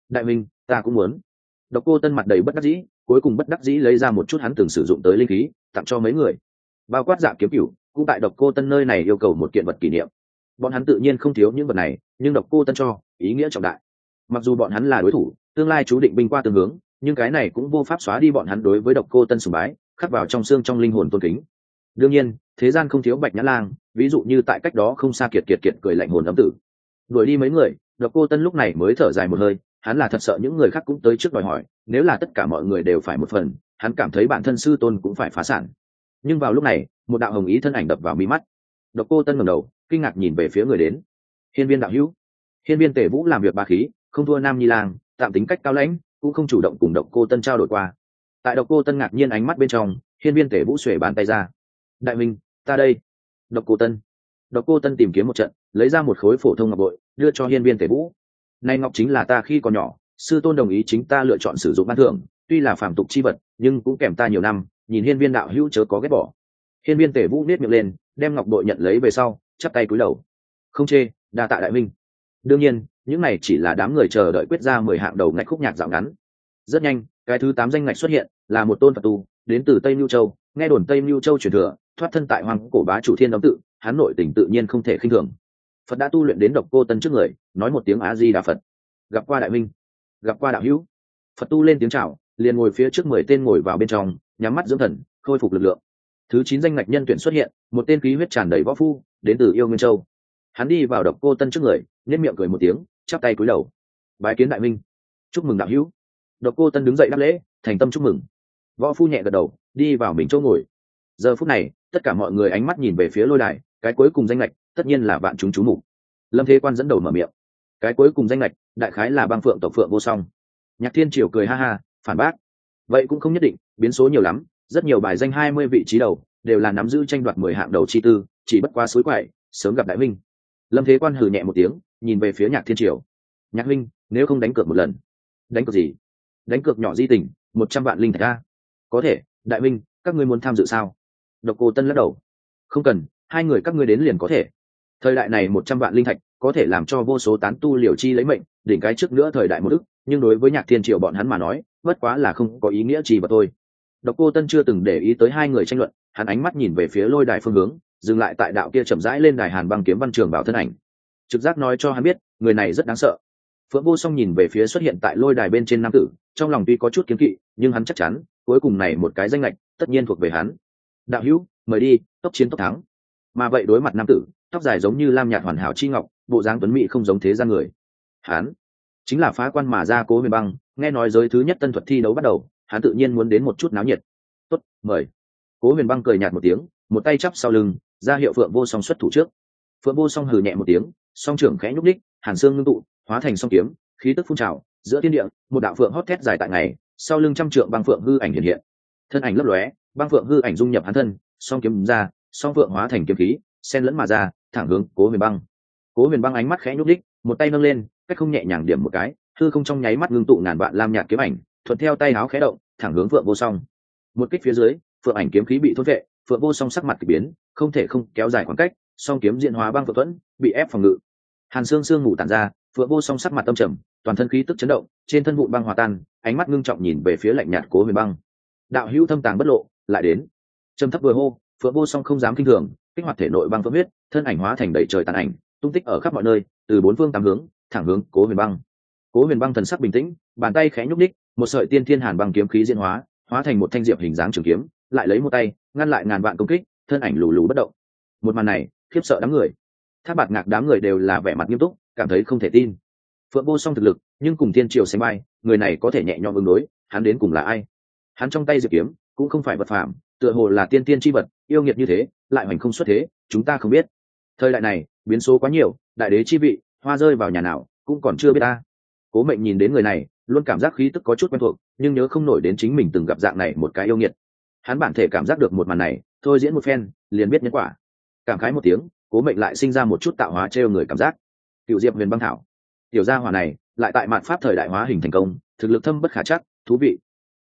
đại minh ta cũng muốn. Độc Cô Tân mặt đầy bất đắc dĩ, cuối cùng bất đắc dĩ lấy ra một chút hắn từng sử dụng tới linh khí tặng cho mấy người, bao quát Dạ Kiếm Cửu cũng tại Độc Cô Tân nơi này yêu cầu một kiện vật kỷ niệm. Bọn hắn tự nhiên không thiếu những vật này, nhưng Độc Cô Tân cho ý nghĩa trọng đại. Mặc dù bọn hắn là đối thủ, tương lai chú định binh qua tương hướng, nhưng cái này cũng vô pháp xóa đi bọn hắn đối với Độc Cô Tân sùng bái, khắc vào trong xương trong linh hồn tôn kính. Đương nhiên, thế gian không thiếu Bạch Nhã Lang, ví dụ như tại cách đó không xa Kiệt Kiệt Kiệt cười lạnh hồn âm tử. Đuổi đi mấy người, Độc Cô Tân lúc này mới thở dài một hơi, hắn là thật sợ những người khác cũng tới trước đòi hỏi, nếu là tất cả mọi người đều phải một phần, hắn cảm thấy bản thân sư tôn cũng phải phá sản. Nhưng vào lúc này, một đạo hồng ý thân ảnh đập vào mí mắt. Độc Cô Tân ngẩng đầu, kinh ngạc nhìn về phía người đến. Hiên Viên đạo hữu. Hiên Viên Tề Vũ làm việc ba khí, không thua Nam Nhi Lang, tạm tính cách cao lãnh, cũng không chủ động cùng Độc Cô Tân trao đổi qua. Tại Độc Cô Tân ngạc nhiên ánh mắt bên trong, Hiên Viên Tề Vũ xuề bàn tay ra. Đại minh, ta đây. Độc Cô Tân. Độc Cô Tân tìm kiếm một trận, lấy ra một khối phổ thông ngọc bội, đưa cho Hiên Viên Tề Vũ. Này ngọc chính là ta khi còn nhỏ, sư tôn đồng ý chính ta lựa chọn sử dụng ban thưởng, tuy là phàm tục chi vật, nhưng cũng kèm ta nhiều năm, nhìn Hiên Viên đạo hữu chớ có ghét bỏ. Hiên Viên Tề Vũ nét miệng lên, đem ngọc bội nhận lấy về sau, chắp tay cúi đầu. Không chê, đa tạ đại minh. Đương nhiên, những này chỉ là đám người chờ đợi quyết ra mười hạng đầu ngạch khúc nhạc dạo ngắn. Rất nhanh, cái thứ tám danh ngạch xuất hiện, là một tôn Phật tu, đến từ Tây Nưu Châu, nghe đồn Tây Nưu Châu truyền thừa, thoát thân tại hoàng cổ bá chủ Thiên Đống tự, hắn nội tình tự nhiên không thể khinh thường. Phật đã tu luyện đến Độc Cô Tân trước người, nói một tiếng A Di Đà Phật. Gặp qua đại minh, gặp qua đạo hữu. Phật tu lên tiếng chào, liền ngồi phía trước mười tên ngồi vào bên trong, nhắm mắt dưỡng thần, khôi phục lực lượng. Thứ chín danh ngạch nhân tuyển xuất hiện, một tên khí huyết tràn đầy võ phu, đến từ Yêu Nguyên Châu. Hắn đi vào Độc Cô Tân trước người, nhếch miệng cười một tiếng, chắp tay cúi đầu. Bái kiến đại minh. Chúc mừng đạo hữu. Độc Cô Tân đứng dậy đáp lễ, thành tâm chúc mừng. Võ phu nhẹ gật đầu, đi vào mình chỗ ngồi. Giờ phút này, tất cả mọi người ánh mắt nhìn về phía lôi đài, cái cuối cùng danh ngạch, tất nhiên là vạn chúng chú mục. Lâm Thế Quan dẫn đầu mở miệng. Cái cuối cùng danh ngạch, đại khái là Băng Phượng tộc Phượng Vô Song. Nhạc Thiên Triều cười ha ha, phản bác. Vậy cũng không nhất định, biến số nhiều lắm, rất nhiều bài danh hai mươi vị trí đầu, đều là nắm giữ tranh đoạt mười hạng đầu chi tư, chỉ bất qua suối quậy, sớm gặp đại minh. Lâm Thế Quan hừ nhẹ một tiếng, nhìn về phía Nhạc Thiên Triều. Nhạc huynh, nếu không đánh cược một lần. Đánh cược gì? Đánh cược nhỏ di tình, một trăm vạn linh thạch a. Có thể, đại minh, các ngươi muốn tham dự sao? Độc Cô Tân lắc đầu. Không cần, hai người các ngươi đến liền có thể. Thời đại này một trăm vạn linh thạch có thể làm cho vô số tán tu liều chi lấy mệnh, đỉnh cái trước nữa thời đại một ức, nhưng đối với Nhạc Thiên Triều bọn hắn mà nói, bất quá là không có ý nghĩa gì mà thôi. Độc Cô Tân chưa từng để ý tới hai người tranh luận, hắn ánh mắt nhìn về phía lôi đài phương hướng, dừng lại tại đạo kia chậm rãi lên đài Hàn Băng Kiếm Văn Trường Bảo thân ảnh. Trực giác nói cho hắn biết, người này rất đáng sợ. Phượng Vô Song nhìn về phía xuất hiện tại lôi đài bên trên nam tử, trong lòng tuy có chút kiếm kỵ, nhưng hắn chắc chắn, cuối cùng này một cái danh lệch, tất nhiên thuộc về hắn. Đạo hữu, mời đi, tốc chiến tốc thắng. Mà vậy đối mặt nam tử, tóc dài giống như lam nhạt hoàn hảo chi ngọc, bộ dáng tuấn mỹ không giống thế gian người. Hắn chính là phá quan mà ra Cố Huyền Băng, nghe nói giới thứ nhất tân thuật thi đấu bắt đầu, hắn tự nhiên muốn đến một chút náo nhiệt. Tốt, mời. Cố Huyền Băng cười nhạt một tiếng, một tay chắp sau lưng, ra hiệu Phượng Vô Song xuất thủ trước. Phượng Vô Song hừ nhẹ một tiếng, song trưởng khẽ nhúc nhích, hàn xương ngưng tụ, hóa thành song kiếm, khí tức phun trào, giữa thiên địa, một đạo phượng hót thét dài tại ngày, sau lưng trăm trượng băng phượng hư ảnh hiện hiện. Thân ảnh lấp lóe, băng phượng hư ảnh dung nhập hắn thân, song kiếm ra, song phượng hóa thành kiếm khí, xen lẫn mà ra, thẳng hướng Cố Huyền Băng. Cố Huyền Băng ánh mắt khẽ nhúc nhích, một tay nâng lên, cách không nhẹ nhàng điểm một cái, hư không trong nháy mắt ngưng tụ ngàn vạn lam nhạt kiếm ảnh, thuận theo tay áo khẽ động, thẳng hướng Phượng Vô Song. Một kích phía dưới, phượng ảnh kiếm khí bị thôn vệ, Phượng Vô Song sắc mặt kỳ biến, không thể không kéo dài khoảng cách, song kiếm diện hóa băng phượng thuẫn, bị ép phòng ngự. Hàn xương xương ngủ tản ra, Phượng Vô Song sắc mặt tâm trầm, toàn thân khí tức chấn động, trên thân vụn băng hòa tan, ánh mắt ngưng trọng nhìn về phía lạnh nhạt Cố Huyền Băng. Đạo hữu thâm tàng bất lộ, lại đến. Trầm thấp vừa hô, Phượng Vô Song không dám kinh thường, kích hoạt thể nội băng phượng huyết, thân ảnh hóa thành đầy trời tàn ảnh, tung tích ở khắp mọi nơi, từ bốn phương tám hướng, thẳng hướng Cố Huyền Băng. Cố Huyền Băng thần sắc bình tĩnh, bàn tay khẽ nhúc nhích, một sợi tiên thiên hàn băng kiếm khí diễn hóa, hóa thành một thanh diệp hình dáng trường kiếm, lại lấy một tay ngăn lại ngàn vạn công kích, thân ảnh lù lù bất động. Một màn này khiếp sợ đám người. Thác Bạt Ngạc đám người đều là vẻ mặt nghiêm túc, cảm thấy không thể tin. Phượng Vô Song thực lực, nhưng cùng Thiên Triều sánh vai, người này có thể nhẹ nhõm ứng đối, hắn đến cùng là ai? Hắn trong tay diệp kiếm, cũng không phải vật phàm, tựa hồ là tiên tiên chi vật, yêu nghiệt như thế, lại hoành không xuất thế, chúng ta không biết. Thời đại này, biến số quá nhiều, đại đế chi vị, hoa rơi vào nhà nào, cũng còn chưa biết ta. Cố Mệnh nhìn đến người này, luôn cảm giác khí tức có chút quen thuộc, nhưng nhớ không nổi đến chính mình từng gặp dạng này một cái yêu nghiệt. Hắn bản thể cảm giác được một màn này, thôi diễn một phen, liền biết nhân quả. Cảm khái một tiếng, Cố Mệnh lại sinh ra một chút tạo hóa trêu người cảm giác. Cựu Diệp Huyền Băng Thảo, tiểu gia hỏa này, lại tại mạn pháp thời đại hóa hình thành công, thực lực thâm bất khả trắc, thú vị.